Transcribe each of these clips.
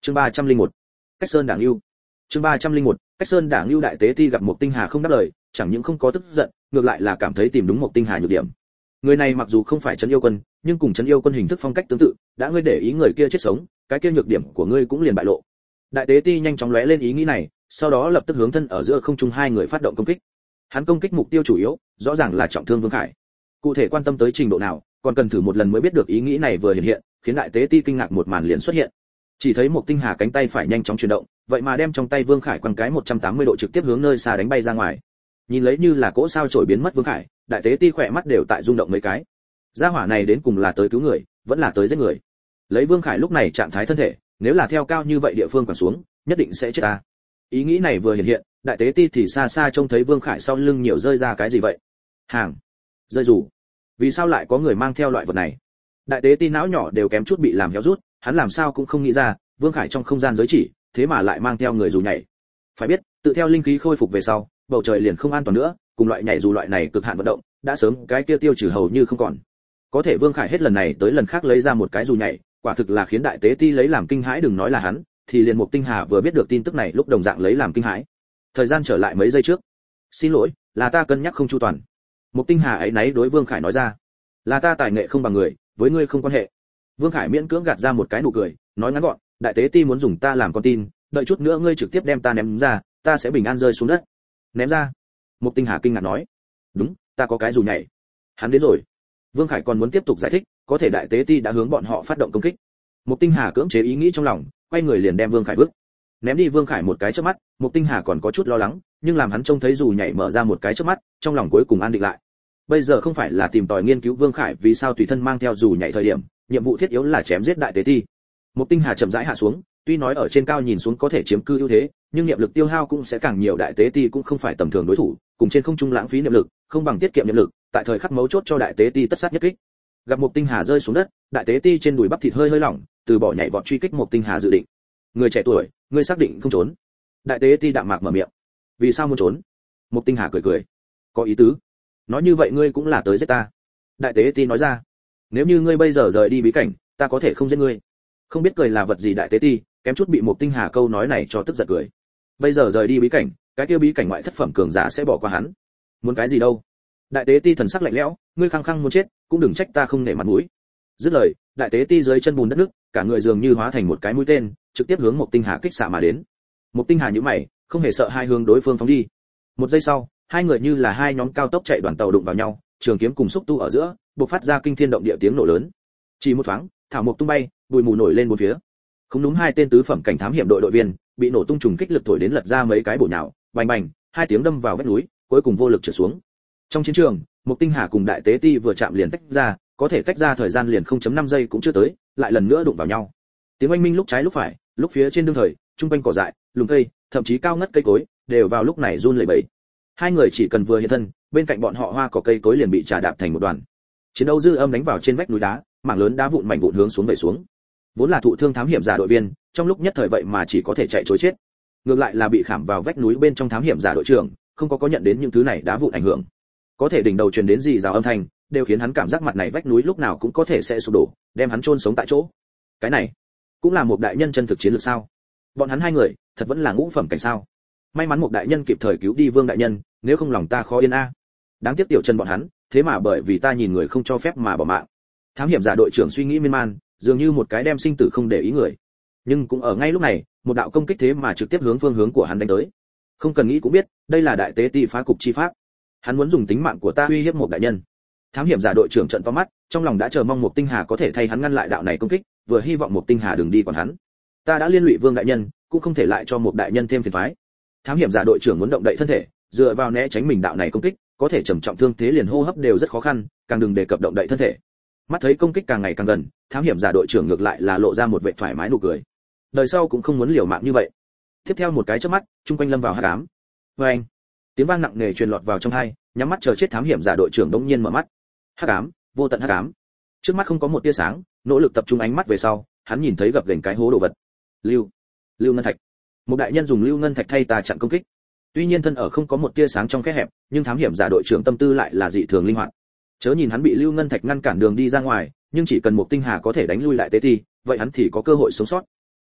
Chương 301. Cách Sơn Đảng Lưu. Chương 301. Cách Sơn Đảng Lưu. Đại tế ti gặp Mộc Tinh Hà không đáp lời, chẳng những không có tức giận, ngược lại là cảm thấy tìm đúng Mộc Tinh Hà nhược điểm. Người này mặc dù không phải trấn yêu quân, nhưng cùng trấn yêu quân hình thức phong cách tương tự, đã ngươi để ý người kia chết sống, cái kia nhược điểm của ngươi cũng liền bại lộ. Đại tế ti nhanh chóng lóe lên ý nghĩ này, sau đó lập tức hướng thân ở giữa không trung hai người phát động công kích. Hắn công kích mục tiêu chủ yếu, rõ ràng là trọng thương Vương Khải. Cụ thể quan tâm tới trình độ nào, còn cần thử một lần mới biết được. Ý nghĩ này vừa hiện hiện, khiến đại tế ti kinh ngạc một màn liền xuất hiện. Chỉ thấy Mộc Tinh Hà cánh tay phải nhanh chóng chuyển động, vậy mà đem trong tay Vương Khải quăng cái 180 độ trực tiếp hướng nơi xa đánh bay ra ngoài. Nhìn lấy như là cỗ sao chổi biến mất Vương Khải, đại tế ti khỏe mắt đều tại rung động mấy cái. Gia hỏa này đến cùng là tới cứu người, vẫn là tới giết người. Lấy Vương Khải lúc này trạng thái thân thể, nếu là theo cao như vậy địa phương quẳng xuống, nhất định sẽ chết ta. Ý nghĩ này vừa hiện hiện, đại tế ti thì xa xa trông thấy Vương Khải sau lưng nhiều rơi ra cái gì vậy? Hàng, rơi rủ. Vì sao lại có người mang theo loại vật này? Đại tế ti não nhỏ đều kém chút bị làm héo rút, hắn làm sao cũng không nghĩ ra, Vương Khải trong không gian giới chỉ, thế mà lại mang theo người dù nhảy. Phải biết, tự theo linh khí khôi phục về sau, bầu trời liền không an toàn nữa, cùng loại nhảy dù loại này cực hạn vận động, đã sớm cái kia tiêu trừ hầu như không còn. Có thể Vương Khải hết lần này tới lần khác lấy ra một cái dù nhảy, quả thực là khiến đại tế ti lấy làm kinh hãi. Đừng nói là hắn, thì liền Mộc Tinh Hà vừa biết được tin tức này lúc đồng dạng lấy làm kinh hãi. Thời gian trở lại mấy giây trước. Xin lỗi, là ta cân nhắc không chu toàn. Mộc Tinh Hà ấy náy đối Vương Khải nói ra. Là ta tài nghệ không bằng người, với ngươi không quan hệ. Vương Khải miễn cưỡng gạt ra một cái nụ cười, nói ngắn gọn, đại tế ti muốn dùng ta làm con tin, đợi chút nữa ngươi trực tiếp đem ta ném ra, ta sẽ bình an rơi xuống đất. Ném ra? Mộc Tinh Hà kinh ngạc nói. Đúng, ta có cái dù nhảy. Hắn đến rồi. Vương Khải còn muốn tiếp tục giải thích, có thể đại tế ti đã hướng bọn họ phát động công kích. Mộc Tinh Hà cưỡng chế ý nghĩ trong lòng, quay người liền đem Vương Khải vứt. Ném đi Vương Khải một cái chớp mắt, Mộc Tinh Hà còn có chút lo lắng, nhưng làm hắn trông thấy dù nhảy mở ra một cái chớp mắt, trong lòng cuối cùng an định lại. Bây giờ không phải là tìm tòi nghiên cứu Vương Khải vì sao tùy thân mang theo dù nhảy thời điểm, nhiệm vụ thiết yếu là chém giết đại tế ti. Mộc Tinh Hà chậm rãi hạ xuống, tuy nói ở trên cao nhìn xuống có thể chiếm cư ưu thế, nhưng niệm lực tiêu hao cũng sẽ càng nhiều. Đại tế ti cũng không phải tầm thường đối thủ, cùng trên không trung lãng phí niệm lực, không bằng tiết kiệm niệm lực, tại thời khắc mấu chốt cho đại tế ti tất sát nhất kích. Gặp Mộc Tinh Hà rơi xuống đất, đại tế ti trên đùi bắp thịt hơi hơi lỏng, từ bỏ nhảy vọt truy kích Mộc Tinh Hà dự định. Người trẻ tuổi, ngươi xác định không trốn? Đại tế ti đạm mạc mở miệng. Vì sao muốn trốn? Mộc Tinh Hà cười cười. Có ý tứ. Nói như vậy ngươi cũng là tới giết ta. Đại tế ti nói ra. Nếu như ngươi bây giờ rời đi bí cảnh, ta có thể không giết ngươi. Không biết cười là vật gì đại tế ti, kém chút bị Mộc Tinh Hà câu nói này cho tức giận cười. Bây giờ rời đi bí cảnh, cái kia bí cảnh ngoại thất phẩm cường giả sẽ bỏ qua hắn. Muốn cái gì đâu? Đại tế ti thần sắc lạnh lẽo, ngươi khăng khăng muốn chết, cũng đừng trách ta không nể mặt mũi. Dứt lời, đại tế ti dưới chân bùn đất nước, cả người dường như hóa thành một cái mũi tên, trực tiếp hướng Mộc Tinh Hà kích xạ mà đến. Mộc Tinh Hà nhíu mày, không hề sợ hai hướng đối phương phóng đi. Một giây sau, hai người như là hai nhóm cao tốc chạy đoàn tàu đụng vào nhau, trường kiếm cùng xúc tu ở giữa, bộc phát ra kinh thiên động địa tiếng nổ lớn. Chỉ một thoáng, thảo mộc tung bay, bụi mù nổi lên bốn phía. Không đúng, hai tên tứ phẩm cảnh thám hiểm đội viên bị nổ tung trùng kích lực thổi đến lật ra mấy cái bổ nhào, bành bành, hai tiếng đâm vào vách núi, cuối cùng vô lực trượt xuống. Trong chiến trường, Mộc Tinh Hà cùng đại tế ti vừa chạm liền tách ra, có thể tách ra thời gian liền 0.5 giây cũng chưa tới, lại lần nữa đụng vào nhau. Tiếng oanh minh lúc trái lúc phải, lúc phía trên đương thời, trung quanh cỏ dại, lùm cây, thậm chí cao ngất cây cối, đều vào lúc này run lẩy bẩy. Hai người chỉ cần vừa hiện thân, bên cạnh bọn họ hoa cỏ cây cối liền bị trà đạp thành một đoàn. Chiến đấu dư âm đánh vào trên vách núi đá, mảng lớn đá vụn mảnh vụn hướng xuống về xuống. Vốn là thụ thương thám hiểm giả đội viên, trong lúc nhất thời vậy mà chỉ có thể chạy trối chết. Ngược lại là bị khảm vào vách núi bên trong thám hiểm giả đội trưởng, không có nhận đến những thứ này đá vụn ảnh hưởng. Có thể đỉnh đầu truyền đến gì rào âm thanh, đều khiến hắn cảm giác mặt này vách núi lúc nào cũng có thể sẽ sụp đổ, đem hắn chôn sống tại chỗ. Cái này, cũng là một đại nhân chân thực chiến lược sao? Bọn hắn hai người, thật vẫn là ngũ phẩm cảnh sao? May mắn một đại nhân kịp thời cứu đi Vương đại nhân, nếu không lòng ta khó yên a. Đáng tiếc tiểu chân bọn hắn, thế mà bởi vì ta nhìn người không cho phép mà bỏ mạng. Thám hiểm giả đội trưởng suy nghĩ miên man, dường như một cái đem sinh tử không để ý người. Nhưng cũng ở ngay lúc này, một đạo công kích thế mà trực tiếp hướng phương hướng của hắn đánh tới. Không cần nghĩ cũng biết, đây là đại tế ti phá cục chi pháp. Hắn muốn dùng tính mạng của ta uy hiếp một đại nhân. Thám hiểm giả đội trưởng trợn to mắt, trong lòng đã chờ mong một Tinh Hà có thể thay hắn ngăn lại đạo này công kích, vừa hy vọng một Tinh Hà đừng đi còn hắn. Ta đã liên lụy Vương đại nhân, cũng không thể lại cho một đại nhân thêm phiền toái. Thám hiểm giả đội trưởng muốn động đậy thân thể, dựa vào né tránh mình đạo này công kích, có thể trầm trọng thương thế liền hô hấp đều rất khó khăn, càng đừng đề cập động đậy thân thể. Mắt thấy công kích càng ngày càng gần, thám hiểm giả đội trưởng ngược lại là lộ ra một vẻ thoải mái nụ cười. Đời sau cũng không muốn liều mạng như vậy. Tiếp theo một cái chớp mắt, trung quanh lâm vào hắc ám. Oeng! Tiếng vang nặng nề truyền lọt vào trong tai, nhắm mắt chờ chết thám hiểm giả đội trưởng đống nhiên mở mắt. Hắc ám, vô tận hắc ám. Trước mắt không có một tia sáng, nỗ lực tập trung ánh mắt về sau, hắn nhìn thấy gập ghềnh cái hố đồ vật. Lưu ngân thạch. Một đại nhân dùng lưu ngân thạch thay ta chặn công kích. Tuy nhiên thân ở không có một tia sáng trong khe hẹp, nhưng thám hiểm giả đội trưởng tâm tư lại là dị thường linh hoạt. Chớ nhìn hắn bị lưu ngân thạch ngăn cản đường đi ra ngoài, nhưng chỉ cần một Tinh Hà có thể đánh lui lại tế ti, vậy hắn thì có cơ hội sống sót.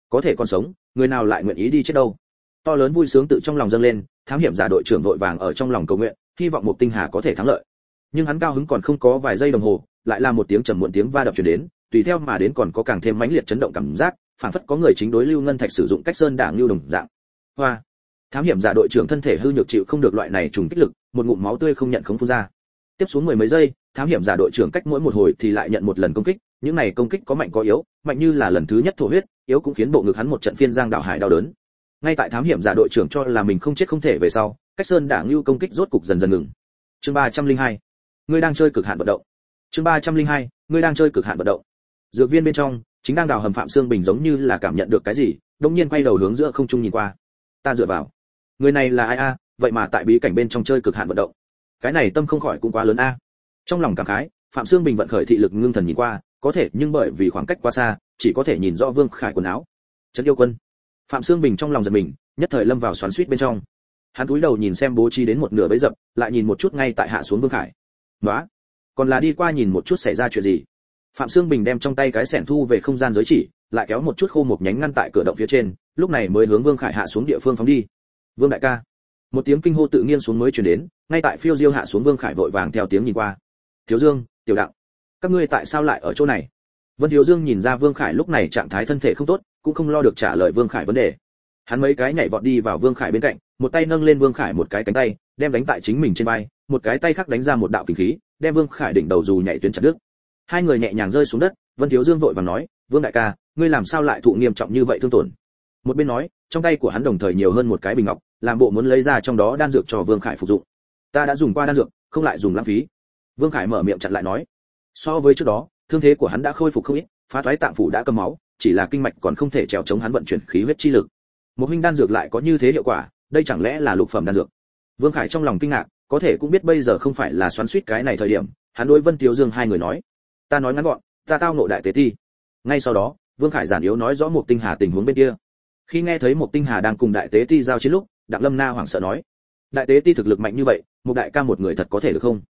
có thể còn sống, người nào lại nguyện ý đi chết đâu. To lớn vui sướng tự trong lòng dâng lên, thám hiểm giả đội trưởng vội vàng ở trong lòng cầu nguyện, hy vọng Mục Tinh Hà có thể thắng lợi. Nhưng hắn cao hứng còn không có vài giây đồng hồ, lại là một tiếng trầm muộn tiếng va đập truyền đến, tùy theo mà đến còn có càng thêm mãnh liệt chấn động cảm giác, phảng phất có người chính đối Lưu Ngân Thạch sử dụng cách sơn đảng lưu đồng dạng. Hoa! Thám hiểm giả đội trưởng thân thể hư nhược chịu không được loại này trùng kích lực, một ngụm máu tươi không nhận không phun ra. Tiếp xuống mười mấy giây, thám hiểm giả đội trưởng cách mỗi một hồi thì lại nhận một lần công kích, những này công kích có mạnh có yếu, mạnh như là lần thứ nhất thổ huyết, yếu cũng khiến bộ ngực hắn một trận phiên giang đảo hải đau đớn. Ngay tại thám hiểm giả đội trưởng cho là mình không chết không thể về sau, cách sơn đảng lưu công kích rốt cục dần dần ngừng. Chương 302. Ngươi đang chơi cực hạn vận động. Chương 302. Ngươi đang chơi cực hạn vận động. Dược viên bên trong, chính đang đào hầm Phạm Xương Bình giống như là cảm nhận được cái gì, đột nhiên quay đầu hướng giữa không trung nhìn qua. Ta dựa vào, người này là ai a, vậy mà tại bí cảnh bên trong chơi cực hạn vận động. Cái này tâm không khỏi cũng quá lớn a. Trong lòng cảm khái, Phạm Xương Bình vận khởi thị lực ngưng thần nhìn qua, có thể nhưng bởi vì khoảng cách quá xa, chỉ có thể nhìn rõ Vương Khải quần áo. Trấn Yêu Quân. Phạm Xương Bình trong lòng giật mình, nhất thời lâm vào xoắn xuýt bên trong. Hắn cúi đầu nhìn xem bố trí đến một nửa bẫy dập, lại nhìn một chút ngay tại hạ xuống Vương Khải. Đó, còn là đi qua nhìn một chút xảy ra chuyện gì. Phạm Xương Bình đem trong tay cái xẻng thu về không gian giới chỉ, lại kéo một chút khô một nhánh ngăn tại cửa động phía trên, lúc này mới hướng Vương Khải hạ xuống địa phương phóng đi. Vương đại ca. Một tiếng kinh hô tự nhiên xuống mới truyền đến, ngay tại phiêu diêu hạ xuống Vương Khải vội vàng theo tiếng nhìn qua. Thiếu Dương, Tiểu Đặng, các ngươi tại sao lại ở chỗ này? Vân Thiếu Dương nhìn ra Vương Khải lúc này trạng thái thân thể không tốt, cũng không lo được trả lời Vương Khải vấn đề. Hắn mấy cái nhảy vọt đi vào Vương Khải bên cạnh, một tay nâng lên Vương Khải một cái cánh tay, đem đánh tại chính mình trên vai, một cái tay khác đánh ra một đạo kình khí, đem Vương Khải đỉnh đầu dù nhảy tuyến chặt đứt. Hai người nhẹ nhàng rơi xuống đất, Vân Thiếu Dương vội vàng nói, Vương đại ca, ngươi làm sao lại thụ nghiêm trọng như vậy thương tổn? Một bên nói, trong tay của hắn đồng thời nhiều hơn một cái bình ngọc, làm bộ muốn lấy ra trong đó đan dược cho Vương Khải phục dụng. Ta đã dùng qua đan dược, không lại dùng lãng phí. Vương Khải mở miệng chặn lại nói. So với trước đó, thương thế của hắn đã khôi phục không ít, phá toái tạng phủ đã cầm máu, chỉ là kinh mạch còn không thể trèo chống hắn vận chuyển khí huyết chi lực. Một huynh đan dược lại có như thế hiệu quả, đây chẳng lẽ là lục phẩm đan dược? Vương Khải trong lòng kinh ngạc, có thể cũng biết bây giờ không phải là xoắn xuýt cái này thời điểm, hắn đối Vân Thiếu Dương hai người nói, ta nói ngắn gọn, ta tao ngộ đại tế ti. Ngay sau đó, Vương Khải giản yếu nói rõ một Tinh Hà tình huống bên kia. Khi nghe thấy một Tinh Hà đang cùng đại tế ti giao chiến lúc, Đặng Lâm Na hoảng sợ nói, đại tế ti thực lực mạnh như vậy, một đại ca một người thật có thể được không?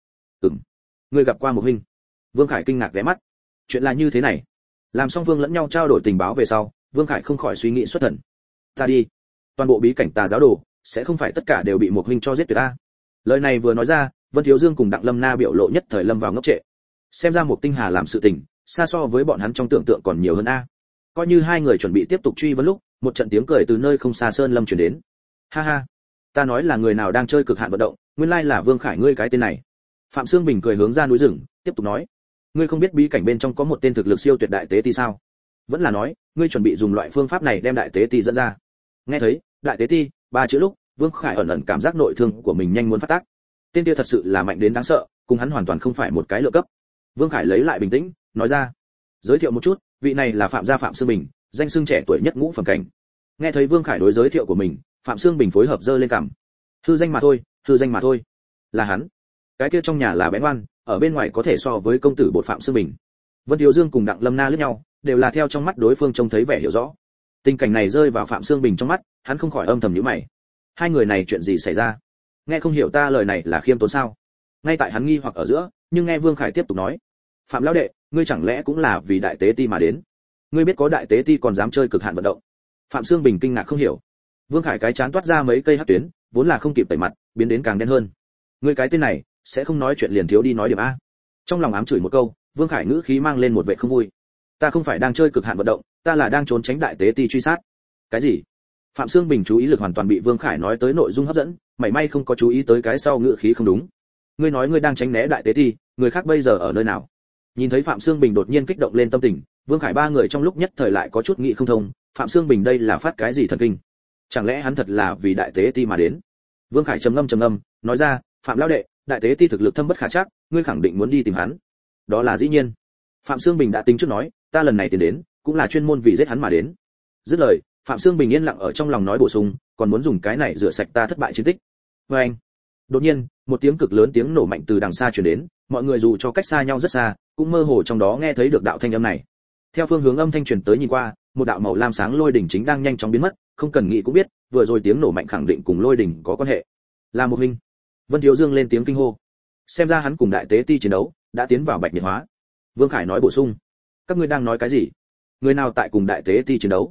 Ngươi gặp qua một huynh? Vương Khải kinh ngạc ghé mắt. Chuyện là như thế này. Làm song phương lẫn nhau trao đổi tình báo về sau, Vương Khải không khỏi suy nghĩ xuất thần. Ta đi, toàn bộ bí cảnh tà giáo đồ sẽ không phải tất cả đều bị một huynh cho giết tuyệt ta. Lời này vừa nói ra, Vân Thiếu Dương cùng Đặng Lâm Na biểu lộ nhất thời lâm vào ngốc trệ. Xem ra một Tinh Hà làm sự tình, xa so với bọn hắn trong tưởng tượng còn nhiều hơn a. Coi như hai người chuẩn bị tiếp tục truy vấn lúc, một trận tiếng cười từ nơi không xa sơn lâm truyền đến. Ha ha, ta nói là người nào đang chơi cực hạn vận động, nguyên lai là Vương Khải ngươi cái tên này. Phạm Xương Bình cười hướng ra núi rừng, tiếp tục nói, ngươi không biết bí cảnh bên trong có một tên thực lực siêu tuyệt đại tế ti sao? Vẫn là nói, ngươi chuẩn bị dùng loại phương pháp này đem đại tế ti dẫn ra? Nghe thấy đại tế ti ba chữ lúc, Vương Khải ẩn ẩn cảm giác nội thương của mình nhanh muốn phát tác. Tên kia thật sự là mạnh đến đáng sợ, cùng hắn hoàn toàn không phải một cái lựa cấp. Vương Khải lấy lại bình tĩnh, nói ra, giới thiệu một chút, vị này là Phạm gia Phạm Xương Bình, danh xưng trẻ tuổi nhất ngũ phẩm cảnh. Nghe thấy Vương Khải đối giới thiệu của mình, Phạm Xương Bình phối hợp giơ lên cằm. Hư danh mà thôi, hư danh mà thôi. Là hắn. Cái kia trong nhà là bén ngoan, ở bên ngoài có thể so với công tử bột Phạm Xương Bình. Vân Thiếu Dương cùng Đặng Lâm Na liếc nhau, đều là theo trong mắt đối phương trông thấy vẻ hiểu rõ. Tình cảnh này rơi vào Phạm Xương Bình trong mắt, hắn không khỏi âm thầm nhíu mày. Hai người này chuyện gì xảy ra? Nghe không hiểu ta lời này là khiêm tốn sao? Ngay tại hắn nghi hoặc ở giữa, nhưng nghe Vương Khải tiếp tục nói, Phạm lão đệ, ngươi chẳng lẽ cũng là vì đại tế ti mà đến? Ngươi biết có đại tế ti còn dám chơi cực hạn vận động? Phạm Xương Bình kinh ngạc không hiểu. Vương Khải cái chán toát ra mấy cây hắc tuyến, vốn là không kịp tẩy mặt, biến đến càng đen hơn. Ngươi cái tên này, sẽ không nói chuyện liền thiếu đi nói điểm a. Trong lòng ám chửi một câu, Vương Khải ngữ khí mang lên một vẻ không vui. Ta không phải đang chơi cực hạn vận động, ta là đang trốn tránh đại tế ti truy sát. Cái gì? Phạm Xương Bình chú ý lực hoàn toàn bị Vương Khải nói tới nội dung hấp dẫn, mảy may không có chú ý tới cái sau ngữ khí không đúng. Ngươi nói ngươi đang tránh né đại tế ti, người khác bây giờ ở nơi nào? Nhìn thấy Phạm Xương Bình đột nhiên kích động lên tâm tình, Vương Khải ba người trong lúc nhất thời lại có chút nghĩ không thông, Phạm Xương Bình đây là phát cái gì thần kinh? Chẳng lẽ hắn thật là vì đại tế ti mà đến? Vương Khải trầm ngâm, nói ra, Phạm lão đệ, đại tế ti thực lực thâm bất khả trắc, ngươi khẳng định muốn đi tìm hắn. Đó là dĩ nhiên. Phạm Xương Bình đã tính trước nói, ta lần này tiến đến, cũng là chuyên môn vì giết hắn mà đến. Dứt lời, Phạm Xương Bình yên lặng ở trong lòng nói bổ sung, còn muốn dùng cái này rửa sạch ta thất bại chiến tích. Và anh. Đột nhiên, một tiếng cực lớn tiếng nổ mạnh từ đằng xa truyền đến, mọi người dù cho cách xa nhau rất xa, cũng mơ hồ trong đó nghe thấy được đạo thanh âm này. Theo phương hướng âm thanh truyền tới nhìn qua, một đạo màu lam sáng lôi đỉnh chính đang nhanh chóng biến mất, không cần nghĩ cũng biết, vừa rồi tiếng nổ mạnh khẳng định cùng lôi đỉnh có quan hệ. Là một huynh. Vân Thiếu Dương lên tiếng kinh hô. Xem ra hắn cùng đại tế ti chiến đấu đã tiến vào bạch nhiệt hóa. Vương Khải nói bổ sung, các ngươi đang nói cái gì? Người nào tại cùng đại tế ti chiến đấu?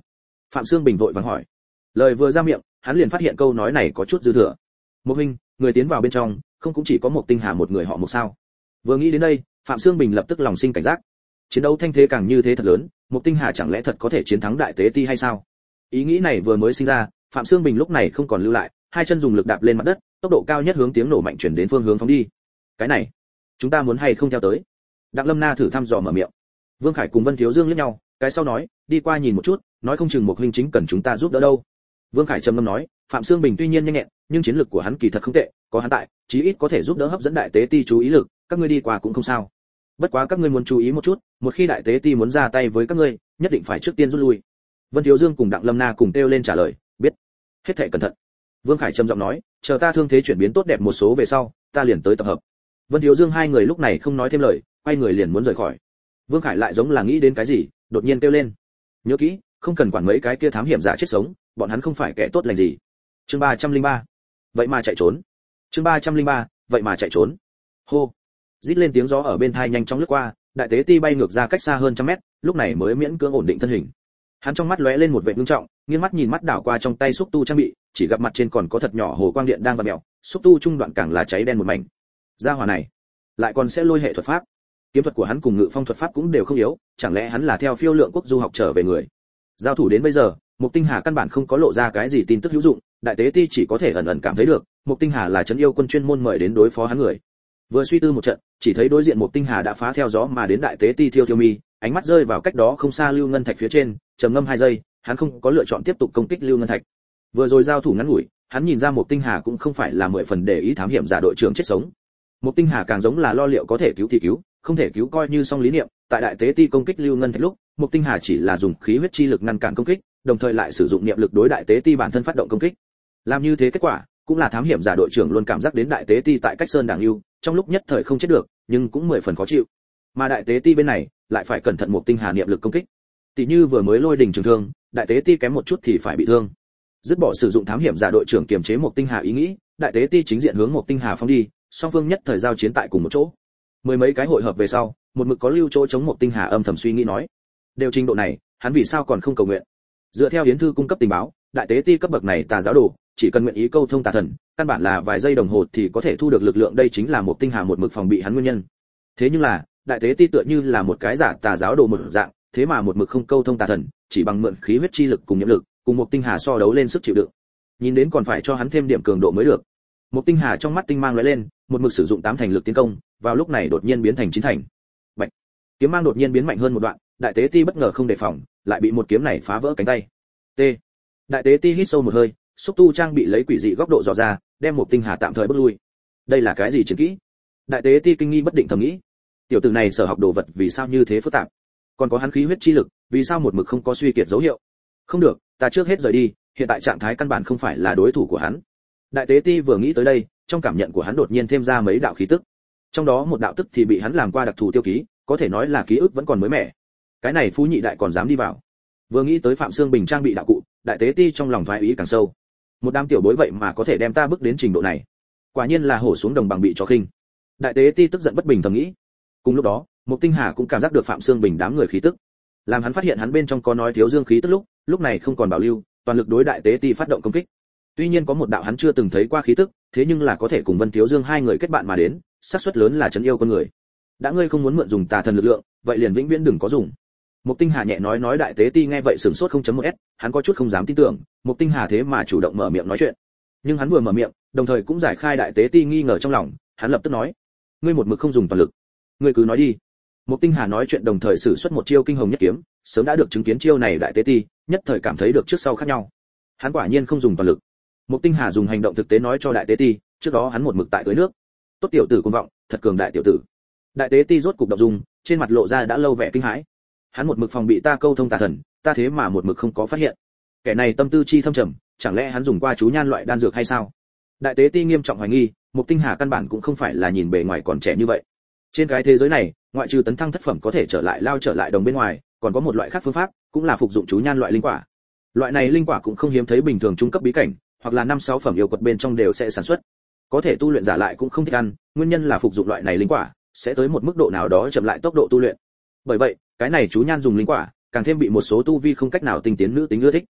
Phạm Sương Bình vội vàng hỏi. Lời vừa ra miệng, hắn liền phát hiện câu nói này có chút dư thừa. Mục huynh, người tiến vào bên trong, không cũng chỉ có một Tinh Hà một người họ Mục sao? Vừa nghĩ đến đây, Phạm Sương Bình lập tức lòng sinh cảnh giác. Chiến đấu thanh thế càng như thế thật lớn, một Tinh Hà chẳng lẽ thật có thể chiến thắng Đại Tế Ti hay sao? Ý nghĩ này vừa mới sinh ra, Phạm Sương Bình lúc này không còn lưu lại, hai chân dùng lực đạp lên mặt đất, tốc độ cao nhất hướng tiếng nổ mạnh chuyển đến phương hướng phóng đi. Cái này, chúng ta muốn hay không theo tới? Đặng Lâm Na thử thăm dò mở miệng. Vương Khải cùng Vân Thiếu Dương liếc nhau, cái sau nói, đi qua nhìn một chút, nói không chừng một huynh chính cần chúng ta giúp đỡ đâu. Vương Khải trầm ngâm nói, Phạm Sương Bình tuy nhiên nhanh nhẹn, nhưng chiến lược của hắn kỳ thật không tệ, có hắn tại, chí ít có thể giúp đỡ hấp dẫn Đại Tế Ti chú ý lực, các ngươi đi qua cũng không sao. Bất quá các ngươi muốn chú ý một chút, một khi Đại Tế Ti muốn ra tay với các ngươi, nhất định phải trước tiên rút lui. Vân Thiếu Dương cùng Đặng Lâm Na cùng kêu lên trả lời, biết. Hết thảy cẩn thận. Vương Khải trầm giọng nói, chờ ta thương thế chuyển biến tốt đẹp một số về sau, ta liền tới tập hợp. Vân Thiếu Dương hai người lúc này không nói thêm lời, quay người liền muốn rời khỏi. Vương Khải lại giống là nghĩ đến cái gì, đột nhiên kêu lên, nhớ kỹ, không cần quản mấy cái kia thám hiểm giả chết sống, bọn hắn không phải kẻ tốt lành gì. Chương 303. Vậy mà chạy trốn. Chương 303. Vậy mà chạy trốn. Hô. Rít lên tiếng gió ở bên tai nhanh chóng lướt qua, Đại Tế Ti bay ngược ra cách xa hơn trăm mét, lúc này mới miễn cưỡng ổn định thân hình. Hắn trong mắt lóe lên một vẻ ngưng trọng, nghiêng mắt nhìn mắt đảo qua trong tay xúc tu trang bị, chỉ gặp mặt trên còn có thật nhỏ hồ quang điện đang vặn mèo, xúc tu trung đoạn càng là cháy đen một mảnh. Gia hỏa này, lại còn sẽ lôi hệ thuật pháp. Kiếm thuật của hắn cùng ngự phong thuật pháp cũng đều không yếu, chẳng lẽ hắn là theo Phiêu Lượng Quốc du học trở về người? Giao thủ đến bây giờ, Mục Tinh Hà căn bản không có lộ ra cái gì tin tức hữu dụng, Đại Tế Ti chỉ có thể ẩn ẩn cảm thấy được, Mục Tinh Hà là trấn yêu quân chuyên môn mời đến đối phó hắn người. Vừa suy tư một trận, chỉ thấy đối diện Mục Tinh Hà đã phá theo gió mà đến Đại Tế Ti Thiêu Thiêu Mi, ánh mắt rơi vào cách đó không xa Lưu Ngân Thạch phía trên, trầm ngâm 2 giây, hắn không có lựa chọn tiếp tục công kích Lưu Ngân Thạch. Vừa rồi giao thủ ngắn ngủi, hắn nhìn ra Mục Tinh Hà cũng không phải là 10 phần để ý thám hiểm giả đội trưởng chết sống. Mục Tinh Hà càng giống là lo liệu có thể cứu thì cứu, không thể cứu coi như xong lý niệm. Tại Đại Tế Ti công kích Lưu Ngân Thạch lúc, Mục Tinh Hà chỉ là dùng khí huyết chi lực ngăn cản công kích, đồng thời lại sử dụng niệm lực đối Đại Tế Ti bản thân phát động công kích. Làm như thế kết quả, cũng là thám hiểm giả đội trưởng luôn cảm giác đến Đại Tế Ti tại cách sơn đảng lưu, trong lúc nhất thời không chết được, nhưng cũng 10 phần khó chịu. Mà Đại Tế Ti bên này, lại phải cẩn thận Mục Tinh Hà niệm lực công kích. Tỷ như vừa mới lôi đỉnh trường thương, Đại Tế Ti kém một chút thì phải bị thương. Dứt bỏ sử dụng thám hiểm giả đội trưởng kiềm chế Mục Tinh Hà ý nghĩ, Đại Tế Ti chính diện hướng Mục Tinh Hà phóng đi, song phương nhất thời giao chiến tại cùng một chỗ. Mười mấy cái hội hợp về sau, một mực có lưu chỗ chống Mục Tinh Hà âm thầm suy nghĩ nói, đều trình độ này, hắn vì sao còn không cầu nguyện? Dựa theo Yến thư cung cấp tình báo, Đại Tế Ti cấp bậc này tà giáo đồ, chỉ cần nguyện ý câu thông tà thần, căn bản là vài giây đồng hồ thì có thể thu được lực lượng, đây chính là Mục Tinh Hà một mực phòng bị hắn nguyên nhân. Thế nhưng là, Đại Tế Ti tựa như là một cái giả tà giáo đồ một dạng, thế mà một mực không câu thông tà thần, chỉ bằng mượn khí huyết chi lực cùng nhiệm lực, cùng Mục Tinh Hà so đấu lên sức chịu đựng. Nhìn đến còn phải cho hắn thêm điểm cường độ mới được. Mục Tinh Hà trong mắt tinh mang lóe lên, một mực sử dụng 8 thành lực tiến công, vào lúc này đột nhiên biến thành 9 thành. Bạch. Kiếm mang đột nhiên biến mạnh hơn một đoạn, Đại Tế Ti bất ngờ không đề phòng, lại bị một kiếm này phá vỡ cánh tay. T. Đại Tế Ti hít sâu một hơi, xúc tu trang bị lấy quỷ dị góc độ dò ra, đem Mục Tinh Hà tạm thời bước lui. Đây là cái gì chiến kỹ? Đại Tế Ti kinh nghi bất định thầm nghĩ. Tiểu tử này sở học đồ vật vì sao như thế phức tạp? Còn có hắn khí huyết chi lực, vì sao một mực không có suy kiệt dấu hiệu? Không được, ta trước hết rời đi, hiện tại trạng thái căn bản không phải là đối thủ của hắn. Đại Tế Ti vừa nghĩ tới đây, trong cảm nhận của hắn đột nhiên thêm ra mấy đạo khí tức. Trong đó một đạo tức thì bị hắn làm qua đặc thù tiêu ký, có thể nói là ký ức vẫn còn mới mẻ. Cái này Phú Nhị đại còn dám đi vào. Vừa nghĩ tới Phạm Sương Bình trang bị đạo cụ, Đại Tế Ti trong lòng thoái ý càng sâu. Một đám tiểu bối vậy mà có thể đem ta bước đến trình độ này. Quả nhiên là hổ xuống đồng bằng bị chó khinh. Đại Tế Ti tức giận bất bình thầm nghĩ. Cùng lúc đó, Mục Tinh Hà cũng cảm giác được Phạm Sương Bình đám người khí tức. Làm hắn phát hiện hắn bên trong có nói thiếu dương khí tức lúc này không còn bảo lưu, toàn lực đối Đại Tế Ti phát động công kích. Tuy nhiên có một đạo hắn chưa từng thấy qua khí tức, thế nhưng là có thể cùng Vân Thiếu Dương hai người kết bạn mà đến, xác suất lớn là trấn yêu con người. Đã ngươi không muốn mượn dùng tà thần lực lượng, vậy liền vĩnh viễn đừng có dùng. Mục Tinh Hà nhẹ nói Đại Tế Ti nghe vậy sửng sốt 0.1s, hắn có chút không dám tin tưởng, Mục Tinh Hà thế mà chủ động mở miệng nói chuyện. Nhưng hắn vừa mở miệng, đồng thời cũng giải khai Đại Tế Ti nghi ngờ trong lòng, hắn lập tức nói: "Ngươi một mực không dùng toàn lực, ngươi cứ nói đi." Mục Tinh Hà nói chuyện đồng thời sử xuất một chiêu kinh hồng nhất kiếm, sớm đã được chứng kiến chiêu này Đại Tế Ti, nhất thời cảm thấy được trước sau khác nhau. Hắn quả nhiên không dùng toàn lực. Mục Tinh Hà dùng hành động thực tế nói cho Đại Tế Ti, trước đó hắn một mực tại tưới nước. Tốt tiểu tử cuồng vọng, thật cường đại tiểu tử. Đại Tế Ti rốt cục động dung, trên mặt lộ ra đã lâu vẻ kinh hãi. Hắn một mực phòng bị ta câu thông tà thần, ta thế mà một mực không có phát hiện. Kẻ này tâm tư chi thâm trầm, chẳng lẽ hắn dùng qua chú nhan loại đan dược hay sao? Đại Tế Ti nghiêm trọng hoài nghi, Mục Tinh Hà căn bản cũng không phải là nhìn bề ngoài còn trẻ như vậy. Trên cái thế giới này, ngoại trừ tấn thăng thất phẩm có thể trở lại lao trở lại đồng bên ngoài, còn có một loại khác phương pháp, cũng là phục dụng chú nhan loại linh quả. Loại này linh quả cũng không hiếm thấy bình thường trung cấp bí cảnh, hoặc là 5-6 phẩm yêu quật bên trong đều sẽ sản xuất. Có thể tu luyện giả lại cũng không thích ăn, nguyên nhân là phục dụng loại này linh quả sẽ tới một mức độ nào đó chậm lại tốc độ tu luyện. Bởi vậy, cái này chú nhan dùng linh quả, càng thêm bị một số tu vi không cách nào tinh tiến nữ tính ưa thích.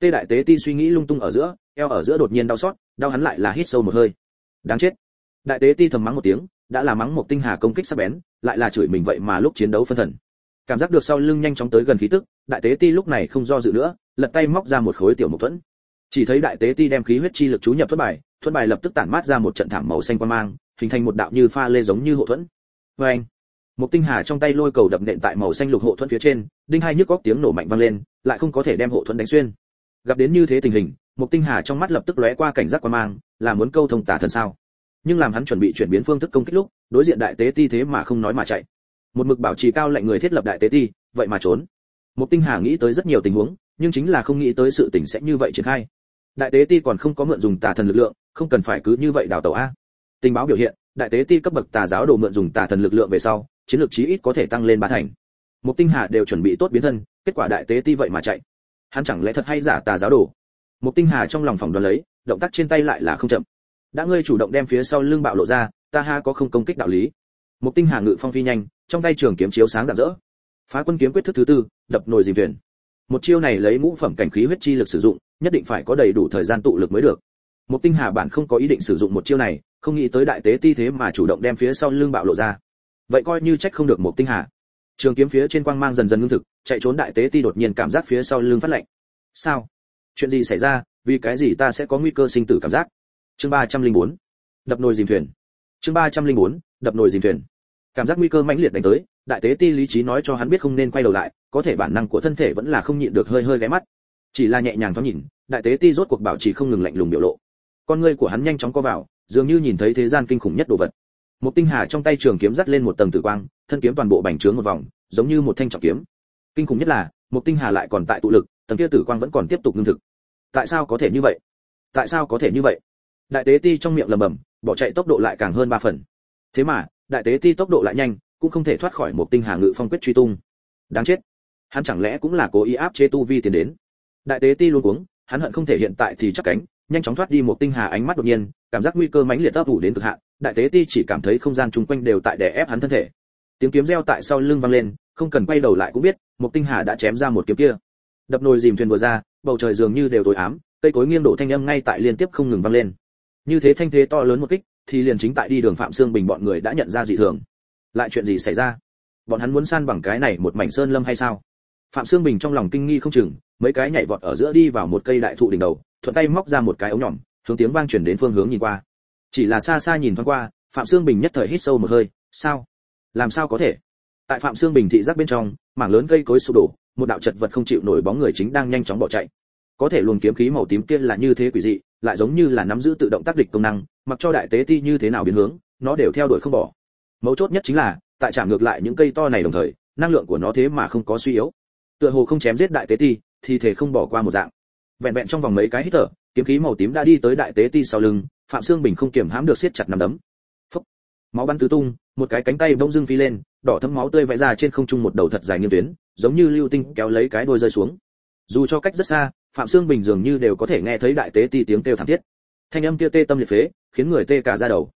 Tê đại tế ti suy nghĩ lung tung ở giữa, eo ở giữa đột nhiên đau xót, đau hắn lại là hít sâu một hơi. Đáng chết. Đại tế ti thầm mắng một tiếng, đã là mắng một tinh hà công kích sắc bén, lại là chửi mình vậy mà lúc chiến đấu phân thần. Cảm giác được sau lưng nhanh chóng tới gần khí tức, đại tế ti lúc này không do dự nữa, lật tay móc ra một khối tiểu mộc thuẫn. Chỉ thấy đại tế ti đem khí huyết chi lực chú nhập thuẫn bài lập tức tản mát ra một trận thảm màu xanh quang mang, hình thành một đạo như pha lê giống như hộ thuẫn. Oeng! Một tinh hà trong tay lôi cầu đập nện tại màu xanh lục hộ thuẫn phía trên, đinh hai nhức óc tiếng nổ mạnh vang lên, lại không có thể đem hộ thuẫn đánh xuyên. Gặp đến như thế tình hình, một tinh hà trong mắt lập tức lóe qua cảnh giác quang mang, là muốn câu thông tà thần sao? Nhưng làm hắn chuẩn bị chuyển biến phương thức công kích lúc, đối diện đại tế ti thế mà không nói mà chạy. Một mực bảo trì cao lệnh người thiết lập đại tế ti, vậy mà trốn. Một tinh hà nghĩ tới rất nhiều tình huống, nhưng chính là không nghĩ tới sự tình sẽ như vậy triển khai. Đại tế ti còn không có mượn dùng tà thần lực lượng, không cần phải cứ như vậy đào tẩu a. Tình báo biểu hiện, đại tế ti cấp bậc tà giáo đồ mượn dùng tà thần lực lượng về sau, chiến lược chí ít có thể tăng lên 3 thành. Một tinh hà đều chuẩn bị tốt biến thân, kết quả đại tế ti vậy mà chạy. Hắn chẳng lẽ thật hay giả tà giáo đồ? Một tinh hà trong lòng phỏng đoán lấy, động tác trên tay lại là không chậm. Đã ngươi chủ động đem phía sau lưng bạo lộ ra, ta ha có không công kích đạo lý. Một tinh hà ngự phong phi nhanh, trong tay trường kiếm chiếu sáng rạng rỡ. Phá quân kiếm quyết thức thứ tư, đập nồi dìm thuyền. Một chiêu này lấy ngũ phẩm cảnh khí huyết chi lực sử dụng, nhất định phải có đầy đủ thời gian tụ lực mới được. Một tinh hà bản không có ý định sử dụng một chiêu này, không nghĩ tới đại tế ti thế mà chủ động đem phía sau lưng bạo lộ ra. Vậy coi như trách không được một tinh hà. Trường kiếm phía trên quang mang dần dần ngưng thực, chạy trốn đại tế ti đột nhiên cảm giác phía sau lưng phát lạnh. Sao? Chuyện gì xảy ra, vì cái gì ta sẽ có nguy cơ sinh tử cảm giác? Chương 304. Đập nồi dìm thuyền. Chương 304. Đập nồi dìm thuyền. Cảm giác nguy cơ mãnh liệt đánh tới, đại tế ti lý trí nói cho hắn biết không nên quay đầu lại, có thể bản năng của thân thể vẫn là không nhịn được hơi hơi ghé mắt. Chỉ là nhẹ nhàng thoáng nhìn, đại tế ti rốt cuộc bảo trì không ngừng lạnh lùng biểu lộ. Con ngươi của hắn nhanh chóng co vào, dường như nhìn thấy thế gian kinh khủng nhất đồ vật. Một tinh hà trong tay trường kiếm dắt lên một tầng tử quang, thân kiếm toàn bộ bành trướng một vòng, giống như một thanh trọng kiếm. Kinh khủng nhất là, một tinh hà lại còn tại tụ lực, tầng kia tử quang vẫn còn tiếp tục ngưng thực. Tại sao có thể như vậy? Tại sao có thể như vậy? Đại tế ti trong miệng lẩm bẩm, bỏ chạy tốc độ lại càng hơn 3 phần. Thế mà, đại tế ti tốc độ lại nhanh, cũng không thể thoát khỏi một tinh hà ngự phong quyết truy tung. Đáng chết, hắn chẳng lẽ cũng là cố ý áp chế tu vi tiến đến? Đại tế ti luôn cuống, hắn hận không thể hiện tại thì chắc cánh, nhanh chóng thoát đi một tinh hà ánh mắt đột nhiên, cảm giác nguy cơ mãnh liệt ấp ủ đến cực hạn, đại tế ti chỉ cảm thấy không gian chung quanh đều tại đè ép hắn thân thể. Tiếng kiếm reo tại sau lưng vang lên, không cần quay đầu lại cũng biết, một tinh hà đã chém ra một kiếm kia. Đập nồi dìm thuyền vừa ra, bầu trời dường như đều tối ám, cây cối nghiêng đổ thanh âm ngay tại liên tiếp không ngừng vang lên. Như thế thanh thế to lớn một kích, thì liền chính tại đi đường Phạm Xương Bình bọn người đã nhận ra dị thường. Lại chuyện gì xảy ra? Bọn hắn muốn san bằng cái này một mảnh sơn lâm hay sao? Phạm Xương Bình trong lòng kinh nghi không chừng, mấy cái nhảy vọt ở giữa đi vào một cây đại thụ đỉnh đầu, thuận tay móc ra một cái ống nhỏm, hướng tiếng vang truyền đến phương hướng nhìn qua. Chỉ là xa xa nhìn thoáng qua, Phạm Xương Bình nhất thời hít sâu một hơi, sao? Làm sao có thể? Tại Phạm Xương Bình thị giác bên trong, mảng lớn cây cối sụp đổ, một đạo chật vật không chịu nổi bóng người chính đang nhanh chóng bỏ chạy. Có thể luồng kiếm khí màu tím kia là như thế quỷ dị, lại giống như là nắm giữ tự động tác địch công năng, mặc cho đại tế ti như thế nào biến hướng, nó đều theo đuổi không bỏ. Mấu chốt nhất chính là, tại chạm ngược lại những cây to này đồng thời, năng lượng của nó thế mà không có suy yếu. Tựa hồ không chém giết đại tế ti, thì thể không bỏ qua một dạng. Vẹn vẹn trong vòng mấy cái hít thở, kiếm khí màu tím đã đi tới đại tế ti sau lưng, Phạm Xương Bình không kiềm hãm được siết chặt nắm đấm. Phốc. Máu bắn tứ tung, một cái cánh tay bỗng dưng phi lên, đỏ thấm máu tươi vẽ ra trên không trung một đầu thật dài nghiêng tuyến, giống như lưu tinh kéo lấy cái đuôi rơi xuống. Dù cho cách rất xa, Phạm Xương Bình dường như đều có thể nghe thấy đại tế ti tiếng kêu thảm thiết. Thanh âm kia tê tâm liệt phế, khiến người tê cả da đầu.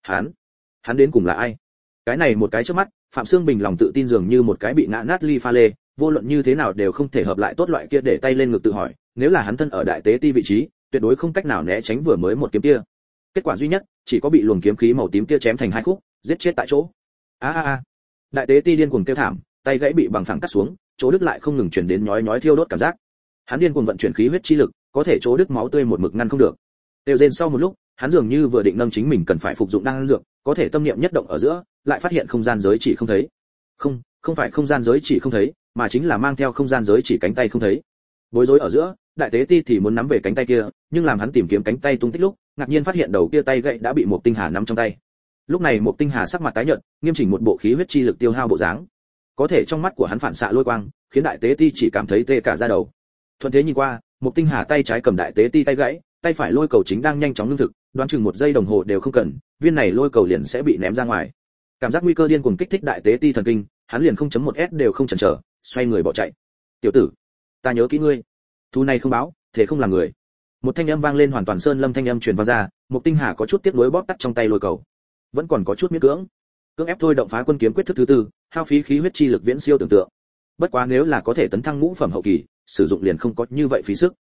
Hắn đến cùng là ai? Cái này một cái trước mắt, Phạm Xương Bình lòng tự tin dường như một cái bị ngã nát ly pha lê, vô luận như thế nào đều không thể hợp lại tốt loại kia, để tay lên ngực tự hỏi, nếu là hắn thân ở đại tế ti vị trí, tuyệt đối không cách nào né tránh vừa mới một kiếm kia. Kết quả duy nhất, chỉ có bị luồng kiếm khí màu tím kia chém thành hai khúc, giết chết tại chỗ. Đại tế ti điên cuồng kêu thảm, tay gãy bị bằng phẳng cắt xuống, chỗ đứt lại không ngừng truyền đến nhói nhói thiêu đốt cảm giác. Hắn điên cuồng vận chuyển khí huyết chi lực, có thể chỗ đứt máu tươi một mực ngăn không được. Đều rên sau một lúc, hắn dường như vừa định nâng chính mình cần phải phục dụng đan dược, có thể tâm niệm nhất động ở giữa, lại phát hiện không gian giới chỉ không thấy. Không phải không gian giới chỉ không thấy, mà chính là mang theo không gian giới chỉ cánh tay không thấy. Bối rối ở giữa, đại tế ti thì muốn nắm về cánh tay kia, nhưng làm hắn tìm kiếm cánh tay tung tích lúc, ngạc nhiên phát hiện đầu kia tay gậy đã bị một tinh hà nắm trong tay. Lúc này một tinh hà sắc mặt tái nhợt, nghiêm chỉnh một bộ khí huyết chi lực tiêu hao bộ dáng. Có thể trong mắt của hắn phản xạ lôi quang, khiến đại tế ti chỉ cảm thấy tê cả da đầu. Thuận thế nhìn qua, một tinh hà tay trái cầm đại tế ti tay gãy, tay phải lôi cầu chính đang nhanh chóng ngưng thực, đoán chừng 1 giây đồng hồ đều không cần, viên này lôi cầu liền sẽ bị ném ra ngoài. Cảm giác nguy cơ điên cuồng kích thích đại tế ti thần kinh, hắn liền 0.1s đều không chần chờ, xoay người bỏ chạy. "Tiểu tử, ta nhớ kỹ ngươi, thu này không báo, thế không làm người." Một thanh âm vang lên, hoàn toàn sơn lâm thanh âm truyền vào ra, một tinh hà có chút tiếc nuối bóp tắt trong tay lôi cầu, vẫn còn có chút miễn cưỡng ép thôi động phá quân kiếm quyết thức thứ tư, hao phí khí huyết chi lực viễn siêu tưởng tượng. Bất quá nếu là có thể tấn thăng ngũ phẩm hậu kỳ, sử dụng liền không có như vậy phí sức.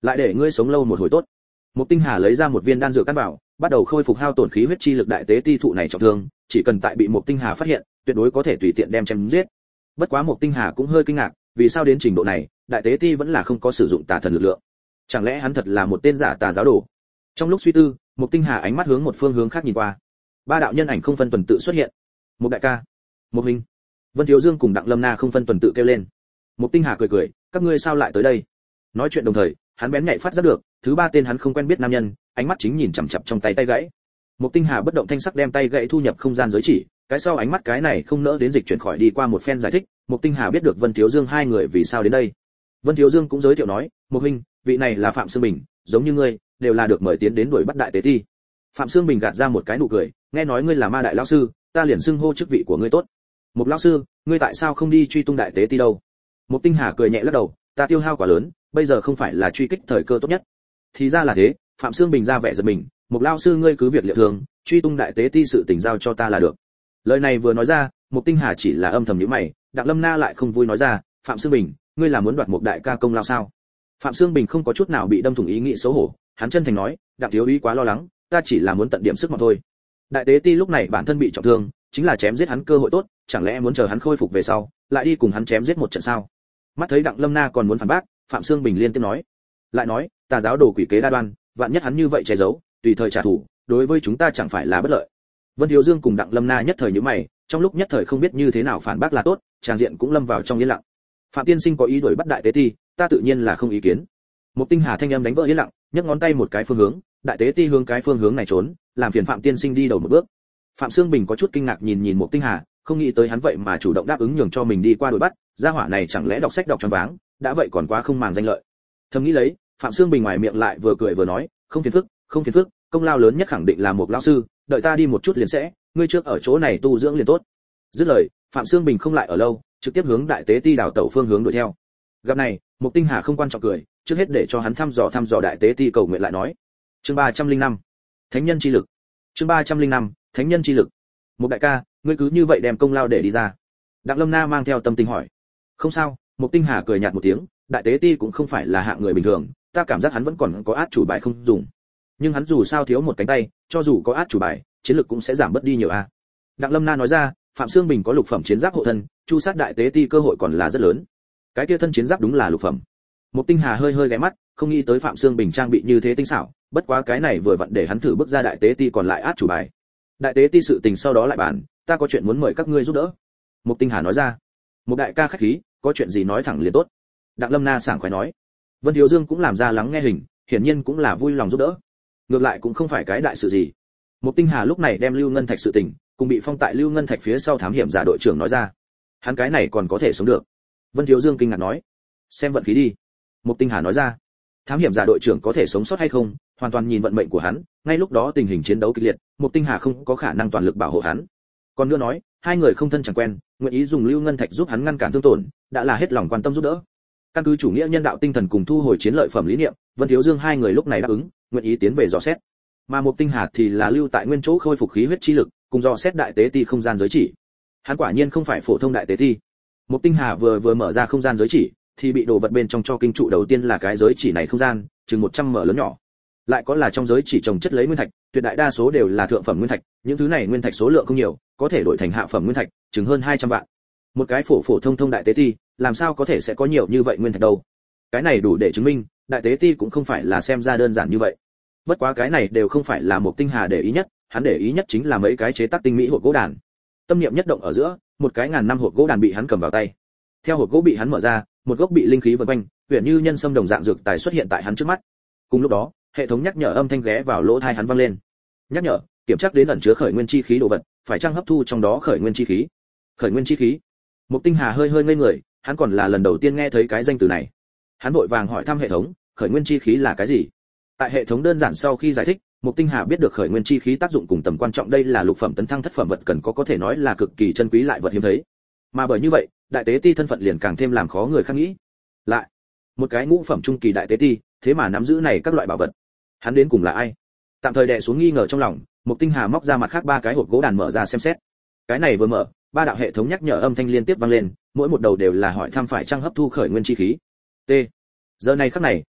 lại để ngươi sống lâu một hồi tốt. Mục Tinh Hà lấy ra một viên đan dược căn bảo, bắt đầu khôi phục hao tổn khí huyết chi lực đại tế ti thụ này trọng thương, chỉ cần tại bị Mục Tinh Hà phát hiện, tuyệt đối có thể tùy tiện đem chém giết. Bất quá Mục Tinh Hà cũng hơi kinh ngạc, vì sao đến trình độ này, đại tế ti vẫn là không có sử dụng tà thần lực lượng. Chẳng lẽ hắn thật là một tên giả tà giáo đồ? Trong lúc suy tư, Mục Tinh Hà ánh mắt hướng một phương hướng khác nhìn qua. Ba đạo nhân ảnh không phân tuần tự xuất hiện. Một đại ca, một huynh. Vân Thiếu Dương cùng Đặng Lâm Na không phân tuần tự kêu lên. Mục Tinh Hà cười cười, các ngươi sao lại tới đây? Nói chuyện đồng thời, hắn bén nhạy phát giác được, thứ ba tên hắn không quen biết nam nhân, ánh mắt chính nhìn chằm chằm trong tay gãy. Mục Tinh Hà bất động thanh sắc đem tay gãy thu nhập không gian giới chỉ, cái sau ánh mắt cái này không nỡ đến dịch chuyển khỏi đi qua một phen giải thích, Mục Tinh Hà biết được Vân Thiếu Dương hai người vì sao đến đây. Vân Thiếu Dương cũng giới thiệu nói, "Mục huynh, vị này là Phạm Sương Bình, giống như ngươi, đều là được mời tiến đến đuổi bắt đại tế ti." Phạm Sương Bình gạt ra một cái nụ cười, "Nghe nói ngươi là Ma đại lão sư, ta liền xưng hô chức vị của ngươi tốt." "Mục lão sư, ngươi tại sao không đi truy tung đại tế ti đâu?" Mục Tinh Hà cười nhẹ lắc đầu, "Ta tiêu hao quá lớn, bây giờ không phải là truy kích thời cơ tốt nhất." Thì ra là thế, Phạm Sương Bình ra vẻ giật mình, "Mục lão sư ngươi cứ việc liệu thường, truy tung đại tế ti sự tình giao cho ta là được." Lời này vừa nói ra, Mục Tinh Hà chỉ là âm thầm nhíu mày, Đặng Lâm Na lại không vui nói ra, "Phạm Sương Bình, ngươi là muốn đoạt một đại ca công lao sao?" Phạm Sương Bình không có chút nào bị đâm thủng ý nghĩ xấu hổ, hắn chân thành nói, "Đặng thiếu úy quá lo lắng, ta chỉ là muốn tận điểm sức mà thôi. Đại tế ti lúc này bản thân bị trọng thương, chính là chém giết hắn cơ hội tốt, chẳng lẽ muốn chờ hắn khôi phục về sau, lại đi cùng hắn chém giết một trận sao?" Mắt thấy Đặng Lâm Na còn muốn phản bác, Phạm Sương Bình liên tiếp nói, lại nói, "Tà giáo đồ quỷ kế đa đoan, vạn nhất hắn như vậy che giấu, tùy thời trả thù, đối với chúng ta chẳng phải là bất lợi." Vân Thiếu Dương cùng Đặng Lâm Na nhất thời nhíu mày, trong lúc nhất thời không biết như thế nào phản bác là tốt, tràng diện cũng lâm vào trong yên lặng. Phạm tiên sinh có ý đuổi bắt đại tế ti, ta tự nhiên là không ý kiến. Mục Tinh Hà thanh âm đánh vỡ yên lặng, nhấc ngón tay một cái phương hướng, đại tế ti hướng cái phương hướng này trốn, làm phiền Phạm tiên sinh đi đầu một bước. Phạm Sương Bình có chút kinh ngạc nhìn Mục Tinh Hà, không nghĩ tới hắn vậy mà chủ động đáp ứng nhường cho mình đi qua đuổi bắt, gia hỏa này chẳng lẽ đọc sách đọc choáng váng, đã vậy còn quá không màng danh lợi. Thầm nghĩ lấy, Phạm Sương Bình ngoài miệng lại vừa cười vừa nói, không phiền phức, công lao lớn nhất khẳng định là Mục lão sư, đợi ta đi một chút liền sẽ, ngươi trước ở chỗ này tu dưỡng liền tốt. Dứt lời, Phạm Sương Bình không lại ở lâu, trực tiếp hướng đại tế ti đảo tẩu phương hướng đuổi theo. Gặp này, Mục Tinh Hà không quan trọng cười, trước hết để cho hắn thăm dò đại tế ti cầu nguyện lại nói. Chương 305, Thánh nhân chi lực. Chương 305, Thánh nhân chi lực. Mục đại ca, ngươi cứ như vậy đem công lao để đi ra. Đặng Lâm Na mang theo tâm tình hỏi. Không sao, Mục Tinh Hà cười nhạt một tiếng, đại tế ti cũng không phải là hạng người bình thường, ta cảm giác hắn vẫn còn có át chủ bài không dùng. Nhưng hắn dù sao thiếu một cánh tay, cho dù có át chủ bài, chiến lực cũng sẽ giảm bớt đi nhiều a. Đặng Lâm Na nói ra, Phạm Sương Bình có lục phẩm chiến giáp hộ thân, chu sát đại tế ti cơ hội còn là rất lớn. Cái kia thân chiến giáp đúng là lục phẩm. Mục Tinh Hà hơi ghé mắt, không nghĩ tới Phạm Sương Bình trang bị như thế tinh xảo, bất quá cái này vừa vặn để hắn thử bước ra đại tế ti còn lại át chủ bài. Đại tế ti sự tình sau đó lại bàn, ta có chuyện muốn mời các ngươi giúp đỡ. Mục Tinh Hà nói ra. Một đại ca khách khí, có chuyện gì nói thẳng liền tốt. Đặng Lâm Na sảng khoái nói. Vân Thiếu Dương cũng làm ra lắng nghe hình, hiển nhiên cũng là vui lòng giúp đỡ. Ngược lại cũng không phải cái đại sự gì. Mục Tinh Hà lúc này đem Lưu Ngân Thạch sự tình, cùng bị phong tại Lưu Ngân Thạch phía sau thám hiểm giả đội trưởng nói ra. Hắn cái này còn có thể sống được. Vân Thiếu Dương kinh ngạc nói. Xem vận khí đi. Mục Tinh Hà nói ra. Thám hiểm giả đội trưởng có thể sống sót hay không, hoàn toàn nhìn vận mệnh của hắn, ngay lúc đó tình hình chiến đấu kịch liệt, Mục Tinh Hà không có khả năng toàn lực bảo hộ hắn. Còn nữa nói, hai người không thân chẳng quen, nguyện ý dùng Lưu Ngân Thạch giúp hắn ngăn cản thương tổn, đã là hết lòng quan tâm giúp đỡ. Căn cứ chủ nghĩa nhân đạo tinh thần cùng thu hồi chiến lợi phẩm lý niệm, Vân Thiếu Dương hai người lúc này đáp ứng, nguyện ý tiến về dò xét. Mà Mục Tinh Hà thì là lưu tại nguyên chỗ khôi phục khí huyết chi lực, cùng dò xét đại tế ti không gian giới chỉ. Hắn quả nhiên không phải phổ thông đại tế ti. Mục Tinh Hà vừa mở ra không gian giới chỉ, thì bị đồ vật bên trong cho kinh trụ đầu tiên là cái giới chỉ này không gian, chừng 100 mở lớn nhỏ. Lại có là trong giới chỉ trồng chất lấy nguyên thạch, tuyệt đại đa số đều là thượng phẩm nguyên thạch, những thứ này nguyên thạch số lượng không nhiều, có thể đổi thành hạ phẩm nguyên thạch, chừng hơn 200 vạn. Một cái phổ thông đại tế ti, làm sao có thể sẽ có nhiều như vậy nguyên thạch đâu? Cái này đủ để chứng minh, đại tế ti cũng không phải là xem ra đơn giản như vậy. Bất quá cái này đều không phải là Mục Tinh Hà để ý nhất, hắn để ý nhất chính là mấy cái chế tác tinh mỹ hộp gỗ đàn. Tâm niệm nhất động ở giữa, một cái ngàn năm hộp gỗ đàn bị hắn cầm vào tay. Theo hộp gỗ bị hắn mở ra, một gốc bị linh khí vần quanh, huyền như nhân sâm đồng dạng dược tài xuất hiện tại hắn trước mắt. Cùng lúc đó, hệ thống nhắc nhở âm thanh ghé vào lỗ tai hắn vang lên. Nhắc nhở, kiểm tra đến ẩn chứa khởi nguyên chi khí đồ vật, phải chăng hấp thu trong đó khởi nguyên chi khí. Khởi nguyên chi khí. Mục Tinh Hà hơi ngây người, hắn còn là lần đầu tiên nghe thấy cái danh từ này. Hắn vội vàng hỏi thăm hệ thống, khởi nguyên chi khí là cái gì? Tại hệ thống đơn giản sau khi giải thích, Mục Tinh Hà biết được khởi nguyên chi khí tác dụng cùng tầm quan trọng, đây là lục phẩm tấn thăng thất phẩm vật cần có thể nói là cực kỳ chân quý lại vật hiếm thấy. Mà bởi như vậy, đại tế ti thân phận liền càng thêm làm khó người khác nghĩ. Lại, một cái ngũ phẩm trung kỳ đại tế ti, thế mà nắm giữ này các loại bảo vật. Hắn đến cùng là ai? Tạm thời đè xuống nghi ngờ trong lòng, Mục Tinh Hà móc ra mặt khác ba cái hộp gỗ đàn mở ra xem xét. Cái này vừa mở, ba đạo hệ thống nhắc nhở âm thanh liên tiếp vang lên, mỗi một đầu đều là hỏi thăm phải chăng hấp thu khởi nguyên chi khí. T. Giờ này khắc này,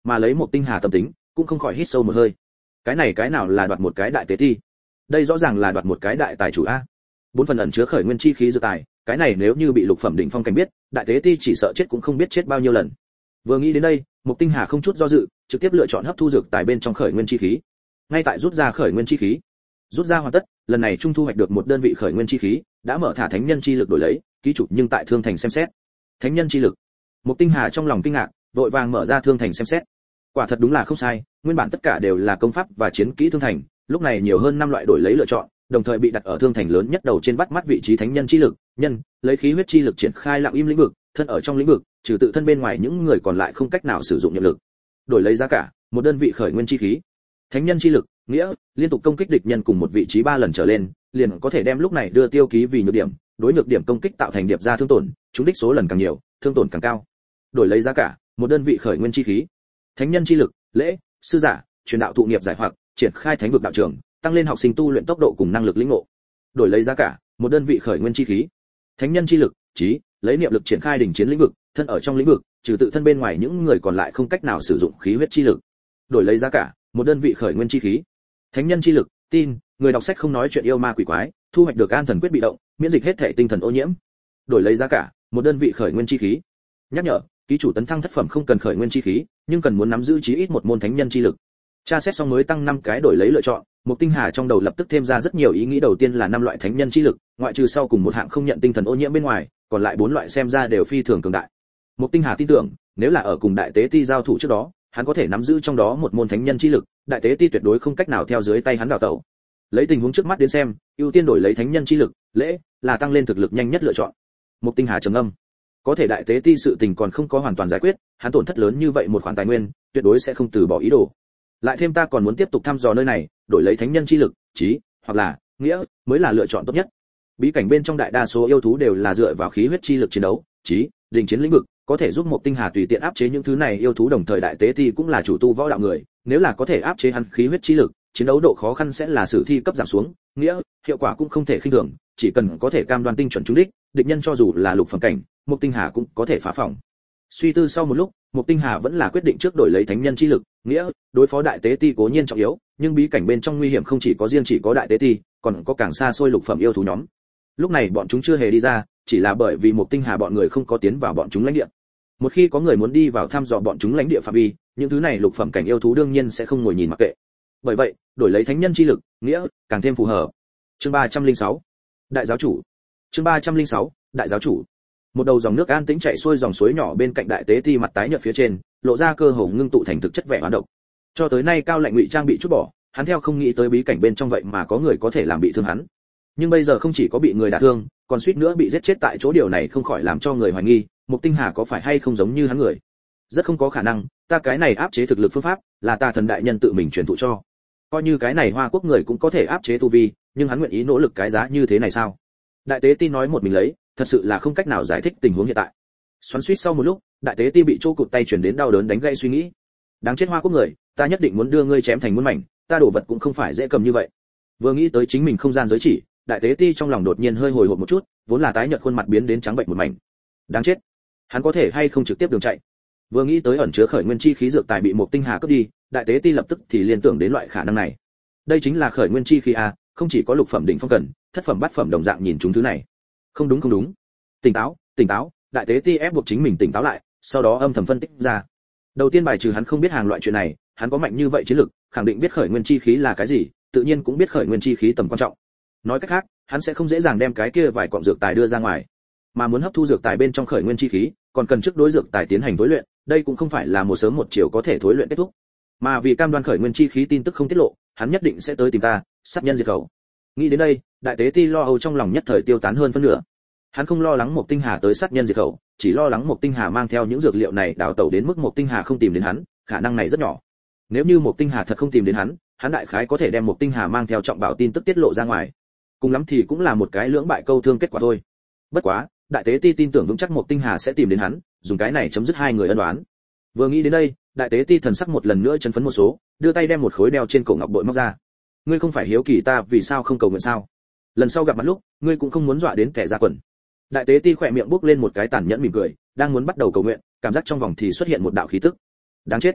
mà lấy một tinh hà tâm tính cũng không khỏi hít sâu một hơi. Cái này cái nào là đoạt một cái đại tế ti, đây rõ ràng là đoạt một cái đại tài chủ a. 4 phần ẩn chứa khởi nguyên chi khí dược tài, cái này nếu như bị lục phẩm đỉnh phong cảnh biết, đại tế ti chỉ sợ chết cũng không biết chết bao nhiêu lần. Vừa nghĩ đến đây, Mục Tinh Hà không chút do dự, trực tiếp lựa chọn hấp thu dược tài bên trong khởi nguyên chi khí. Ngay tại rút ra khởi nguyên chi khí, rút ra hoàn tất, lần này trung thu hoạch được một đơn vị khởi nguyên chi khí, đã mở thả thánh nhân chi lực đổi lấy, ký chủ nhưng tại thương thành xem xét. Thánh nhân chi lực. Mục Tinh Hà trong lòng kinh ngạc, vội vàng mở ra thương thành xem xét. Quả thật đúng là không sai, nguyên bản tất cả đều là công pháp và chiến kỹ thương thành, lúc này nhiều hơn 5 loại đổi lấy lựa chọn, đồng thời bị đặt ở thương thành lớn nhất đầu trên bắt mắt vị trí thánh nhân chi lực, nhân, lấy khí huyết chi lực triển khai lặng im lĩnh vực, thân ở trong lĩnh vực, trừ tự thân bên ngoài những người còn lại không cách nào sử dụng nhiệm lực. Đổi lấy giá cả, một đơn vị khởi nguyên chi khí. Thánh nhân chi lực, nghĩa, liên tục công kích địch nhân cùng một vị trí 3 lần trở lên, liền có thể đem lúc này đưa tiêu ký vì nhược điểm, đối nhược điểm công kích tạo thành điệp ra thương tổn, trúng đích số lần càng nhiều, thương tổn càng cao. Đổi lấy giá cả, một đơn vị khởi nguyên chi khí. Thánh nhân chi lực, lễ, sư giả, truyền đạo thụ nghiệp giải hoặc, triển khai thánh vực đạo trường, tăng lên học sinh tu luyện tốc độ cùng năng lực lĩnh ngộ. Đổi lấy giá cả, một đơn vị khởi nguyên chi khí. Thánh nhân chi lực, trí, lấy niệm lực triển khai đỉnh chiến lĩnh vực, thân ở trong lĩnh vực, trừ tự thân bên ngoài những người còn lại không cách nào sử dụng khí huyết chi lực. Đổi lấy giá cả, một đơn vị khởi nguyên chi khí. Thánh nhân chi lực, tin, người đọc sách không nói chuyện yêu ma quỷ quái, thu hoạch được an thần quyết bị động, miễn dịch hết thể tinh thần ô nhiễm. Đổi lấy giá cả, một đơn vị khởi nguyên chi khí. Nhắc nhở, ký chủ tấn thăng thất phẩm không cần khởi nguyên chi khí, nhưng cần muốn nắm giữ chí ít một môn thánh nhân chi lực. Tra xét xong mới tăng 5 cái đổi lấy lựa chọn, Mục Tinh Hà trong đầu lập tức thêm ra rất nhiều ý nghĩ. Đầu tiên là 5 loại thánh nhân chi lực, ngoại trừ sau cùng một hạng không nhận tinh thần ô nhiễm bên ngoài, còn lại 4 loại xem ra đều phi thường cường đại. Mục Tinh Hà tin tưởng, nếu là ở cùng đại tế ti giao thủ trước đó, hắn có thể nắm giữ trong đó một môn thánh nhân chi lực, đại tế ti tuyệt đối không cách nào theo dưới tay hắn đào tẩu. Lấy tình huống trước mắt đến xem, ưu tiên đổi lấy thánh nhân chi lực, lễ, là tăng lên thực lực nhanh nhất lựa chọn. Mục Tinh Hà trầm ngâm, có thể đại tế ti sự tình còn không có hoàn toàn giải quyết, hắn tổn thất lớn như vậy một khoản tài nguyên, tuyệt đối sẽ không từ bỏ ý đồ. Lại thêm ta còn muốn tiếp tục thăm dò nơi này, đổi lấy thánh nhân chi lực, trí, hoặc là nghĩa, mới là lựa chọn tốt nhất. Bí cảnh bên trong đại đa số yêu thú đều là dựa vào khí huyết chi lực chiến đấu, trí, đình chiến lĩnh vực, có thể giúp Mục Tinh Hà tùy tiện áp chế những thứ này yêu thú. Đồng thời đại tế ti cũng là chủ tu võ đạo người, nếu là có thể áp chế hắn khí huyết chi lực, chiến đấu độ khó khăn sẽ là sử thi cấp giảm xuống, nghĩa, hiệu quả cũng không thể khinh thường, chỉ cần có thể cam đoan tinh chuẩn trúng đích, địch nhân cho dù là lục phẩm cảnh, Mục Tinh Hà cũng có thể phá phòng. Suy tư sau một lúc, Mục Tinh Hà vẫn là quyết định trước đổi lấy thánh nhân chi lực, nghĩa, đối phó đại tế ti cố nhiên trọng yếu, nhưng bí cảnh bên trong nguy hiểm không chỉ có riêng chỉ có đại tế ti, còn có càng xa xôi lục phẩm yêu thú nhóm. Lúc này bọn chúng chưa hề đi ra, chỉ là bởi vì Mục Tinh Hà bọn người không có tiến vào bọn chúng lãnh địa. Một khi có người muốn đi vào thăm dò bọn chúng lãnh địa phạm vi, những thứ này lục phẩm cảnh yêu thú đương nhiên sẽ không ngồi nhìn mặc kệ. Bởi vậy, đổi lấy thánh nhân chi lực, nghĩa, càng thêm phù hợp. Chương 306. Đại giáo chủ. Chương 306. Đại giáo chủ. Một đầu dòng nước an tĩnh chảy xuôi dòng suối nhỏ bên cạnh đại tế ti, mặt tái nhợt phía trên, lộ ra cơ hồ ngưng tụ thành thực chất vẻ hoán độc. Cho tới nay Cao Lạnh ngụy trang bị chút bỏ, hắn theo không nghĩ tới bí cảnh bên trong vậy mà có người có thể làm bị thương hắn. Nhưng bây giờ không chỉ có bị người đả thương, còn suýt nữa bị giết chết tại chỗ, điều này không khỏi làm cho người hoài nghi, Mục Tinh Hà có phải hay không giống như hắn người. Rất không có khả năng, ta cái này áp chế thực lực phương pháp là Tà Thần đại nhân tự mình truyền thụ cho. Coi như cái này Hoa Quốc người cũng có thể áp chế tu vi, nhưng hắn nguyện ý nỗ lực cái giá như thế này sao? Đại tế ti nói một mình lấy, thật sự là không cách nào giải thích tình huống hiện tại. Xoắn xuýt sau một lúc, đại tế ti bị chỗ cụt tay chuyển đến đau đớn đánh gãy suy nghĩ. Đáng chết Hoa Quốc người, ta nhất định muốn đưa ngươi chém thành muôn mảnh, ta đổ vật cũng không phải dễ cầm như vậy. Vừa nghĩ tới chính mình không gian giới chỉ, đại tế ti trong lòng đột nhiên hơi hồi hộp một chút, vốn là tái nhợt khuôn mặt biến đến trắng bệnh một mảnh. Đáng chết, hắn có thể hay không trực tiếp đường chạy? Vừa nghĩ tới ẩn chứa khởi nguyên chi khí dược tài bị Mục Tinh Hà cướp đi, đại tế ti lập tức thì liên tưởng đến loại khả năng này. Đây chính là khởi nguyên chi khí a, không chỉ có lục phẩm đỉnh phong cần, thất phẩm bát phẩm đồng dạng nhìn chúng thứ này. Không đúng không đúng. Tỉnh táo, tỉnh táo, đại tế ti ép buộc chính mình tỉnh táo lại, sau đó âm thầm phân tích ra. Đầu tiên bài trừ hắn không biết hàng loại chuyện này, hắn có mạnh như vậy chiến lực, khẳng định biết khởi nguyên chi khí là cái gì, tự nhiên cũng biết khởi nguyên chi khí tầm quan trọng. Nói cách khác, hắn sẽ không dễ dàng đem cái kia vài cọng dược tài đưa ra ngoài, mà muốn hấp thu dược tài bên trong khởi nguyên chi khí, còn cần trước đối dược tài tiến hành thối luyện, đây cũng không phải là một sớm một chiều có thể thối luyện kết thúc. Mà vì cam đoan khởi nguyên chi khí tin tức không tiết lộ, hắn nhất định sẽ tới tìm ta, sát nhân diệt khẩu. Nghĩ đến đây, đại tế ti lo âu trong lòng nhất thời tiêu tán hơn phân nửa. Hắn không lo lắng Mục Tinh Hà tới sát nhân diệt khẩu, chỉ lo lắng Mục Tinh Hà mang theo những dược liệu này đào tẩu đến mức Mục Tinh Hà không tìm đến hắn, khả năng này rất nhỏ. Nếu như Mục Tinh Hà thật không tìm đến hắn, hắn đại khái có thể đem Mục Tinh Hà mang theo trọng bảo tin tức tiết lộ ra ngoài. Cùng lắm thì cũng là một cái lưỡng bại câu thương kết quả thôi. Bất quá, đại tế ti tin tưởng vững chắc Mục Tinh Hà sẽ tìm đến hắn, dùng cái này chấm dứt hai người ân oán. Vừa nghĩ đến đây, đại tế ti thần sắc một lần nữa chấn phấn một số, đưa tay đem một khối đeo trên cổ ngọc bội móc ra. Ngươi không phải hiếu kỳ ta vì sao không cầu nguyện sao? Lần sau gặp mặt lúc, ngươi cũng không muốn dọa đến kẻ ra quần. Đại tế ti khỏe miệng bốc lên một cái tàn nhẫn mỉm cười, đang muốn bắt đầu cầu nguyện, cảm giác trong vòng thì xuất hiện một đạo khí tức. Đáng chết,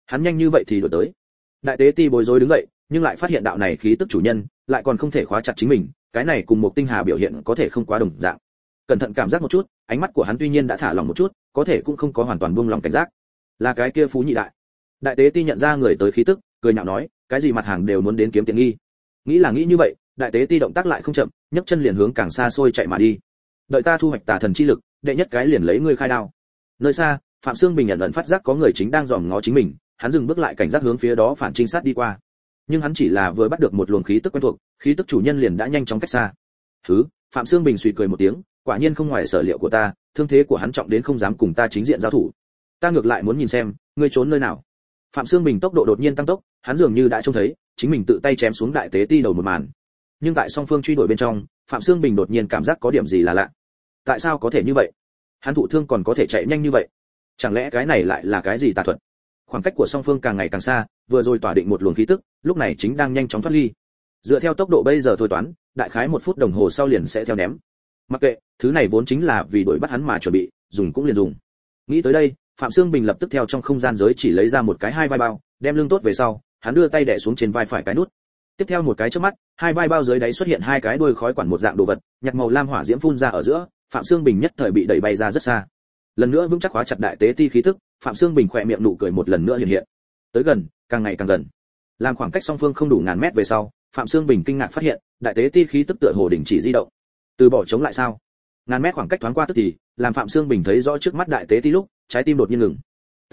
Hắn nhanh như vậy thì đuổi tới. Đại tế ti bối rối đứng dậy, nhưng lại phát hiện đạo này khí tức chủ nhân lại còn không thể khóa chặt chính mình, cái này cùng một tinh hà biểu hiện có thể không quá đồng dạng. Cẩn thận cảm giác một chút, ánh mắt của hắn tuy nhiên đã thả lỏng một chút, có thể cũng không có hoàn toàn buông lòng cảnh giác. Là cái kia Phú Nhị đại. Đại tế ti nhận ra người tới khí tức, cười nhạo nói, cái gì mặt hàng đều muốn đến kiếm tiện nghi. Nghĩ là nghĩ như vậy, đại tế ti động tác lại không chậm, nhấc chân liền hướng càng xa xôi chạy mà đi. Đợi ta thu hoạch tà thần chi lực, đệ nhất cái liền lấy ngươi khai đao. Nơi xa, Phạm Xương Bình nhận ẩn phát giác có người chính đang dòm ngó chính mình, hắn dừng bước lại cảnh giác hướng phía đó phản trinh sát đi qua. Nhưng hắn chỉ là vừa bắt được một luồng khí tức quen thuộc, khí tức chủ nhân liền đã nhanh chóng cách xa. Hứ, Phạm Xương Bình suy cười một tiếng, quả nhiên không ngoài sở liệu của ta, thương thế của hắn trọng đến không dám cùng ta chính diện giao thủ. Ta ngược lại muốn nhìn xem, ngươi trốn nơi nào. Phạm Xương Bình tốc độ đột nhiên tăng tốc, hắn dường như đã trông thấy, chính mình tự tay chém xuống đại tế ti đầu một màn. Nhưng tại song phương truy đuổi bên trong, Phạm Xương Bình đột nhiên cảm giác có điểm gì là lạ. Tại sao có thể như vậy? Hắn thụ thương còn có thể chạy nhanh như vậy? Chẳng lẽ cái này lại là cái gì tà thuật? Khoảng cách của song phương càng ngày càng xa, vừa rồi tỏa định một luồng khí tức, lúc này chính đang nhanh chóng thoát ly. Dựa theo tốc độ bây giờ thôi toán, đại khái 1 phút đồng hồ sau liền sẽ theo ném. Mặc kệ, thứ này vốn chính là vì đuổi bắt hắn mà chuẩn bị, dùng cũng liền dùng. Nghĩ tới đây, Phạm Xương Bình lập tức theo trong không gian giới chỉ lấy ra một cái hai vai bao, đem lưng tốt về sau, hắn đưa tay đè xuống trên vai phải cái nút. Tiếp theo một cái chớp mắt, hai vai bao dưới đáy xuất hiện hai cái đuôi khói quản một dạng đồ vật, nhạt màu lam hỏa diễm phun ra ở giữa, Phạm Xương Bình nhất thời bị đẩy bay ra rất xa. Lần nữa vững chắc khóa chặt đại tế ti khí tức, Phạm Xương Bình khỏe miệng nụ cười một lần nữa hiện hiện. Tới gần, càng ngày càng gần. Làm khoảng cách song phương không đủ ngàn mét về sau, Phạm Xương Bình kinh ngạc phát hiện, đại tế ti khí tức tựa hồ đình chỉ di động. Từ bỏ chống lại sao? Ngàn mét khoảng cách thoáng qua tức thì, làm Phạm Xương Bình thấy rõ trước mắt đại tế ti lúc, trái tim đột nhiên ngừng.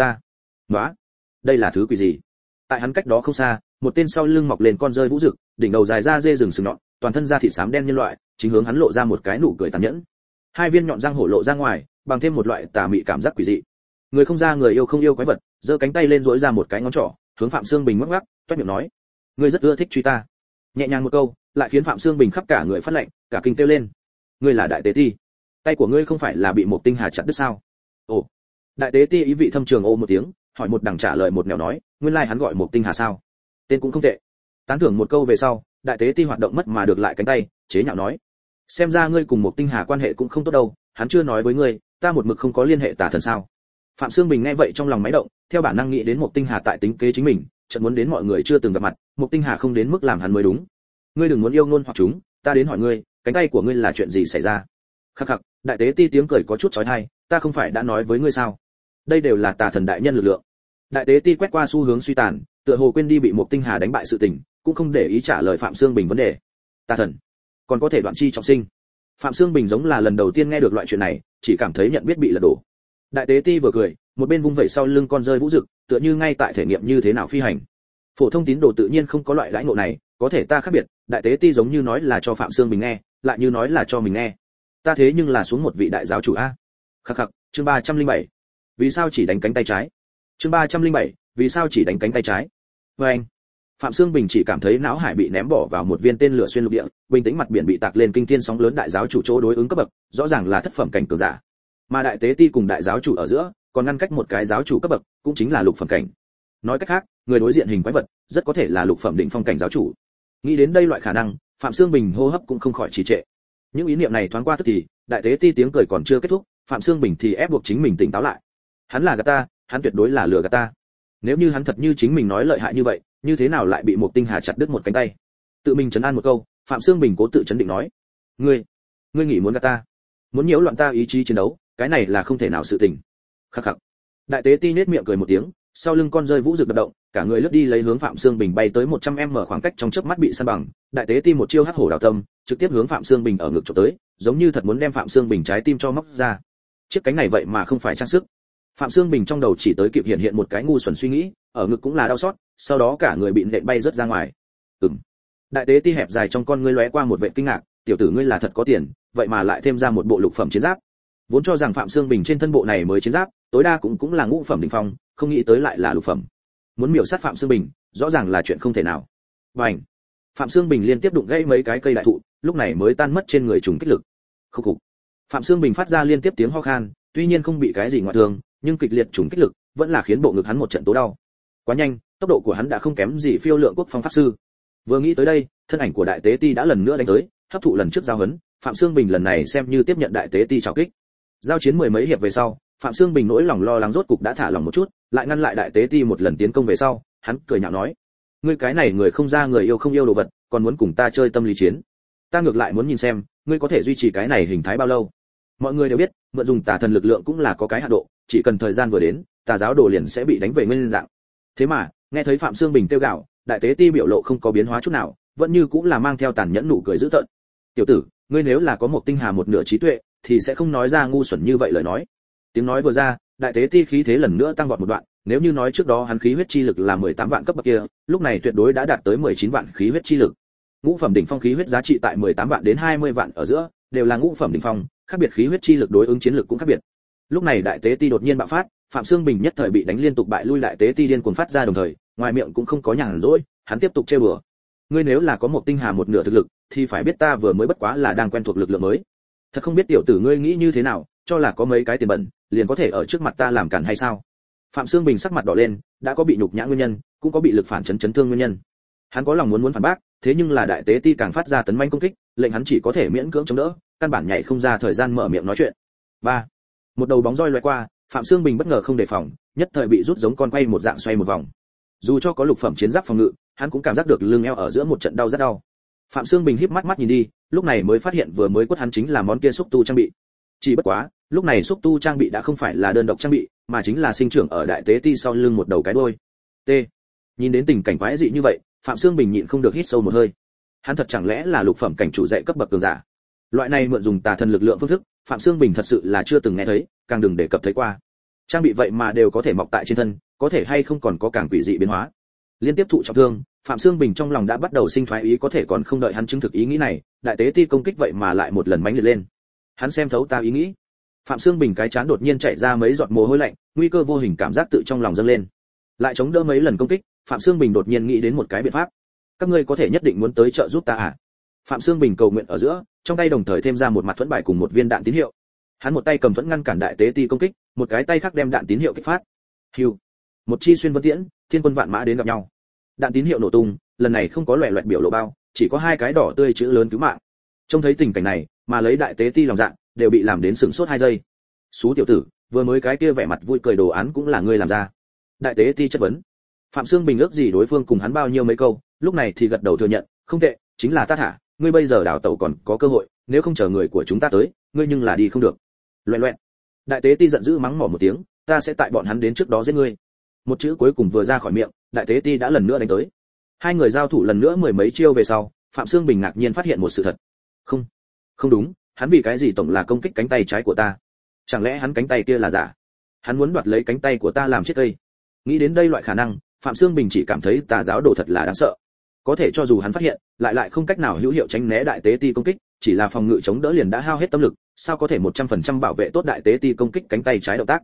Nóa, đây là thứ quỷ gì? Tại hắn cách đó không xa, một tên sau lưng mọc lên con rơi vũ rực, đỉnh đầu dài ra dê rừng sừng nhọn, toàn thân da thịt xám đen nhân loại, chính hướng hắn lộ ra một cái nụ cười tàn nhẫn. Hai viên nhọn răng hổ lộ ra ngoài, bằng thêm một loại tà mị cảm giác quỷ dị. Người không ra người yêu không yêu quái vật, giơ cánh tay lên duỗi ra một cái ngón trỏ, hướng Phạm Xương Bình ngoắc ngoắc, toét miệng nói: "Ngươi rất ưa thích truy ta." Nhẹ nhàng một câu, lại khiến Phạm Xương Bình khắp cả người phát lạnh, cả kinh kêu lên: "Ngươi là đại tế ti? Tay của ngươi không phải là bị một tinh hà chặt đứt sao?" Ồ. Đại tế ti ý vị thâm trường ô một tiếng, hỏi một đằng trả lời một nẻo nói: "Nguyên lai hắn gọi một tinh hà sao? Tên cũng không tệ." Tán thưởng một câu về sau, đại tế ti hoạt động mất mà được lại cánh tay, chế nhạo nói: "Xem ra ngươi cùng một tinh hà quan hệ cũng không tốt đâu, hắn chưa nói với ngươi, ta một mực không có liên hệ tà thần sao?" Phạm Xương Bình nghe vậy trong lòng máy động, theo bản năng nghĩ đến một tinh hà tại tính kế chính mình, chợt muốn đến mọi người chưa từng gặp mặt, một tinh hà không đến mức làm hắn mới đúng. Ngươi đừng muốn yêu ngôn hoặc chúng, ta đến hỏi ngươi, cánh tay của ngươi là chuyện gì xảy ra? Khắc khắc, đại tế ti tiếng cười có chút chói tai, ta không phải đã nói với ngươi sao? Đây đều là tà thần đại nhân lực lượng. Đại tế ti quét qua xu hướng suy tàn, tựa hồ quên đi bị một tinh hà đánh bại sự tình, cũng không để ý trả lời Phạm Xương Bình vấn đề. Tà thần, còn có thể đoạn chi trọng sinh? Phạm Xương Bình giống là lần đầu tiên nghe được loại chuyện này, chỉ cảm thấy nhận biết bị lật đổ. Đại tế ti vừa cười, một bên vung vẩy sau lưng con rơi vũ rực, tựa như ngay tại thể nghiệm như thế nào phi hành. Phổ thông tín đồ tự nhiên không có loại đãi ngộ này, có thể ta khác biệt, đại tế ti giống như nói là cho Phạm Xương Bình nghe, lại như nói là cho mình nghe. Ta thế nhưng là xuống một vị đại giáo chủ a. Khắc khắc, chương 307. Vì sao chỉ đánh cánh tay trái? Chương 307, vì sao chỉ đánh cánh tay trái? Anh. Phạm Xương Bình chỉ cảm thấy não hải bị ném bỏ vào một viên tên lửa xuyên lục địa, bình tĩnh mặt biển bị tạc lên kinh thiên sóng lớn, đại giáo chủ chỗ đối ứng cấp bậc, rõ ràng là thất phẩm cảnh cường giả. Mà đại tế ti cùng đại giáo chủ ở giữa, còn ngăn cách một cái giáo chủ cấp bậc, cũng chính là lục phẩm cảnh. Nói cách khác, người đối diện hình quái vật, rất có thể là lục phẩm đỉnh phong cảnh giáo chủ. Nghĩ đến đây loại khả năng, Phạm Xương Bình hô hấp cũng không khỏi trì trệ. Những ý niệm này thoáng qua tức thì, đại tế ti tiếng cười còn chưa kết thúc, Phạm Xương Bình thì ép buộc chính mình tỉnh táo lại. Hắn là gạt ta, hắn tuyệt đối là lừa gạt ta. Nếu như hắn thật như chính mình nói lợi hại như vậy, như thế nào lại bị một tinh hà chặt đứt một cánh tay? Tự mình trấn an một câu, Phạm Xương Bình cố tự trấn định nói: ngươi nghĩ muốn gạt ta, muốn nhiễu loạn ta ý chí chiến đấu, cái này là không thể nào sự tình. Khắc khắc. Đại tế ti nhếch miệng cười một tiếng, sau lưng con rơi vũ rực đập động, cả người lướt đi lấy hướng Phạm Xương Bình bay tới 100m khoảng cách trong chớp mắt bị san bằng, đại tế ti một chiêu hắc hổ đào tâm, trực tiếp hướng Phạm Xương Bình ở ngực chụp tới, giống như thật muốn đem Phạm Xương Bình trái tim cho móc ra. Chiếc cánh này vậy mà không phải trang sức. Phạm Xương Bình trong đầu chỉ tới kịp hiện một cái ngu xuẩn suy nghĩ, ở ngực cũng là đau xót, sau đó cả người bị nện bay rớt ra ngoài. Đại tế ti hẹp dài trong con ngươi lóe qua một vẻ kinh ngạc, tiểu tử ngươi là thật có tiền, vậy mà lại thêm ra một bộ lục phẩm chiến giáp. Vốn cho rằng Phạm Xương Bình trên thân bộ này mới chiến giáp, tối đa cũng là ngũ phẩm đỉnh phong, không nghĩ tới lại là lục phẩm. Muốn miểu sát Phạm Xương Bình, rõ ràng là chuyện không thể nào. Bành! Phạm Xương Bình liên tiếp đụng gãy mấy cái cây đại thụ, lúc này mới tan mất trên người trùng kích lực. Khục khục. Phạm Xương Bình phát ra liên tiếp tiếng ho khan, tuy nhiên không bị cái gì ngoại thương, nhưng kịch liệt trùng kích lực vẫn là khiến bộ ngực hắn một trận tố đau. Quá nhanh, tốc độ của hắn đã không kém gì phiêu lượng quốc phong pháp sư. Vừa nghĩ tới đây, thân ảnh của đại tế ti đã lần nữa đánh tới, hấp thụ lần trước giao huấn, Phạm Xương Bình lần này xem như tiếp nhận đại tế ti trào kích. Giao chiến mười mấy hiệp về sau, Phạm Sương Bình nỗi lòng lo lắng rốt cục đã thả lòng một chút, lại ngăn lại đại tế ti một lần tiến công về sau, hắn cười nhạo nói: "Ngươi cái này người không ra người yêu không yêu đồ vật, còn muốn cùng ta chơi tâm lý chiến. Ta ngược lại muốn nhìn xem, ngươi có thể duy trì cái này hình thái bao lâu." Mọi người đều biết, mượn dùng tà thần lực lượng cũng là có cái hạn độ, chỉ cần thời gian vừa đến, tà giáo đồ liền sẽ bị đánh về nguyên dạng. Thế mà, nghe thấy Phạm Sương Bình kêu gào, đại tế ti biểu lộ không có biến hóa chút nào, vẫn như cũng là mang theo tàn nhẫn nụ cười dữ tợn. "Tiểu tử, ngươi nếu là có một tinh hà một nửa trí tuệ, thì sẽ không nói ra ngu xuẩn như vậy lời nói." Tiếng nói vừa ra, đại tế ti khí thế lần nữa tăng vọt một đoạn, nếu như nói trước đó hắn khí huyết chi lực là 18 vạn cấp bậc kia, lúc này tuyệt đối đã đạt tới 19 vạn khí huyết chi lực. Ngũ phẩm đỉnh phong khí huyết giá trị tại 18 vạn đến 20 vạn ở giữa, đều là ngũ phẩm đỉnh phong, khác biệt khí huyết chi lực đối ứng chiến lực cũng khác biệt. Lúc này đại tế ti đột nhiên bạo phát, Phạm Sương Bình nhất thời bị đánh liên tục bại lui, đại tế ti điên cuồng phát ra đồng thời, ngoài miệng cũng không có nhàn rỗi, hắn tiếp tục trêu đùa. Ngươi nếu là có một tinh hà một nửa thực lực, thì phải biết ta vừa mới bất quá là đang quen thuộc lực lượng mới. Thật không biết tiểu tử ngươi nghĩ như thế nào, cho là có mấy cái tiền bẩn, liền có thể ở trước mặt ta làm cản hay sao? Phạm Sương Bình sắc mặt đỏ lên, đã có bị nhục nhã nguyên nhân, cũng có bị lực phản chấn thương nguyên nhân. Hắn có lòng muốn phản bác, thế nhưng là đại tế ti càng phát ra tấn manh công kích, lệnh hắn chỉ có thể miễn cưỡng chống đỡ, căn bản nhảy không ra thời gian mở miệng nói chuyện. 3. Một đầu bóng roi lóe qua, Phạm Sương Bình bất ngờ không đề phòng, nhất thời bị rút giống con quay một dạng xoay một vòng. Dù cho có lục phẩm chiến giáp phòng ngự, hắn cũng cảm giác được lưng eo ở giữa một trận đau rất đau. Phạm Sương Bình híp mắt nhìn đi, lúc này mới phát hiện vừa mới quất hắn chính là món kia xúc tu trang bị. Chỉ bất quá, lúc này xúc tu trang bị đã không phải là đơn độc trang bị, mà chính là sinh trưởng ở đại tế ti sau lưng một đầu cái đuôi. T. Nhìn đến tình cảnh quái dị như vậy, Phạm Sương Bình nhịn không được hít sâu một hơi. Hắn thật chẳng lẽ là lục phẩm cảnh chủ dạy cấp bậc cường giả? Loại này mượn dùng tà thần lực lượng phương thức, Phạm Sương Bình thật sự là chưa từng nghe thấy, càng đừng đề cập thấy qua. Trang bị vậy mà đều có thể mọc tại trên thân, có thể hay không còn có càng quỷ dị biến hóa. Liên tiếp thụ trọng thương, Phạm Sương Bình trong lòng đã bắt đầu sinh thoái ý, có thể còn không đợi hắn chứng thực ý nghĩ này, đại tế ti công kích vậy mà lại một lần mãnh liệt lên. Hắn xem thấu ta ý nghĩ. Phạm Sương Bình cái chán đột nhiên chảy ra mấy giọt mồ hôi lạnh, nguy cơ vô hình cảm giác tự trong lòng dâng lên. Lại chống đỡ mấy lần công kích, Phạm Sương Bình đột nhiên nghĩ đến một cái biện pháp. Các ngươi có thể nhất định muốn tới trợ giúp ta à? Phạm Sương Bình cầu nguyện ở giữa, trong tay đồng thời thêm ra một mặt thuẫn bài cùng một viên đạn tín hiệu. Hắn một tay cầm thuẫn ngăn cản đại tế ti công kích, một cái tay khác đem đạn tín hiệu kích phát. Hưu. Một chi xuyên vân tiễn, thiên quân vạn mã đến gặp nhau. Đạn tín hiệu nổ tung, lần này không có loẻ loẹt biểu lộ bao, chỉ có hai cái đỏ tươi chữ lớn cứu mạng. Trông thấy tình cảnh này, mà lấy đại tế ti lòng dạ, đều bị làm đến sửng sốt 2 giây. Sú tiểu tử, vừa mới cái kia vẻ mặt vui cười đồ án cũng là ngươi làm ra? Đại tế ti chất vấn. Phạm Sương Bình ước gì đối phương cùng hắn bao nhiêu mấy câu, lúc này thì gật đầu thừa nhận, không tệ, chính là ta thả, ngươi bây giờ đào tẩu còn có cơ hội, nếu không chờ người của chúng ta tới, ngươi nhưng là đi không được. Loẹt loẹt. Đại tế ti giận dữ mắng mỏ một tiếng, ta sẽ tại bọn hắn đến trước đó giết ngươi. Một chữ cuối cùng vừa ra khỏi miệng, đại tế ti đã lần nữa đánh tới. Hai người giao thủ lần nữa mười mấy chiêu về sau, Phạm Sương Bình ngạc nhiên phát hiện một sự thật. Không đúng, hắn vì cái gì tổng là công kích cánh tay trái của ta? Chẳng lẽ hắn cánh tay kia là giả? Hắn muốn đoạt lấy cánh tay của ta làm chết cây? Nghĩ đến đây loại khả năng, Phạm Sương Bình chỉ cảm thấy tà giáo đồ thật là đáng sợ. Có thể cho dù hắn phát hiện, lại không cách nào hữu hiệu tránh né đại tế ti công kích, chỉ là phòng ngự chống đỡ liền đã hao hết tâm lực, sao có thể 100% bảo vệ tốt đại tế ti công kích cánh tay trái động tác?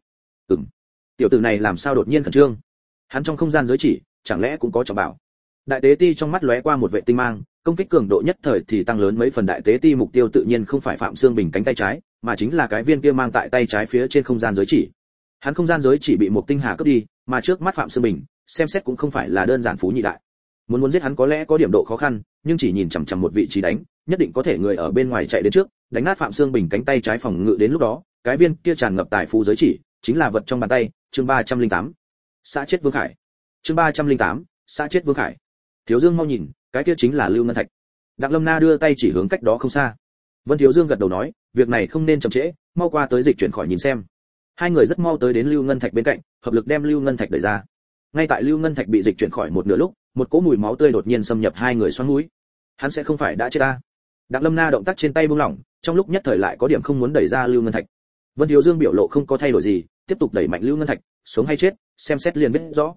Tiểu tử này làm sao đột nhiên khẩn trương? Hắn trong không gian giới chỉ, chẳng lẽ cũng có trọng bảo? Đại tế ti trong mắt lóe qua một vệ tinh mang, công kích cường độ nhất thời thì tăng lớn mấy phần. Đại tế ti mục tiêu tự nhiên không phải Phạm Sương Bình cánh tay trái, mà chính là cái viên kia mang tại tay trái phía trên không gian giới chỉ. Hắn không gian giới chỉ bị một tinh hà cướp đi, mà trước mắt Phạm Sương Bình, xem xét cũng không phải là đơn giản phú nhị đại. Muốn giết hắn có lẽ có điểm độ khó khăn, nhưng chỉ nhìn chằm chằm một vị trí đánh, nhất định có thể người ở bên ngoài chạy đến trước, đánh nát Phạm Sương Bình cánh tay trái phòng ngự. Đến lúc đó, cái viên kia tràn ngập tài phú giới chỉ, chính là vật trong bàn tay. Chương 308. Xã chết Vương Khải. Chương 308. Xã chết Vương Khải. Thiếu Dương mau nhìn, cái kia chính là Lưu Ngân Thạch. Đặng Lâm Na đưa tay chỉ hướng cách đó không xa. Vân Thiếu Dương gật đầu nói, việc này không nên chậm trễ, mau qua tới dịch chuyển khỏi nhìn xem. Hai người rất mau tới đến Lưu Ngân Thạch bên cạnh, hợp lực đem Lưu Ngân Thạch đẩy ra. Ngay tại Lưu Ngân Thạch bị dịch chuyển khỏi một nửa lúc, một cỗ mùi máu tươi đột nhiên xâm nhập hai người xoắn mũi. Hắn sẽ không phải đã chết ta? Đặng Lâm Na động tác trên tay buông lỏng, trong lúc nhất thời lại có điểm không muốn đẩy ra Lưu Ngân Thạch. Vân Thiếu Dương biểu lộ không có thay đổi gì, tiếp tục đẩy mạnh Lưu Ngân Thạch, sống hay chết, xem xét liền biết rõ.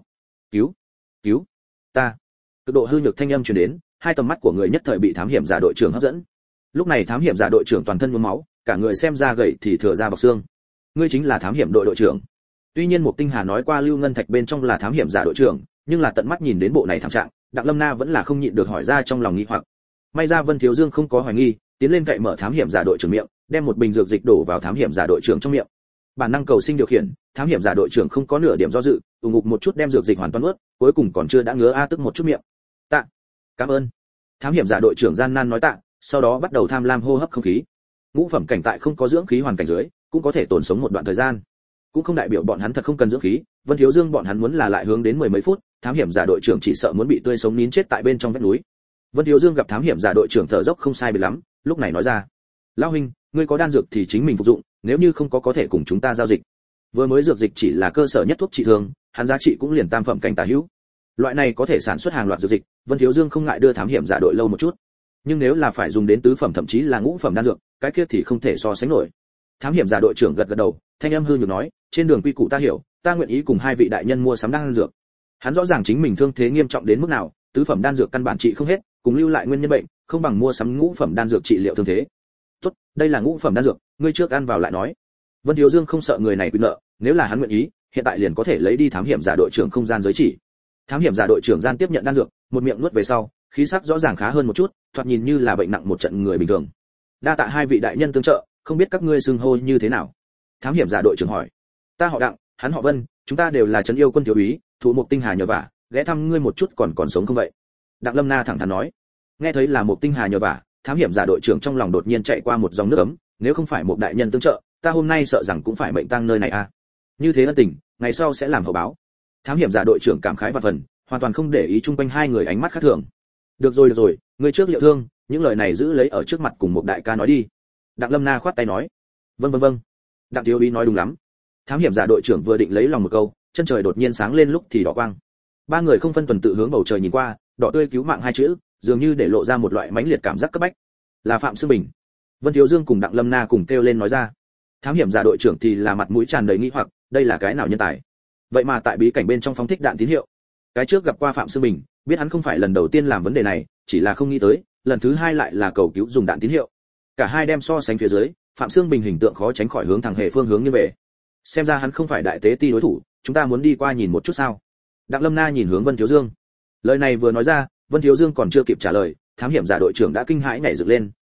Cứu ta! Cực độ hư nhược thanh âm truyền đến, hai tầm mắt của người nhất thời bị thám hiểm giả đội trưởng hấp dẫn. Lúc này thám hiểm giả đội trưởng toàn thân nhuốm máu, cả người xem ra gầy thì thừa da bọc xương. Ngươi chính là thám hiểm đội đội trưởng? Tuy nhiên Mục Tinh Hà nói qua Lưu Ngân Thạch bên trong là thám hiểm giả đội trưởng, nhưng là tận mắt nhìn đến bộ này thảm trạng, Đặng Lâm Na vẫn là không nhịn được hỏi ra trong lòng nghi hoặc. May ra Vân Thiếu Dương không có hoài nghi, tiến lên cậy mở thám hiểm giả đội trưởng miệng, đem một bình dược dịch đổ vào thám hiểm giả đội trưởng trong miệng. Bản năng cầu sinh điều khiển, thám hiểm giả đội trưởng không có nửa điểm do dự, ù ngục một chút đem dược dịch hoàn toàn nuốt, cuối cùng còn chưa đã ngứa tức một chút miệng. Tạ, cảm ơn. Thám hiểm giả đội trưởng gian nan nói tạ, sau đó bắt đầu tham lam hô hấp không khí. Ngũ phẩm cảnh tại không có dưỡng khí hoàn cảnh dưới, cũng có thể tồn sống một đoạn thời gian. cũng không đại biểu bọn hắn thật không cần dưỡng khí. Vân Thiếu Dương bọn hắn muốn là lại hướng đến mười mấy phút, thám hiểm giả đội trưởng chỉ sợ muốn bị tươi sống nín chết tại bên trong vách núi. Vân Thiếu Dương gặp thám hiểm giả đội trưởng thở dốc không sai biệt lắm, lúc này nói ra: "Lão huynh, ngươi có đan dược thì chính mình phục dụng, nếu như không có thể cùng chúng ta giao dịch." Vừa mới dược dịch chỉ là cơ sở nhất thuốc trị thương, hắn giá trị cũng liền tam phẩm cảnh tà hữu. Loại này có thể sản xuất hàng loạt dược dịch, Vân Thiếu Dương không ngại đưa thám hiểm giả đội lâu một chút. Nhưng nếu là phải dùng đến tứ phẩm thậm chí là ngũ phẩm đan dược, cái kia thì không thể so sánh nổi. Thám hiểm giả đội trưởng gật gật đầu, thanh âm hư nhược nói: "Trên đường quy củ ta hiểu, ta nguyện ý cùng hai vị đại nhân mua sắm đan dược." Hắn rõ ràng chính mình thương thế nghiêm trọng đến mức nào, tứ phẩm đan dược căn bản trị không hết, cùng lưu lại nguyên nhân bệnh, không bằng mua sắm ngũ phẩm đan dược trị liệu thương thế. "Tốt, đây là ngũ phẩm đan dược, ngươi trước ăn vào lại nói." Vân Thiếu Dương không sợ người này quy nợ, nếu là hắn nguyện ý, hiện tại liền có thể lấy đi thám hiểm giả đội trưởng không gian giới chỉ. Thám hiểm giả đội trưởng gian tiếp nhận đan dược, một miệng nuốt về sau, khí sắc rõ ràng khá hơn một chút, thoạt nhìn như là bệnh nặng một trận người bình thường. "Đa tạ hai vị đại nhân tương trợ, không biết các ngươi xưng hô như thế nào?" Thám hiểm giả đội trưởng hỏi. "Ta họ Đặng, hắn họ Vân, chúng ta đều là trấn yêu quân thiếu úy, thủ Mộc Tinh Hà nhờ vả, ghé thăm ngươi một chút còn sống không vậy?" Đặng Lâm Na thẳng thắn nói. Nghe thấy là Mộc Tinh Hà nhờ vả, thám hiểm giả đội trưởng trong lòng đột nhiên chạy qua một dòng nước ấm, nếu không phải một đại nhân tương trợ, ta hôm nay sợ rằng cũng phải mệnh tang nơi này a. Như thế ân tình, ngày sau sẽ làm hậu báo. Thám hiểm giả đội trưởng cảm khái và phần, hoàn toàn không để ý chung quanh hai người ánh mắt khác thường. Được rồi, ngươi trước liệu thương, những lời này giữ lấy ở trước mặt cùng một đại ca nói đi." Đặng Lâm Na khoát tay nói. Vâng. Đặng thiếu úy nói đúng lắm." Thám hiểm giả đội trưởng vừa định lấy lòng một câu, chân trời đột nhiên sáng lên lúc thì đỏ quang. Ba người không phân tuần tự hướng bầu trời nhìn qua, đỏ tươi cứu mạng hai chữ, dường như để lộ ra một loại mãnh liệt cảm giác cấp bách. Là Phạm Sương Bình. Vân Thiếu Dương cùng Đặng Lâm Na cùng kêu lên nói ra. Thám hiểm giả đội trưởng thì là mặt mũi tràn đầy nghi hoặc, đây là cái nào nhân tài? Vậy mà tại bí cảnh bên trong phóng thích đạn tín hiệu. Cái trước gặp qua Phạm Sương Bình, biết hắn không phải lần đầu tiên làm vấn đề này, chỉ là không nghĩ tới, lần thứ hai lại là cầu cứu dùng đạn tín hiệu. Cả hai đem so sánh phía dưới, Phạm Sương Bình hình tượng khó tránh khỏi hướng thẳng hề phương hướng như về. Xem ra hắn không phải đại tế ti đối thủ, chúng ta muốn đi qua nhìn một chút sao? Đặng Lâm Na nhìn hướng Vân Thiếu Dương. Lời này vừa nói ra, Vân Thiếu Dương còn chưa kịp trả lời, thám hiểm giả đội trưởng đã kinh hãi nhảy dựng lên,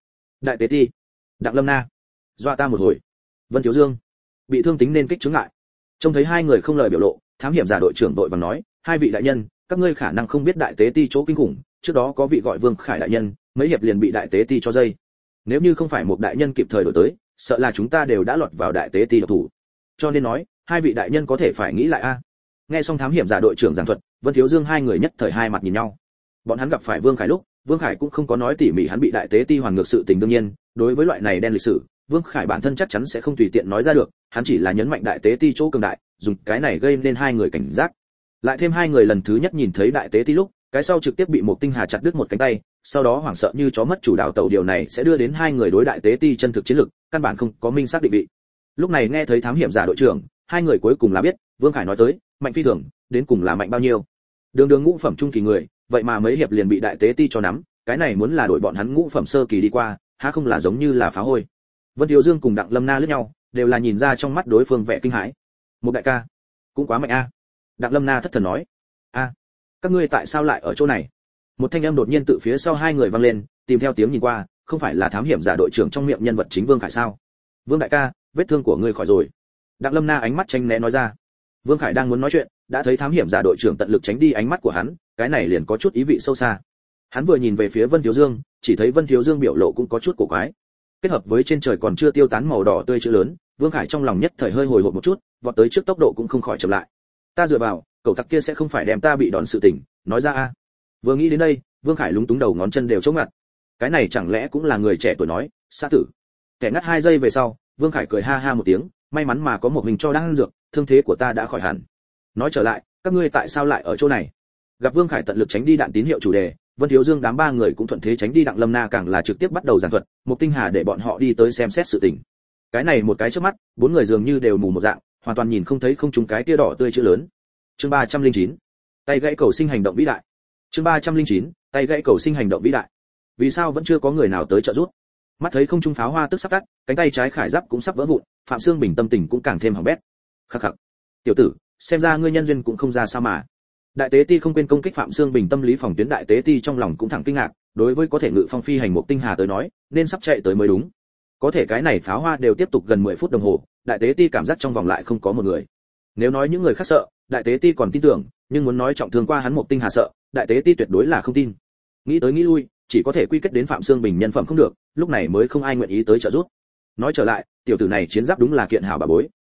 đại tế ti, Đặng Lâm Na, dọa ta một hồi. Vân Thiếu Dương bị thương tính nên kích chứng ngại. Trông thấy hai người không lời biểu lộ, thám hiểm giả đội trưởng vội vàng nói: "Hai vị đại nhân, các ngươi khả năng không biết đại tế ti chỗ kinh khủng, trước đó có vị gọi Vương Khải đại nhân, mấy hiệp liền bị đại tế ti cho dây. Nếu như không phải một đại nhân kịp thời đổi tới, sợ là chúng ta đều đã lọt vào đại tế ti độc thủ. Cho nên nói, hai vị đại nhân có thể phải nghĩ lại a." Nghe xong thám hiểm giả đội trưởng giảng thuật, Vân Thiếu Dương hai người nhất thời hai mặt nhìn nhau. Bọn hắn gặp phải Vương Khải lúc, Vương Khải cũng không có nói tỉ mỉ hắn bị đại tế ti hoàn ngược sự tình, đương nhiên, đối với loại này đen lịch sử, Vương Khải bản thân chắc chắn sẽ không tùy tiện nói ra được, hắn chỉ là nhấn mạnh đại tế ti chỗ cường đại, dùng cái này gây nên hai người cảnh giác. Lại thêm hai người lần thứ nhất nhìn thấy đại tế ti lúc, cái sau trực tiếp bị một tinh hà chặt đứt một cánh tay, sau đó hoảng sợ như chó mất chủ đạo tàu, điều này sẽ đưa đến hai người đối đại tế ti chân thực chiến lực, căn bản không có minh xác định vị. Lúc này nghe thấy thám hiểm giả đội trưởng, hai người cuối cùng là biết, Vương Khải nói tới, mạnh phi thường, đến cùng là mạnh bao nhiêu. Đường ngũ phẩm trung kỳ người, vậy mà mấy hiệp liền bị đại tế ti cho nắm, cái này muốn là đội bọn hắn ngũ phẩm sơ kỳ đi qua, há không là giống như là phá hôi. Vân Thiếu Dương cùng Đặng Lâm Na liếc nhau, đều là nhìn ra trong mắt đối phương vẻ kinh hãi. Một đại ca, cũng quá mạnh a. Đặng Lâm Na thất thần nói. A, các ngươi tại sao lại ở chỗ này? Một thanh âm đột nhiên từ phía sau hai người vang lên, tìm theo tiếng nhìn qua, không phải là thám hiểm giả đội trưởng trong miệng nhân vật chính Vương Khải sao? Vương đại ca, vết thương của ngươi khỏi rồi. Đặng Lâm Na ánh mắt tranh né nói ra. Vương Khải đang muốn nói chuyện, đã thấy thám hiểm giả đội trưởng tận lực tránh đi ánh mắt của hắn, cái này liền có chút ý vị sâu xa. Hắn vừa nhìn về phía Vân Thiếu Dương, chỉ thấy Vân Thiếu Dương biểu lộ cũng có chút cổ quái. Kết hợp với trên trời còn chưa tiêu tán màu đỏ tươi chữ lớn, Vương Khải trong lòng nhất thời hơi hồi hộp một chút, vọt tới trước tốc độ cũng không khỏi chậm lại. Ta dựa vào, cậu tặc kia sẽ không phải đem ta bị đòn sự tình, nói ra a. Vừa nghĩ đến đây, Vương Khải lúng túng đầu ngón chân đều chống ngặt. Cái này chẳng lẽ cũng là người trẻ tuổi nói, xã tử. Kẻ ngắt 2 giây về sau, Vương Khải cười ha ha một tiếng, may mắn mà có một mình cho đang ăn dược, thương thế của ta đã khỏi hẳn. Nói trở lại, các ngươi tại sao lại ở chỗ này? Gặp Vương Khải tận lực tránh đi đạn tín hiệu chủ đề, Vân Thiếu Dương đám ba người cũng thuận thế tránh đi, Đặng Lâm Na càng là trực tiếp bắt đầu giảng thuật, Mục Tinh Hà để bọn họ đi tới xem xét sự tình. Cái này một cái chớp mắt, bốn người dường như đều mù một dạng, hoàn toàn nhìn không thấy không trúng cái kia đỏ tươi chữ lớn. Chương 309. Tay gãy cầu sinh hành động vĩ đại. Chương 309. Tay gãy cầu sinh hành động vĩ đại. Vì sao vẫn chưa có người nào tới trợ giúp? Mắt thấy không trung pháo hoa tức sắp tắt, cánh tay trái khải giáp cũng sắp vỡ vụn, Phạm Sương Bình tâm tình cũng càng thêm hỏng bét. Khắc khắc. Tiểu tử, xem ra ngươi nhân duyên cũng không ra sao mà. Đại tế ti không quên công kích Phạm Sương Bình tâm lý phòng tuyến, đại tế ti trong lòng cũng thẳng kinh ngạc, đối với có thể ngự phong phi hành Mục Tinh Hà tới nói, nên sắp chạy tới mới đúng. Có thể cái này pháo hoa đều tiếp tục gần 10 phút đồng hồ, đại tế ti cảm giác trong vòng lại không có một người. Nếu nói những người khác sợ, đại tế ti còn tin tưởng, nhưng muốn nói trọng thương qua hắn Mục Tinh Hà sợ, đại tế ti tuyệt đối là không tin. Nghĩ tới nghĩ lui, chỉ có thể quy kết đến Phạm Sương Bình nhân phẩm không được, lúc này mới không ai nguyện ý tới trợ giúp. Nói trở lại, tiểu tử này chiến giáp đúng là kiện hảo bà bối,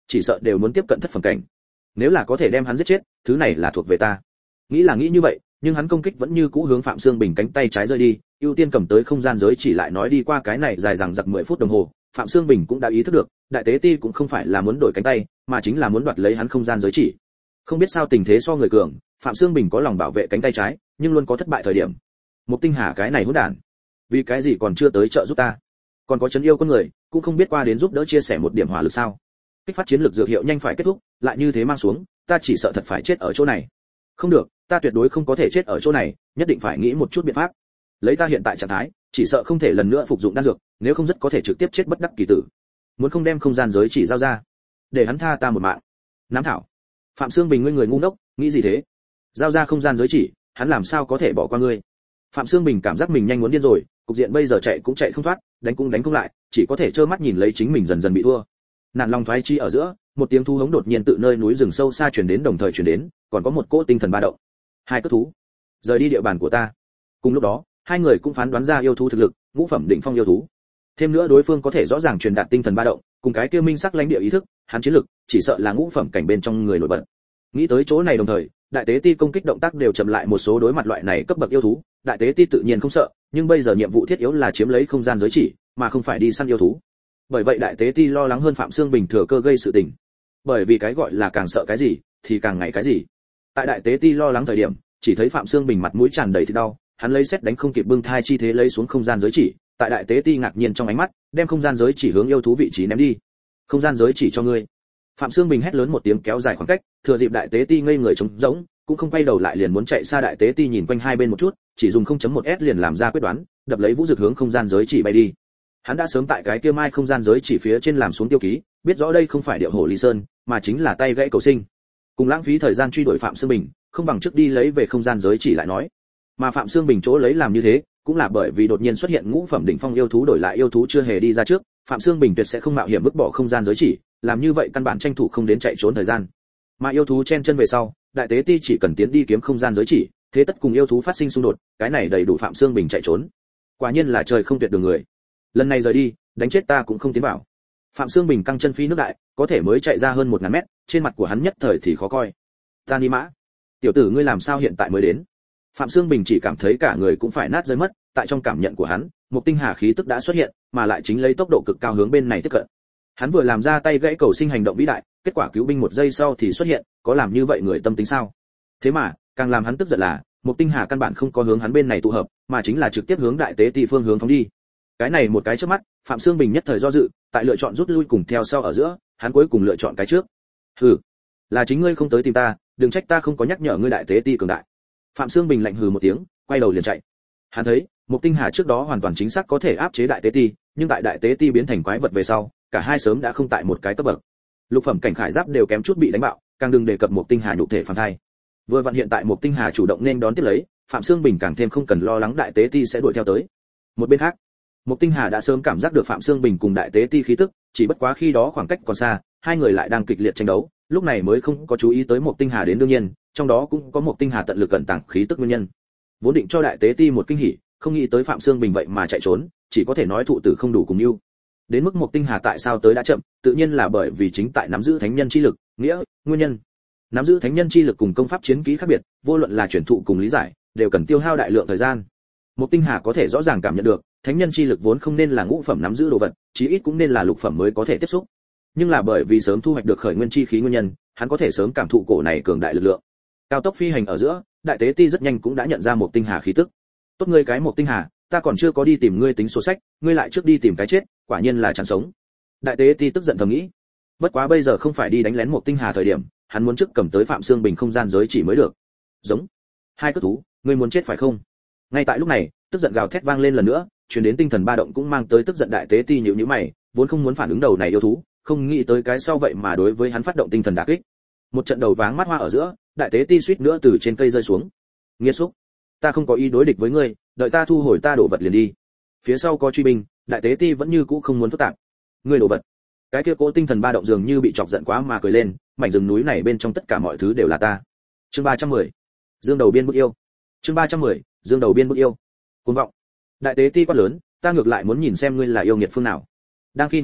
chỉ sợ đều muốn tiếp cận thất phẩm cảnh. Nếu là có thể đem hắn giết chết, thứ này là thuộc về ta. Nghĩ là nghĩ như vậy, nhưng hắn công kích vẫn như cũ hướng Phạm Xương Bình cánh tay trái rơi đi, ưu tiên cầm tới không gian giới chỉ lại nói đi qua cái này dài dằng dặc 10 phút đồng hồ, Phạm Xương Bình cũng đã ý thức được, đại tế ti cũng không phải là muốn đổi cánh tay, mà chính là muốn đoạt lấy hắn không gian giới chỉ. Không biết sao tình thế so người cường, Phạm Xương Bình có lòng bảo vệ cánh tay trái, nhưng luôn có thất bại thời điểm. Mục Tinh Hà cái này hỗn đản, vì cái gì còn chưa tới trợ giúp ta? Còn có chấn yêu con người, cũng không biết qua đến giúp đỡ chia sẻ một điểm hỏa lực sao? Kích phát chiến lược dược hiệu nhanh phải kết thúc, lại như thế mang xuống, ta chỉ sợ thật phải chết ở chỗ này. Không được, ta tuyệt đối không có thể chết ở chỗ này, nhất định phải nghĩ một chút biện pháp. Lấy ta hiện tại trạng thái, chỉ sợ không thể lần nữa phục dụng đan dược, nếu không rất có thể trực tiếp chết bất đắc kỳ tử. Muốn không đem không gian giới chỉ giao ra, để hắn tha ta một mạng. Nám thảo. Phạm Xương Bình ngươi người ngu ngốc, nghĩ gì thế? Giao ra không gian giới chỉ, hắn làm sao có thể bỏ qua ngươi? Phạm Xương Bình cảm giác mình nhanh muốn điên rồi, cục diện bây giờ chạy cũng chạy không thoát, đánh cũng đánh không lại, chỉ có thể trơ mắt nhìn lấy chính mình dần dần bị thua. Nạn lòng thoái chi ở giữa, một tiếng thú hống đột nhiên tự nơi núi rừng sâu xa truyền đến, đồng thời truyền đến, còn có một cỗ tinh thần ba động. Hai cất thú, rời đi địa bàn của ta. Cùng lúc đó, hai người cũng phán đoán ra yêu thú thực lực, ngũ phẩm đỉnh phong yêu thú. Thêm nữa đối phương có thể rõ ràng truyền đạt tinh thần ba động, cùng cái kia minh sắc lãnh địa ý thức, hắn chiến lực chỉ sợ là ngũ phẩm cảnh bên trong người nổi bật. Nghĩ tới chỗ này đồng thời, đại tế ti công kích động tác đều chậm lại một số, đối mặt loại này cấp bậc yêu thú, đại tế ti tự nhiên không sợ, nhưng bây giờ nhiệm vụ thiết yếu là chiếm lấy không gian giới chỉ, mà không phải đi săn yêu thú. Bởi vậy đại tế ti lo lắng hơn Phạm Xương Bình thừa cơ gây sự tình. Bởi vì cái gọi là càng sợ cái gì, thì càng ngày cái gì. Tại đại tế ti lo lắng thời điểm, chỉ thấy Phạm Xương Bình mặt mũi tràn đầy thịt đau, hắn lấy sét đánh không kịp bưng thai chi thế lấy xuống không gian giới chỉ, tại đại tế ti ngạc nhiên trong ánh mắt, đem không gian giới chỉ hướng yêu thú vị trí ném đi. Không gian giới chỉ cho ngươi. Phạm Xương Bình hét lớn một tiếng kéo dài khoảng cách, thừa dịp đại tế ti ngây người trống rỗng, cũng không quay đầu lại liền muốn chạy xa. Đại tế ti nhìn quanh hai bên một chút, chỉ dùng 0.1s liền làm ra quyết đoán, đập lấy vũ dực hướng không gian giới chỉ bay đi. Hắn đã sớm tại cái kia mai không gian giới chỉ phía trên làm xuống tiêu ký, biết rõ đây không phải điệu hổ Lý Sơn, mà chính là tay gãy cầu sinh. Cùng lãng phí thời gian truy đuổi Phạm Xương Bình, không bằng trước đi lấy về không gian giới chỉ lại nói. Mà Phạm Xương Bình chỗ lấy làm như thế, cũng là bởi vì đột nhiên xuất hiện ngũ phẩm đỉnh phong yêu thú đổi lại yêu thú chưa hề đi ra trước, Phạm Xương Bình tuyệt sẽ không mạo hiểm vứt bỏ không gian giới chỉ, làm như vậy căn bản tranh thủ không đến chạy trốn thời gian. Mà yêu thú chen chân về sau, đại tế ti chỉ cần tiến đi kiếm không gian giới chỉ, thế tất cùng yêu thú phát sinh xung đột, cái này đầy đủ Phạm Xương Bình chạy trốn. Quả nhiên là trời không tuyệt đường người. Lần này rời đi, đánh chết ta cũng không tiến vào. Phạm Xương Bình căng chân phi nước đại, có thể mới chạy ra hơn 1000 mét, trên mặt của hắn nhất thời thì khó coi. Ta đi mã, tiểu tử ngươi làm sao hiện tại mới đến? Phạm Xương Bình chỉ cảm thấy cả người cũng phải nát rơi mất, tại trong cảm nhận của hắn, một tinh hà khí tức đã xuất hiện, mà lại chính lấy tốc độ cực cao hướng bên này tiếp cận. Hắn vừa làm ra tay gãy cầu sinh hành động vĩ đại, kết quả cứu binh một giây sau thì xuất hiện, có làm như vậy người tâm tính sao? Thế mà, càng làm hắn tức giận là, một tinh hà căn bản không có hướng hắn bên này tụ hợp, mà chính là trực tiếp hướng đại tế ti phương hướng phóng đi. Cái này một cái chớp mắt, Phạm Xương Bình nhất thời do dự, tại lựa chọn rút lui cùng theo sau ở giữa, hắn cuối cùng lựa chọn cái trước. Hừ, là chính ngươi không tới tìm ta, đừng trách ta không có nhắc nhở ngươi đại tế ti cường đại. Phạm Xương Bình lạnh hừ một tiếng, quay đầu liền chạy. Hắn thấy, một tinh hà trước đó hoàn toàn chính xác có thể áp chế đại tế ti, nhưng tại đại tế ti biến thành quái vật về sau, cả hai sớm đã không tại một cái cấp bậc. Lục phẩm cảnh khải giáp đều kém chút bị đánh bạo, càng đừng đề cập một tinh hà nhục thể phản thai. Vừa vặn hiện tại một tinh hà chủ động nên đón tiếp lấy, Phạm Xương Bình càng thêm không cần lo lắng đại tế ti sẽ đuổi theo tới. Một bên khác, một tinh hà đã sớm cảm giác được Phạm Xương Bình cùng đại tế ti khí tức, chỉ bất quá khi đó khoảng cách còn xa, hai người lại đang kịch liệt tranh đấu, lúc này mới không có chú ý tới một tinh hà đến. đương nhiên, trong đó cũng có một tinh hà tận lực cẩn tàng khí tức nguyên nhân. Vốn định cho đại tế ti một kinh hỉ, không nghĩ tới Phạm Xương Bình vậy mà chạy trốn, chỉ có thể nói thụ tử không đủ cùng yêu. Đến mức một tinh hà tại sao tới đã chậm, tự nhiên là bởi vì chính tại nắm giữ thánh nhân chi lực, nghĩa, nguyên nhân. Nắm giữ thánh nhân chi lực cùng công pháp chiến kỹ khác biệt, vô luận là truyền thụ cùng lý giải, đều cần tiêu hao đại lượng thời gian. Một tinh hà có thể rõ ràng cảm nhận được, thánh nhân chi lực vốn không nên là ngũ phẩm nắm giữ đồ vật, chí ít cũng nên là lục phẩm mới có thể tiếp xúc. Nhưng là bởi vì sớm thu hoạch được khởi nguyên chi khí nguyên nhân, hắn có thể sớm cảm thụ cổ này cường đại lực lượng. Cao tốc phi hành ở giữa, đại tế ti rất nhanh cũng đã nhận ra một tinh hà khí tức. Tốt ngươi cái một tinh hà, ta còn chưa có đi tìm ngươi tính số sách, ngươi lại trước đi tìm cái chết, quả nhiên là chán sống. Đại tế ti tức giận thầm nghĩ. Bất quá bây giờ không phải đi đánh lén một tinh hà thời điểm, hắn muốn trước cầm tới Phạm Xương Bình không gian giới chỉ mới được. Giống. Hai cất thú, ngươi muốn chết phải không? Ngay tại lúc này, tức giận gào thét vang lên lần nữa, truyền đến tinh thần ba động cũng mang tới tức giận. Đại tế ti nhíu nhíu mày, vốn không muốn phản ứng đầu này yêu thú, không nghĩ tới cái sau vậy mà đối với hắn phát động tinh thần đả kích. Một trận đầu váng mắt hoa ở giữa, đại tế ti suýt nữa từ trên cây rơi xuống. Nghiệt xúc, ta không có ý đối địch với ngươi, đợi ta thu hồi ta đổ vật liền đi. Phía sau có truy binh, đại tế ti vẫn như cũ không muốn phức tạp. Ngươi đổ vật? Cái kia cố tinh thần ba động dường như bị chọc giận quá mà cười lên, mảnh rừng núi này bên trong tất cả mọi thứ đều là ta. Chương 310. Dương đầu biên bức yêu. Chương 310. Dương đầu biên bức yêu. Cuồng vọng. Đại tế ti quát lớn, ta ngược lại muốn nhìn xem ngươi là yêu nghiệt phương nào. Đang khi nói chuyện,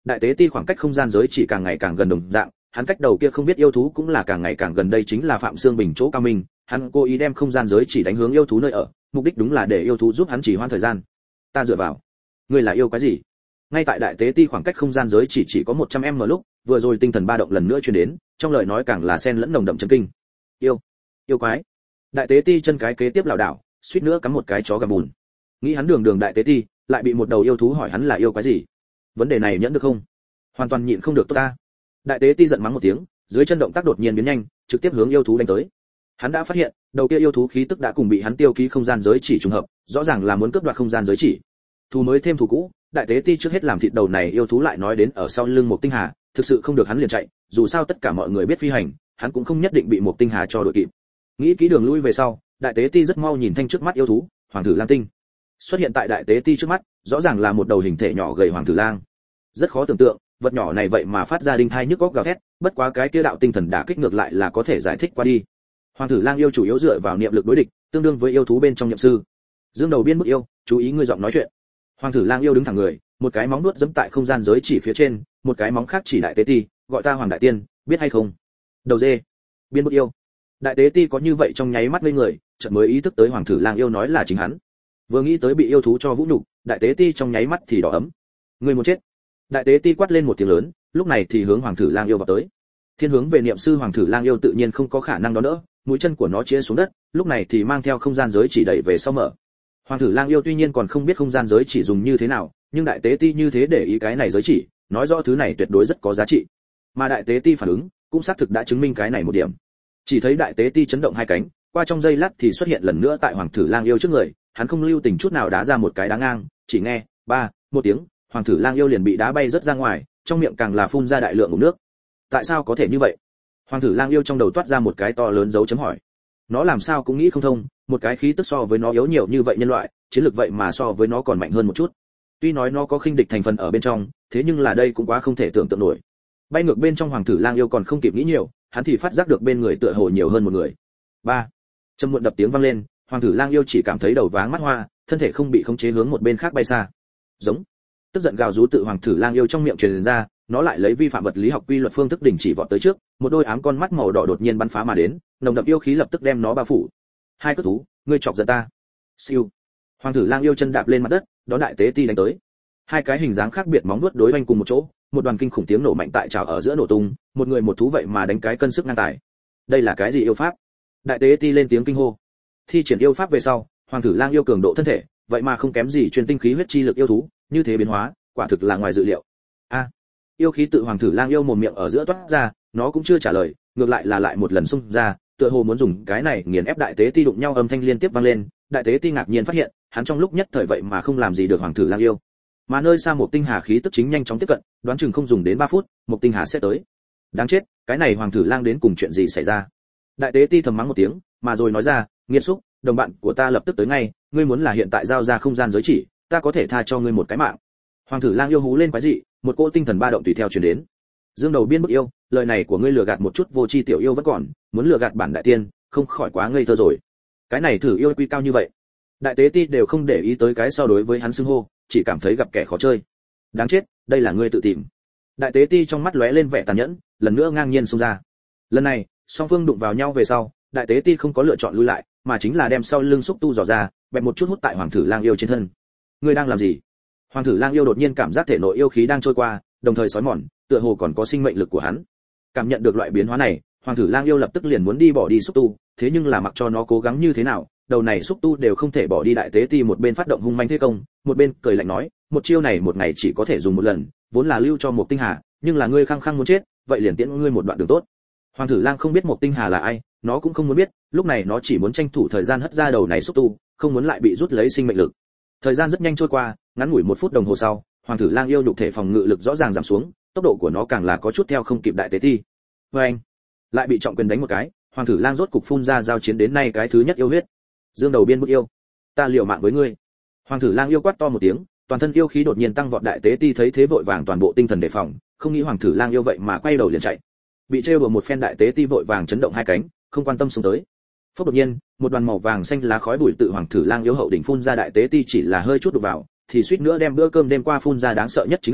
Đại tế ti khoảng cách không gian giới chỉ càng ngày càng gần đồng dạng, hắn cách đầu kia không biết yêu thú cũng là càng ngày càng gần, đây chính là Phạm Xương Bình chỗ cao minh, hắn cố ý đem không gian giới chỉ đánh hướng yêu thú nơi ở, mục đích đúng là để yêu thú giúp hắn chỉ hoãn thời gian. Ta dựa vào. Ngươi là yêu cái gì? Ngay tại đại tế ti khoảng cách không gian giới chỉ có 100m lúc, vừa rồi tinh thần ba động lần nữa truyền đến, trong lời nói càng là xen lẫn nồng đậm chấn kinh. Yêu quái. Đại tế ti chân cái kế tiếp lảo đảo, suýt nữa cắm một cái chó gầm bùn. Nghĩ hắn đường đại tế ti, lại bị một đầu yêu thú hỏi hắn là yêu quái gì. Vấn đề này nhẫn được không? Hoàn toàn nhịn không được tốt ta. Đại tế ti giận mắng một tiếng, dưới chân động tác đột nhiên biến nhanh, trực tiếp hướng yêu thú đánh tới. Hắn đã phát hiện, đầu kia yêu thú khí tức đã cùng bị hắn tiêu ký không gian giới chỉ trùng hợp, rõ ràng là muốn cướp đoạt không gian giới chỉ. Thù mới thêm thù cũ, đại tế ti trước hết làm thịt đầu này yêu thú lại nói đến ở sau lưng một tinh hà, thực sự không được hắn liền chạy, dù sao tất cả mọi người biết phi hành, hắn cũng không nhất định bị một tinh hà cho đội kịp. Nghĩ kỹ đường lui về sau, đại tế ti rất mau nhìn thanh trước mắt yêu thú, hoàng thử lang tinh. Xuất hiện tại đại tế ti trước mắt, rõ ràng là một đầu hình thể nhỏ gầy hoàng thử lang. Rất khó tưởng tượng, vật nhỏ này vậy mà phát ra đinh thai nhức óc gào thét, bất quá cái kia đạo tinh thần đả kích ngược lại là có thể giải thích qua đi. Hoàng thử lang yêu chủ yếu dựa vào niệm lực đối địch, tương đương với yêu thú bên trong niệm sư. Dương đầu biên bức yêu, chú ý ngươi giọng nói chuyện. Hoàng thử lang yêu đứng thẳng người, một cái móng nuốt giẫm tại không gian giới chỉ phía trên, một cái móng khác chỉ đại tế ti, gọi ta Hoàng đại tiên, biết hay không? Đầu dê. Biên bức yêu. Đại tế ti có như vậy trong nháy mắt ngây người, chợt mới ý thức tới Hoàng thử lang yêu nói là chính hắn. Vừa nghĩ tới bị yêu thú cho vũ nhục, đại tế ti trong nháy mắt thì đỏ ấm. Ngươi muốn chết. Đại tế ti quát lên một tiếng lớn, lúc này thì hướng Hoàng thử lang yêu vào tới. Thiên hướng về niệm sư Hoàng thử lang yêu tự nhiên không có khả năng đón đỡ, mũi chân của nó chĩa xuống đất, lúc này thì mang theo không gian giới chỉ đẩy về sau mở. Hoàng thử lang yêu tuy nhiên còn không biết không gian giới chỉ dùng như thế nào, nhưng đại tế ti như thế để ý cái này giới chỉ, nói rõ thứ này tuyệt đối rất có giá trị. Mà đại tế ti phản ứng, cũng xác thực đã chứng minh cái này một điểm. Chỉ thấy đại tế ti chấn động hai cánh, qua trong giây lát thì xuất hiện lần nữa tại Hoàng thử lang yêu trước người, hắn không lưu tình chút nào đá ra một cái đá ngang, chỉ nghe một tiếng, Hoàng thử lang yêu liền bị đá bay rất ra ngoài, trong miệng càng là phun ra đại lượng ngụm nước. Tại sao có thể như vậy? Hoàng thử lang yêu trong đầu toát ra một cái to lớn dấu chấm hỏi. Nó làm sao cũng nghĩ không thông, một cái khí tức so với nó yếu nhiều như vậy nhân loại, chiến lược vậy mà so với nó còn mạnh hơn một chút. Tuy nói nó có khinh địch thành phần ở bên trong, thế nhưng là đây cũng quá không thể tưởng tượng nổi. Bay ngược bên trong Hoàng thử lang yêu còn không kịp nghĩ nhiều, hắn thì phát giác được bên người tựa hồ nhiều hơn một người. Trầm muộn đập tiếng vang lên, Hoàng thử lang yêu chỉ cảm thấy đầu váng mắt hoa, thân thể không bị khống chế hướng một bên khác bay xa. Giống. Tức giận gào rú tự Hoàng thử lang yêu trong miệng truyền ra, nó lại lấy vi phạm vật lý học quy luật phương thức đình chỉ vọt tới trước, một đôi ám con mắt màu đỏ đột nhiên bắn phá mà đến, nồng đậm yêu khí lập tức đem nó bao phủ. Hai cước thú, ngươi chọc giận ta. Siêu. Hoàng thử lang yêu chân đạp lên mặt đất, đón đại tế ti đánh tới. Hai cái hình dáng khác biệt móng vuốt đối oanh cùng một chỗ, một đoàn kinh khủng tiếng nổ mạnh tại trào ở giữa nổ tung, một người một thú vậy mà đánh cái cân sức ngang tài. Đây là cái gì yêu pháp? Đại tế ti lên tiếng kinh hô. Thi triển yêu pháp về sau, Hoàng thử lang yêu cường độ thân thể, vậy mà không kém gì truyền tinh khí huyết chi lực yêu thú, như thế biến hóa, quả thực là ngoài dự liệu. Yêu khí tự Hoàng thử lang yêu mồm miệng ở giữa toát ra, nó cũng chưa trả lời, ngược lại là lại một lần xung ra, tựa hồ muốn dùng cái này nghiền ép đại tế ti, đụng nhau âm thanh liên tiếp vang lên, đại tế ti ngạc nhiên phát hiện, hắn trong lúc nhất thời vậy mà không làm gì được Hoàng thử lang yêu. Mà nơi xa một tinh hà khí tức chính nhanh chóng tiếp cận, đoán chừng không dùng đến 3 phút, một tinh hà sẽ tới. Đáng chết, cái này Hoàng thử lang đến cùng chuyện gì xảy ra? Đại tế ti thầm mắng một tiếng, mà rồi nói ra, nghiệt xúc, đồng bạn của ta lập tức tới ngay, ngươi muốn là hiện tại giao ra không gian giới chỉ, ta có thể tha cho ngươi một cái mạng. Hoàng thử lang yêu hú lên quái dị, một cỗ tinh thần ba động tùy theo truyền đến. Dương đầu biên bức yêu, lời này của ngươi lừa gạt một chút vô tri tiểu yêu vẫn còn, muốn lừa gạt bản đại tiên, không khỏi quá ngây thơ rồi. Cái này thử yêu quy cao như vậy. Đại tế ti đều không để ý tới cái so đối với hắn xưng hô, chỉ cảm thấy gặp kẻ khó chơi. Đáng chết, đây là ngươi tự tìm. Đại tế ti trong mắt lóe lên vẻ tàn nhẫn, lần nữa ngang nhiên xông ra. Lần này, song phương đụng vào nhau về sau, đại tế ti không có lựa chọn lui lại, mà chính là đem sau lưng xúc tu dò ra, bẹp một chút hút tại Hoàng thử lang yêu trên thân. Ngươi đang làm gì? Hoàng thử lang yêu đột nhiên cảm giác thể nội yêu khí đang trôi qua, đồng thời sói mòn, tựa hồ còn có sinh mệnh lực của hắn. Cảm nhận được loại biến hóa này, Hoàng thử lang yêu lập tức liền muốn đi bỏ đi xúc tu, thế nhưng là mặc cho nó cố gắng như thế nào, đầu này xúc tu đều không thể bỏ đi. Đại tế ti một bên phát động hung manh thế công, một bên cười lạnh nói, một chiêu này một ngày chỉ có thể dùng một lần, vốn là lưu cho một tinh hà, nhưng là ngươi khăng khăng muốn chết, vậy liền tiễn ngươi một đoạn đường tốt. Hoàng thử lang không biết một tinh hà là ai, nó cũng không muốn biết, lúc này nó chỉ muốn tranh thủ thời gian hất ra đầu này xúc tu, không muốn lại bị rút lấy sinh mệnh lực. Thời gian rất nhanh trôi qua, ngắn ngủi 1 phút đồng hồ sau, Hoàng thử lang yêu nhục thể phòng ngự lực rõ ràng giảm xuống, tốc độ của nó càng là có chút theo không kịp đại tế ti. Anh lại bị trọng quyền đánh một cái, Hoàng thử lang rốt cục phun ra giao chiến đến nay cái thứ nhất yêu huyết. Dương đầu biên bức yêu, ta liều mạng với ngươi. Hoàng thử lang yêu quát to một tiếng, toàn thân yêu khí đột nhiên tăng vọt. Đại tế ti thấy thế vội vàng toàn bộ tinh thần đề phòng, không nghĩ Hoàng thử lang yêu vậy mà quay đầu liền chạy. Bị trêu đùa một phen, đại tế ti vội vàng chấn động hai cánh, không quan tâm xuống tới. Phốc đột nhiên, một đoàn màu vàng xanh lá khói bụi tự Hoàng thử lang yêu hậu đỉnh phun ra. Đại tế ti chỉ là hơi chút đụng vào, thì suýt nữa đem bữa cơm đêm qua phun ra. Đáng sợ nhất chính là,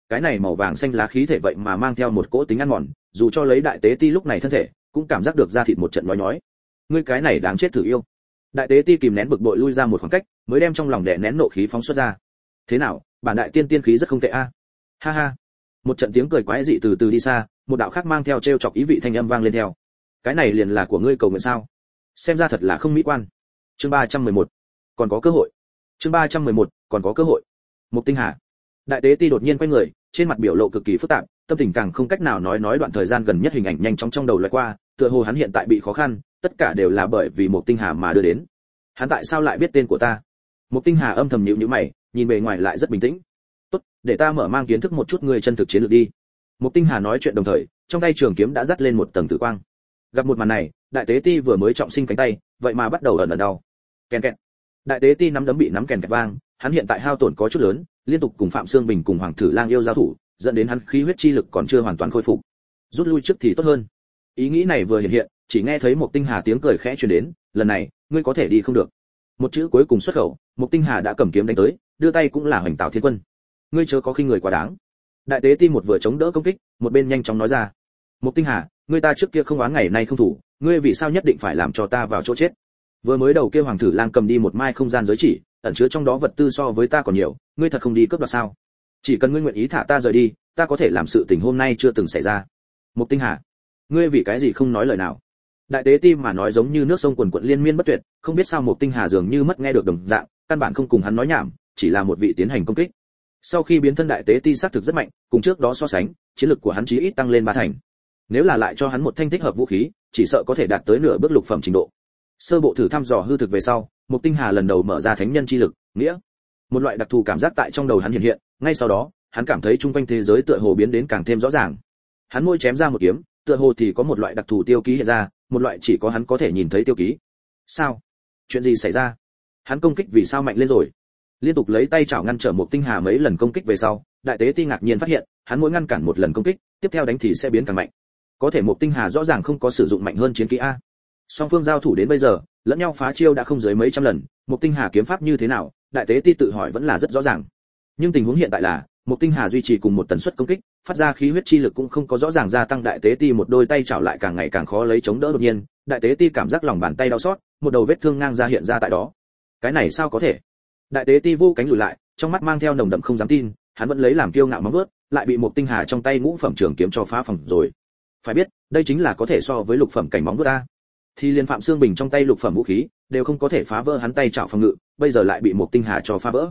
cái này màu vàng xanh lá khí thể vậy mà mang theo một cỗ tính ăn mòn, dù cho lấy đại tế ti lúc này thân thể cũng cảm giác được da thịt một trận nhói nhói. Ngươi cái này đáng chết thử yêu. Đại tế ti kìm nén bực bội lui ra một khoảng cách, mới đem trong lòng đè nén nộ khí phóng xuất ra. Thế nào, bản đại tiên tiên khí rất không tệ a. Ha ha. Một trận tiếng cười quái dị từ từ đi xa, một đạo khác mang theo trêu chọc ý vị thanh âm vang lên theo. Cái này liền là của ngươi cầu nguyện sao? Xem ra thật là không mỹ quan. Chương 311, còn có cơ hội. Chương 311, còn có cơ hội. Mục Tinh Hà. Đại tế ti đột nhiên quay người, trên mặt biểu lộ cực kỳ phức tạp, tâm tình càng không cách nào nói đoạn thời gian gần nhất hình ảnh nhanh chóng trong đầu lướt qua, tựa hồ hắn hiện tại bị khó khăn, tất cả đều là bởi vì Mục Tinh Hà mà đưa đến. Hắn tại sao lại biết tên của ta? Mục Tinh Hà âm thầm nhíu nhíu mày, nhìn bề ngoài lại rất bình tĩnh. Tốt, để ta mở mang kiến thức một chút người chân thực chiến lược đi. Mục Tinh Hà nói chuyện đồng thời, trong tay trường kiếm đã dắt lên một tầng tử quang. Gặp một màn này, đại tế ti vừa mới trọng sinh cánh tay, vậy mà bắt đầu ẩn đau. Kèn kẹt. Đại tế ti nắm đấm bị nắm kèn kẹt vang, hắn hiện tại hao tổn có chút lớn, liên tục cùng Phạm Xương Bình cùng Hoàng Thử Lang yêu giao thủ, dẫn đến hắn khí huyết chi lực còn chưa hoàn toàn khôi phục. Rút lui trước thì tốt hơn. Ý nghĩ này vừa hiện hiện, chỉ nghe thấy một Tinh Hà tiếng cười khẽ truyền đến, lần này, ngươi có thể đi không được. Một chữ cuối cùng xuất khẩu, một Tinh Hà đã cầm kiếm đánh tới, đưa tay cũng là Hoành Tạo Thiên Quân. Ngươi chớ có khinh người quá đáng. Đại tế ti một vừa chống đỡ công kích, một bên nhanh chóng nói ra. Một Tinh Hà, ngươi ta trước kia không oán ngày nay không thủ, ngươi vì sao nhất định phải làm cho ta vào chỗ chết? Vừa mới đầu kia Hoàng Thử Lang cầm đi một mai không gian giới chỉ, ẩn chứa trong đó vật tư so với ta còn nhiều, ngươi thật không đi cướp đoạt sao? Chỉ cần ngươi nguyện ý thả ta rời đi, ta có thể làm sự tình hôm nay chưa từng xảy ra. Mục Tinh Hà, ngươi vì cái gì không nói lời nào? Đại tế ti mà nói giống như nước sông quần quật liên miên bất tuyệt, không biết sao Mục Tinh Hà dường như mất nghe được đồng dạng, căn bản không cùng hắn nói nhảm, chỉ là một vị tiến hành công kích. Sau khi biến thân đại tế ti xác thực rất mạnh, cùng trước đó so sánh, chiến lực của hắn chí ít tăng lên 3 thành. Nếu là lại cho hắn một thanh thích hợp vũ khí, chỉ sợ có thể đạt tới nửa bước lục phẩm trình độ. Sơ bộ thử thăm dò hư thực về sau, Mục Tinh Hà lần đầu mở ra thánh nhân chi lực, nghĩa. Một loại đặc thù cảm giác tại trong đầu hắn hiện hiện, ngay sau đó, hắn cảm thấy chung quanh thế giới tựa hồ biến đến càng thêm rõ ràng. Hắn môi chém ra một kiếm, tựa hồ thì có một loại đặc thù tiêu ký hiện ra, một loại chỉ có hắn có thể nhìn thấy tiêu ký. Sao? Chuyện gì xảy ra? Hắn công kích vì sao mạnh lên rồi? Liên tục lấy tay chảo ngăn trở Mục Tinh Hà mấy lần công kích về sau, đại tế ti ngạc nhiên phát hiện, hắn mỗi ngăn cản một lần công kích, tiếp theo đánh thì sẽ biến càng mạnh. Có thể Mục Tinh Hà rõ ràng không có sử dụng mạnh hơn chiến kỹ a. Song phương giao thủ đến bây giờ, lẫn nhau phá chiêu đã không dưới mấy trăm lần, Mục Tinh Hà kiếm pháp như thế nào, đại tế ti tự hỏi vẫn là rất rõ ràng. Nhưng tình huống hiện tại là, Mục Tinh Hà duy trì cùng một tần suất công kích, phát ra khí huyết chi lực cũng không có rõ ràng gia tăng, đại tế ti một đôi tay chảo lại càng ngày càng khó lấy chống đỡ. Đột nhiên, đại tế ti cảm giác lòng bàn tay đau xót, một đầu vết thương ngang ra hiện ra tại đó. Cái này sao có thể? Đại tế ti vô cánh lùi lại, trong mắt mang theo nồng đậm không dám tin, hắn vẫn lấy làm kiêu ngạo móng vuốt, lại bị Mục Tinh Hà trong tay ngũ phẩm trường kiếm cho phá phòng rồi. Phải biết, đây chính là có thể so với lục phẩm cảnh móng vuốt a. Thì liên Phạm Xương Bình trong tay lục phẩm vũ khí đều không có thể phá vỡ hắn tay chảo phòng ngự, bây giờ lại bị Mục Tinh Hà cho phá vỡ.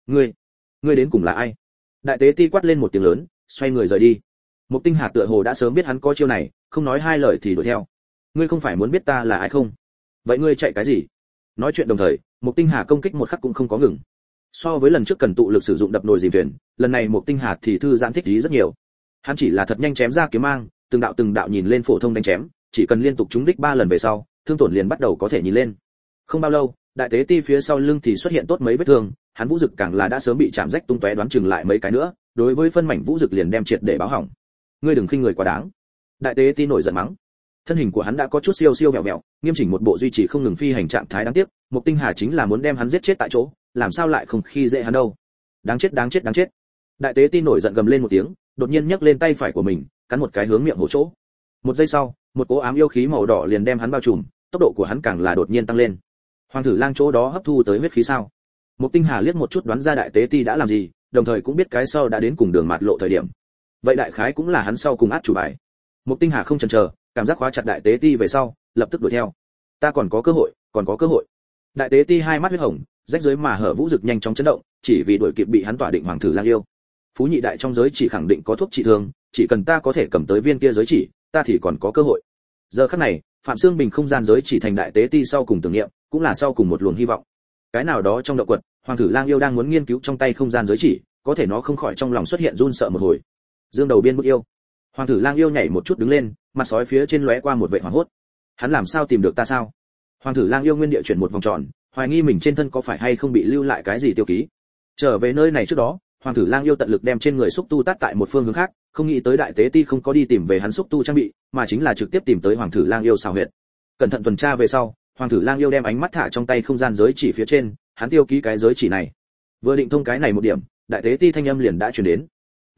Ngươi đến cùng là ai? Đại tế ti quát lên một tiếng lớn, xoay người rời đi. Mục Tinh Hà tựa hồ đã sớm biết hắn có chiêu này, không nói hai lời thì đuổi theo. Ngươi không phải muốn biết ta là ai không? Vậy ngươi chạy cái gì? Nói chuyện đồng thời, Mục Tinh Hà công kích một khắc cũng không có ngừng. So với lần trước cần tụ lực sử dụng đập nồi dìm thuyền, lần này Mục Tinh Hà thì thư giãn thích ý rất nhiều. Hắn chỉ là thật nhanh chém ra kiếm mang, từng đạo nhìn lên phổ thông đánh chém, chỉ cần liên tục trúng đích 3 lần về sau, thương tổn liền bắt đầu có thể nhìn lên. Không bao lâu, đại tế ti phía sau lưng thì xuất hiện tốt mấy vết thương, hắn vũ dực càng là đã sớm bị chạm rách tung tóe, đoán chừng lại mấy cái nữa, đối với phân mảnh vũ dực liền đem triệt để báo hỏng. Ngươi đừng khinh người quá đáng. Đại tế ti nổi giận mắng. Thân hình của hắn đã có chút siêu vẹo vẹo, nghiêm chỉnh một bộ duy trì không ngừng phi hành trạng thái đáng tiếc, Mục Tinh Hà chính là muốn đem hắn giết chết tại chỗ, làm sao lại không khi dễ hắn đâu. Đáng chết. Đại tế ti nổi giận gầm lên một tiếng, đột nhiên nhấc lên tay phải của mình, cắn một cái hướng miệng hổ chỗ. Một giây sau, một cỗ ám yêu khí màu đỏ liền đem hắn bao trùm, tốc độ của hắn càng là đột nhiên tăng lên. Hoàng Thử Lang chỗ đó hấp thu tới huyết khí sao? Mục Tinh Hà liếc một chút đoán ra đại tế ti đã làm gì, đồng thời cũng biết cái sau đã đến cùng đường mạt lộ thời điểm. Vậy đại khái cũng là hắn sau cùng át chủ bài. Mục Tinh Hà không chần chờ, cảm giác khóa chặt đại tế ti về sau, lập tức đuổi theo. Ta còn có cơ hội. Đại tế ti hai mắt huyết hồng, rách rưới mà hở vũ dực nhanh chóng chấn động, chỉ vì đuổi kịp bị hắn tỏa định Hoàng Thử Lang yêu. Phú nhị đại trong giới chỉ khẳng định có thuốc trị thương, chỉ cần ta có thể cầm tới viên kia giới chỉ, ta thì còn có cơ hội. Giờ khắc này, Phạm Xương Bình không gian giới chỉ thành đại tế ti sau cùng tưởng niệm, cũng là sau cùng một luồng hy vọng. Cái nào đó trong động quật, Hoàng Thử Lang yêu đang muốn nghiên cứu trong tay không gian giới chỉ, có thể nó không khỏi trong lòng xuất hiện run sợ một hồi. Dương đầu biên bức yêu. Hoàng Thử Lang yêu nhảy một chút đứng lên, mặt sói phía trên lóe qua một vẻ hoảng hốt. Hắn làm sao tìm được ta sao? Hoàng Thử Lang yêu nguyên địa chuyển một vòng tròn, hoài nghi mình trên thân có phải hay không bị lưu lại cái gì tiêu ký. Trở về nơi này trước đó, Hoàng Thử Lang yêu tận lực đem trên người xúc tu tát tại một phương hướng khác, không nghĩ tới đại tế ti không có đi tìm về hắn xúc tu trang bị, mà chính là trực tiếp tìm tới Hoàng Thử Lang yêu xào huyệt. Cẩn thận tuần tra về sau, Hoàng Thử Lang yêu đem ánh mắt thả trong tay không gian giới chỉ phía trên, hắn tiêu ký cái giới chỉ này. Vừa định thông cái này một điểm, đại tế ti thanh âm liền đã truyền đến.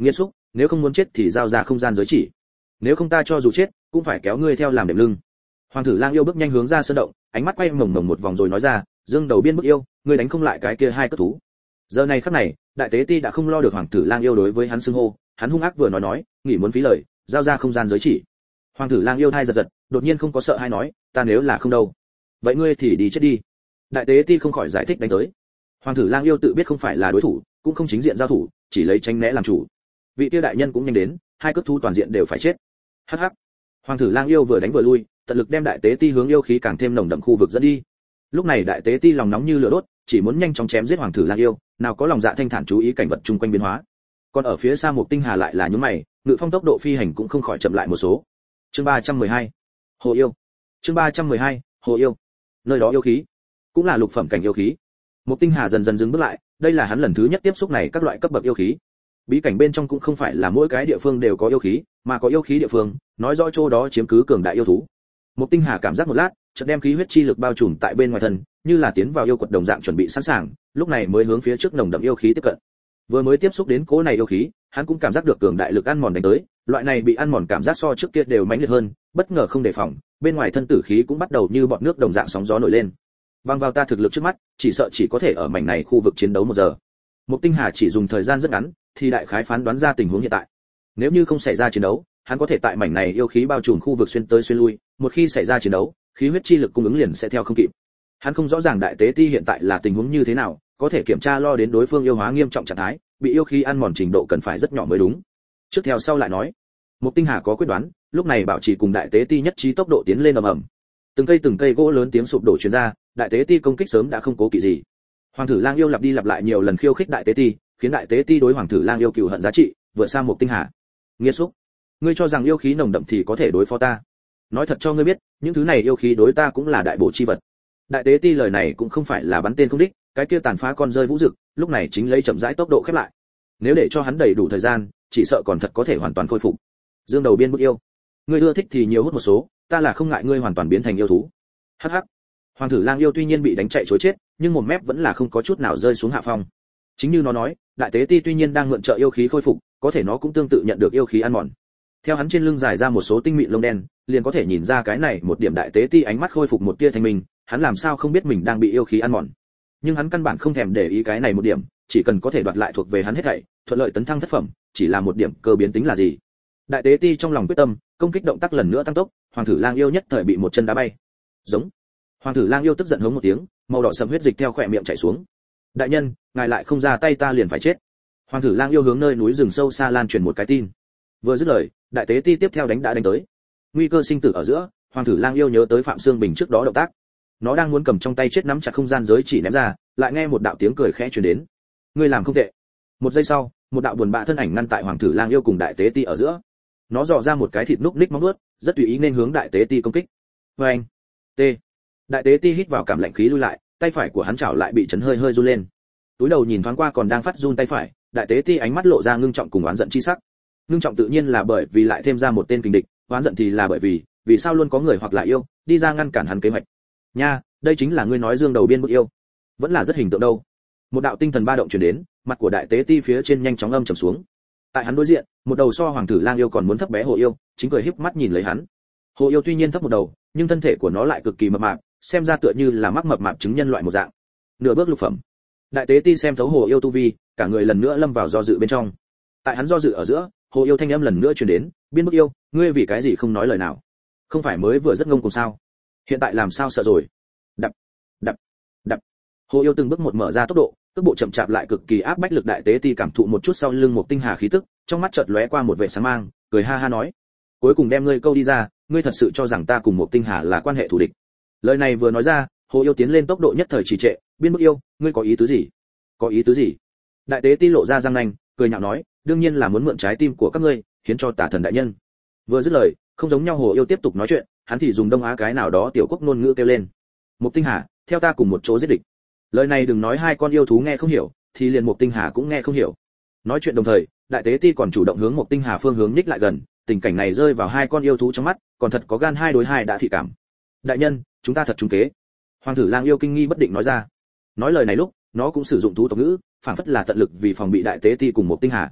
Nghiệt xúc, nếu không muốn chết thì giao ra không gian giới chỉ, nếu không ta cho dù chết cũng phải kéo ngươi theo làm đệm lưng. Hoàng tử Lang yêu bước nhanh hướng ra sơn động, ánh mắt quay mồng mồng một vòng rồi nói ra, Dương Đầu Biên bức yêu, ngươi đánh không lại cái kia hai cất thú. Giờ này khắc này, đại tế ti đã không lo được Hoàng tử Lang yêu đối với hắn xưng hô, hắn hung ác vừa nói, nghỉ muốn phí lời, giao ra không gian giới chỉ. Hoàng tử Lang yêu thai giật giật, đột nhiên không có sợ hay nói, ta nếu là không đâu, vậy ngươi thì đi chết đi. Đại tế ti không khỏi giải thích đánh tới. Hoàng tử Lang yêu tự biết không phải là đối thủ, cũng không chính diện giao thủ, chỉ lấy tránh né làm chủ. Vị kia đại nhân cũng nhanh đến, hai cất thú toàn diện đều phải chết. Hắc hắc. Hoàng tử Lang yêu vừa đánh vừa lui, tận lực đem đại tế ti hướng yêu khí càng thêm nồng đậm khu vực dẫn đi. Lúc này đại tế ti lòng nóng như lửa đốt, chỉ muốn nhanh chóng chém giết Hoàng tử Lang yêu, nào có lòng dạ thanh thản chú ý cảnh vật chung quanh biến hóa. Còn ở phía xa Mục Tinh Hà lại là nhướng mày, ngự phong tốc độ phi hành cũng không khỏi chậm lại một số. Chương 312. Hồ yêu. Chương 312. Hồ yêu. Nơi đó yêu khí, cũng là lục phẩm cảnh yêu khí. Mục Tinh Hà dần dần dừng bước lại, đây là hắn lần thứ nhất tiếp xúc này các loại cấp bậc yêu khí. Bí cảnh bên trong cũng không phải là mỗi cái địa phương đều có yêu khí, mà có yêu khí địa phương, nói rõ chỗ đó chiếm cứ cường đại yêu thú. Mục Tinh Hà cảm giác một lát, chợt đem khí huyết chi lực bao trùm tại bên ngoài thân, như là tiến vào yêu quật đồng dạng chuẩn bị sẵn sàng, lúc này mới hướng phía trước nồng đậm yêu khí tiếp cận. Vừa mới tiếp xúc đến cỗ này yêu khí, hắn cũng cảm giác được cường đại lực ăn mòn đánh tới, loại này bị ăn mòn cảm giác so trước kia đều mãnh liệt hơn, bất ngờ không đề phòng, bên ngoài thân tử khí cũng bắt đầu như bọt nước đồng dạng sóng gió nổi lên. Bằng vào ta thực lực trước mắt, chỉ sợ chỉ có thể ở mảnh này khu vực chiến đấu 1 giờ. Mục Tinh Hà chỉ dùng thời gian rất ngắn, thì đại khái phán đoán ra tình huống hiện tại. Nếu như không xảy ra chiến đấu, hắn có thể tại mảnh này yêu khí bao trùm khu vực xuyên tới xuyên lui, một khi xảy ra chiến đấu, khí huyết chi lực cung ứng liền sẽ theo không kịp. Hắn không rõ ràng đại tế ti hiện tại là tình huống như thế nào, có thể kiểm tra lo đến đối phương yêu hóa nghiêm trọng trạng thái, bị yêu khí ăn mòn trình độ cần phải rất nhỏ mới đúng. Trước theo sau lại nói, Mục Tinh Hà có quyết đoán, lúc này bảo trì cùng đại tế ti nhất trí tốc độ tiến lên ầm ầm. Từng cây gỗ lớn tiếng sụp đổ truyền ra, đại tế ti công kích sớm đã không cố kỵ gì. Hoàng tử Lang yêu lặp đi lặp lại nhiều lần khiêu khích đại tế ti, khiến đại tế ti đối Hoàng tử Lang yêu cừu hận giá trị vượt xa Mục Tinh Hà. Nghiệt xúc, ngươi cho rằng yêu khí nồng đậm thì có thể đối phó ta? Nói thật cho ngươi biết, những thứ này yêu khí đối ta cũng là đại bổ chi vật. Đại tế ti lời này cũng không phải là bắn tên không đích, cái kia tàn phá con rơi vũ dực, lúc này chính lấy chậm rãi tốc độ khép lại. Nếu để cho hắn đầy đủ thời gian, chỉ sợ còn thật có thể hoàn toàn khôi phục. Dương Đầu Biên bức yêu, ngươi ưa thích thì nhiều hút một số, ta là không ngại ngươi hoàn toàn biến thành yêu thú. Hắc hắc. Hoàng tử Lang yêu tuy nhiên bị đánh chạy trối chết, nhưng một mép vẫn là không có chút nào rơi xuống hạ phong. Chính như nó nói, đại tế ti tuy nhiên đang mượn trợ yêu khí khôi phục, có thể nó cũng tương tự nhận được yêu khí ăn mòn. Theo hắn trên lưng dài ra một số tinh mịn lông đen, liền có thể nhìn ra cái này một điểm đại tế ti ánh mắt khôi phục một tia thanh minh, hắn làm sao không biết mình đang bị yêu khí ăn mòn. Nhưng hắn căn bản không thèm để ý cái này một điểm, chỉ cần có thể đoạt lại thuộc về hắn hết thảy, thuận lợi tấn thăng thất phẩm, chỉ là một điểm cơ biến tính là gì. Đại tế ti trong lòng quyết tâm, công kích động tác lần nữa tăng tốc, Hoàng tử Lang yêu nhất thời bị một chân đá bay. Giống. Hoàng tử Lang yêu tức giận hống một tiếng, màu đỏ sẫm huyết dịch theo khóe miệng chảy xuống. Đại nhân, ngài lại không ra tay ta liền phải chết. Hoàng tử Lang yêu hướng nơi núi rừng sâu xa lan truyền một cái tin. Vừa dứt lời, đại tế ti tiếp theo đánh tới. Nguy cơ sinh tử ở giữa, Hoàng tử Lang yêu nhớ tới Phạm Xương Bình trước đó động tác. Nó đang muốn cầm trong tay chết nắm chặt không gian giới chỉ ném ra, lại nghe một đạo tiếng cười khẽ truyền đến. Ngươi làm không tệ. Một giây sau, một đạo buồn bã thân ảnh ngăn tại Hoàng tử Lang yêu cùng đại tế ti ở giữa. Nó dò ra một cái thịt núc ních móng vuốt, rất tùy ý nên hướng đại tế ti công kích. Oeng. T. Đại tế ti hít vào cảm lạnh khí lui lại, tay phải của hắn chảo lại bị chấn hơi hơi run lên. Túi đầu nhìn thoáng qua còn đang phát run tay phải, đại tế ti ánh mắt lộ ra ngưng trọng cùng oán giận chi sắc. Ngưng trọng tự nhiên là bởi vì lại thêm ra một tên kình địch, oán giận thì là bởi vì sao luôn có người hoặc là yêu đi ra ngăn cản hắn kế hoạch. Nha, đây chính là ngươi nói Dương Đầu Biên bức yêu, vẫn là rất hình tượng đâu. Một đạo tinh thần ba động truyền đến, mặt của đại tế ti phía trên nhanh chóng âm trầm xuống. Tại hắn đối diện, một đầu so Hoàng tử Lang yêu còn muốn thấp bé hồ yêu, chính cười híp mắt nhìn lấy hắn. Hồ yêu tuy nhiên thấp một đầu, nhưng thân thể của nó lại cực kỳ mập mạp, xem ra tựa như là mắc mập mạp chứng nhân loại một dạng. Nửa bước lục phẩm. Đại tế ti xem thấu hồ yêu tu vi, cả người lần nữa lâm vào do dự bên trong. Tại hắn do dự ở giữa, hồ yêu thanh âm lần nữa truyền đến, Biên bức yêu, ngươi vì cái gì không nói lời nào? Không phải mới vừa rất ngông cuồng sao? Hiện tại làm sao sợ rồi? Đập, đập, đập. Hồ yêu từng bước một mở ra tốc độ, tốc bộ chậm chạp lại cực kỳ áp bách lực. Đại tế ti cảm thụ một chút sau lưng một tinh hà khí tức, trong mắt chợt lóe qua một vẻ sáng mang, cười ha ha nói: cuối cùng đem ngươi câu đi ra, ngươi thật sự cho rằng ta cùng một tinh hà là quan hệ thù địch? Lời này vừa nói ra, hồ yêu tiến lên tốc độ nhất thời trì trệ. Biên bức yêu, ngươi có ý tứ gì? Có ý tứ gì? Đại tế ti lộ ra răng nanh, cười nhạo nói: đương nhiên là muốn mượn trái tim của các ngươi, hiến cho Tả Thần đại nhân. Vừa dứt lời, không giống nhau hồ yêu tiếp tục nói chuyện, hắn thì dùng Đông Á cái nào đó tiểu quốc ngôn ngữ kêu lên: Mục Tinh Hà, theo ta cùng một chỗ giết địch. Lời này đừng nói hai con yêu thú nghe không hiểu, thì liền Mục Tinh Hà cũng nghe không hiểu. Nói chuyện đồng thời, đại tế ti còn chủ động hướng Mục Tinh Hà phương hướng nhích lại gần, tình cảnh này rơi vào hai con yêu thú trong mắt, còn thật có gan 2 đối 2 đã thị cảm. Đại nhân, chúng ta thật trúng kế. Hoàng tử Lang yêu kinh nghi bất định nói ra. Nói lời này lúc, nó cũng sử dụng thú tộc ngữ, phản phất là tận lực vì phòng bị đại tế ti cùng Mục Tinh Hà.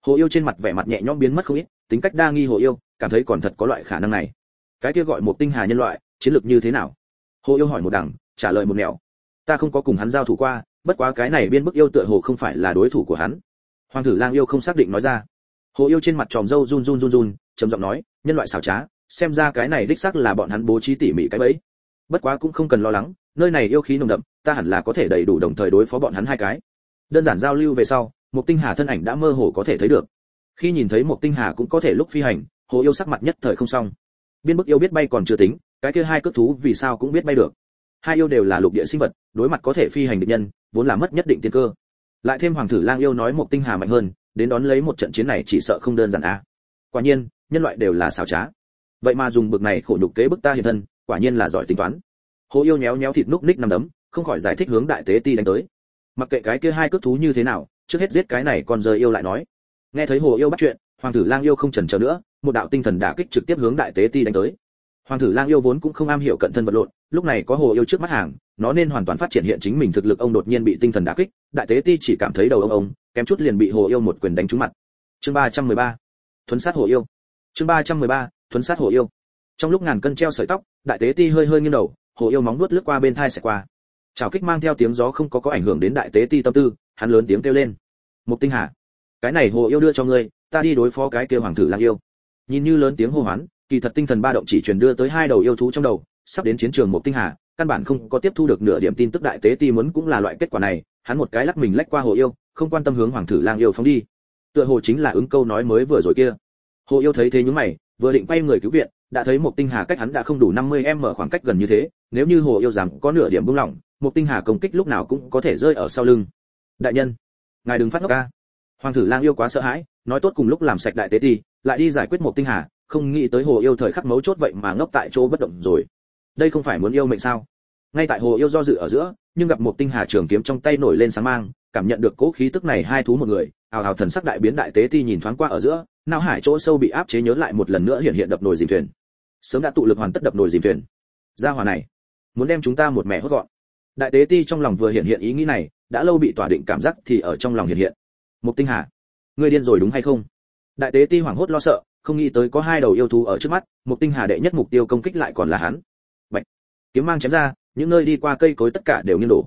Hồ Yêu trên mặt vẻ mặt nhẹ nhõm biến mất không ít, tính cách đa nghi Hồ Yêu, cảm thấy còn thật có loại khả năng này. Cái kia gọi một tinh hà nhân loại, chiến lược như thế nào? Hồ Yêu hỏi một đằng, trả lời một nẻo. Ta không có cùng hắn giao thủ qua, bất quá cái này biên bức yêu tựa hồ không phải là đối thủ của hắn. Hoàng Thử Lang yêu không xác định nói ra. Hồ Yêu trên mặt tròm râu run run, trầm giọng nói, nhân loại xảo trá, xem ra cái này đích xác là bọn hắn bố trí tỉ mỉ cái bẫy. Bất quá cũng không cần lo lắng, nơi này yêu khí nồng đậm, ta hẳn là có thể đầy đủ đồng thời đối phó bọn hắn hai cái. Đơn giản giao lưu về sau, một tinh hà thân ảnh đã mơ hồ có thể thấy được. Khi nhìn thấy một tinh hà cũng có thể lúc phi hành, Hồ Yêu sắc mặt nhất thời không xong. Biên bức yêu biết bay còn chưa tính, cái kia hai cước thú vì sao cũng biết bay được. Hai yêu đều là lục địa sinh vật, đối mặt có thể phi hành địch nhân, vốn là mất nhất định tiên cơ. Lại thêm Hoàng Thử Lang yêu nói một tinh hà mạnh hơn, đến đón lấy một trận chiến này chỉ sợ không đơn giản a. Quả nhiên, nhân loại đều là xảo trá. Vậy mà dùng bực này khổ nhục kế bức ta hiện thân, quả nhiên là giỏi tính toán. Hồ Yêu nhéo nhéo thịt núc ních nằm đấm, không khỏi giải thích hướng đại tế ti đánh tới. Mặc kệ cái kia hai cước thú như thế nào, trước hết giết cái này còn rời yêu lại nói. Nghe thấy Hồ Yêu bắt chuyện, Hoàng Thử Lang yêu không chần chờ nữa, một đạo tinh thần đả kích trực tiếp hướng đại tế ti đánh tới. Hoàng Thử Lang yêu vốn cũng không am hiểu cận thân vật lộn, lúc này có Hồ Yêu trước mắt hàng, nó nên hoàn toàn phát triển hiện chính mình thực lực. Ông đột nhiên bị tinh thần đả kích, đại tế ti chỉ cảm thấy đầu ông, kém chút liền bị Hồ Yêu một quyền đánh trúng mặt. Chương 313, thuấn sát Hồ Yêu. Chương 313, thuấn sát Hồ Yêu. Trong lúc ngàn cân treo sợi tóc, đại tế ti hơi nghiêng đầu, Hồ Yêu móng vuốt lướt qua bên thai sẽ qua. Chảo kích mang theo tiếng gió không có ảnh hưởng đến đại tế ti tâm tư, hắn lớn tiếng kêu lên: "Mục Tinh Hà, cái này Hồ Yêu đưa cho ngươi, ta đi đối phó cái kia Hoàng Thử Lang yêu." Nhìn như lớn tiếng hô hoán, kỳ thật tinh thần ba động chỉ truyền đưa tới hai đầu yêu thú trong đầu, sắp đến chiến trường Mục Tinh Hà, căn bản không có tiếp thu được nửa điểm tin tức. Đại tế ti muốn cũng là loại kết quả này, hắn một cái lắc mình lách qua Hồ Yêu, không quan tâm hướng Hoàng Thử Lang yêu phóng đi. Tựa hồ chính là ứng câu nói mới vừa rồi kia. Hồ Yêu thấy thế nhướng mày, vừa định quay người cứu viện, đã thấy Mục Tinh Hà cách hắn đã không đủ 50m khoảng cách gần như thế, nếu như Hồ Yêu dám có nửa điểm buông lỏng, Mục Tinh Hà công kích lúc nào cũng có thể rơi ở sau lưng. Đại nhân, ngài đừng phát ngốc ca. Hoàng Thử Lang yêu quá sợ hãi, nói tốt cùng lúc làm sạch đại tế ti, lại đi giải quyết Mục Tinh Hà, không nghĩ tới Hồ Yêu thời khắc mấu chốt vậy mà ngốc tại chỗ bất động rồi. Đây không phải muốn yêu mệnh sao? Ngay tại Hồ Yêu do dự ở giữa, nhưng gặp Mục Tinh Hà trường kiếm trong tay nổi lên sáng mang, cảm nhận được cỗ khí tức này, hai thú một người, ào ào thần sắc đại biến. Đại tế ti nhìn thoáng qua ở giữa, não hải chỗ sâu bị áp chế nhớ lại một lần nữa hiện đập nồi dìm thuyền. Sớm đã tụ lực hoàn tất đập nồi dìm thuyền. Gia hỏa này, muốn đem chúng ta một mẻ hốt gọn. Đại tế ti trong lòng vừa hiện ý nghĩ này, đã lâu bị tỏa định cảm giác thì ở trong lòng hiện. Mục Tinh Hà, ngươi điên rồi đúng hay không? Đại tế ti hoảng hốt lo sợ, không nghĩ tới có hai đầu yêu thú ở trước mắt, Mục Tinh Hà đệ nhất mục tiêu công kích lại còn là hắn. Bạch, kiếm mang chém ra, những nơi đi qua cây cối tất cả đều nghiêng đổ.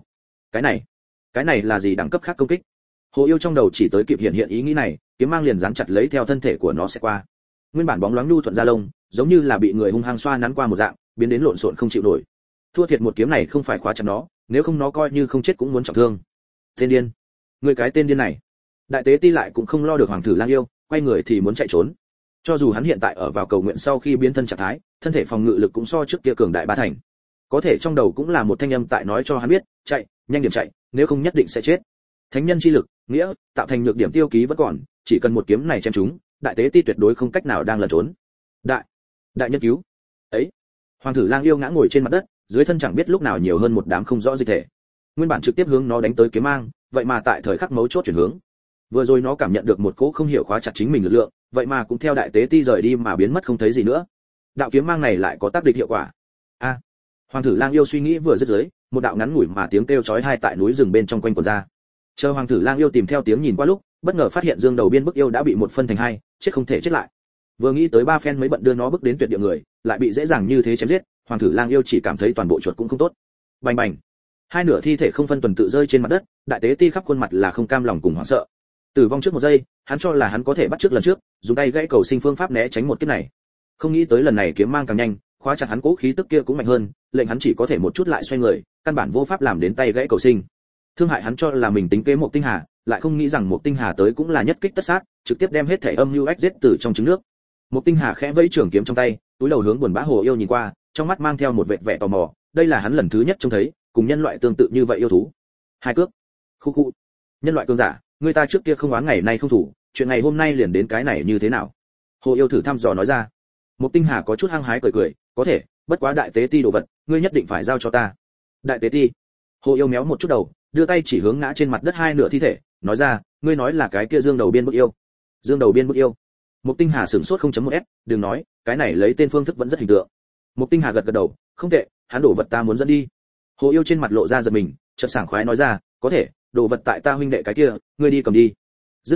Cái này là gì đẳng cấp khác công kích? Hồ Yêu trong đầu chỉ tới kịp hiện ý nghĩ này, kiếm mang liền dán chặt lấy theo thân thể của nó sẽ qua. Nguyên bản bóng loáng nhu thuận da lông, giống như là bị người hung hăng xoa nắn qua một dạng, biến đến lộn xộn không chịu nổi. Thua thiệt một kiếm này không phải khóa chặt nó, nếu không nó coi như không chết cũng muốn trọng thương. Tên điên, người cái tên điên này. Đại tế ti lại cũng không lo được Hoàng Thử Lang yêu, quay người thì muốn chạy trốn. Cho dù hắn hiện tại ở vào cầu nguyện sau khi biến thân trạng thái, thân thể phòng ngự lực cũng so trước kia cường đại ba thành. Có thể trong đầu cũng là một thanh âm tại nói cho hắn biết, chạy, nhanh điểm chạy, nếu không nhất định sẽ chết. Thánh nhân chi lực, nghĩa, tạo thành nhược điểm tiêu ký vẫn còn, chỉ cần một kiếm này chém chúng, đại tế ti tuyệt đối không cách nào đang lẩn trốn. Đại nhân cứu. Ấy. Hoàng Thử Lang yêu ngã ngồi trên mặt đất, dưới thân chẳng biết lúc nào nhiều hơn một đám không rõ dịch thể. Nguyên bản trực tiếp hướng nó đánh tới kiếm mang, vậy mà tại thời khắc mấu chốt chuyển hướng. Vừa rồi nó cảm nhận được một cỗ không hiểu khóa chặt chính mình lực lượng, vậy mà cũng theo đại tế ti rời đi mà biến mất không thấy gì nữa. Đạo kiếm mang này lại có tác địch hiệu quả. A. Hoàng Thử Lang yêu suy nghĩ vừa dứt dưới, một đạo ngắn ngủi mà tiếng kêu chói tai tại núi rừng bên trong quanh quẩn ra. Chờ Hoàng Thử Lang yêu tìm theo tiếng nhìn qua lúc, bất ngờ phát hiện dương đầu biên bức yêu đã bị một phân thành hai, chết không thể chết lại. Vừa nghĩ tới ba phen mới bận đưa nó bước đến tuyệt địa người, lại bị dễ dàng như thế chém giết, Hoàng Thử Lang yêu chỉ cảm thấy toàn bộ chuột cũng không tốt. Bành bành, hai nửa thi thể không phân tuần tự rơi trên mặt đất, đại tế ti khắp khuôn mặt là không cam lòng cùng hoảng sợ. Tử vong trước một giây, hắn cho là hắn có thể bắt trước lần trước, dùng tay gãy cầu sinh phương pháp né tránh một kiếp này. Không nghĩ tới lần này kiếm mang càng nhanh, khóa chặt hắn cố khí tức kia cũng mạnh hơn, lệnh hắn chỉ có thể một chút lại xoay người, căn bản vô pháp làm đến tay gãy cầu sinh. Thương hại hắn cho là mình tính kế một tinh hà, lại không nghĩ rằng một tinh hà tới cũng là nhất kích tất sát, trực tiếp đem hết thể âm mưu ách giết từ trong trứng nước. Một tinh hà khẽ vẫy trường kiếm trong tay, túi đầu hướng buồn bã Hồ Yêu nhìn qua, trong mắt mang theo một vệt vẻ tò mò, đây là hắn lần thứ nhất trông thấy cùng nhân loại tương tự như vậy yêu thú. Hai cước. Khu khu. Nhân loại cường giả, người ta trước kia không oán ngày nay không thủ, chuyện ngày hôm nay liền đến cái này như thế nào? Hồ Yêu thử thăm dò nói ra. Một tinh hà có chút hăng hái cười, có thể, bất quá đại tế ti đồ vật, ngươi nhất định phải giao cho ta. Đại tế ti. Hồ Yêu méo một chút đầu, đưa tay chỉ hướng ngã trên mặt đất hai nửa thi thể, nói ra, ngươi nói là cái kia dương đầu biên bức yêu. Dương đầu biên bức yêu. Một tinh hà sửng sốt 0.1s, đừng nói, cái này lấy tên phương thức vẫn rất hình tượng. Một tinh hà gật gật đầu, không tệ, hắn đổ vật ta muốn dẫn đi. Hồ Yêu trên mặt lộ ra giật mình, chợt sảng khoái nói ra, có thể, đồ vật tại ta huynh đệ cái kia, ngươi đi cầm đi. Dứt lời,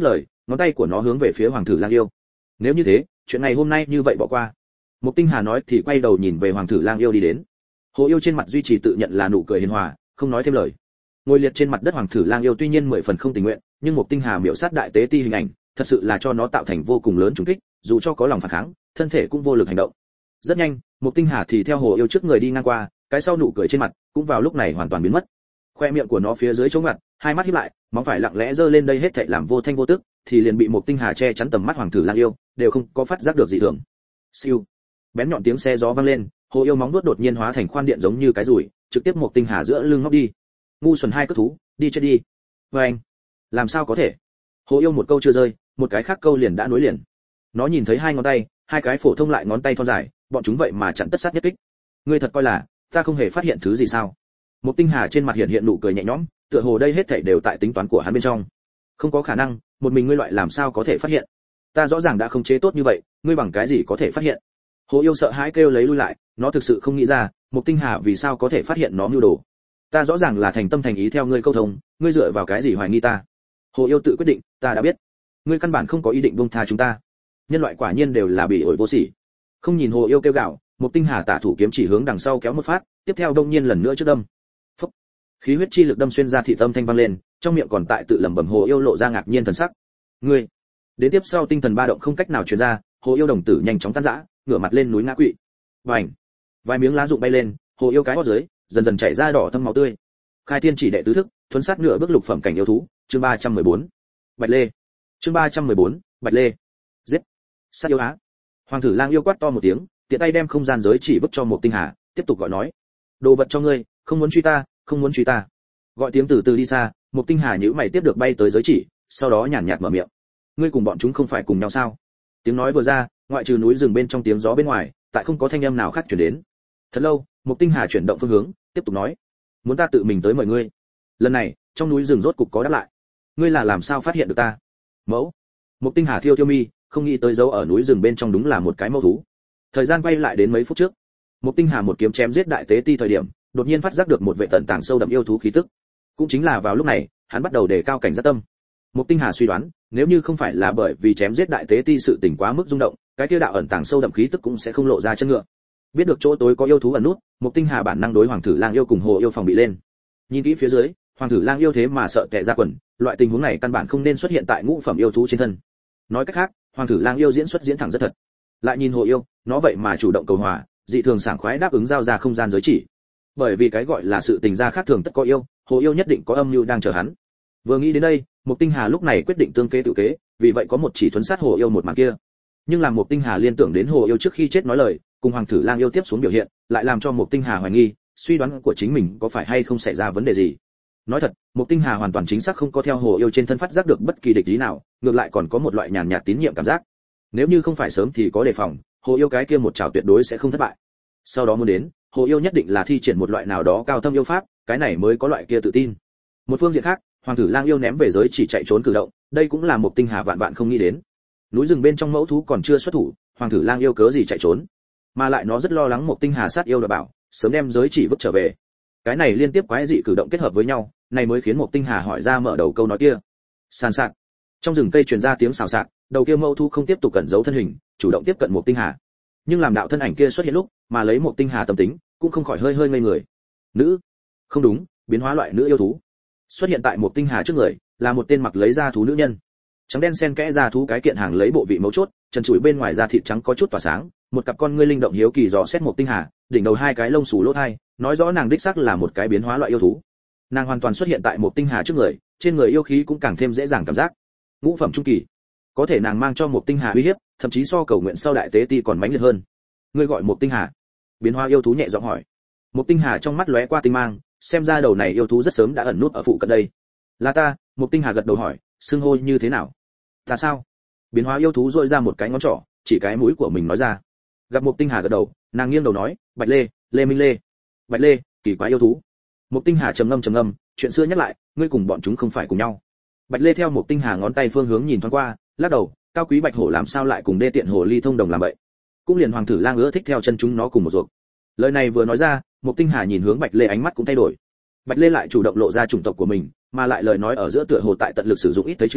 ngón tay của nó hướng về phía Hoàng thử Lang Yêu. Nếu như thế, chuyện ngày hôm nay như vậy bỏ qua. Mục Tinh Hà nói thì quay đầu nhìn về Hoàng thử Lang Yêu đi đến. Hồ Yêu trên mặt duy trì tự nhận là nụ cười hiền hòa, không nói thêm lời. Ngồi liệt trên mặt đất Hoàng thử Lang Yêu tuy nhiên 10 phần không tình nguyện, nhưng Mục Tinh Hà miểu sát đại tế ti hình ảnh, thật sự là cho nó tạo thành vô cùng lớn trùng kích, dù cho có lòng phản kháng, thân thể cũng vô lực hành động. Rất nhanh, Mục Tinh Hà thì theo Hồ Yêu trước người đi ngang qua, cái sau nụ cười trên mặt cũng vào lúc này hoàn toàn biến mất. Khoe miệng của nó phía dưới chống ngặt, hai mắt híp lại, móng phải lặng lẽ giơ lên đây hết thảy làm vô thanh vô tức, thì liền bị Mục Tinh Hà che chắn tầm mắt Hoàng thử Lang Yêu, đều không có phát giác được dị thường. Siêu, bén nhọn tiếng xe gió vang lên, Hồ Yêu móng vuốt đột nhiên hóa thành khoan điện giống như cái rủi, trực tiếp Mục Tinh Hà giữa lưng ngóc đi. Ngu xuẩn hai cất thú, đi chết đi. Và anh, làm sao có thể? Hồ Yêu một câu chưa rơi, một cái khác câu liền đã nối liền. Nó nhìn thấy hai ngón tay, hai cái phổ thông lại ngón tay thon dài, bọn chúng vậy mà chặn tất sát nhất kích. Ngươi thật coi là ta không hề phát hiện thứ gì sao? Mục Tinh Hà trên mặt hiện nụ cười nhẹ nhõm, tựa hồ đây hết thảy đều tại tính toán của hắn bên trong. Không có khả năng, một mình ngươi loại làm sao có thể phát hiện? Ta rõ ràng đã khống chế tốt như vậy, ngươi bằng cái gì có thể phát hiện? Hồ Yêu sợ hãi kêu lấy lui lại, nó thực sự không nghĩ ra, Mục Tinh Hà vì sao có thể phát hiện nó mưu đồ. Ta rõ ràng là thành tâm thành ý theo ngươi câu thông, ngươi dựa vào cái gì hoài nghi ta? Hồ Yêu tự quyết định, ta đã biết, ngươi căn bản không có ý định buông tha chúng ta. Nhân loại quả nhiên đều là bị ổi vô sỉ. Không nhìn Hồ Yêu kêu gào, Mục Tinh Hà tả thủ kiếm chỉ hướng đằng sau kéo một phát, tiếp theo đông nhiên lần nữa trước đâm. Phốc. Khí huyết chi lực đâm xuyên ra thịt âm thanh vang lên, trong miệng còn tại tự lẩm bẩm. Hồ Yêu lộ ra ngạc nhiên thần sắc. Ngươi. Đến tiếp sau tinh thần ba động không cách nào truyền ra, Hồ Yêu đồng tử nhanh chóng tan rã, ngửa mặt lên núi ngã quỵ. Vành. Vài miếng lá rụng bay lên, Hồ Yêu cái hót dưới, dần dần chảy ra đỏ thâm máu tươi. Khai thiên chỉ đệ tứ thức, thuấn sát nửa bước lục phẩm cảnh yêu thú, chương 314. Bạch Lê. Chương 314, Bạch Lê. Giết. Sát yêu á. Hoàng thử Lang Yêu quát to một tiếng, tiện tay đem không gian giới chỉ vứt cho Mục Tinh Hà, tiếp tục gọi nói: "Đồ vật cho ngươi, không muốn truy ta, không muốn truy ta." Gọi tiếng từ từ đi xa, Mục Tinh Hà nhíu mày tiếp được bay tới giới chỉ, sau đó nhàn nhạt mở miệng: "Ngươi cùng bọn chúng không phải cùng nhau sao?" Tiếng nói vừa ra, ngoại trừ núi rừng bên trong tiếng gió bên ngoài, tại không có thanh âm nào khác truyền đến. Thật lâu, Mục Tinh Hà chuyển động phương hướng, tiếp tục nói: "Muốn ta tự mình tới mời ngươi." Lần này, trong núi rừng rốt cục có đáp lại: "Ngươi là làm sao phát hiện được ta?" Mẫu. Mục Tinh Hà thiêu thiêu mi, không nghĩ tới dấu ở núi rừng bên trong đúng là một cái mẫu thú. Thời gian quay lại đến mấy phút trước, Mục Tinh Hà một kiếm chém giết đại tế ti thời điểm, đột nhiên phát giác được một vệ tận tàng sâu đậm yêu thú khí tức. Cũng chính là vào lúc này, hắn bắt đầu đề cao cảnh giác tâm. Mục Tinh Hà suy đoán, nếu như không phải là bởi vì chém giết đại tế ti sự tình quá mức rung động, cái kia đạo ẩn tàng sâu đậm khí tức cũng sẽ không lộ ra chân ngựa. Biết được chỗ tối có yêu thú ẩn nút, Mục Tinh Hà bản năng đối Hoàng thử Lang Yêu cùng Hồ Yêu phòng bị lên. Nhìn kỹ phía dưới, Hoàng thử Lang Yêu thế mà sợ tè ra quần, loại tình huống này căn bản không nên xuất hiện tại ngũ phẩm yêu thú trên thân. Nói cách khác, Hoàng thử Lang Yêu diễn xuất diễn thẳng rất thật. Lại nhìn Hồ Yêu, nó vậy mà chủ động cầu hòa, dị thường sảng khoái đáp ứng giao ra không gian giới chỉ. Bởi vì cái gọi là sự tình gia khác thường tất có yêu, Hồ Yêu nhất định có âm mưu đang chờ hắn. Vừa nghĩ đến đây, Mục Tinh Hà lúc này quyết định tương kế tự kế, vì vậy có một chỉ thuấn sát Hồ Yêu một màn kia. Nhưng làm Mục Tinh Hà liên tưởng đến Hồ Yêu trước khi chết nói lời, cùng Hoàng thử Lang Yêu tiếp xuống biểu hiện, lại làm cho Mục Tinh Hà hoài nghi, suy đoán của chính mình có phải hay không xảy ra vấn đề gì. Nói thật, Mục Tinh Hà hoàn toàn chính xác không có theo Hồ Yêu trên thân phát giác được bất kỳ địch ý nào, ngược lại còn có một loại nhàn nhạt tín nhiệm cảm giác. Nếu như không phải sớm thì có đề phòng, Hồ Yêu cái kia một chảo tuyệt đối sẽ không thất bại. Sau đó muốn đến, Hồ Yêu nhất định là thi triển một loại nào đó cao thâm yêu pháp, cái này mới có loại kia tự tin. Một phương diện khác, Hoàng thử Lang Yêu ném về giới chỉ chạy trốn cử động, đây cũng là Mục Tinh Hà vạn vạn không nghĩ đến. Núi rừng bên trong mẫu thú còn chưa xuất thủ, Hoàng thử Lang Yêu cớ gì chạy trốn? Mà lại nó rất lo lắng Mục Tinh Hà sát yêu đã bảo, sớm đem giới chỉ vứt trở về. Cái này liên tiếp quái dị cử động kết hợp với nhau, này mới khiến Mục Tinh Hà hỏi ra mở đầu câu nói kia. Sàn sạt. Trong rừng cây truyền ra tiếng xào xạc, đầu kia mẫu thú không tiếp tục cẩn giấu thân hình, chủ động tiếp cận Mục Tinh Hà. Nhưng làm đạo thân ảnh kia xuất hiện lúc, mà lấy Mục Tinh Hà tâm tính, cũng không khỏi hơi ngây người. Nữ? Không đúng, biến hóa loại nữ yêu thú. Xuất hiện tại Mục Tinh Hà trước người, là một tên mặc lấy da thú nữ nhân. Trắng đen xen kẽ da thú cái kiện hàng lấy bộ vị mấu chốt, chân chuỗi bên ngoài da thịt trắng có chút tỏa sáng, một cặp con ngươi linh động hiếu kỳ dò xét Mục Tinh Hà, đỉnh đầu hai cái lông xù lỗ thai, nói rõ nàng đích xác là một cái biến hóa loại yêu thú. Nàng hoàn toàn xuất hiện tại Mục Tinh Hà trước người, trên người yêu khí cũng càng thêm dễ dàng cảm giác. Ngũ phẩm trung kỳ. Có thể nàng mang cho Mục Tinh Hà uy hiếp, thậm chí so cầu nguyện sau đại tế ti còn mãnh liệt hơn. Ngươi gọi Mục Tinh Hà? Biến hóa yêu thú nhẹ giọng hỏi. Mục Tinh Hà trong mắt lóe qua tinh mang, xem ra đầu này yêu thú rất sớm đã ẩn nút ở phụ cận đây. Là ta. Mục Tinh Hà gật đầu hỏi, xưng hô như thế nào? Ta sao? Biến hóa yêu thú dội ra một cái ngón trỏ, chỉ cái mũi của mình nói ra. Gặp Mục Tinh Hà gật đầu, nàng nghiêng đầu nói, Bạch Lê, Lê Minh Lê. Bạch Lê, kỳ quái yêu thú. Mục Tinh Hà trầm ngâm, chuyện xưa nhắc lại, ngươi cùng bọn chúng không phải cùng nhau. Bạch Lê theo Mục Tinh Hà ngón tay phương hướng nhìn thoáng qua, lắc đầu, cao quý bạch hổ làm sao lại cùng đê tiện hồ ly thông đồng làm vậy? Cũng liền Hoàng thử Lang ưa thích theo chân chúng nó cùng một ruột. Lời này vừa nói ra, Mục Tinh Hà nhìn hướng Bạch Lê ánh mắt cũng thay đổi. Bạch Lê lại chủ động lộ ra chủng tộc của mình, mà lại lời nói ở giữa tựa hồ tại tận lực sử dụng ít thấy chữ,